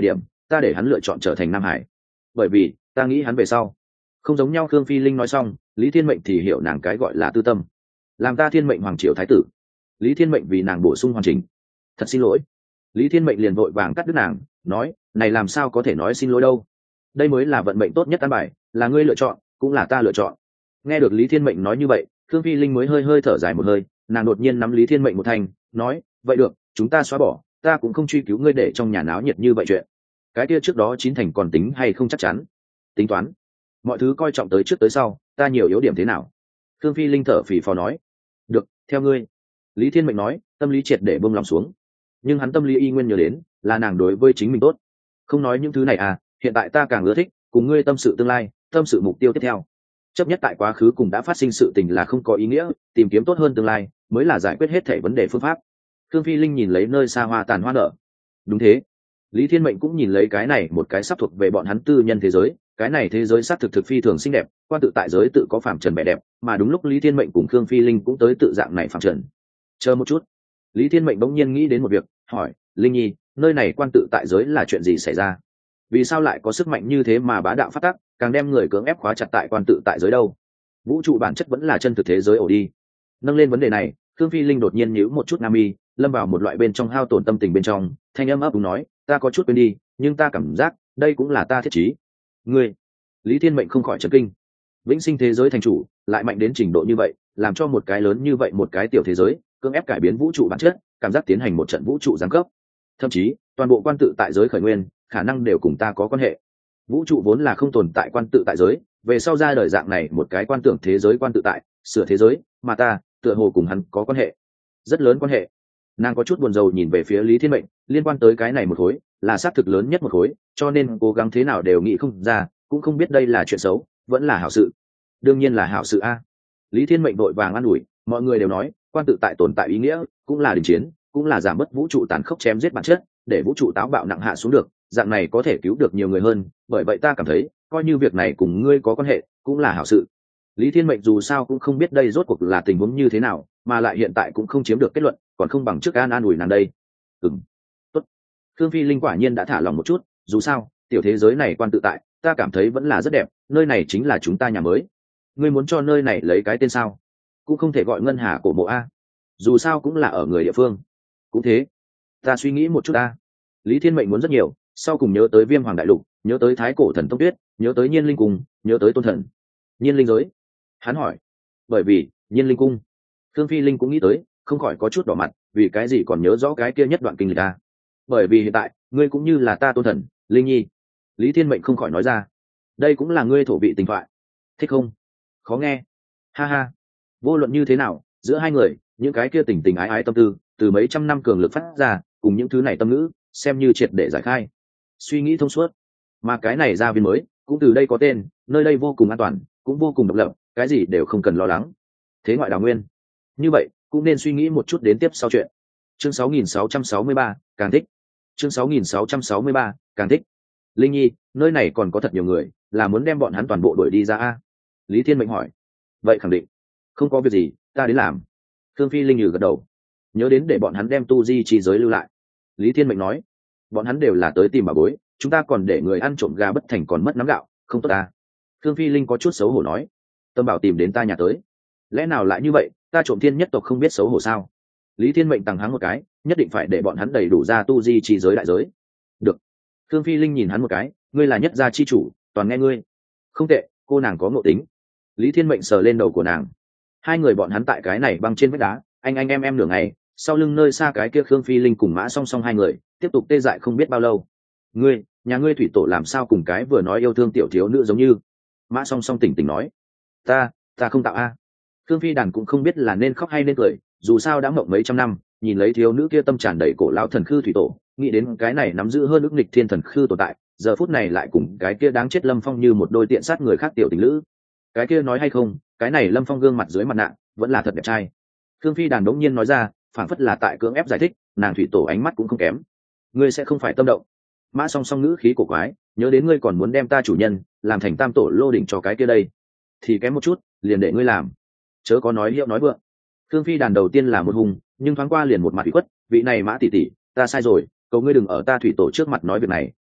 ta để hắn lựa chọn trở thành Nam Hải, bởi vì ta nghĩ hắn về sau không giống nhau. Khương Phi Linh nói xong, Lý Thiên Mệnh thì hiểu nàng cái gọi là tư tâm, làm ta thiên mệnh hoàng triều thái tử. Lý Thiên Mệnh vì nàng bổ sung hoàn chỉnh. Thật xin lỗi. Lý Thiên Mệnh liền vội vàng cắt đứt nàng, nói, này làm sao có thể nói xin lỗi đâu, đây mới là vận mệnh tốt nhất an bài, là ngươi lựa chọn cũng là ta lựa chọn. Nghe được Lý Thiên Mệnh nói như vậy, Khương Phi Linh mới hơi hơi thở dài một hơi, nàng đột nhiên nắm Lý Thiên Mệnh một thành, nói, vậy được, chúng ta xóa bỏ, ta cũng không truy cứu ngươi để trong nhà náo nhiệt như vậy chuyện. Cái kia trước đó chín thành còn tính hay không chắc chắn. Tính toán. Mọi thứ coi trọng tới trước tới sau, ta nhiều yếu điểm thế nào? Khương Phi Linh thở phì phò nói. Được, theo ngươi. Lý Thiên Mệnh nói, tâm lý triệt để buông lòng xuống. Nhưng hắn tâm lý y nguyên nhớ đến, là nàng đối với chính mình tốt. Không nói những thứ này à, hiện tại ta càng ưa thích cùng ngươi tâm sự tương lai, tâm sự mục tiêu tiếp theo. Chấp nhất tại quá khứ cùng đã phát sinh sự tình là không có ý nghĩa, tìm kiếm tốt hơn tương lai mới là giải quyết hết thảy vấn đề phương pháp. Khương Phi Linh nhìn lấy nơi xa hoa tàn hoa nở. Đúng thế. Lý Thiên Mệnh cũng nhìn lấy cái này một cái sắp thuộc về bọn hắn tư nhân thế giới, cái này thế giới xác thực phi thường xinh đẹp, quan tự tại giới tự có phàm trần vẻ đẹp, mà đúng lúc Lý Thiên Mệnh cùng Khương Phi Linh cũng tới tự dạng này phàm trần. Chờ một chút. Lý Thiên Mệnh bỗng nhiên nghĩ đến một việc, hỏi, Linh Nhi, nơi này quan tự tại giới là chuyện gì xảy ra? Vì sao lại có sức mạnh như thế mà bá đạo phát tác, càng đem người cưỡng ép khóa chặt tại quan tự tại giới đâu? Vũ trụ bản chất vẫn là chân thực thế giới ổ đi. Nâng lên vấn đề này, Khương Phi Linh đột nhiên nhíu một chút nam mi, lâm vào một loại bên trong hao tổn tâm tình bên trong, thanh âm ấp úng nói, ta có chút quên đi, nhưng ta cảm giác đây cũng là ta thiết chí. Ngươi. Lý Thiên Mệnh không khỏi chấn kinh. Vĩnh sinh thế giới thành chủ lại mạnh đến trình độ như vậy, làm cho một cái lớn như vậy một cái tiểu thế giới cưỡng ép cải biến vũ trụ bản chất, cảm giác tiến hành một trận vũ trụ giáng cấp. Thậm chí toàn bộ quan tự tại giới khởi nguyên khả năng đều cùng ta có quan hệ. Vũ trụ vốn là không tồn tại quan tự tại giới, về sau ra đời dạng này một cái quan tưởng thế giới quan tự tại, sửa thế giới, mà ta tựa hồ cùng hắn có quan hệ, rất lớn quan hệ. Nàng có chút buồn rầu nhìn về phía Lý Thiên Mệnh, liên quan tới cái này một khối là xác thực lớn nhất một khối, cho nên cố gắng thế nào đều nghĩ không ra, cũng không biết đây là chuyện xấu vẫn là hảo sự. Đương nhiên là hảo sự a. Lý Thiên Mệnh đội vàng an ủi, mọi người đều nói quan tự tại tồn tại ý nghĩa cũng là đình chiến, cũng là giảm bớt vũ trụ tàn khốc chém giết bản chất, để vũ trụ táo bạo nặng hạ xuống được, dạng này có thể cứu được nhiều người hơn, bởi vậy ta cảm thấy coi như việc này cùng ngươi có quan hệ cũng là hảo sự. Lý Thiên Mệnh dù sao cũng không biết đây rốt cuộc là tình huống như thế nào, mà lại hiện tại cũng không chiếm được kết luận, còn không bằng trước an ủi nàng đây. Tốt. Khương Phi Linh quả nhiên đã thả lòng một chút, dù sao tiểu thế giới này quan tự tại ta cảm thấy vẫn là rất đẹp, nơi này chính là chúng ta nhà mới. Ngươi muốn cho nơi này lấy cái tên sao? Cũng không thể gọi Ngân Hà cổ mộ a, dù sao cũng là ở người địa phương. Cũng thế, ta suy nghĩ một chút a. Lý Thiên Mệnh muốn rất nhiều, sau cùng nhớ tới Viêm Hoàng đại lục, nhớ tới Thái cổ thần tông tuyết, nhớ tới Nhiên Linh cung, nhớ tới Tôn thần. Nhiên Linh giới. Hắn hỏi. Bởi vì Nhiên Linh cung. Khương Phi Linh cũng nghĩ tới, không khỏi có chút đỏ mặt, vì cái gì còn nhớ rõ cái kia nhất đoạn kinh lịch ta? Bởi vì hiện tại ngươi cũng như là ta Tôn thần, Linh Nhi. Lý Thiên Mệnh không khỏi nói ra. Đây cũng là ngươi thổ vị tình thoại, thích không? Khó nghe. Ha ha. Vô luận như thế nào, giữa hai người những cái kia tình tình ái ái tâm tư từ mấy trăm năm cường lực phát ra, cùng những thứ này tâm ngữ xem như triệt để giải khai, suy nghĩ thông suốt. Mà cái này gia viên mới cũng từ đây có tên, nơi đây vô cùng an toàn, cũng vô cùng độc lập, cái gì đều không cần lo lắng. Thế ngoại đào nguyên, như vậy cũng nên suy nghĩ một chút đến tiếp sau chuyện. Chương 6663, càng thích. Chương 6663, càng thích. Linh Nhi, nơi này còn có thật nhiều người, là muốn đem bọn hắn toàn bộ đuổi đi ra a? Lý Thiên Mệnh hỏi. Vậy khẳng định. Không có việc gì, ta đến làm. Khương Phi Linh nhừ gật đầu. Nhớ đến để bọn hắn đem tu di chi giới lưu lại. Lý Thiên Mệnh nói. Bọn hắn đều là tới tìm bà bối, chúng ta còn để người ăn trộm gà bất thành còn mất nắm gạo, không tốt ta. Khương Phi Linh có chút xấu hổ nói. Tâm bảo tìm đến ta nhà tới, lẽ nào lại như vậy, ta trộm thiên nhất tộc không biết xấu hổ sao? Lý Thiên Mệnh tằng hắng một cái, nhất định phải để bọn hắn đầy đủ ra tu di chi giới đại giới. Được. Khương Phi Linh nhìn hắn một cái, ngươi là nhất gia chi chủ, toàn nghe ngươi. Không tệ, cô nàng có ngộ tính. Lý Thiên Mệnh sờ lên đầu của nàng. Hai người bọn hắn tại cái này băng trên vách đá, anh em nửa ngày, sau lưng nơi xa cái kia Khương Phi Linh cùng Mã Song Song hai người tiếp tục tê dại không biết bao lâu. Ngươi, nhà ngươi thủy tổ làm sao cùng cái vừa nói yêu thương tiểu thiếu nữ giống như? Mã Song Song tỉnh tỉnh nói. Ta không tạo a. Khương Phi Đàn cũng không biết là nên khóc hay nên cười, dù sao đã mộng mấy trăm năm, nhìn lấy thiếu nữ kia tâm tràn đầy cổ lão thần khư thủy tổ, nghĩ đến cái này nắm giữ hơn ước nghịch thiên thần khư tồn tại, giờ phút này lại cùng cái kia đáng chết Lâm Phong như một đôi tiện sát người khác tiểu tình lữ. Cái kia nói hay không, cái này Lâm Phong gương mặt dưới mặt nạ vẫn là thật đẹp trai. Khương Phi Đàn đống nhiên nói ra, phảng phất là tại cưỡng ép giải thích, nàng thủy tổ ánh mắt cũng không kém. Ngươi sẽ không phải tâm động? Mã Song Song ngữ khí cổ quái, nhớ đến ngươi còn muốn đem ta chủ nhân làm thành tam tổ lô đỉnh cho cái kia đây, thì kém một chút liền để ngươi làm, chớ có nói hiệu nói vượng. Khương Phi Đàn đầu tiên là một hùng, nhưng thoáng qua liền một mặt ủy khuất, vị này Mã tỷ tỷ, ta sai rồi, cầu ngươi đừng ở ta thủy tổ trước mặt nói việc này,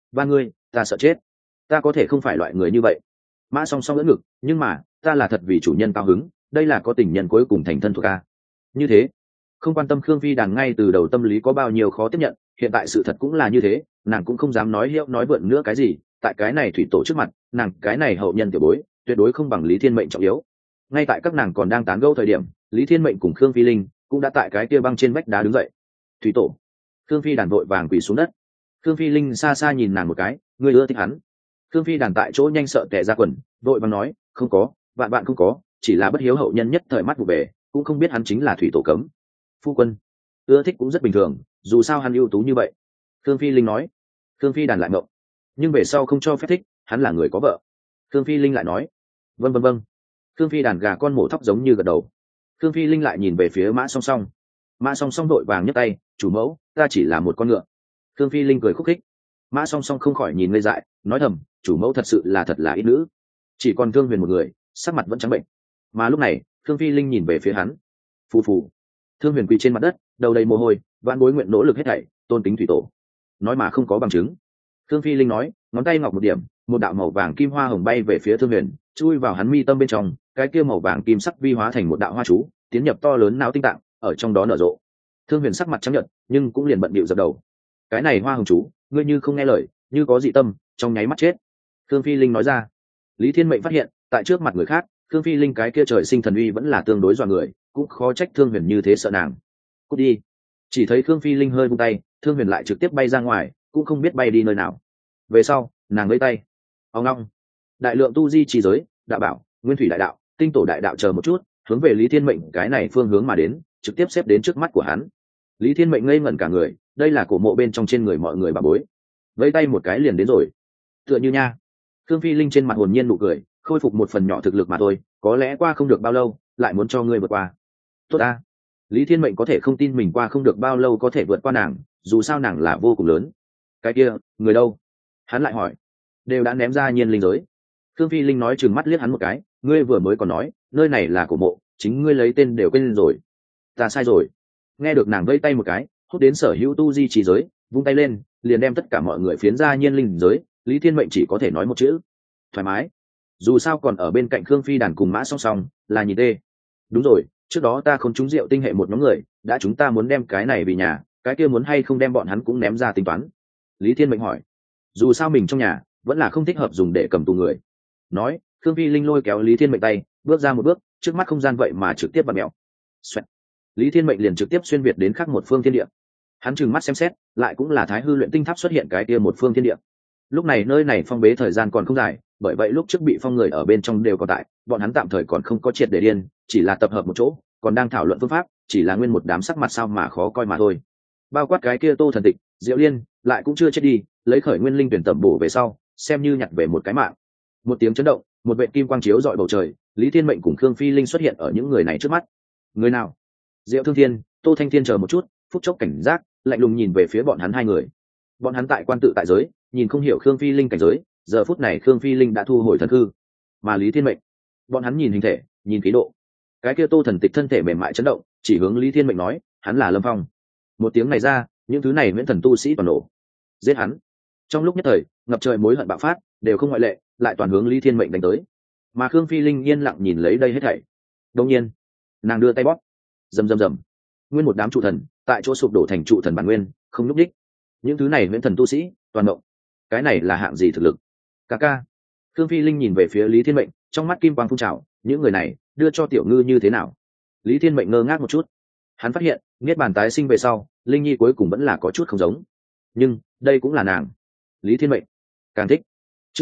ba ngươi ta sợ chết, ta có thể không phải loại người như vậy. Mã Song Song đỡ ngực, nhưng mà ta là thật vì chủ nhân cao hứng, đây là có tình nhân cuối cùng thành thân thuộc ca. Như thế, không quan tâm Khương Phi Đàn ngay từ đầu tâm lý có bao nhiêu khó tiếp nhận, hiện tại sự thật cũng là như thế, nàng cũng không dám nói hiệu nói vượn nữa cái gì. Tại cái này thủy tổ trước mặt, nàng cái này hậu nhân tiểu bối tuyệt đối không bằng Lý Thiên Mệnh trọng yếu. Ngay tại các nàng còn đang tán gẫu thời điểm, Lý Thiên Mệnh cùng Khương Phi Linh cũng đã tại cái kia băng trên vách đá đứng dậy. Thủy tổ. Khương Phi Đàn vội vàng quỳ xuống đất. Khương Phi Linh xa xa nhìn nàng một cái, ngươi ưa thích hắn? Khương Phi Đàn tại chỗ nhanh sợ tè ra quần, vội vàng nói, không có, vạn bạn không có, chỉ là bất hiếu hậu nhân nhất thời mắt vụ về, cũng không biết hắn chính là thủy tổ cấm. Phu quân, ưa thích cũng rất bình thường, dù sao hắn ưu tú như vậy. Khương Phi Linh nói. Khương Phi Đàn lại ngộng, nhưng về sau không cho phép thích, hắn là người có vợ. Khương Phi Linh lại nói, vâng vâng vâng. Khương Phi Đàn gà con mổ thóc giống như gật đầu. Khương Phi Linh lại nhìn về phía Mã Song Song. Mã Song Song đội vàng nhấc tay, chủ mẫu, ta chỉ là một con ngựa. Khương Phi Linh cười khúc khích. Mã Song Song không khỏi nhìn ngây dại, nói thầm, chủ mẫu thật sự là thật là ít nữ, chỉ còn Thương Huyền một người, sắc mặt vẫn trắng bệnh. Mà lúc này Khương Phi Linh nhìn về phía hắn. Phù phù. Thương Huyền quỳ trên mặt đất, đầu đầy mồ hôi, vạn bối nguyện nỗ lực hết thảy, tôn kính thủy tổ. Nói mà không có bằng chứng. Khương Phi Linh nói, ngón tay ngọc một điểm, một đạo màu vàng kim hoa hồng bay về phía Thương Huyền, chui vào hắn mi tâm bên trong, cái kia màu vàng kim sắc vi hóa thành một đạo hoa chú, tiến nhập to lớn não tinh tạng, ở trong đó nở rộ. Thương Huyền sắc mặt trắng nhợt, nhưng cũng liền bận bịu dập đầu. Cái này hoa hồng chú, ngươi như không nghe lời, như có dị tâm, trong nháy mắt chết. Khương Phi Linh nói ra. Lý Thiên Mệnh phát hiện, tại trước mặt người khác, Khương Phi Linh cái kia trời sinh thần uy vẫn là tương đối dọa người, cũng khó trách Thương Huyền như thế sợ nàng. Cút đi. Chỉ thấy Khương Phi Linh hơi vung tay, Thương Huyền lại trực tiếp bay ra ngoài, cũng không biết bay đi nơi nào. Về sau, nàng lấy tay. Ông long. Đại lượng tu di trì giới, đạo bảo, nguyên thủy đại đạo, tinh tổ đại đạo chờ một chút, hướng về Lý Thiên Mệnh cái này phương hướng mà đến, trực tiếp xếp đến trước mắt của hắn. Lý Thiên Mệnh ngây ngẩn cả người, đây là cổ mộ bên trong trên người mọi người bà bối. Vẫy tay một cái liền đến rồi. Tựa như nha. Khương Phi Linh trên mặt hồn nhiên nụ cười, khôi phục một phần nhỏ thực lực mà thôi, có lẽ qua không được bao lâu, lại muốn cho ngươi vượt qua. Tốt a. Lý Thiên Mệnh có thể không tin mình qua không được bao lâu có thể vượt qua nàng, dù sao nàng là vô cùng lớn. Cái kia, người đâu? Hắn lại hỏi. Đều đã ném ra nhiên linh giới. Khương Phi Linh nói trừng mắt liếc hắn một cái, ngươi vừa mới còn nói, nơi này là cổ mộ, chính ngươi lấy tên đều quên rồi. Ta sai rồi. Nghe được nàng vẫy tay một cái, hút đến sở hữu tu di trì giới, vung tay lên, liền đem tất cả mọi người phiến ra nhiên linh giới. Lý Thiên Mệnh chỉ có thể nói một chữ: thoải mái. Dù sao còn ở bên cạnh Khương Phi Đàn cùng Mã Song Song, là nhìn tê. Đúng rồi, trước đó ta không trúng rượu tinh hệ một nhóm người, đã chúng ta muốn đem cái này vì nhà, cái kia muốn hay không đem bọn hắn cũng ném ra tính toán. Lý Thiên Mệnh hỏi. Dù sao mình trong nhà vẫn là không thích hợp dùng để cầm tù người. Nói, Khương Phi Linh lôi kéo Lý Thiên Mệnh tay, bước ra một bước, trước mắt không gian vậy mà trực tiếp bật mèo. Xoẹt. Lý Thiên Mệnh liền trực tiếp xuyên việt đến khác một phương thiên địa. Hắn trừng mắt xem xét, lại cũng là Thái Hư luyện tinh tháp xuất hiện cái kia một phương thiên địa. Lúc này nơi này phong bế thời gian còn không dài, bởi vậy lúc trước bị phong người ở bên trong đều còn tại, bọn hắn tạm thời còn không có triệt để điên, chỉ là tập hợp một chỗ, còn đang thảo luận phương pháp, chỉ là nguyên một đám sắc mặt sao mà khó coi mà thôi. Bao quát cái kia Tô Thần Tịch, Diệu Liên, lại cũng chưa chết đi, lấy khởi nguyên linh tuyển tẩm bổ về sau, xem như nhặt về một cái mạng. Một tiếng chấn động, một vệt kim quang chiếu rọi bầu trời, Lý Thiên Mệnh cùng Khương Phi Linh xuất hiện ở những người này trước mắt. Người nào? Diệu Thương Thiên, Tô Thanh Thiên chờ một chút, phút chốc cảnh giác, lạnh lùng nhìn về phía bọn hắn hai người. Bọn hắn tại quan tự tại giới, nhìn không hiểu Khương Phi Linh cảnh giới, giờ phút này Khương Phi Linh đã thu hồi thần hư, mà Lý Thiên Mệnh, bọn hắn nhìn hình thể, nhìn khí độ. Cái kia Tô Thần Tịch thân thể mềm mại chấn động, chỉ hướng Lý Thiên Mệnh nói, hắn là Lâm Phong. Một tiếng này ra, những thứ này Nguyễn Thần tu sĩ toàn nổ. Giết hắn. Trong lúc nhất thời, ngập trời mối hận bạo phát, đều không ngoại lệ, lại toàn hướng Lý Thiên Mệnh đánh tới. Mà Khương Phi Linh yên lặng nhìn lấy đây hết thảy. Đột nhiên, nàng đưa tay bóp, rầm rầm rầm, nguyên một đám trụ thần tại chỗ sụp đổ thành trụ thần bản nguyên, không nhúc đích. Những thứ này Nguyễn Thần tu sĩ toàn động. Cái này là hạng gì thực lực? Ca ca. Khương Phi Linh nhìn về phía Lý Thiên Mệnh, trong mắt kim quang phun trào, những người này đưa cho tiểu ngư như thế nào? Lý Thiên Mệnh ngơ ngác một chút, hắn phát hiện niết bàn tái sinh về sau, Linh Nhi cuối cùng vẫn là có chút không giống, nhưng đây cũng là nàng. Lý Thiên Mệnh càng thích. Chương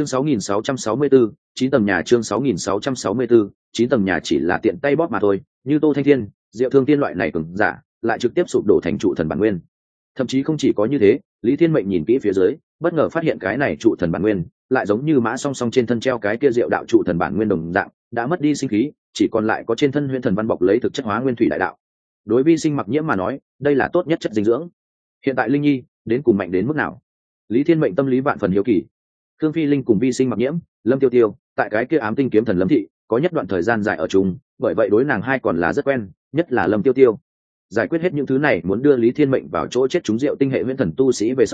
6664, 9 tầng nhà. Chương 6664, 9 tầng nhà chỉ là tiện tay bóp mà thôi, như Tô Thanh Thiên, Diệu Thương Tiên loại này cường giả, lại trực tiếp sụp đổ thành trụ thần bản nguyên. Thậm chí không chỉ có như thế, Lý Thiên Mệnh nhìn kỹ phía dưới, bất ngờ phát hiện cái này trụ thần bản nguyên, lại giống như Mã Song Song trên thân treo cái kia Diệu đạo trụ thần bản nguyên đồng dạng, đã mất đi sinh khí, chỉ còn lại có trên thân Huyễn Thần Văn bọc lấy thực chất hóa nguyên thủy đại đạo. Đối vi sinh mặc nhiễm mà nói, đây là tốt nhất chất dinh dưỡng. Hiện tại Linh Nhi đến cùng mạnh đến mức nào? Lý Thiên Mệnh tâm lý vạn phần hiếu kỳ. Khương Phi Linh cùng vi sinh mặc nhiễm, Lâm Tiêu Tiêu, tại cái kia ám tinh kiếm thần Lâm thị, có nhất đoạn thời gian dài ở chung, bởi vậy đối nàng hai còn là rất quen, nhất là Lâm Tiêu Tiêu. Giải quyết hết những thứ này muốn đưa Lý Thiên Mệnh vào chỗ chết chúng rượu tinh hệ Huyễn Thần tu sĩ về sau,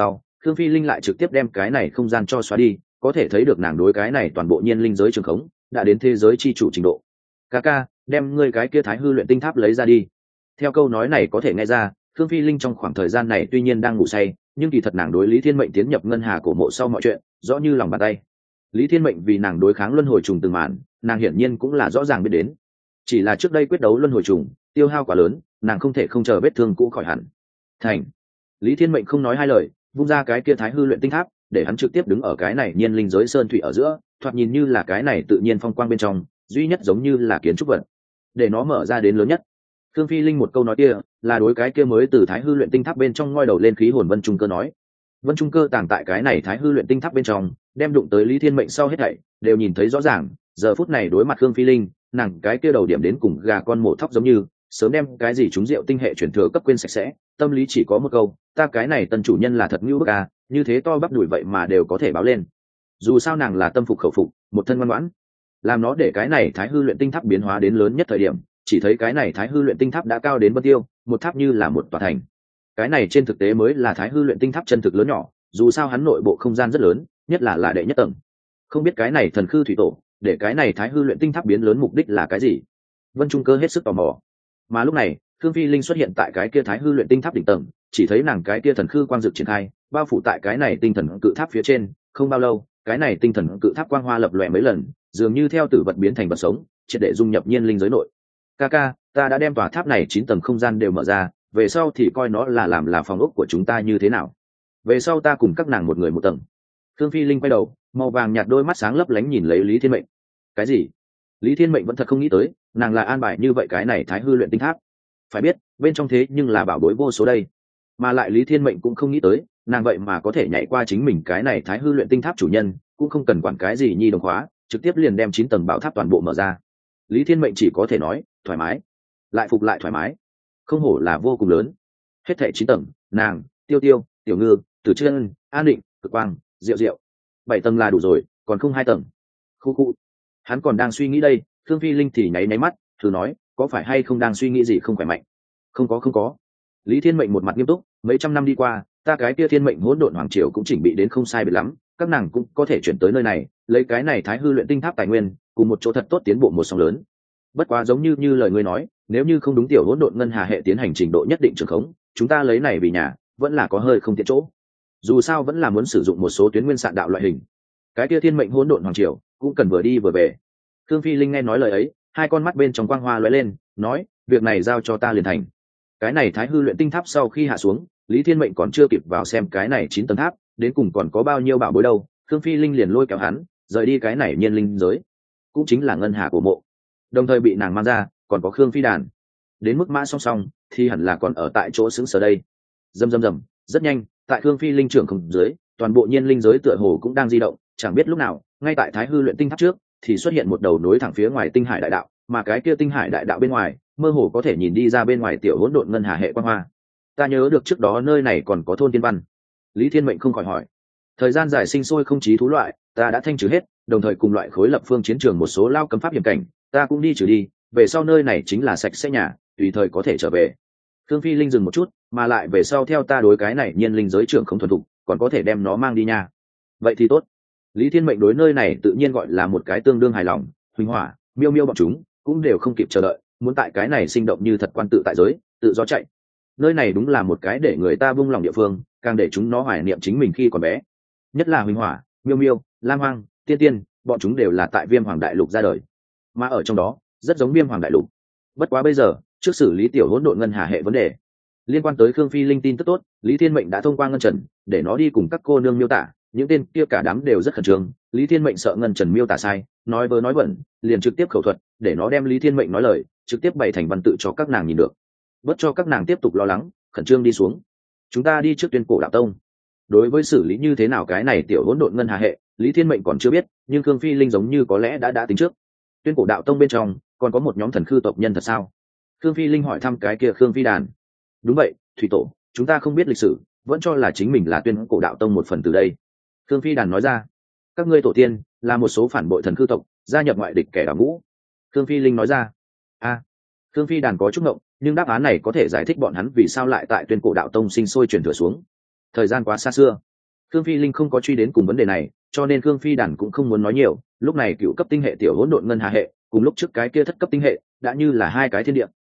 Khương Phi Linh lại trực tiếp đem cái này không gian cho xóa đi, có thể thấy được nàng đối cái này toàn bộ nhiên linh giới trường khống đã đến thế giới chi chủ trình độ. Ca ca, đem ngươi cái kia thái hư luyện tinh tháp lấy ra đi. Theo câu nói này có thể nghe ra, Khương Phi Linh trong khoảng thời gian này tuy nhiên đang ngủ say, nhưng kỳ thật nàng đối Lý Thiên Mệnh tiến nhập ngân hà cổ mộ sau mọi chuyện rõ như lòng bàn tay. Lý Thiên Mệnh vì nàng đối kháng luân hồi trùng từng màn, nàng hiển nhiên cũng là rõ ràng biết đến. Chỉ là trước đây quyết đấu luân hồi trùng tiêu hao quá lớn, nàng không thể không chờ vết thương cũ khỏi hẳn. Thành. Lý Thiên Mệnh không nói hai lời, vung ra cái kia thái hư luyện tinh tháp, để hắn trực tiếp đứng ở cái này nhiên linh giới sơn thủy ở giữa, thoạt nhìn như là cái này tự nhiên phong quang bên trong duy nhất giống như là kiến trúc vật, để nó mở ra đến lớn nhất. Khương Phi Linh một câu nói kia là đối cái kia mới từ thái hư luyện tinh tháp bên trong ngoi đầu lên khí hồn Vân Trung Cơ nói. Vân Trung Cơ tàng tại cái này thái hư luyện tinh tháp bên trong, đem đụng tới Lý Thiên Mệnh sau hết thảy đều nhìn thấy rõ ràng. Giờ phút này đối mặt Khương Phi Linh, nàng cái kia đầu điểm đến cùng gà con mổ thóc giống như sớm đem cái gì chúng rượu tinh hệ chuyển thừa cấp quên sạch sẽ, tâm lý chỉ có một câu: ta cái này tân chủ nhân là thật ngưu bức à, như thế to bắp đùi vậy mà đều có thể báo lên. Dù sao nàng là tâm phục khẩu phục, một thân ngoan ngoãn. Làm nó để cái này thái hư luyện tinh tháp biến hóa đến lớn nhất thời điểm, chỉ thấy cái này thái hư luyện tinh tháp đã cao đến vân tiêu, một tháp như là một tòa thành. Cái này trên thực tế mới là thái hư luyện tinh tháp chân thực lớn nhỏ, dù sao hắn nội bộ không gian rất lớn, nhất là đệ nhất tầng. Không biết cái này thần khư thủy tổ để cái này thái hư luyện tinh tháp biến lớn mục đích là cái gì? Vân Trung Cơ hết sức tò mò. Mà lúc này Khương Phi Linh xuất hiện tại cái kia thái hư luyện tinh tháp đỉnh tầng, chỉ thấy nàng cái kia thần khư quang dực triển khai, bao phủ tại cái này tinh thần cự tháp phía trên. Không bao lâu, cái này tinh thần cự tháp quang hoa lập lòe mấy lần, dường như theo tử vật biến thành vật sống, triệt để dung nhập nhiên linh giới nội. Ca, ta đã đem tòa tháp này 9 tầng không gian đều mở ra, về sau thì coi nó là làm là phòng ốc của chúng ta như thế nào. Về sau ta cùng các nàng một người một tầng. Khương Phi Linh quay đầu, màu vàng nhạt đôi mắt sáng lấp lánh nhìn lấy Lý Thiên Mệnh. Cái gì? Lý Thiên Mệnh vẫn thật không nghĩ tới, nàng là an bài như vậy cái này thái hư luyện tinh tháp. Phải biết, bên trong thế nhưng là bảo bối vô số đây. Mà lại Lý Thiên Mệnh cũng không nghĩ tới, nàng vậy mà có thể nhảy qua chính mình cái này thái hư luyện tinh tháp chủ nhân, cũng không cần quản cái gì nhi đồng khóa, trực tiếp liền đem 9 tầng bảo tháp toàn bộ mở ra. Lý Thiên Mệnh chỉ có thể nói, thoải mái, lại phục lại thoải mái, không hổ là vô cùng lớn. Hết thảy 9 tầng, nàng, Tiêu Tiêu, Tiểu Ngư, Tử Trân, An Định, Cực Quang, Diệu Diệu, 7 tầng là đủ rồi, còn không 2 tầng. Khu. Hắn còn đang suy nghĩ đây, Khương Phi Linh thì nháy mắt, thử nói, có phải hay không đang suy nghĩ gì không khỏe mạnh? Không có. Lý Thiên Mệnh một mặt nghiêm túc, mấy trăm năm đi qua, ta cái kia thiên mệnh hỗn độn hoàng triều cũng chỉnh bị đến không sai biệt lắm, các nàng cũng có thể chuyển tới nơi này, lấy cái này thái hư luyện tinh tháp tài nguyên, cùng một chỗ thật tốt tiến bộ một sóng lớn. Bất quá giống như lời ngươi nói, nếu như không đúng tiểu hỗn độn ngân hà hệ tiến hành trình độ nhất định trường khống, chúng ta lấy này vì nhà, vẫn là có hơi không tiện chỗ. Dù sao vẫn là muốn sử dụng một số tuyến nguyên sạn đạo loại hình. Cái kia thiên mệnh hỗn độn hoàng triều cũng cần vừa đi vừa về. Khương Phi Linh nghe nói lời ấy, hai con mắt bên trong quang hoa lóe lên, nói, việc này giao cho ta liền thành. Cái này thái hư luyện tinh tháp sau khi hạ xuống, Lý Thiên Mệnh còn chưa kịp vào xem cái này 9 tầng tháp đến cùng còn có bao nhiêu bảo bối đâu, Khương Phi Linh liền lôi kéo hắn rời đi cái này nhiên linh giới, cũng chính là ngân hà của mộ. Đồng thời bị nàng mang ra còn có Khương Phi Đàn, đến mức mã song song thì hẳn là còn ở tại chỗ xứng sở đây. Rầm, rất nhanh, tại Khương Phi Linh trưởng không dưới, toàn bộ nhiên linh giới tựa hồ cũng đang di động, chẳng biết lúc nào, ngay tại thái hư luyện tinh tháp trước thì xuất hiện một đầu nối thẳng phía ngoài tinh hải đại đạo, mà cái kia tinh hải đại đạo bên ngoài mơ hồ có thể nhìn đi ra bên ngoài tiểu hỗn độn ngân hà hệ quan hoa. Ta nhớ được trước đó nơi này còn có thôn tiên văn. Lý Thiên Mệnh không khỏi hỏi. Thời gian dài sinh sôi không chí thú loại, ta đã thanh trừ hết, đồng thời cùng loại khối lập phương chiến trường một số lao cấm pháp hiểm cảnh, ta cũng đi trừ đi, về sau nơi này chính là sạch sẽ nhà, tùy thời có thể trở về. Khương Phi Linh dừng một chút, mà lại về sau theo ta đối cái này nhiên linh giới trưởng không thuần thục, còn có thể đem nó mang đi nha. Vậy thì tốt. Lý Thiên Mệnh đối nơi này tự nhiên gọi là một cái tương đương hài lòng, Huỳnh Hỏa, Miêu Miêu bọn chúng cũng đều không kịp chờ đợi, muốn tại cái này sinh động như thật quan tự tại giới, tự do chạy. Nơi này đúng là một cái để người ta vung lòng địa phương, càng để chúng nó hoài niệm chính mình khi còn bé. Nhất là Huỳnh Hỏa, Miêu Miêu, Lam Hoang, Tiên Tiên, bọn chúng đều là tại Viêm Hoàng Đại Lục ra đời, mà ở trong đó rất giống Viêm Hoàng Đại Lục. Bất quá bây giờ, trước xử lý tiểu hỗn độn ngân hà hệ vấn đề liên quan tới Khương Phi Linh tin tức tốt, Lý Thiên Mệnh đã thông qua Ngân Trần để nó đi cùng các cô nương miêu tả, những tên kia cả đám đều rất khẩn trương. Lý Thiên Mệnh sợ Ngân Trần miêu tả sai, nói vớ nói vẩn, liền trực tiếp khẩu thuật để nó đem Lý Thiên Mệnh nói lời trực tiếp bày thành văn tự cho các nàng nhìn được, bất cho các nàng tiếp tục lo lắng khẩn trương đi xuống. Chúng ta đi trước Tuyên Cổ Đạo Tông. Đối với xử lý như thế nào cái này tiểu hỗn độn ngân hà hệ, Lý Thiên Mệnh còn chưa biết, nhưng Khương Phi Linh giống như có lẽ đã tính trước. Tuyên Cổ Đạo Tông bên trong còn có một nhóm thần khư tộc nhân thật sao? Khương Phi Linh hỏi thăm cái kia Khương Phi Đàn. Đúng vậy, thủy tổ, chúng ta không biết lịch sử, vẫn cho là chính mình là Tuyên Cổ Đạo Tông một phần từ đây. Khương Phi Đàn nói ra, các ngươi tổ tiên là một số phản bội thần khư tộc, gia nhập ngoại địch kẻ đào ngũ. Khương Phi Linh nói ra. Khương Phi Đàn có chút ngộng, nhưng đáp án này có thể giải thích bọn hắn vì sao lại tại Tuyên Cổ Đạo Tông sinh sôi truyền thừa xuống. Thời gian quá xa xưa, Khương Phi Linh không có truy đến cùng vấn đề này, cho nên Khương Phi Đản cũng không muốn nói nhiều. Lúc này cựu cấp tinh hệ tiểu hỗn độn ngân hà hệ cùng lúc trước cái kia thất cấp tinh hệ đã như là hai cái thiên địa.